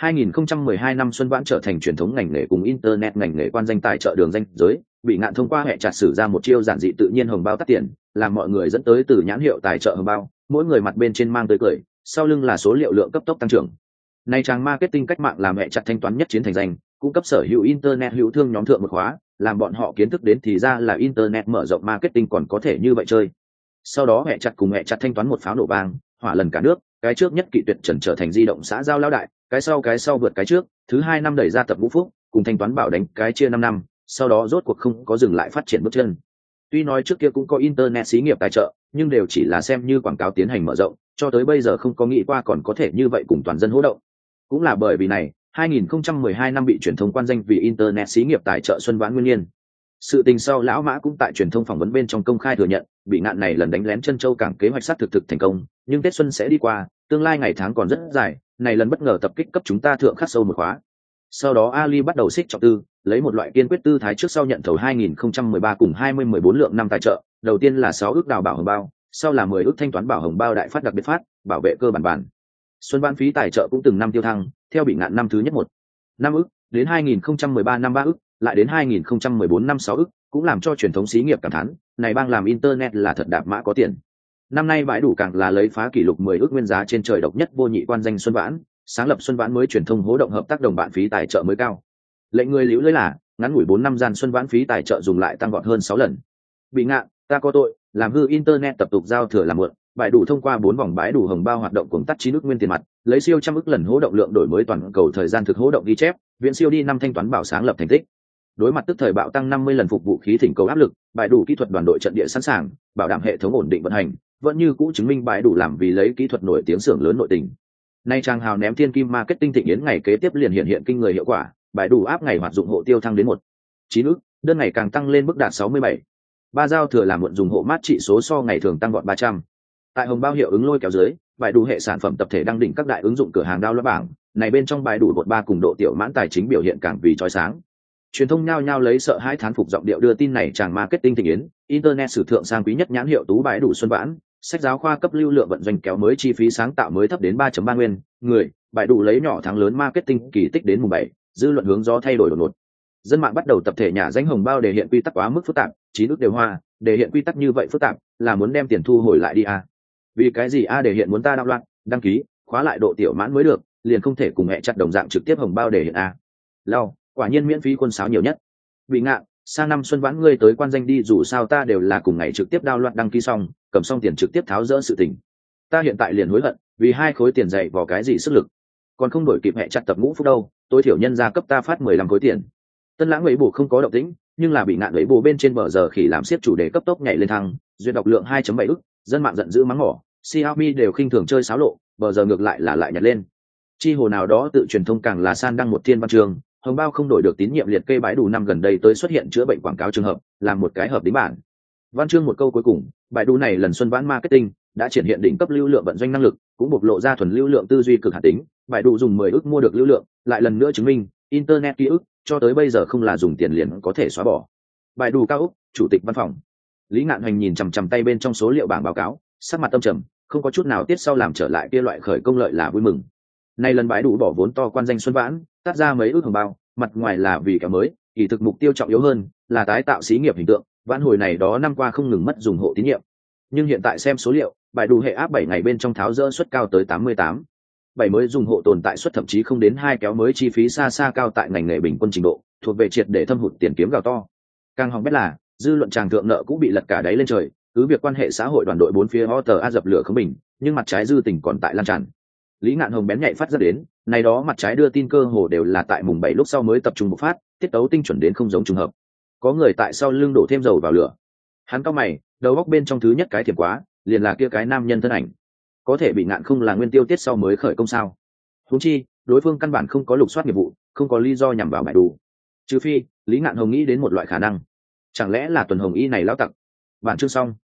2012 năm Xuân Vãn trở thành truyền thống ngành nghề cùng internet ngành nghề quan danh tài trợ đường danh giới, bị Ngạn thông qua hệ chặt sử ra một chiêu giản dị tự nhiên hồng bao tắt tiền, làm mọi người dẫn tới từ nhãn hiệu tài trợ hồng bao, mỗi người mặt bên trên mang tới cười, sau lưng là số liệu lượng cấp tốc tăng trưởng. Nay trang marketing cách mạng làm hệ chặt thanh toán nhất chiến thành danh, cung cấp sở hữu internet hữu thương nhóm thượng một khóa, làm bọn họ kiến thức đến thì ra là internet mở rộng marketing còn có thể như vậy chơi. Sau đó hệ chặt cùng hệ chặt thanh toán một pháo nổ vang, hỏa lần cả nước, cái trước nhất Kỵ Tuyệt Trần trở thành di động xã giao lão đại, cái sau vượt cái trước, thứ 2 năm đẩy ra tập Ngũ Phúc, cùng thanh toán bảo đánh cái chia 5 năm, sau đó rốt cuộc không có dừng lại phát triển bước chân. Tuy nói trước kia cũng có internet xí nghiệp tài trợ, nhưng đều chỉ là xem như quảng cáo tiến hành mở rộng, cho tới bây giờ không có nghĩ qua còn có thể như vậy cùng toàn dân hỗ động. Cũng là bởi vì này, 2012 năm bị truyền thông quan danh vì internet xí nghiệp tài trợ Xuân Vãn nguyên nhân. Sự tình sau lão Mã cũng tại truyền thông phỏng vấn bên trong công khai thừa nhận, bị Ngạn này lần đánh lén chân châu cảng kế hoạch sát thực thành công, nhưng Tết xuân sẽ đi qua, tương lai ngày tháng còn rất dài, này lần bất ngờ tập kích cấp chúng ta thượng khắc sâu một khóa. Sau đó Ali bắt đầu xích trọng tư, lấy một loại kiên quyết tư thái trước sau nhận thầu 2013 cùng 2014 lượng năm tài trợ, đầu tiên là 6 ước đào bảo hồng bao, sau là 10 ước thanh toán bảo hồng bao đại phát đặc biệt phát, bảo vệ cơ bản. Xuân Vãn phí tài trợ cũng từng năm tiêu thăng, theo bị Ngạn năm thứ nhất 5 ước, đến 2013 năm 3 ước, lại đến 2014 năm 6 ức, cũng làm cho truyền thống xí nghiệp cảm thán, này bang làm internet là thật đạp mã có tiền. Năm nay bãi đủ càng là lấy phá kỷ lục 10 ức nguyên giá trên trời độc nhất vô nhị quan danh Xuân Vãn, sáng lập Xuân Vãn mới truyền thông hỗ động hợp tác đồng bạn phí tài trợ mới cao. Lệnh người liễu lưới là, ngắn ngủi 4 năm gian Xuân Vãn phí tài trợ dùng lại tăng vọt hơn 6 lần. Bị ngạn, ta có tội, làm hư internet tập tục giao thừa làm mượn, bãi đủ thông qua 4 vòng bãi đủ hồng bao hoạt động cùng tắt 9 ức nguyên tiền mặt, lấy siêu trăm ức lần hỗ động lượng đổi mới toàn cầu thời gian thực hỗ động ghi chép, viễn siêu đi năm thanh toán bảo sáng lập thành tích. Đối mặt tức thời bạo tăng 50 lần phục vụ khí thỉnh cầu áp lực, bãi đủ kỹ thuật đoàn đội trận địa sẵn sàng, bảo đảm hệ thống ổn định vận hành, vẫn như cũ chứng minh bãi đủ làm vì lấy kỹ thuật nổi tiếng xưởng lớn nội tình. Nay trang hào ném thiên kim marketing thịnh yến ngày kế tiếp liền hiện kinh người hiệu quả, bãi đủ áp ngày hoạt dụng hộ tiêu thăng đến 1.9 ức, đơn ngày càng tăng lên mức đạt 67. Ba giao thừa làm muộn dùng hộ mát trị số so ngày thường tăng gọn 300. Tại hồng bao hiệu ứng lôi kéo dưới, bãi đủ hệ sản phẩm tập thể đăng đỉnh các đại ứng dụng cửa hàng đao loạt bảng, này bên trong bãi đủ 3 cùng độ tiểu mãn tài chính biểu hiện càng vì chói sáng. Truyền thông nhao nhao lấy sợ hãi thán phục giọng điệu đưa tin này chàng marketing thịnh yến, internet sử thượng sang quý nhất nhãn hiệu tú bãi đủ Xuân Vãn, sách giáo khoa cấp lưu lượng vận doanh kéo mới chi phí sáng tạo mới thấp đến 3.3 nguyên, người, bãi đủ lấy nhỏ thắng lớn marketing kỳ tích đến mùng 7, dư luận hướng gió thay đổi đột ngột. Dân mạng bắt đầu tập thể nhà danh hồng bao đề hiện quy tắc quá mức phức tạp, 9 ức đều hoa, đề hiện quy tắc như vậy phức tạp, là muốn đem tiền thu hồi lại đi à? Vì cái gì a đề hiện muốn ta đạo loạn, đăng ký, khóa lại độ tiểu mãn mới được, liền không thể cùng mẹ chặt đồng dạng trực tiếp hồng bao đề hiện a. Lau, quả nhiên miễn phí quân sáo nhiều nhất. Bị ngạn, sang năm Xuân Vãn ngươi tới quan danh đi, dù sao ta đều là cùng ngày trực tiếp đao loạn đăng ký xong, cầm xong tiền trực tiếp tháo dỡ sự tình. Ta hiện tại liền hối hận, vì 2 khối tiền dạy vào cái gì sức lực, còn không đổi kịp mẹ chặt tập ngũ phúc đâu, tối thiểu nhân gia cấp ta phát 15 khối tiền. Tân Lãng ấy bù không có động tĩnh, nhưng là bị ngạn ấy bù bên trên bờ giờ khỉ làm siết chủ đề cấp tốc nhảy lên thăng, duyệt đọc lượng 2.7 ức, dân mạng giận dữ mắng mỏ, Xiaomi đều khinh thường chơi xáo lộ, bờ giờ ngược lại là lại nhặt lên. Chi hồ nào đó tự truyền thông càng là san đăng một thiên văn trường, hồng bao không đổi được tín nhiệm liệt kê bãi đủ năm gần đây tới xuất hiện chữa bệnh quảng cáo trường hợp, làm một cái hợp đính bản. Văn chương một câu cuối cùng, bãi đủ này lần Xuân Vãn marketing đã triển hiện đỉnh cấp lưu lượng vận doanh năng lực, cũng bộc lộ ra thuần lưu lượng tư duy cực hạt tính, bãi đủ dùng 10 ức mua được lưu lượng, lại lần nữa chứng minh internet ký ức cho tới bây giờ không là dùng tiền liền có thể xóa bỏ. Bãi đủ cao úc, chủ tịch văn phòng Lý Ngạn Hoành nhìn chằm tay bên trong số liệu bảng báo cáo, sắc mặt âm trầm, không có chút nào tiết sau làm trở lại kia loại khởi công lợi là vui mừng. Nay lần bãi đủ bỏ vốn to quan danh Xuân Vãn, tắt ra mấy ước hồng bao, mặt ngoài là vì kéo mới, kỳ thực mục tiêu trọng yếu hơn là tái tạo xí nghiệp hình tượng, vãn hồi này đó năm qua không ngừng mất dùng hộ tín nhiệm. Nhưng hiện tại xem số liệu, bãi đủ hệ áp 7 ngày bên trong tháo dỡ suất cao tới 88. 7 mới dùng hộ tồn tại suất thậm chí không đến 2 kéo mới chi phí xa xa cao tại ngành nghề bình quân trình độ, thuộc về triệt để thâm hụt tiền kiếm gạo to. Càng hỏng bét là, dư luận tràng thượng nợ cũng bị lật cả đáy lên trời, cứ việc quan hệ xã hội đoàn đội bốn phía Otter a dập lửa không bình, nhưng mặt trái dư tình còn tại lan tràn. Lý Ngạn Hồng bén nhạy phát ra đến, này đó mặt trái đưa tin cơ hồ đều là tại mùng 7 lúc sau mới tập trung bộc phát, tiết tấu tinh chuẩn đến không giống trùng hợp. Có người tại sau lưng đổ thêm dầu vào lửa. Hắn cau mày, đầu góc bên trong thứ nhất cái thiệp quá, liền là kia cái nam nhân thân ảnh. Có thể bị ngạn không là nguyên tiêu tiết sau mới khởi công sao? Huống chi, đối phương căn bản không có lục soát nghiệp vụ, không có lý do nhằm vào bãi đủ. Trừ phi, Lý Ngạn Hồng nghĩ đến một loại khả năng. Chẳng lẽ là Tuần Hồng Y này lão tặc? Bản chương xong.